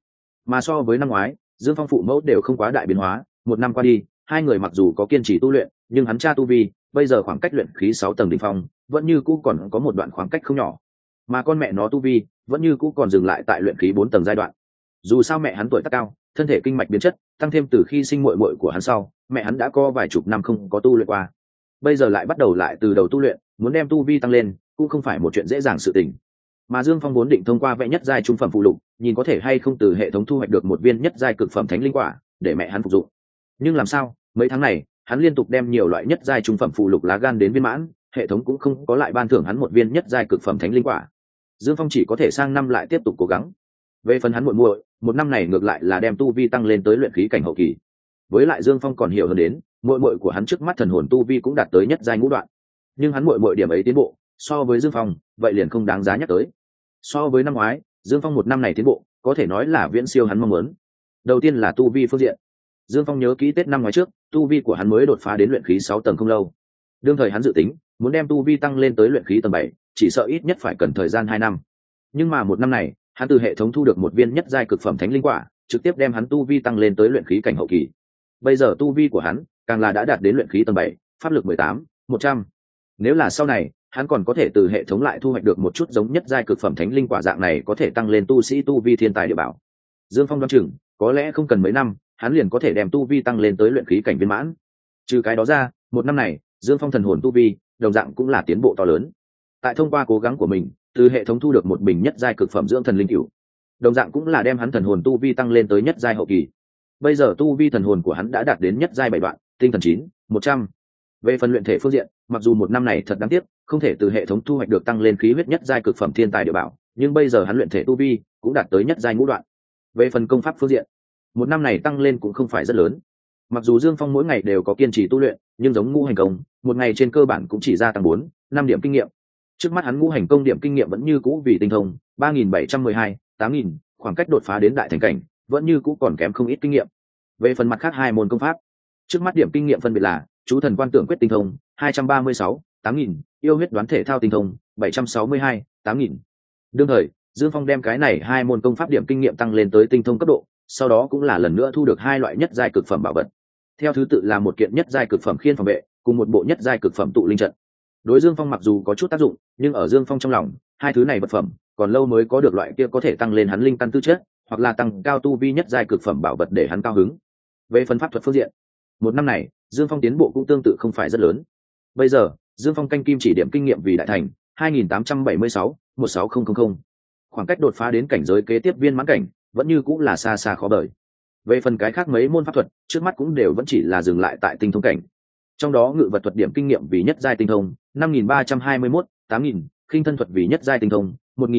Mà so với năm ngoái, Dương Phong phụ mẫu đều không quá đại biến hóa, một năm qua đi, hai người mặc dù có kiên trì tu luyện, nhưng hắn cha tu vi, bây giờ khoảng cách luyện khí 6 tầng đỉnh phong, vẫn như cũ còn có một đoạn khoảng cách không nhỏ. Mà con mẹ nó tu vi, vẫn như cũ còn dừng lại tại luyện khí 4 tầng giai đoạn. Dù sao mẹ hắn tuổi tác cao, thân thể kinh mạch biến chất, tăng thêm từ khi sinh muội muội của hắn sau, mẹ hắn đã có vài chục năm không có tu luyện qua. Bây giờ lại bắt đầu lại từ đầu tu luyện, muốn đem tu vi tăng lên, cũng không phải một chuyện dễ dàng sự tình. Mà Dương Phong vốn định thông qua vẽ nhất giai trung phẩm phụ lục, nhìn có thể hay không từ hệ thống thu hoạch được một viên nhất giai cực phẩm thánh linh quả, để mẹ hắn phục dụng. Nhưng làm sao, mấy tháng này, hắn liên tục đem nhiều loại nhất giai trung phẩm phụ lục lá gan đến viên mãn, hệ thống cũng không có lại ban thưởng hắn một viên nhất giai cực phẩm thánh linh quả. Dương Phong chỉ có thể sang năm lại tiếp tục cố gắng. Về phần hắn muội muội, một năm này ngược lại là đem tu vi tăng lên tới luyện khí cảnh hậu kỳ. Với lại Dương Phong còn hiểu hơn đến, muội muội của hắn trước mắt thần hồn tu vi cũng đạt tới nhất giai ngũ đoạn. Nhưng hắn muội muội điểm ấy tiến bộ, so với Dương Phong, vậy liền không đáng giá nhắc tới. So với năm ngoái, Dương Phong một năm này tiến bộ, có thể nói là viễn siêu hắn mong muốn. Đầu tiên là tu vi phương diện. Dương Phong nhớ kỹ Tết năm ngoái trước, tu vi của hắn mới đột phá đến luyện khí 6 tầng không lâu. Đương thời hắn dự tính, muốn đem tu vi tăng lên tới luyện khí tầng 7, chỉ sợ ít nhất phải cần thời gian 2 năm. Nhưng mà một năm này, hắn từ hệ thống thu được một viên nhất giai cực phẩm thánh linh quả, trực tiếp đem hắn tu vi tăng lên tới luyện khí cảnh hậu kỳ. Bây giờ tu vi của hắn, càng là đã đạt đến luyện khí tầng 7, pháp lực 18, 100. Nếu là sau này, hắn còn có thể từ hệ thống lại thu hoạch được một chút giống nhất giai cực phẩm thánh linh quả dạng này có thể tăng lên tu sĩ tu vi thiên tài địa bảo. Dương Phong đoán chừng, có lẽ không cần mấy năm, hắn liền có thể đem tu vi tăng lên tới luyện khí cảnh viên mãn. Trừ cái đó ra, một năm này, Dương Phong thần hồn tu vi, đồng dạng cũng là tiến bộ to lớn. Tại thông qua cố gắng của mình, từ hệ thống thu được một bình nhất giai cực phẩm dưỡng thần linh cửu, đồng dạng cũng là đem hắn thần hồn tu vi tăng lên tới nhất giai hậu kỳ. Bây giờ tu vi thần hồn của hắn đã đạt đến nhất giai 7 đoạn, tinh thần 9, 100. Về phần luyện thể phương diện, mặc dù một năm này thật đáng tiếc, không thể từ hệ thống thu hoạch được tăng lên khí huyết nhất giai cực phẩm thiên tài địa bảo, nhưng bây giờ hắn luyện thể tu vi cũng đạt tới nhất giai ngũ đoạn. Về phần công pháp phương diện, một năm này tăng lên cũng không phải rất lớn. Mặc dù Dương Phong mỗi ngày đều có kiên trì tu luyện, nhưng giống ngũ hành công, một ngày trên cơ bản cũng chỉ ra tăng 4, 5 điểm kinh nghiệm. Trước mắt hắn ngũ hành công điểm kinh nghiệm vẫn như cũ vì tinh thông, 3712, 8000, khoảng cách đột phá đến đại thành cảnh, vẫn như cũ còn kém không ít kinh nghiệm. Về phần mặt khác hai môn công pháp, trước mắt điểm kinh nghiệm phân biệt là chú thần quan tưởng quyết tinh thông, 236, 8000, yêu huyết đoán thể thao tinh thông, 762, 8000. Đương thời, Dương Phong đem cái này hai môn công pháp điểm kinh nghiệm tăng lên tới tinh thông cấp độ, sau đó cũng là lần nữa thu được hai loại nhất giai cực phẩm bảo vật. Theo thứ tự là một kiện nhất giai cực phẩm khiên phòng vệ, cùng một bộ nhất giai cực phẩm tụ linh trận. Đối Dương Phong mặc dù có chút tác dụng, nhưng ở Dương Phong trong lòng, hai thứ này vật phẩm còn lâu mới có được loại kia có thể tăng lên hắn linh căn tư chất, hoặc là tăng cao tu vi nhất giai cực phẩm bảo vật để hắn cao hứng. Về phần pháp thuật phương diện, một năm này, Dương Phong tiến bộ cũng tương tự không phải rất lớn. Bây giờ, Dương Phong canh kim chỉ điểm kinh nghiệm vì đại thành 2876, 16000. Khoảng cách đột phá đến cảnh giới kế tiếp viên mãn cảnh, vẫn như cũng là xa xa khó đợi. Về phần cái khác mấy môn pháp thuật, trước mắt cũng đều vẫn chỉ là dừng lại tại tinh thông cảnh. Trong đó ngự vật thuật điểm kinh nghiệm vì nhất giai tinh thông 5321, 8000, khinh thân thuật vì nhất giai tinh thông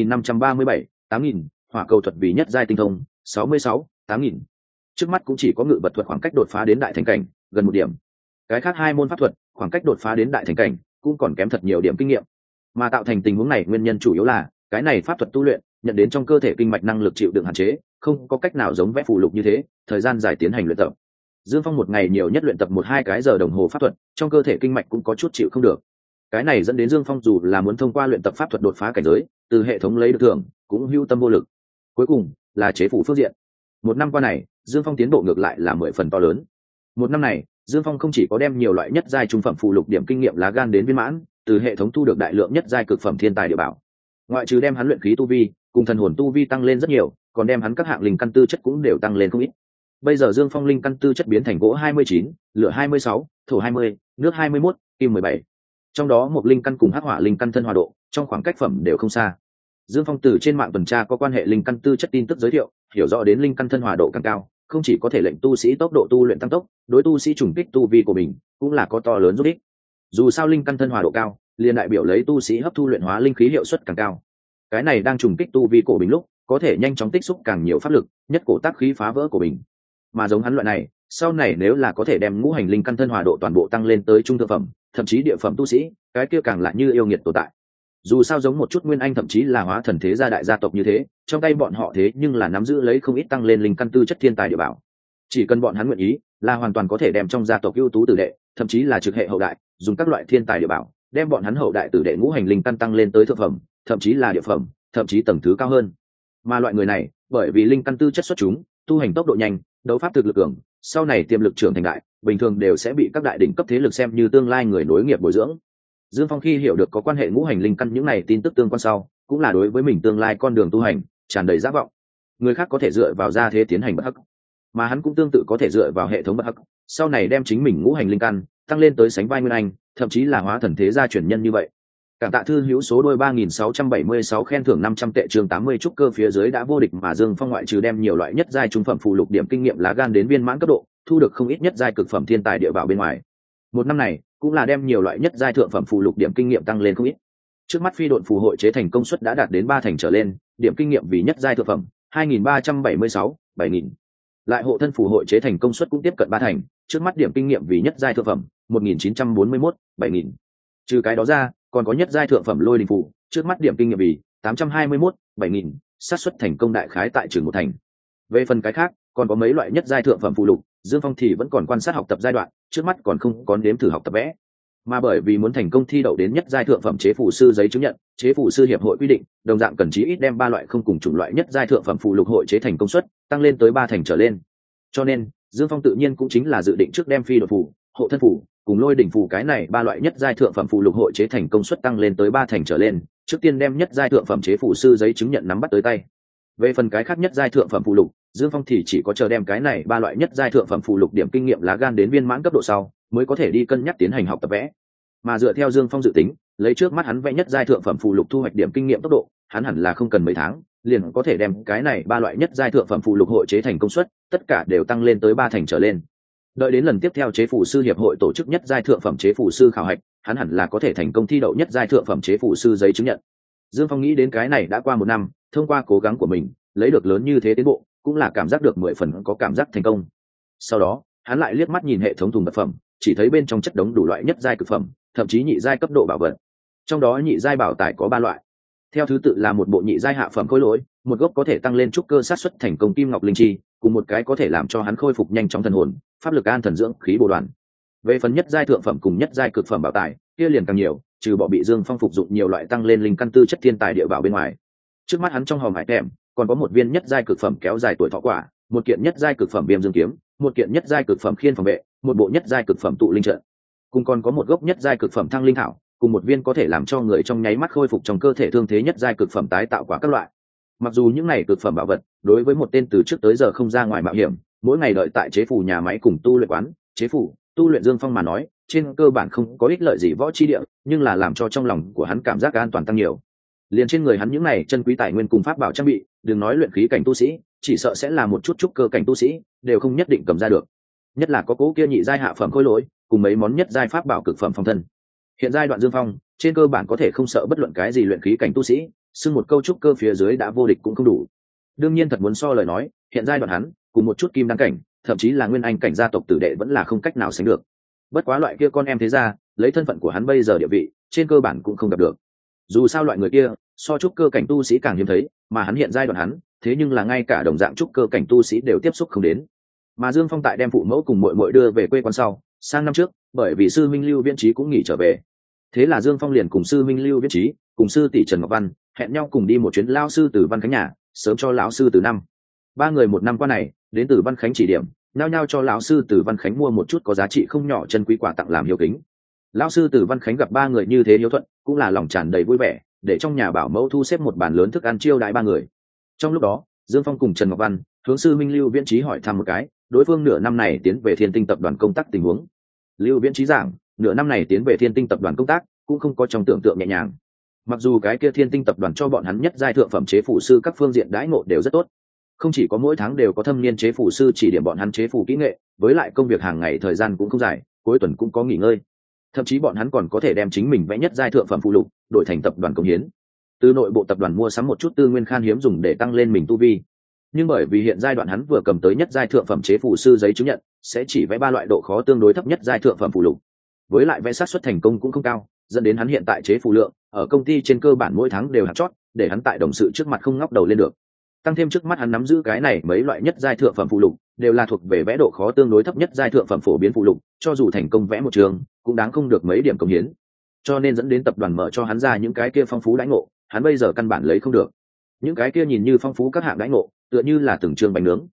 1537, 8000, hỏa cầu thuật vì nhất giai tinh thông 66, 8000. Trước mắt cũng chỉ có ngự vật thuật khoảng cách đột phá đến đại thành cảnh gần 1 điểm. Cái khác hai môn pháp thuật khoảng cách đột phá đến đại thành cảnh cũng còn kém thật nhiều điểm kinh nghiệm. Mà tạo thành tình huống này nguyên nhân chủ yếu là cái này pháp thuật tu luyện nhận đến trong cơ thể kinh mạch năng lực chịu đựng hạn chế, không có cách nào giống vẽ phù lục như thế thời gian dài tiến hành luyện tập. Dương Phong một ngày nhiều nhất luyện tập 1-2 cái giờ đồng hồ pháp thuật, trong cơ thể kinh mạch cũng có chút chịu không được. Cái này dẫn đến Dương Phong dù là muốn thông qua luyện tập pháp thuật đột phá cảnh giới, từ hệ thống lấy được thưởng, cũng hưu tâm vô lực. Cuối cùng là chế phủ phương diện. Một năm qua này, Dương Phong tiến bộ ngược lại là 10 phần to lớn. Một năm này, Dương Phong không chỉ có đem nhiều loại nhất giai trung phẩm phụ lục điểm kinh nghiệm lá gan đến viên mãn, từ hệ thống thu được đại lượng nhất giai cực phẩm thiên tài địa bảo. Ngoại trừ đem hắn luyện khí tu vi, cùng thần hồn tu vi tăng lên rất nhiều, còn đem hắn các hạng linh căn tư chất cũng đều tăng lên không ít. Bây giờ Dương Phong linh căn tư chất biến thành gỗ 29, lửa 26, thổ 20, nước 21, kim 17. Trong đó một linh căn cùng hắc hỏa linh căn thân hòa độ, trong khoảng cách phẩm đều không xa. Dương Phong từ trên mạng tuần tra có quan hệ linh căn tư chất tin tức giới thiệu, hiểu rõ đến linh căn thân hòa độ càng cao, không chỉ có thể lệnh tu sĩ tốc độ tu luyện tăng tốc, đối tu sĩ trùng kích tu vi của mình cũng là có to lớn giúp ích. Dù sao linh căn thân hòa độ cao, liền đại biểu lấy tu sĩ hấp thu luyện hóa linh khí hiệu suất càng cao. Cái này đang trùng kích tu vi của mình lúc, có thể nhanh chóng tích xúc càng nhiều pháp lực, nhất cổ tác khí phá vỡ của mình. Mà giống hắn loại này, sau này nếu là có thể đem ngũ hành linh căn thân hòa độ toàn bộ tăng lên tới trung thượng phẩm, thậm chí địa phẩm tu sĩ, cái kia càng lại như yêu nghiệt tồn tại. Dù sao giống một chút nguyên anh thậm chí là hóa thần thế gia đại gia tộc như thế, trong tay bọn họ thế nhưng là nắm giữ lấy không ít tăng lên linh căn tư chất thiên tài địa bảo. Chỉ cần bọn hắn nguyện ý, là hoàn toàn có thể đem trong gia tộc ưu tú tử đệ, thậm chí là trực hệ hậu đại, dùng các loại thiên tài địa bảo, đem bọn hắn hậu đại tử đệ ngũ hành linh căn tăng lên tới thượng phẩm, thậm chí là địa phẩm, thậm chí tầng thứ cao hơn. Mà loại người này, bởi vì linh căn tư chất xuất chúng, tu hành tốc độ nhanh, đấu pháp thực lực cường, sau này tiềm lực trưởng thành đại, bình thường đều sẽ bị các đại đỉnh cấp thế lực xem như tương lai người nối nghiệp bồi dưỡng. Dương Phong khi hiểu được có quan hệ ngũ hành linh căn những này tin tức tương quan sau, cũng là đối với mình tương lai con đường tu hành tràn đầy giả vọng. Người khác có thể dựa vào gia thế tiến hành bất hắc, mà hắn cũng tương tự có thể dựa vào hệ thống bất hắc, sau này đem chính mình ngũ hành linh căn tăng lên tới sánh vai nguyên anh, thậm chí là hóa thần thế gia truyền nhân như vậy. Cảm tạ thư hữu số đôi 3676 khen thưởng 500 tệ chương 80 trúc cơ phía dưới đã vô địch mà Dương Phong ngoại trừ đem nhiều loại nhất giai trung phẩm phụ lục điểm kinh nghiệm lá gan đến viên mãn cấp độ, thu được không ít nhất giai cực phẩm thiên tài địa bảo bên ngoài. Một năm này, cũng là đem nhiều loại nhất giai thượng phẩm phụ lục điểm kinh nghiệm tăng lên không ít. Trước mắt phi độn phù hội chế thành công suất đã đạt đến 3 thành trở lên, điểm kinh nghiệm vì nhất giai thượng phẩm 2376, 7000. Lại hộ thân phù hội chế thành công suất cũng tiếp cận 3 thành, trước mắt điểm kinh nghiệm vì nhất giai thượng phẩm 1941, 7000. Trừ cái đó ra, còn có nhất giai thượng phẩm lôi đình phù, trước mắt điểm kinh nghiệm vì 821, 7000, xác suất thành công đại khái tại trường một thành. Về phần cái khác, còn có mấy loại nhất giai thượng phẩm phụ lục, Dương Phong thì vẫn còn quan sát học tập giai đoạn, trước mắt còn không có nếm thử học tập vẽ. Mà bởi vì muốn thành công thi đậu đến nhất giai thượng phẩm chế phù sư giấy chứng nhận, chế phù sư hiệp hội quy định, đồng dạng cần chí ít đem 3 loại không cùng chủng loại nhất giai thượng phẩm phụ lục hội chế thành công suất, tăng lên tới 3 thành trở lên. Cho nên, Dương Phong tự nhiên cũng chính là dự định trước đem phi đột phù, hộ thân phù cùng lôi đỉnh phù cái này 3 loại nhất giai thượng phẩm phụ lục hội chế thành công suất tăng lên tới 3 thành trở lên, trước tiên đem nhất giai thượng phẩm chế phù sư giấy chứng nhận nắm bắt tới tay. Về phần cái khác nhất giai thượng phẩm phụ lục, Dương Phong thì chỉ có chờ đem cái này 3 loại nhất giai thượng phẩm phụ lục điểm kinh nghiệm lá gan đến viên mãn cấp độ sau, mới có thể đi cân nhắc tiến hành học tập vẽ. Mà dựa theo Dương Phong dự tính, lấy trước mắt hắn vẽ nhất giai thượng phẩm phụ lục thu hoạch điểm kinh nghiệm tốc độ, hắn hẳn là không cần mấy tháng, liền có thể đem cái này 3 loại nhất giai thượng phẩm phụ lục hội chế thành công suất, tất cả đều tăng lên tới 3 thành trở lên. Đợi đến lần tiếp theo chế phù sư hiệp hội tổ chức nhất giai thượng phẩm chế phù sư khảo hạch, hắn hẳn là có thể thành công thi đậu nhất giai thượng phẩm chế phù sư giấy chứng nhận. Dương Phong nghĩ đến cái này đã qua 1 năm, thông qua cố gắng của mình, lấy được lớn như thế tiến bộ, cũng là cảm giác được 10 phần có cảm giác thành công. Sau đó, hắn lại liếc mắt nhìn hệ thống thùng vật phẩm, chỉ thấy bên trong chất đống đủ loại nhất giai cực phẩm, thậm chí nhị giai cấp độ bảo vật. Trong đó nhị giai bảo tài có 3 loại. Theo thứ tự là một bộ nhị giai hạ phẩm khối lỗi, một gốc có thể tăng lên trúc cơ sát suất thành công kim ngọc linh chi, cùng một cái có thể làm cho hắn khôi phục nhanh chóng thần hồn, pháp lực an thần dưỡng khí bổ đoàn. Về phần nhất giai thượng phẩm cùng nhất giai cực phẩm bảo tài, kia liền càng nhiều, trừ bỏ bị Dương Phong phục dụng nhiều loại tăng lên linh căn tư chất thiên tài địa bảo bên ngoài. Trước mắt hắn trong hòm hải thèm, còn có một viên nhất giai cực phẩm kéo dài tuổi thọ quả, một kiện nhất giai cực phẩm viêm dương kiếm, một kiện nhất giai cực phẩm khiên phòng vệ, một bộ nhất giai cực phẩm tụ linh trận, cùng còn có một gốc nhất giai cực phẩm thăng linh thảo, cùng một viên có thể làm cho người trong nháy mắt khôi phục trong cơ thể thương thế nhất giai cực phẩm tái tạo quả các loại. Mặc dù những này cực phẩm bảo vật đối với một tên từ trước tới giờ không ra ngoài mạo hiểm, mỗi ngày đợi tại chế phủ nhà máy cùng tu luyện quán chế phủ tu luyện Dương Phong mà nói, trên cơ bản không có ích lợi gì võ chi địa, nhưng là làm cho trong lòng của hắn cảm giác an toàn tăng nhiều. Liền trên người hắn những này chân quý tài nguyên cùng pháp bảo trang bị, đừng nói luyện khí cảnh tu sĩ, chỉ sợ sẽ là một chút trúc cơ cảnh tu sĩ đều không nhất định cầm ra được. Nhất là có cố kia nhị giai hạ phẩm khối lỗi, cùng mấy món nhất giai pháp bảo cực phẩm phong thân. Hiện giai đoạn Dương Phong, trên cơ bản có thể không sợ bất luận cái gì luyện khí cảnh tu sĩ, xưng một câu trúc cơ phía dưới đã vô địch cũng không đủ. Đương nhiên thật muốn so lời nói, hiện giai đoạn hắn, cùng một chút kim đăng cảnh, thậm chí là nguyên anh cảnh gia tộc tử đệ vẫn là không cách nào sánh được. Bất quá loại kia con em thế gia, lấy thân phận của hắn bây giờ địa vị, trên cơ bản cũng không gặp được. Dù sao loại người kia, so trúc cơ cảnh tu sĩ càng hiếm thấy, mà hắn hiện giai đoạn hắn, thế nhưng là ngay cả đồng dạng trúc cơ cảnh tu sĩ đều tiếp xúc không đến. Mà Dương Phong tại đem phụ mẫu cùng muội muội đưa về quê quán sau, sang năm trước, bởi vì sư minh Lưu Viễn Trí cũng nghỉ trở về. Thế là Dương Phong liền cùng sư minh Lưu Viễn Trí, cùng sư tỷ Trần Ngọc Văn, hẹn nhau cùng đi một chuyến lao sư Từ Văn Khánh nhà, sớm cho lão sư Từ năm. 3 người một năm qua này, đến Từ Văn Khánh chỉ điểm, nhao nhao cho lão sư Từ Văn Khánh mua một chút có giá trị không nhỏ chân quý quà tặng làm hiếu kính. Lão sư Từ Văn Khánh gặp 3 người như thế hiếu thuận, cũng là lòng tràn đầy vui vẻ, để trong nhà bảo mẫu thu xếp một bàn lớn thức ăn chiêu đãi 3 người. Trong lúc đó, Dương Phong cùng Trần Ngọc Văn hướng sư minh Lưu Viễn Trí hỏi thăm một cái, đối phương nửa năm này tiến về Thiên Tinh tập đoàn công tác tình huống. Lưu Viễn Trí giảng, nửa năm này tiến về Thiên Tinh tập đoàn công tác cũng không có trong tưởng tượng nhẹ nhàng. Mặc dù cái kia Thiên Tinh tập đoàn cho bọn hắn nhất giai thượng phẩm chế phủ sư các phương diện đãi ngộ đều rất tốt, không chỉ có mỗi tháng đều có thâm niên chế phủ sư chỉ điểm bọn hắn chế phủ kỹ nghệ, với lại công việc hàng ngày thời gian cũng không dài, cuối tuần cũng có nghỉ ngơi. Thậm chí bọn hắn còn có thể đem chính mình vẽ nhất giai thượng phẩm phụ lục đổi thành tập đoàn công hiến, từ nội bộ tập đoàn mua sắm một chút tư nguyên khan hiếm dùng để tăng lên mình tu vi. Nhưng bởi vì hiện giai đoạn hắn vừa cầm tới nhất giai thượng phẩm chế phủ sư giấy chứng nhận, sẽ chỉ vẽ 3 loại độ khó tương đối thấp nhất giai thượng phẩm phụ lục, với lại vẽ xác suất thành công cũng không cao, dẫn đến hắn hiện tại chế phù lượng ở công ty trên cơ bản mỗi tháng đều hạt chót, để hắn tại đồng sự trước mặt không ngóc đầu lên được. Tăng thêm trước mắt hắn nắm giữ cái này mấy loại nhất giai thượng phẩm phụ lục đều là thuộc về vẽ độ khó tương đối thấp nhất giai thượng phẩm phổ biến phụ lục, cho dù thành công vẽ một trường cũng đáng không được mấy điểm công hiến, cho nên dẫn đến tập đoàn mở cho hắn ra những cái kia phong phú đãi ngộ, hắn bây giờ căn bản lấy không được. Những cái kia nhìn như phong phú các hạng đãi ngộ, tựa như là từng trường bánh nướng,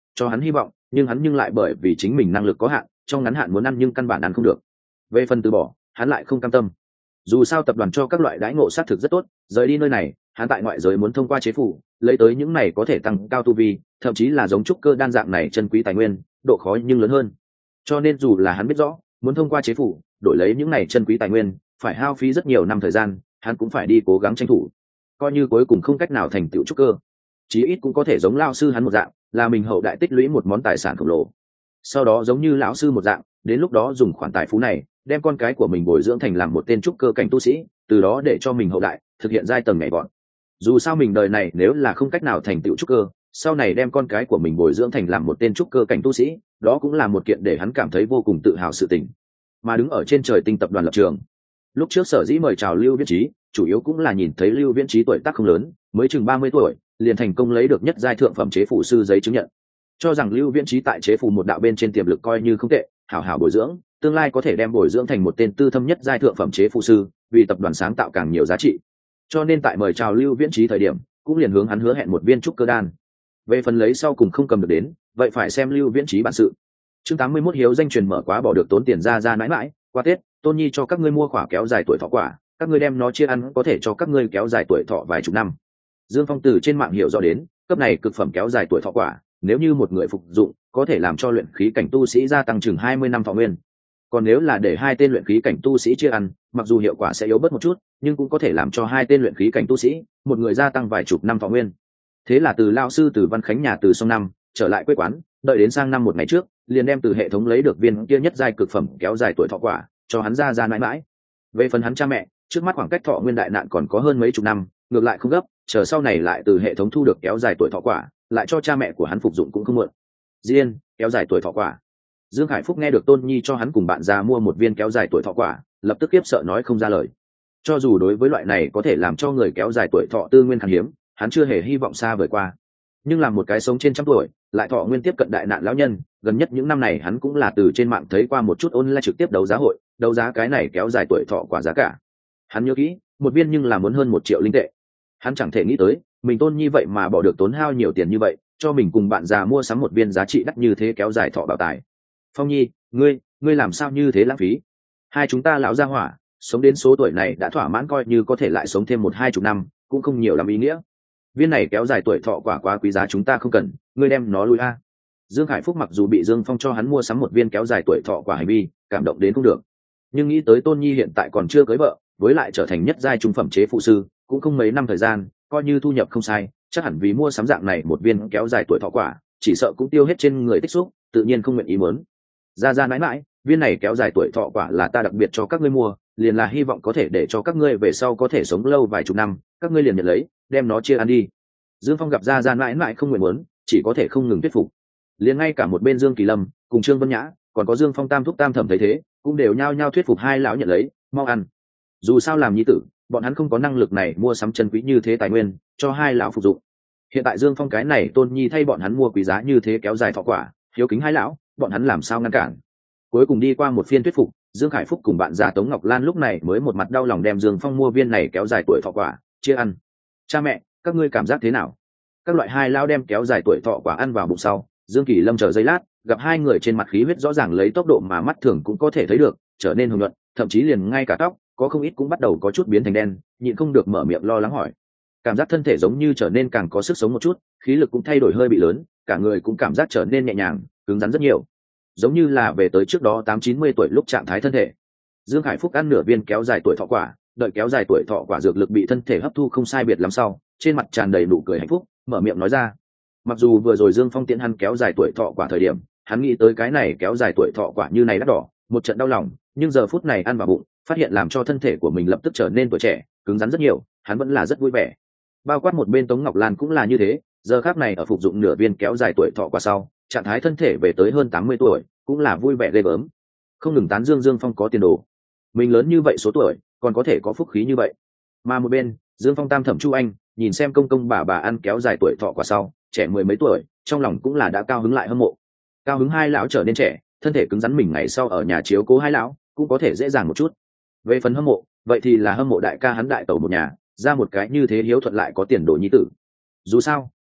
cho hắn hy vọng, nhưng hắn nhưng lại bởi vì chính mình năng lực có hạn, trong ngắn hạn muốn ăn nhưng căn bản ăn không được. Về phần từ bỏ, hắn lại không cam tâm. Dù sao tập đoàn cho các loại đãi ngộ sát thực rất tốt, rời đi nơi này, hắn tại ngoại giới muốn thông qua chế phủ, lấy tới những này có thể tăng cao tu vi, thậm chí là giống trúc cơ đan dạng này chân quý tài nguyên, độ khó nhưng lớn hơn. Cho nên dù là hắn biết rõ, muốn thông qua chế phủ, đổi lấy những này chân quý tài nguyên, phải hao phí rất nhiều năm thời gian, hắn cũng phải đi cố gắng tranh thủ. Coi như cuối cùng không cách nào thành tựu trúc cơ, chí ít cũng có thể giống lão sư hắn một dạng, là mình hậu đại tích lũy một món tài sản khổng lồ. Sau đó giống như lão sư một dạng, đến lúc đó dùng khoản tài phú này, đem con cái của mình bồi dưỡng thành làm một tên trúc cơ cảnh tu sĩ, từ đó để cho mình hậu đại thực hiện giai tầng nhảy vọt. Dù sao mình đời này nếu là không cách nào thành tựu trúc cơ, sau này đem con cái của mình bồi dưỡng thành làm một tên trúc cơ cảnh tu sĩ, đó cũng là một kiện để hắn cảm thấy vô cùng tự hào sự tình. Mà đứng ở trên trời tinh tập đoàn lập trường, lúc trước sở dĩ mời chào Lưu Viễn Trí, chủ yếu cũng là nhìn thấy Lưu Viễn Trí tuổi tác không lớn, mới chừng 30 tuổi, liền thành công lấy được nhất giai thượng phẩm chế phủ sư giấy chứng nhận. Cho rằng Lưu Viễn Trí tại chế phủ một đạo bên trên tiềm lực coi như không tệ, hảo hảo bồi dưỡng, tương lai có thể đem bồi dưỡng thành một tên tư thâm nhất giai thượng phẩm chế phủ sư, vì tập đoàn sáng tạo càng nhiều giá trị. Cho nên tại mời chào Lưu Viễn Trí thời điểm, cũng liền hướng hắn hứa hẹn một viên trúc cơ đan. Về phần lấy sau cùng không cầm được đến, vậy phải xem Lưu Viễn Trí bản sự. Chương 81 hiếu danh truyền mở quá bỏ được tốn tiền ra mãi mãi, qua Tết, Tôn Nhi cho các ngươi mua quả kéo dài tuổi thọ quả, các ngươi đem nó chia ăn có thể cho các ngươi kéo dài tuổi thọ vài chục năm. Dương Phong từ trên mạng hiểu rõ đến, cấp này cực phẩm kéo dài tuổi thọ quả, nếu như một người phục dụng, có thể làm cho luyện khí cảnh tu sĩ gia tăng chừng 20 năm thọ nguyên. Còn nếu là để hai tên luyện khí cảnh tu sĩ chia ăn, mặc dù hiệu quả sẽ yếu bớt một chút, nhưng cũng có thể làm cho hai tên luyện khí cảnh tu sĩ, một người gia tăng vài chục năm thọ nguyên. Thế là từ lão sư từ Văn Khánh nhà từ Sông Năm trở lại quê quán, đợi đến sang năm một ngày trước, liền đem từ hệ thống lấy được viên kia nhất giai cực phẩm kéo dài tuổi thọ quả, cho hắn ra mãi mãi. Về phần hắn cha mẹ, trước mắt khoảng cách thọ nguyên đại nạn còn có hơn mấy chục năm, ngược lại không gấp, chờ sau này lại từ hệ thống thu được kéo dài tuổi thọ quả, lại cho cha mẹ của hắn phục dụng cũng không muộn. Riêng kéo dài tuổi thọ quả, Dương Khải Phúc nghe được Tôn Nhi cho hắn cùng bạn già mua một viên kéo dài tuổi thọ quả, lập tức khiếp sợ nói không ra lời. Cho dù đối với loại này có thể làm cho người kéo dài tuổi thọ tư nguyên khan hiếm, hắn chưa hề hy vọng xa vời qua. Nhưng làm một cái sống trên trăm tuổi, lại thọ nguyên tiếp cận đại nạn lão nhân, gần nhất những năm này hắn cũng là từ trên mạng thấy qua một chút online trực tiếp đấu giá hội, đấu giá cái này kéo dài tuổi thọ quả giá cả. Hắn nhớ kỹ, một viên nhưng là muốn hơn 1 triệu linh tệ. Hắn chẳng thể nghĩ tới, mình Tôn Nhi vậy mà bỏ được tốn hao nhiều tiền như vậy, cho mình cùng bạn già mua sắm một viên giá trị đắt như thế kéo dài thọ bảo tài. Phong Nhi, ngươi làm sao như thế lãng phí? Hai chúng ta lão gia hỏa, sống đến số tuổi này đã thỏa mãn, coi như có thể lại sống thêm 1-2 năm, cũng không nhiều lắm ý nghĩa. Viên này kéo dài tuổi thọ quả quá quý giá, chúng ta không cần, ngươi đem nó lui a. Dương Khải Phúc mặc dù bị Dương Phong cho hắn mua sắm một viên kéo dài tuổi thọ quả hành vi, cảm động đến không được. Nhưng nghĩ tới Tôn Nhi hiện tại còn chưa cưới vợ, với lại trở thành nhất giai trung phẩm chế phụ sư, cũng không mấy năm thời gian, coi như thu nhập không sai, chắc hẳn vì mua sắm dạng này một viên kéo dài tuổi thọ quả, chỉ sợ cũng tiêu hết trên người tích xúc, tự nhiên không nguyện ý muốn. Ra mãi mãi, viên này kéo dài tuổi thọ quả là ta đặc biệt cho các ngươi mua, liền là hy vọng có thể để cho các ngươi về sau có thể sống lâu vài chục năm, các ngươi liền nhận lấy, đem nó chia ăn đi. Dương Phong gặp ra mãi mãi không nguyện muốn, chỉ có thể không ngừng thuyết phục. Liền ngay cả một bên Dương Kỳ Lâm cùng Trương Vân Nhã, còn có Dương Phong tam thúc tam thẩm thấy thế, cũng đều nhao nhao thuyết phục hai lão nhận lấy, mau ăn. Dù sao làm nhi tử, bọn hắn không có năng lực này mua sắm chân quý như thế tài nguyên cho hai lão phục dụng. Hiện tại Dương Phong cái này Tôn Nhi thay bọn hắn mua quý giá như thế kéo dài thọ quả, hiếu kính hai lão, bọn hắn làm sao ngăn cản. Cuối cùng đi qua một phiên thuyết phục, Dương Khải Phúc cùng bạn già Tống Ngọc Lan lúc này mới một mặt đau lòng đem Dương Phong mua viên này kéo dài tuổi thọ quả chia ăn. Cha mẹ, các ngươi cảm giác thế nào? Các loại hai lão đem kéo dài tuổi thọ quả ăn vào bụng sau, Dương Kỳ Lâm chờ giây lát, gặp hai người trên mặt khí huyết rõ ràng lấy tốc độ mà mắt thường cũng có thể thấy được trở nên hồng nhuận, thậm chí liền ngay cả tóc có không ít cũng bắt đầu có chút biến thành đen, nhịn không được mở miệng lo lắng hỏi. Cảm giác thân thể giống như trở nên càng có sức sống một chút, khí lực cũng thay đổi hơi bị lớn, cả người cũng cảm giác trở nên nhẹ nhàng, cứng rắn rất nhiều, giống như là về tới trước đó 80-90 tuổi lúc trạng thái thân thể. Dương Khải Phúc ăn nửa viên kéo dài tuổi thọ quả, đợi kéo dài tuổi thọ quả dược lực bị thân thể hấp thu không sai biệt lắm sau, trên mặt tràn đầy nụ cười hạnh phúc, mở miệng nói ra. Mặc dù vừa rồi Dương Phong tiễn hắn kéo dài tuổi thọ quả thời điểm, hắn nghĩ tới cái này kéo dài tuổi thọ quả như này đắt đỏ, một trận đau lòng, nhưng giờ phút này ăn vào bụng, phát hiện làm cho thân thể của mình lập tức trở nên tuổi trẻ, cứng rắn rất nhiều, hắn vẫn là rất vui vẻ. Bao quát một bên Tống Ngọc Lan cũng là như thế, giờ khắc này ở phục dụng nửa viên kéo dài tuổi thọ quả sau, trạng thái thân thể về tới hơn 80 tuổi, cũng là vui vẻ ghê gớm, không ngừng tán Dương Phong có tiền đồ. Mình lớn như vậy số tuổi, còn có thể có phúc khí như vậy. Mà một bên, Dương Phong tam thẩm Chu Anh, nhìn xem công công bà ăn kéo dài tuổi thọ quả sau, trẻ mười mấy tuổi, trong lòng cũng là đã cao hứng lại hâm mộ. Cao hứng hai lão trở nên trẻ, thân thể cứng rắn mình ngày sau ở nhà chiếu cố hai lão, cũng có thể dễ dàng một chút. Về phần hâm mộ, vậy thì là hâm mộ đại ca hắn đại tẩu một nhà, ra một cái như thế hiếu thuận lại có tiền đồ nhi tử. Dù sao,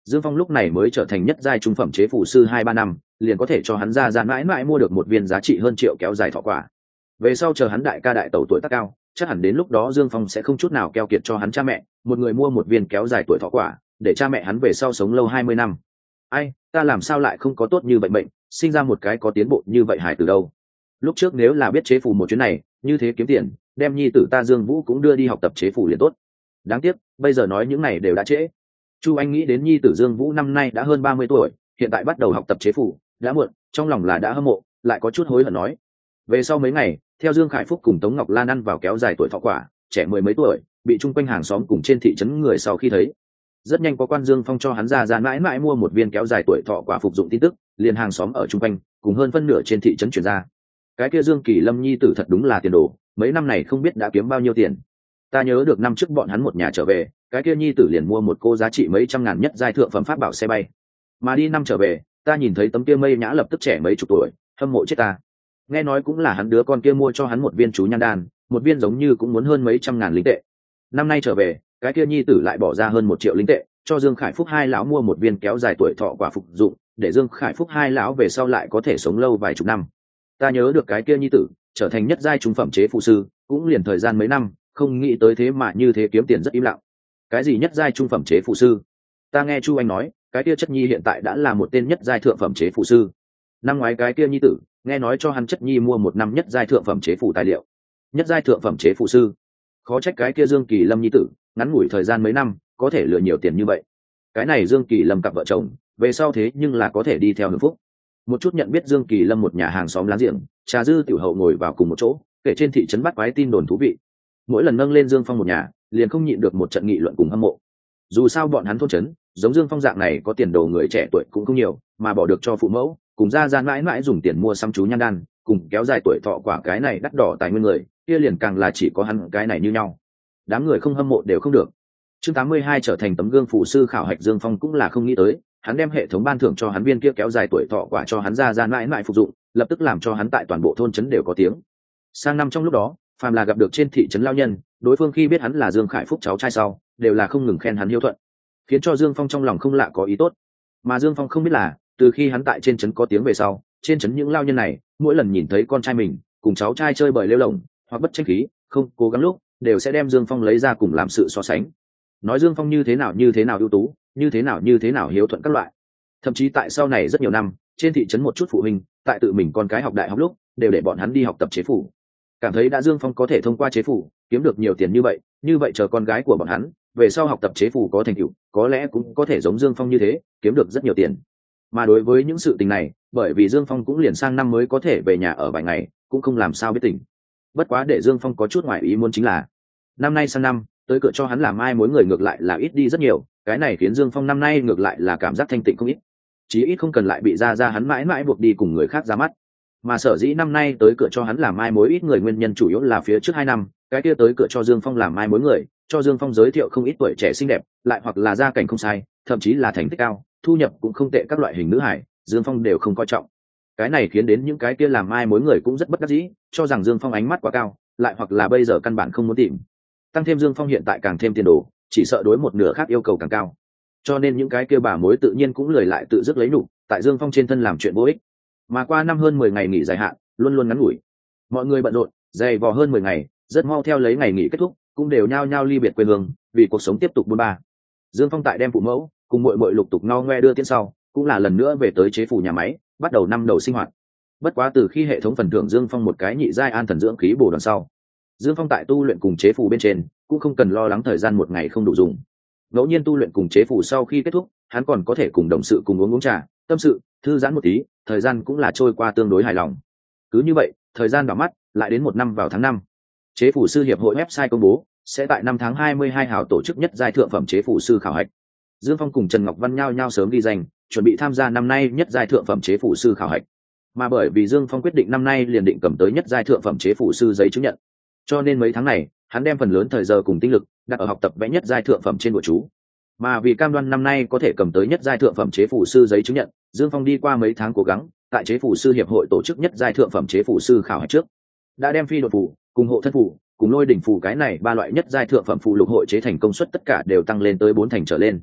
Dương Phong lúc này mới trở thành nhất giai trung phẩm chế phù sư 2-3 năm, liền có thể cho hắn ra mãi mãi mua được một viên giá trị hơn triệu kéo dài thọ quả. Về sau chờ hắn đại ca đại tẩu tuổi tác cao, chắc hẳn đến lúc đó Dương Phong sẽ không chút nào keo kiệt cho hắn cha mẹ, một người mua một viên kéo dài tuổi thọ quả, để cha mẹ hắn về sau sống lâu 20 năm. Ai, ta làm sao lại không có tốt như vậy bệnh, sinh ra một cái có tiến bộ như vậy hải từ đâu. Lúc trước nếu là biết chế phù một chuyến này, như thế kiếm tiền, đem nhi tử ta Dương Vũ cũng đưa đi học tập chế phù liền tốt. Đáng tiếc, bây giờ nói những này đều đã trễ. Chu Anh nghĩ đến nhi tử Dương Vũ năm nay đã hơn 30 tuổi, hiện tại bắt đầu học tập chế phù, đã muộn, trong lòng là đã hâm mộ, lại có chút hối hận nói. Về sau mấy ngày, theo Dương Khải Phúc cùng Tống Ngọc Lan ăn vào kéo dài tuổi thọ quả, trẻ mười mấy tuổi, bị chung quanh hàng xóm cùng trên thị trấn người sau khi thấy. Rất nhanh có quan Dương Phong cho hắn ra mãi mãi mua một viên kéo dài tuổi thọ quả phục dụng tin tức, liền hàng xóm ở chung quanh, cùng hơn phân nửa trên thị trấn truyền ra. Cái kia Dương Kỳ Lâm nhi tử thật đúng là tiền đồ, mấy năm này không biết đã kiếm bao nhiêu tiền. Ta nhớ được năm trước bọn hắn một nhà trở về, cái kia nhi tử liền mua một cô giá trị mấy trăm ngàn nhất giai thượng phẩm pháp bảo xe bay. Mà đi năm trở về, ta nhìn thấy tấm kia Mây Nhã lập tức trẻ mấy chục tuổi, hâm mộ chết ta. Nghe nói cũng là hắn đứa con kia mua cho hắn một viên chú nhan đan, một viên giống như cũng muốn hơn mấy trăm ngàn linh tệ. Năm nay trở về, cái kia nhi tử lại bỏ ra hơn 1 triệu linh tệ, cho Dương Khải Phúc hai lão mua một viên kéo dài tuổi thọ quả phục dụng, để Dương Khải Phúc hai lão về sau lại có thể sống lâu vài chục năm. Ta nhớ được cái kia nhi tử trở thành nhất giai trung phẩm chế phù sư, cũng liền thời gian mấy năm, không nghĩ tới thế mà như thế kiếm tiền rất im lặng. Cái gì nhất giai trung phẩm chế phù sư? Ta nghe Chu Anh nói, cái kia chất nhi hiện tại đã là một tên nhất giai thượng phẩm chế phù sư. Năm ngoái cái kia nhi tử, nghe nói cho hắn chất nhi mua 1 năm nhất giai thượng phẩm chế phù tài liệu. Nhất giai thượng phẩm chế phù sư, khó trách cái kia Dương Kỳ Lâm nhi tử, ngắn ngủi thời gian mấy năm, có thể lừa nhiều tiền như vậy. Cái này Dương Kỳ Lâm cặp vợ chồng, về sau thế nhưng là có thể đi theo hưởng phúc. Một chút nhận biết Dương Kỳ Lâm một nhà hàng xóm láng giềng, trà dư tiểu hậu ngồi vào cùng một chỗ, kể trên thị trấn bắt quái tin đồn thú vị. Mỗi lần nâng lên Dương Phong một nhà, liền không nhịn được một trận nghị luận cùng hâm mộ. Dù sao bọn hắn thôn trấn, giống Dương Phong dạng này có tiền đồ người trẻ tuổi cũng không nhiều, mà bỏ được cho phụ mẫu, cùng ra mãi mãi dùng tiền mua xăm chú nhan đan, cùng kéo dài tuổi thọ quả cái này đắt đỏ tài nguyên người, kia liền càng là chỉ có hắn cái này như nhau. Đám người không hâm mộ đều không được. Chương 82 trở thành tấm gương phụ sư khảo hạch Dương Phong cũng là không nghĩ tới, hắn đem hệ thống ban thưởng cho hắn viên kia kéo dài tuổi thọ quả cho hắn ra mãi mãi phục dụng, lập tức làm cho hắn tại toàn bộ thôn trấn đều có tiếng. Sang năm trong lúc đó, phàm là gặp được trên thị trấn lao nhân, đối phương khi biết hắn là Dương Khải Phúc cháu trai sau, đều là không ngừng khen hắn hiếu thuận, khiến cho Dương Phong trong lòng không lạ có ý tốt. Mà Dương Phong không biết là, từ khi hắn tại trên trấn có tiếng về sau, trên trấn những lao nhân này, mỗi lần nhìn thấy con trai mình cùng cháu trai chơi bời lêu lồng, hoặc bất tranh khí, không cố gắng lúc, đều sẽ đem Dương Phong lấy ra cùng làm sự so sánh. Nói Dương Phong như thế nào ưu tú, như thế nào hiếu thuận các loại. Thậm chí tại sau này rất nhiều năm, trên thị trấn một chút phụ huynh, tại tự mình con cái học đại học lúc, đều để bọn hắn đi học tập chế phủ. Cảm thấy đã Dương Phong có thể thông qua chế phủ, kiếm được nhiều tiền như vậy chờ con gái của bọn hắn, về sau học tập chế phủ có thành tựu, có lẽ cũng có thể giống Dương Phong như thế, kiếm được rất nhiều tiền. Mà đối với những sự tình này, bởi vì Dương Phong cũng liền sang năm mới có thể về nhà ở vài ngày, cũng không làm sao biết tình. Bất quá để Dương Phong có chút ngoài ý muốn chính là, năm nay sang năm, tới cửa cho hắn làm ai mối người ngược lại là ít đi rất nhiều, cái này khiến Dương Phong năm nay ngược lại là cảm giác thanh tịnh không ít. Chí ít không cần lại bị ra hắn mãi mãi buộc đi cùng người khác ra mắt. Mà sở dĩ năm nay tới cửa cho hắn làm mai mối ít người nguyên nhân chủ yếu là phía trước 2 năm, cái kia tới cửa cho Dương Phong làm mai mối người, cho Dương Phong giới thiệu không ít tuổi trẻ xinh đẹp, lại hoặc là gia cảnh không sai, thậm chí là thành tích cao, thu nhập cũng không tệ các loại hình nữ hải, Dương Phong đều không coi trọng. Cái này khiến đến những cái kia làm mai mối người cũng rất bất đắc dĩ, cho rằng Dương Phong ánh mắt quá cao, lại hoặc là bây giờ căn bản không muốn tìm. Tăng thêm Dương Phong hiện tại càng thêm tiền đồ, chỉ sợ đối một nửa khác yêu cầu càng cao. Cho nên những cái kia bà mối tự nhiên cũng lười lại tự dứt lấy nụ, tại Dương Phong trên thân làm chuyện vô ích. Mà qua năm hơn 10 ngày nghỉ dài hạn, luôn luôn ngắn ngủi. Mọi người bận rộn, dày vò hơn 10 ngày, rất mau theo lấy ngày nghỉ kết thúc, cũng đều nhao nhao ly biệt quê hương, vì cuộc sống tiếp tục buôn ba. Dương Phong tại đem phụ mẫu cùng muội lục tục no ngoe đưa tiễn sau, cũng là lần nữa về tới chế phủ nhà máy, bắt đầu năm đầu sinh hoạt. Bất quá từ khi hệ thống phần thưởng Dương Phong một cái nhị giai an thần dưỡng khí bổ đoàn sau, Dương Phong tại tu luyện cùng chế phủ bên trên, cũng không cần lo lắng thời gian một ngày không đủ dùng. Ngẫu nhiên tu luyện cùng chế phủ sau khi kết thúc, hắn còn có thể cùng đồng sự cùng uống trà, tâm sự, thư giãn một tí, thời gian cũng là trôi qua tương đối hài lòng. Cứ như vậy, thời gian đảo mắt, lại đến 1 năm vào tháng 5. Chế phủ sư hiệp hội website công bố, sẽ tại năm tháng 22 hào tổ chức nhất giai thượng phẩm chế phủ sư khảo hạch. Dương Phong cùng Trần Ngọc Văn nhau sớm ghi danh, chuẩn bị tham gia năm nay nhất giai thượng phẩm chế phủ sư khảo hạch. Mà bởi vì Dương Phong quyết định năm nay liền định cầm tới nhất giai thượng phẩm chế phủ sư giấy chứng nhận, cho nên mấy tháng này, hắn đem phần lớn thời giờ cùng tinh lực đặt ở học tập vẽ nhất giai thượng phẩm trên bùa chú. Mà vì cam đoan năm nay có thể cầm tới nhất giai thượng phẩm chế phủ sư giấy chứng nhận, Dương Phong đi qua mấy tháng cố gắng, tại chế phủ sư hiệp hội tổ chức nhất giai thượng phẩm chế phủ sư khảo hạch trước, đã đem phi đột phù, cùng hộ thân phù, cùng lôi đỉnh phù cái này 3 loại nhất giai thượng phẩm phù lục hội chế thành công suất tất cả đều tăng lên tới 4 thành trở lên.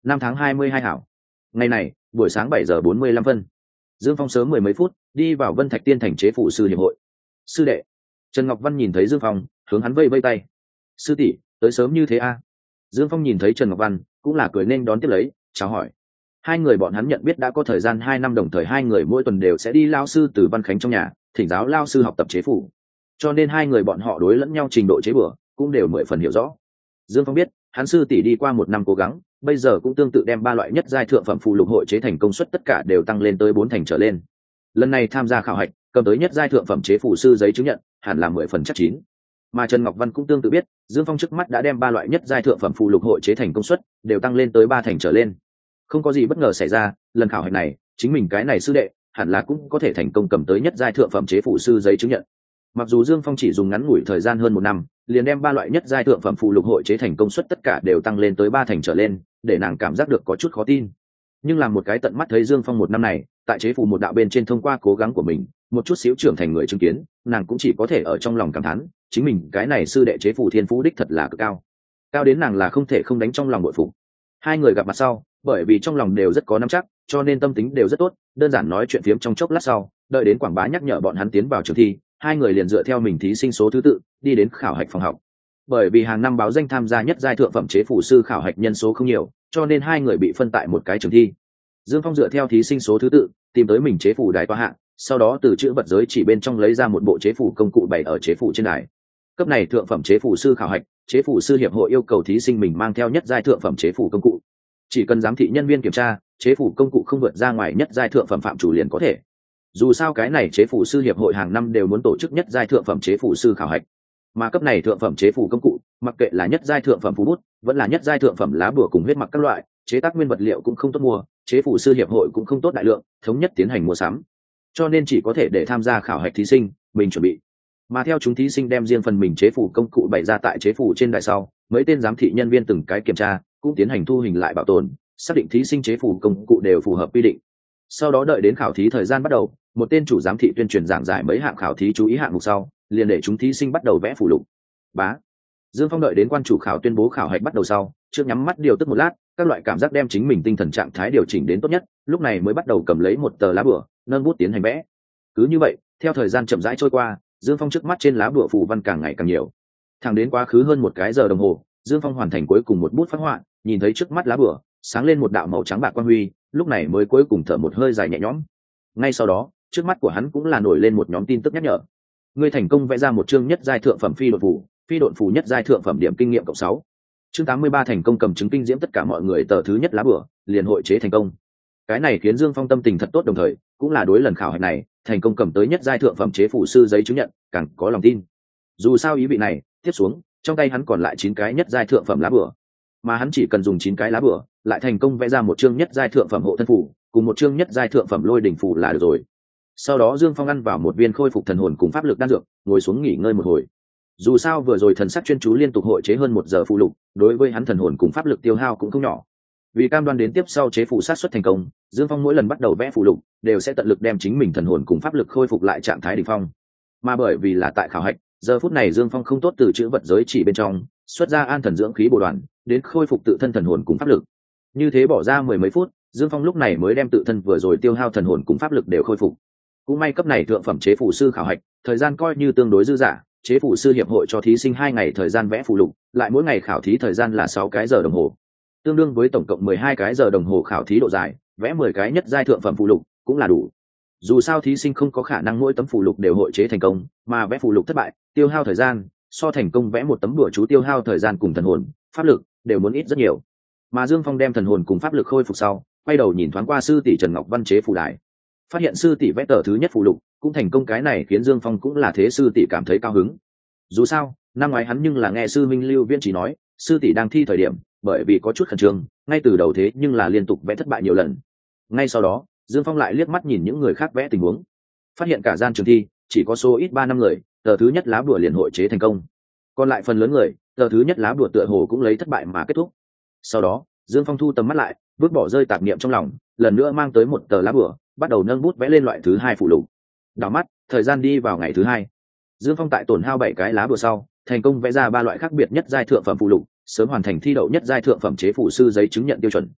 năm tháng 22 hảo. Ngày này buổi sáng 7:45. Dương Phong sớm mười mấy phút đi vào Vân Thạch Tiên Thành chế phủ sư hiệp hội. Sư đệ. Trần Ngọc Văn nhìn thấy Dương Phong hướng hắn vây vây tay. Sư tỷ, tới sớm như thế a? Dương Phong nhìn thấy Trần Ngọc Văn cũng là cười nên đón tiếp lấy, chào hỏi. Hai người bọn hắn nhận biết đã có thời gian 2 năm, đồng thời hai người mỗi tuần đều sẽ đi lao sư từ Văn Khánh trong nhà thỉnh giáo lao sư học tập chế phủ, cho nên hai người bọn họ đối lẫn nhau trình độ chế bừa cũng đều 10 phần hiểu rõ. Dương Phong biết hắn sư tỷ đi qua 1 năm cố gắng, bây giờ cũng tương tự đem 3 loại nhất giai thượng phẩm phụ lục hội chế thành công suất tất cả đều tăng lên tới 4 thành trở lên. Lần này tham gia khảo hạch cầm tới nhất giai thượng phẩm chế phủ sư giấy chứng nhận hẳn là 10 phần chắc chín. Mà Trần Ngọc Văn cũng tương tự biết Dương Phong trước mắt đã đem 3 loại nhất giai thượng phẩm phụ lục hội chế thành công suất đều tăng lên tới 3 thành trở lên. Không có gì bất ngờ xảy ra, lần khảo hạch này chính mình cái này sư đệ hẳn là cũng có thể thành công cầm tới nhất giai thượng phẩm chế phủ sư giấy chứng nhận. Mặc dù Dương Phong chỉ dùng ngắn ngủi thời gian hơn 1 năm liền đem 3 loại nhất giai thượng phẩm phụ lục hội chế thành công suất tất cả đều tăng lên tới 3 thành trở lên, để nàng cảm giác được có chút khó tin. Nhưng làm một cái tận mắt thấy Dương Phong 1 năm này tại chế phủ một đạo bên trên thông qua cố gắng của mình một chút xíu trưởng thành người chứng kiến, nàng cũng chỉ có thể ở trong lòng cảm thán chính mình cái này sư đệ chế phủ thiên phú đích thật là cực cao, cao đến nàng là không thể không đánh trong lòng bội phục. Hai người gặp mặt sau bởi vì trong lòng đều rất có nắm chắc cho nên tâm tính đều rất tốt, đơn giản nói chuyện phiếm trong chốc lát sau, đợi đến quảng bá nhắc nhở bọn hắn tiến vào trường thi, hai người liền dựa theo mình thí sinh số thứ tự đi đến khảo hạch phòng học. Bởi vì hàng năm báo danh tham gia nhất giai thượng phẩm chế phủ sư khảo hạch nhân số không nhiều, cho nên hai người bị phân tại một cái trường thi. Dương Phong dựa theo thí sinh số thứ tự tìm tới mình chế phủ đài tọa hạng, sau đó từ chữ vật giới chỉ bên trong lấy ra một bộ chế phủ công cụ bày ở chế phủ trên đài. Cấp này thượng phẩm chế phủ sư khảo hạch, chế phủ sư hiệp hội yêu cầu thí sinh mình mang theo nhất giai thượng phẩm chế phủ công cụ. Chỉ cần giám thị nhân viên kiểm tra chế phủ công cụ không vượt ra ngoài nhất giai thượng phẩm phạm chủ liền có thể. Dù sao cái này chế phủ sư hiệp hội hàng năm đều muốn tổ chức nhất giai thượng phẩm chế phủ sư khảo hạch, mà cấp này thượng phẩm chế phủ công cụ mặc kệ là nhất giai thượng phẩm phú bút vẫn là nhất giai thượng phẩm lá bùa cùng huyết mặc các loại chế tác nguyên vật liệu cũng không tốt mua, chế phủ sư hiệp hội cũng không tốt đại lượng thống nhất tiến hành mua sắm, cho nên chỉ có thể để tham gia khảo hạch thí sinh mình chuẩn bị. Mà theo chúng thí sinh đem riêng phần mình chế phủ công cụ bày ra tại chế phủ trên đài sau, mấy tên giám thị nhân viên từng cái kiểm tra cũng tiến hành thu hình lại bảo tồn, xác định thí sinh chế phủ công cụ đều phù hợp quy định. Sau đó đợi đến khảo thí thời gian bắt đầu, một tên chủ giám thị tuyên truyền giảng giải mấy hạng khảo thí chú ý hạng mục sau, liền để chúng thí sinh bắt đầu vẽ phù lục. Bá. Dương Phong đợi đến quan chủ khảo tuyên bố khảo hạch bắt đầu sau, trước nhắm mắt điều tức một lát, các loại cảm giác đem chính mình tinh thần trạng thái điều chỉnh đến tốt nhất, lúc này mới bắt đầu cầm lấy một tờ lá bùa, nâng bút tiến hành vẽ. Cứ như vậy, theo thời gian chậm rãi trôi qua, Dương Phong trước mắt trên lá bùa phù văn càng ngày càng nhiều. Thẳng đến quá khứ hơn 1 cái giờ đồng hồ, Dương Phong hoàn thành cuối cùng một bút phác họa, nhìn thấy trước mắt lá bùa sáng lên một đạo màu trắng bạc quang huy, lúc này mới cuối cùng thở một hơi dài nhẹ nhõm. Ngay sau đó, trước mắt của hắn cũng là nổi lên một nhóm tin tức nhắc nhở. Ngươi thành công vẽ ra một chương nhất giai thượng phẩm phi độn phù nhất giai thượng phẩm điểm kinh nghiệm +6. Chương 83 thành công cầm chứng kinh diễm tất cả mọi người tờ thứ nhất lá bùa, liền hội chế thành công. Cái này khiến Dương Phong tâm tình thật tốt, đồng thời cũng là đối lần khảo hạch này thành công cầm tới nhất giai thượng phẩm chế phủ sư giấy chứng nhận càng có lòng tin. Dù sao ý vị này, tiếp xuống trong tay hắn còn lại 9 cái nhất giai thượng phẩm lá bùa, mà hắn chỉ cần dùng 9 cái lá bùa lại thành công vẽ ra một chương nhất giai thượng phẩm hộ thân phù cùng một chương nhất giai thượng phẩm lôi đỉnh phù là được rồi. Sau đó Dương Phong ăn vào một viên khôi phục thần hồn cùng pháp lực đan dược, ngồi xuống nghỉ ngơi một hồi. Dù sao vừa rồi thần sắc chuyên chú liên tục hội chế hơn 1 giờ phụ lục, đối với hắn thần hồn cùng pháp lực tiêu hao cũng không nhỏ. Vì cam đoan đến tiếp sau chế phụ sát xuất thành công, Dương Phong mỗi lần bắt đầu vẽ phụ lục đều sẽ tận lực đem chính mình thần hồn cùng pháp lực khôi phục lại trạng thái đỉnh phong. Mà bởi vì là tại khảo hạch, giờ phút này Dương Phong không tốt từ chữ vật giới chỉ bên trong xuất ra an thần dưỡng khí bổ đoàn đến khôi phục tự thân thần hồn cùng pháp lực. Như thế bỏ ra 10 mấy phút, Dương Phong lúc này mới đem tự thân vừa rồi tiêu hao thần hồn cùng pháp lực đều khôi phục. Cũng may cấp này thượng phẩm chế phủ sư khảo hạch thời gian coi như tương đối dư dả, chế phủ sư hiệp hội cho thí sinh 2 ngày thời gian vẽ phụ lục, lại mỗi ngày khảo thí thời gian là 6 cái giờ đồng hồ, tương đương với tổng cộng 12 cái giờ đồng hồ khảo thí độ dài, vẽ 10 cái nhất giai thượng phẩm phụ lục cũng là đủ. Dù sao thí sinh không có khả năng mỗi tấm phụ lục đều hội chế thành công, mà vẽ phụ lục thất bại tiêu hao thời gian so thành công vẽ một tấm đùa chú tiêu hao thời gian cùng thần hồn pháp lực đều muốn ít rất nhiều. Mà Dương Phong đem thần hồn cùng pháp lực khôi phục sau, quay đầu nhìn thoáng qua sư tỷ Trần Ngọc Văn chế phù đài, phát hiện sư tỷ vẽ tờ thứ nhất phụ lục cũng thành công, cái này khiến Dương Phong cũng là thế sư tỷ cảm thấy cao hứng. Dù sao năm ngoái hắn nhưng là nghe sư minh Lưu Viễn chỉ nói sư tỷ đang thi thời điểm bởi vì có chút khẩn trương ngay từ đầu thế nhưng là liên tục vẽ thất bại nhiều lần. Ngay sau đó Dương Phong lại liếc mắt nhìn những người khác vẽ tình huống, phát hiện cả gian trường thi chỉ có số ít 3-5 người tờ thứ nhất lá bùa liền hội chế thành công, còn lại phần lớn người tờ thứ nhất lá bùa tựa hồ cũng lấy thất bại mà kết thúc. Sau đó Dương Phong thu tầm mắt lại, vứt bỏ rơi tạp niệm trong lòng, lần nữa mang tới một tờ lá bùa, bắt đầu nâng bút vẽ lên loại thứ 2 phụ lục. Đảo mắt thời gian đi vào ngày thứ 2, Dương Phong tại tổn hao 7 cái lá bùa sau thành công vẽ ra 3 loại khác biệt nhất giai thượng phẩm phụ lục, sớm hoàn thành thi đậu nhất giai thượng phẩm chế phủ sư giấy chứng nhận tiêu chuẩn.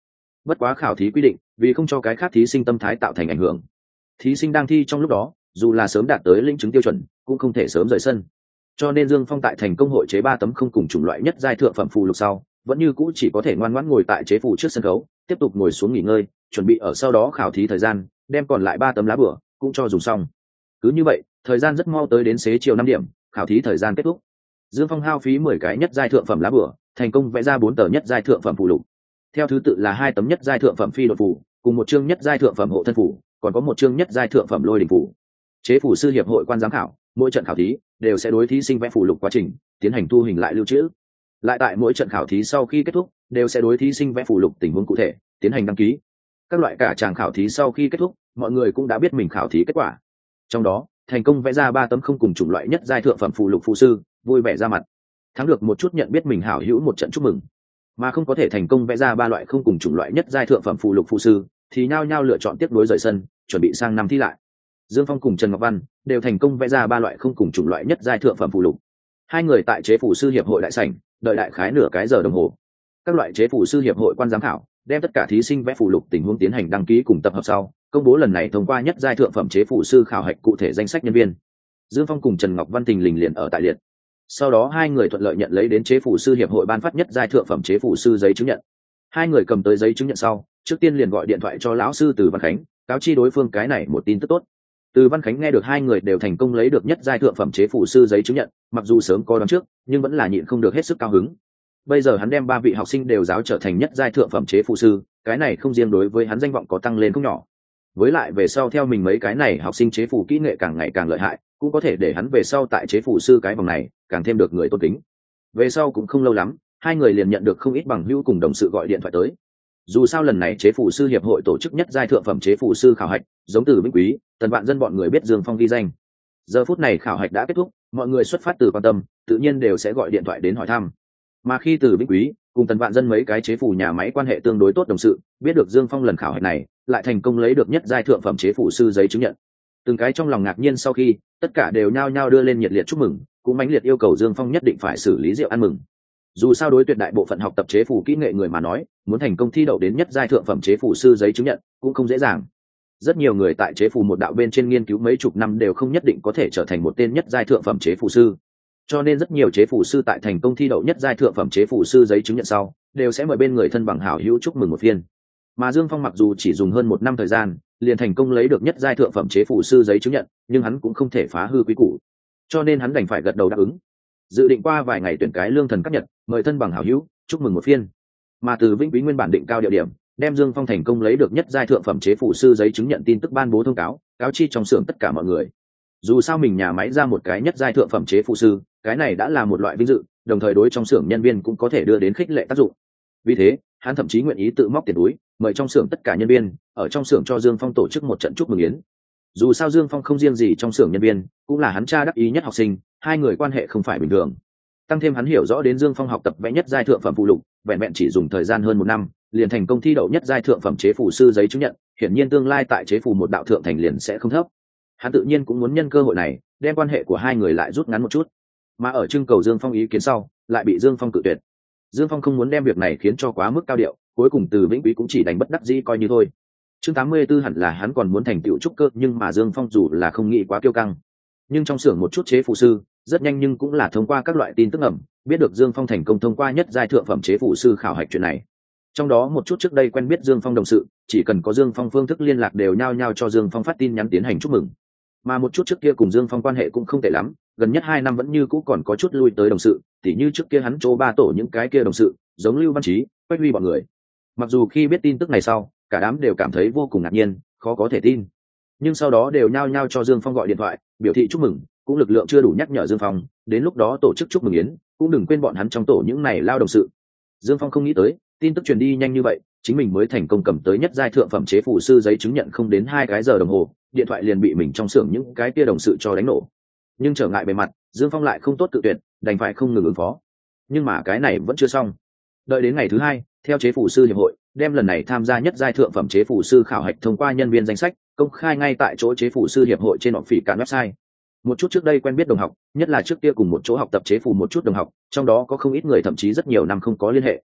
Bất quá khảo thí quy định, vì không cho cái khác thí sinh tâm thái tạo thành ảnh hưởng, thí sinh đang thi trong lúc đó dù là sớm đạt tới lĩnh chứng tiêu chuẩn cũng không thể sớm rời sân. Cho nên Dương Phong tại thành công hội chế 3 tấm không cùng chủng loại nhất giai thượng phẩm phù lục sau, vẫn như cũ chỉ có thể ngoan ngoãn ngồi tại chế phù trước sân khấu, tiếp tục ngồi xuống nghỉ ngơi, chuẩn bị ở sau đó khảo thí thời gian, đem còn lại 3 tấm lá bửa cũng cho dùng xong. Cứ như vậy, thời gian rất mau tới đến xế chiều 5 điểm, khảo thí thời gian kết thúc. Dương Phong hao phí 10 cái nhất giai thượng phẩm lá bửa, thành công vẽ ra 4 tờ nhất giai thượng phẩm phù lục. Theo thứ tự là 2 tấm nhất giai thượng phẩm phi đột phù, cùng một chương nhất giai thượng phẩm hộ thân phù, còn có một chương nhất giai thượng phẩm lôi đỉnh phù. Chế phù sư hiệp hội quan giám khảo, mỗi trận khảo thí đều sẽ đối thí sinh vẽ phù lục quá trình tiến hành thu hình lại lưu trữ. Lại tại mỗi trận khảo thí sau khi kết thúc, đều sẽ đối thí sinh vẽ phù lục tình huống cụ thể tiến hành đăng ký. Các loại cả tràng khảo thí sau khi kết thúc, mọi người cũng đã biết mình khảo thí kết quả. Trong đó, thành công vẽ ra 3 tấm không cùng chủng loại nhất giai thượng phẩm phù lục phù sư, vui vẻ ra mặt. Thắng được một chút nhận biết mình hảo hữu một trận chúc mừng. Mà không có thể thành công vẽ ra 3 loại không cùng chủng loại nhất giai thượng phẩm phù lục phù sư, thì nhao nhao lựa chọn tiếp nối rời sân, chuẩn bị sang năm thi lại. Dương Phong cùng Trần Ngọc Văn đều thành công vẽ ra 3 loại không cùng chủng loại nhất giai thượng phẩm phù lục. Hai người tại chế phù sư hiệp hội đại sảnh đợi đại khái nửa cái giờ đồng hồ. Các loại chế phù sư hiệp hội quan giám khảo đem tất cả thí sinh vẽ phù lục tình huống tiến hành đăng ký cùng tập hợp sau, công bố lần này thông qua nhất giai thượng phẩm chế phù sư khảo hạch cụ thể danh sách nhân viên. Dương Phong cùng Trần Ngọc Văn tình lình liền ở tại liệt. Sau đó hai người thuận lợi nhận lấy đến chế phù sư hiệp hội ban phát nhất giai thượng phẩm chế phù sư giấy chứng nhận. Hai người cầm tới giấy chứng nhận sau, trước tiên liền gọi điện thoại cho lão sư Từ Văn Khánh, cáo chi đối phương cái này một tin tức tốt. Từ Văn Khánh nghe được hai người đều thành công lấy được nhất giai thượng phẩm chế phù sư giấy chứng nhận, mặc dù sớm có đoán trước, nhưng vẫn là nhịn không được hết sức cao hứng. Bây giờ hắn đem 3 vị học sinh đều giáo trở thành nhất giai thượng phẩm chế phù sư, cái này không riêng đối với hắn danh vọng có tăng lên không nhỏ. Với lại về sau theo mình mấy cái này học sinh chế phù kỹ nghệ càng ngày càng lợi hại, cũng có thể để hắn về sau tại chế phù sư cái vòng này càng thêm được người tôn kính. Về sau cũng không lâu lắm, hai người liền nhận được không ít bằng hữu cùng đồng sự gọi điện thoại tới. Dù sao lần này chế phù sư hiệp hội tổ chức nhất giai thượng phẩm chế phù sư khảo hạch, giống Từ Vĩnh Quý, Tần Vạn Dân bọn người biết Dương Phong ghi danh. Giờ phút này khảo hạch đã kết thúc, mọi người xuất phát từ quan tâm, tự nhiên đều sẽ gọi điện thoại đến hỏi thăm. Mà khi Từ Vĩnh Quý cùng Tần Vạn Dân mấy cái chế phù nhà máy quan hệ tương đối tốt đồng sự, biết được Dương Phong lần khảo hạch này lại thành công lấy được nhất giai thượng phẩm chế phù sư giấy chứng nhận, từng cái trong lòng ngạc nhiên, sau khi tất cả đều nhao nhao đưa lên nhiệt liệt chúc mừng, cũng mãnh liệt yêu cầu Dương Phong nhất định phải xử lý rượu ăn mừng. Dù sao đối tuyệt đại bộ phận học tập chế phù kỹ nghệ người mà nói, muốn thành công thi đậu đến nhất giai thượng phẩm chế phù sư giấy chứng nhận cũng không dễ dàng. Rất nhiều người tại chế phù một đạo bên trên nghiên cứu mấy chục năm đều không nhất định có thể trở thành một tên nhất giai thượng phẩm chế phù sư. Cho nên rất nhiều chế phù sư tại thành công thi đậu nhất giai thượng phẩm chế phù sư giấy chứng nhận sau, đều sẽ mời bên người thân bằng hảo hữu chúc mừng một phiên. Mà Dương Phong mặc dù chỉ dùng hơn 1 năm thời gian, liền thành công lấy được nhất giai thượng phẩm chế phù sư giấy chứng nhận, nhưng hắn cũng không thể phá hư quy củ, cho nên hắn đành phải gật đầu đáp ứng. Dự định qua vài ngày tuyển cái lương thần cấp nhật, mời thân bằng hảo hữu chúc mừng một phiên. Mà Từ Vĩnh Quý nguyên bản định cao địa điểm, đem Dương Phong thành công lấy được nhất giai thượng phẩm chế phù sư giấy chứng nhận tin tức ban bố thông cáo, cáo chi trong xưởng tất cả mọi người. Dù sao mình nhà máy ra một cái nhất giai thượng phẩm chế phù sư, cái này đã là một loại vinh dự, đồng thời đối trong xưởng nhân viên cũng có thể đưa đến khích lệ tác dụng. Vì thế, hắn thậm chí nguyện ý tự móc tiền túi, mời trong xưởng tất cả nhân viên ở trong xưởng cho Dương Phong tổ chức một trận chúc mừng yến. Dù sao Dương Phong không riêng gì trong xưởng nhân viên, cũng là hắn cha đắc ý nhất học sinh, hai người quan hệ không phải bình thường. Tăng thêm hắn hiểu rõ đến Dương Phong học tập vẽ nhất giai thượng phẩm phù lục, vẹn vẹn chỉ dùng thời gian hơn 1 năm, liền thành công thi đậu nhất giai thượng phẩm chế phù sư giấy chứng nhận, hiển nhiên tương lai tại chế phù một đạo thượng thành liền sẽ không thấp. Hắn tự nhiên cũng muốn nhân cơ hội này, đem quan hệ của hai người lại rút ngắn một chút. Mà ở trưng cầu Dương Phong ý kiến sau, lại bị Dương Phong cự tuyệt. Dương Phong không muốn đem việc này khiến cho quá mức cao điệu, cuối cùng Từ Vĩnh Quý cũng chỉ đành bất đắc dĩ coi như thôi. Chương 84 hẳn là hắn còn muốn thành tựu trúc cơ, nhưng mà Dương Phong dù là không nghĩ quá kiêu căng, nhưng trong xưởng một chút chế phù sư rất nhanh nhưng cũng là thông qua các loại tin tức ẩm biết được Dương Phong thành công thông qua nhất giai thượng phẩm chế phù sư khảo hạch chuyện này. Trong đó một chút trước đây quen biết Dương Phong đồng sự, chỉ cần có Dương Phong phương thức liên lạc đều nhao nhao cho Dương Phong phát tin nhắn tiến hành chúc mừng. Mà một chút trước kia cùng Dương Phong quan hệ cũng không tệ lắm, gần nhất 2 năm vẫn như cũ còn có chút lui tới đồng sự, tỉ như trước kia hắn chỗ 3 tổ những cái kia đồng sự, giống Lưu Văn Chí, Quách Huy bọn người. Mặc dù khi biết tin tức này sau, cả đám đều cảm thấy vô cùng ngạc nhiên, khó có thể tin, nhưng sau đó đều nhao nhao cho Dương Phong gọi điện thoại, biểu thị chúc mừng, cũng lực lượng chưa đủ nhắc nhở Dương Phong, đến lúc đó tổ chức chúc mừng yến, cũng đừng quên bọn hắn trong tổ những này lao đồng sự. Dương Phong không nghĩ tới, tin tức truyền đi nhanh như vậy, chính mình mới thành công cầm tới nhất giai thượng phẩm chế phù sư giấy chứng nhận không đến 2 cái giờ đồng hồ, điện thoại liền bị mình trong xưởng những cái kia đồng sự cho đánh nổ. Nhưng trở ngại bề mặt, Dương Phong lại không tốt tự tuyệt, đành phải không ngừng ứng phó. Nhưng mà cái này vẫn chưa xong. Đợi đến ngày thứ 2, theo chế phù sư hiệp hội đem lần này tham gia nhất giai thượng phẩm chế phù sư khảo hạch thông qua nhân viên danh sách công khai ngay tại chỗ chế phù sư hiệp hội trên họp phỉ cản website. Một chút trước đây quen biết đồng học, nhất là trước kia cùng một chỗ học tập chế phù một chút đồng học, trong đó có không ít người thậm chí rất nhiều năm không có liên hệ.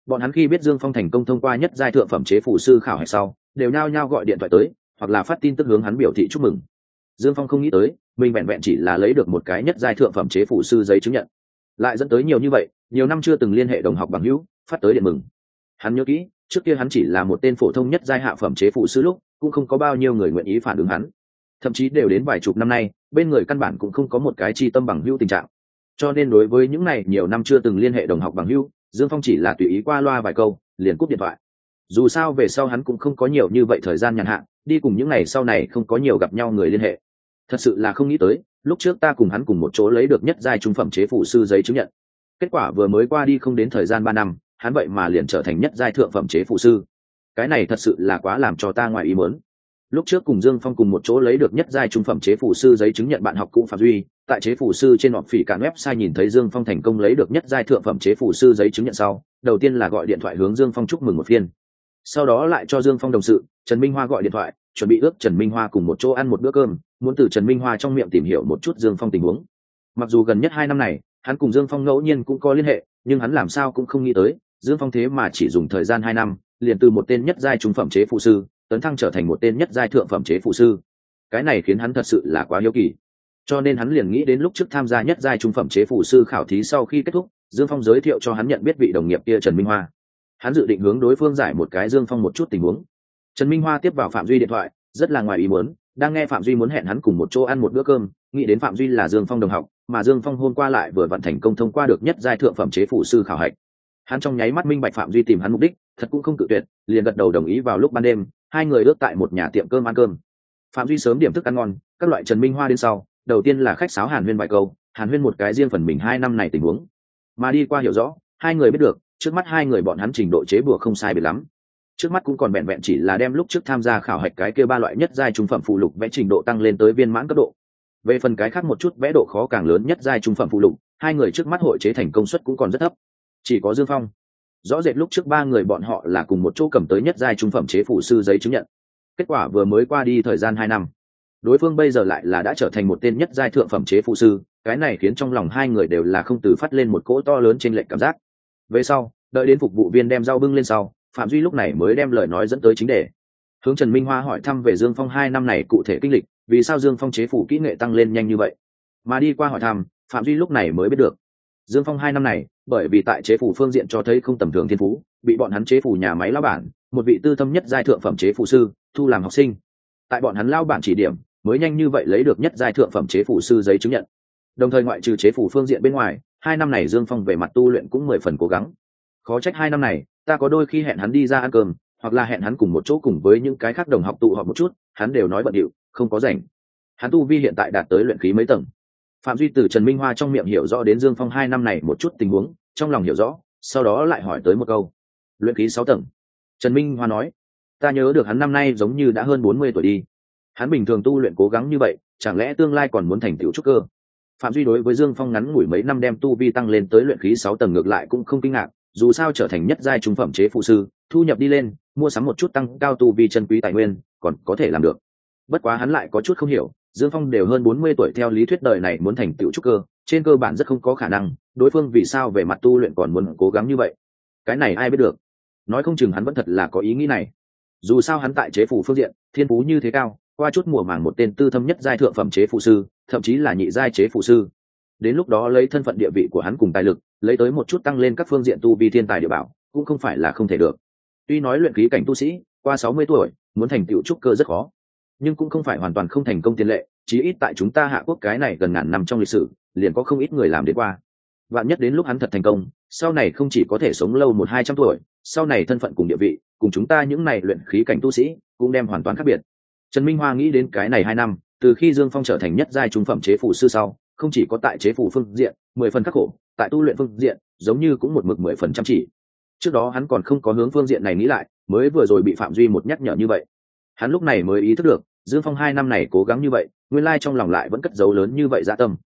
Bọn hắn khi biết Dương Phong thành công thông qua nhất giai thượng phẩm chế phù sư khảo hạch sau, đều nhao nhao gọi điện thoại tới, hoặc là phát tin tức hướng hắn biểu thị chúc mừng. Dương Phong không nghĩ tới, mình vẹn vẹn chỉ là lấy được một cái nhất giai thượng phẩm chế phù sư giấy chứng nhận, lại dẫn tới nhiều như vậy, nhiều năm chưa từng liên hệ đồng học bằng hữu, phát tới điện mừng. Hắn nhớ kỹ, trước kia hắn chỉ là một tên phổ thông nhất giai hạ phẩm chế phù sư lúc, cũng không có bao nhiêu người nguyện ý phản ứng hắn. Thậm chí đều đến vài chục năm nay, bên người căn bản cũng không có một cái chi tâm bằng hữu tình trạng. Cho nên đối với những này nhiều năm chưa từng liên hệ đồng học bằng hữu, Dương Phong chỉ là tùy ý qua loa vài câu, liền cúp điện thoại. Dù sao về sau hắn cũng không có nhiều như vậy thời gian nhàn hạ, đi cùng những ngày sau này không có nhiều gặp nhau người liên hệ. Thật sự là không nghĩ tới, lúc trước ta cùng hắn cùng một chỗ lấy được nhất giai trung phẩm chế phù sư giấy chứng nhận. Kết quả vừa mới qua đi không đến thời gian 3 năm, hắn vậy mà liền trở thành nhất giai thượng phẩm chế phù sư. Cái này thật sự là quá làm cho ta ngoài ý muốn. Lúc trước cùng Dương Phong cùng một chỗ lấy được nhất giai trung phẩm chế phù sư giấy chứng nhận bạn học cũ Phạm Duy, tại chế phù sư trên họp phỉ cả website nhìn thấy Dương Phong thành công lấy được nhất giai thượng phẩm chế phù sư giấy chứng nhận sau, đầu tiên là gọi điện thoại hướng Dương Phong chúc mừng một phiên. Sau đó lại cho Dương Phong đồng sự Trần Minh Hoa gọi điện thoại, chuẩn bị ước Trần Minh Hoa cùng một chỗ ăn một bữa cơm, muốn từ Trần Minh Hoa trong miệng tìm hiểu một chút Dương Phong tình huống. Mặc dù gần nhất 2 năm này, hắn cùng Dương Phong ngẫu nhiên cũng có liên hệ, nhưng hắn làm sao cũng không nghĩ tới, Dương Phong thế mà chỉ dùng thời gian 2 năm, liền từ một tên nhất giai trung phẩm chế phù sư, tấn thăng trở thành một tên nhất giai thượng phẩm chế phù sư. Cái này khiến hắn thật sự là quá hiếu kỳ. Cho nên hắn liền nghĩ đến lúc trước tham gia nhất giai trung phẩm chế phù sư khảo thí sau khi kết thúc, Dương Phong giới thiệu cho hắn nhận biết vị đồng nghiệp kia Trần Minh Hoa. Hắn dự định hướng đối phương giải một cái Dương Phong một chút tình huống. Trần Minh Hoa tiếp vào Phạm Duy điện thoại, rất là ngoài ý muốn, đang nghe Phạm Duy muốn hẹn hắn cùng một chỗ ăn một bữa cơm, nghĩ đến Phạm Duy là Dương Phong đồng học, mà Dương Phong hôm qua lại vừa vặn thành công thông qua được nhất giai thượng phẩm chế phù sư khảo hạch. Hắn trong nháy mắt minh bạch Phạm Duy tìm hắn mục đích, thật cũng không cự tuyệt, liền gật đầu đồng ý vào lúc ban đêm, hai người ước tại một nhà tiệm cơm ăn cơm. Phạm Duy sớm điểm thức ăn ngon, các loại Trần Minh Hoa đến sau, đầu tiên là khách sáo hàn huyên vài câu, hàn huyên một cái riêng phần mình 2 năm này tình huống, mà đi qua hiểu rõ, hai người biết được, trước mắt hai người bọn hắn trình độ chế bùa không sai biệt lắm. Trước mắt cũng còn vẹn vẹn chỉ là đem lúc trước tham gia khảo hạch cái kia 3 loại nhất giai trung phẩm phụ lục vẽ trình độ tăng lên tới viên mãn cấp độ. Về phần cái khác một chút vẽ độ khó càng lớn nhất giai trung phẩm phụ lục, hai người trước mắt hội chế thành công suất cũng còn rất thấp. Chỉ có Dương Phong, rõ rệt lúc trước 3 người bọn họ là cùng một chỗ cầm tới nhất giai trung phẩm chế phù sư giấy chứng nhận. Kết quả vừa mới qua đi thời gian 2 năm, đối phương bây giờ lại là đã trở thành một tên nhất giai thượng phẩm chế phù sư, cái này khiến trong lòng hai người đều là không từ phát lên một cỗ to lớn trên lệch cảm giác. Về sau, đợi đến phục vụ viên đem rau bưng lên sau, Phạm Duy lúc này mới đem lời nói dẫn tới chính đề, hướng Trần Minh Hoa hỏi thăm về Dương Phong 2 năm này cụ thể kinh lịch, vì sao Dương Phong chế phủ kỹ nghệ tăng lên nhanh như vậy. Mà đi qua hỏi thăm, Phạm Duy lúc này mới biết được, Dương Phong 2 năm này bởi vì tại chế phủ phương diện cho thấy không tầm thường thiên phú, bị bọn hắn chế phủ nhà máy lão bản, một vị tư thâm nhất giai thượng phẩm chế phủ sư thu làm học sinh. Tại bọn hắn lão bản chỉ điểm, mới nhanh như vậy lấy được nhất giai thượng phẩm chế phủ sư giấy chứng nhận. Đồng thời ngoại trừ chế phủ phương diện bên ngoài, 2 năm này Dương Phong về mặt tu luyện cũng 10 phần cố gắng. Khó trách 2 năm này, ta có đôi khi hẹn hắn đi ra ăn cơm, hoặc là hẹn hắn cùng một chỗ cùng với những cái khác đồng học tụ họp một chút, hắn đều nói bận điệu, không có rảnh. Hắn tu vi hiện tại đạt tới luyện khí mấy tầng. Phạm Duy từ Trần Minh Hoa trong miệng hiểu rõ đến Dương Phong 2 năm này một chút tình huống, trong lòng hiểu rõ, sau đó lại hỏi tới một câu. Luyện khí 6 tầng. Trần Minh Hoa nói, ta nhớ được hắn năm nay giống như đã hơn 40 tuổi đi. Hắn bình thường tu luyện cố gắng như vậy, chẳng lẽ tương lai còn muốn thành tựu trúc cơ? Phạm Duy đối với Dương Phong ngắn ngủi mấy năm đem tu vi tăng lên tới luyện khí 6 tầng ngược lại cũng không kinh ngạc, dù sao trở thành nhất giai trung phẩm chế phụ sư, thu nhập đi lên, mua sắm một chút tăng cao tu vi chân quý tài nguyên, còn có thể làm được. Bất quá hắn lại có chút không hiểu, Dương Phong đều hơn 40 tuổi, theo lý thuyết đời này muốn thành tựu trúc cơ, trên cơ bản rất không có khả năng, đối phương vì sao về mặt tu luyện còn muốn cố gắng như vậy? Cái này ai biết được. Nói không chừng hắn vẫn thật là có ý nghĩ này. Dù sao hắn tại chế phù phương diện, thiên phú như thế cao, qua chút mùa màng một tên tư thâm nhất giai thượng phẩm chế phụ sư, thậm chí là nhị giai chế phụ sư. Đến lúc đó lấy thân phận địa vị của hắn cùng tài lực, lấy tới một chút tăng lên các phương diện tu vi thiên tài địa bảo, cũng không phải là không thể được. Tuy nói luyện khí cảnh tu sĩ, qua 60 tuổi, muốn thành tựu trúc cơ rất khó, nhưng cũng không phải hoàn toàn không thành công tiền lệ, chí ít tại chúng ta Hạ Quốc cái này gần ngàn năm trong lịch sử, liền có không ít người làm đến qua. Vạn nhất đến lúc hắn thật thành công, sau này không chỉ có thể sống lâu 100-200 tuổi, sau này thân phận cùng địa vị, cùng chúng ta những này luyện khí cảnh tu sĩ, cũng đem hoàn toàn khác biệt. Trần Minh Hoa nghĩ đến cái này 2 năm, từ khi Dương Phong trở thành nhất giai trung phẩm chế phù sư sau, không chỉ có tại chế phù phương diện 10 phần khắc khổ, tại tu luyện phương diện giống như cũng một mực 10 phần chăm chỉ. Trước đó hắn còn không có hướng phương diện này nghĩ lại, mới vừa rồi bị Phạm Duy một nhắc nhở như vậy, hắn lúc này mới ý thức được, Dương Phong 2 năm này cố gắng như vậy, nguyên lai trong lòng lại vẫn cất giấu lớn như vậy dạ tâm.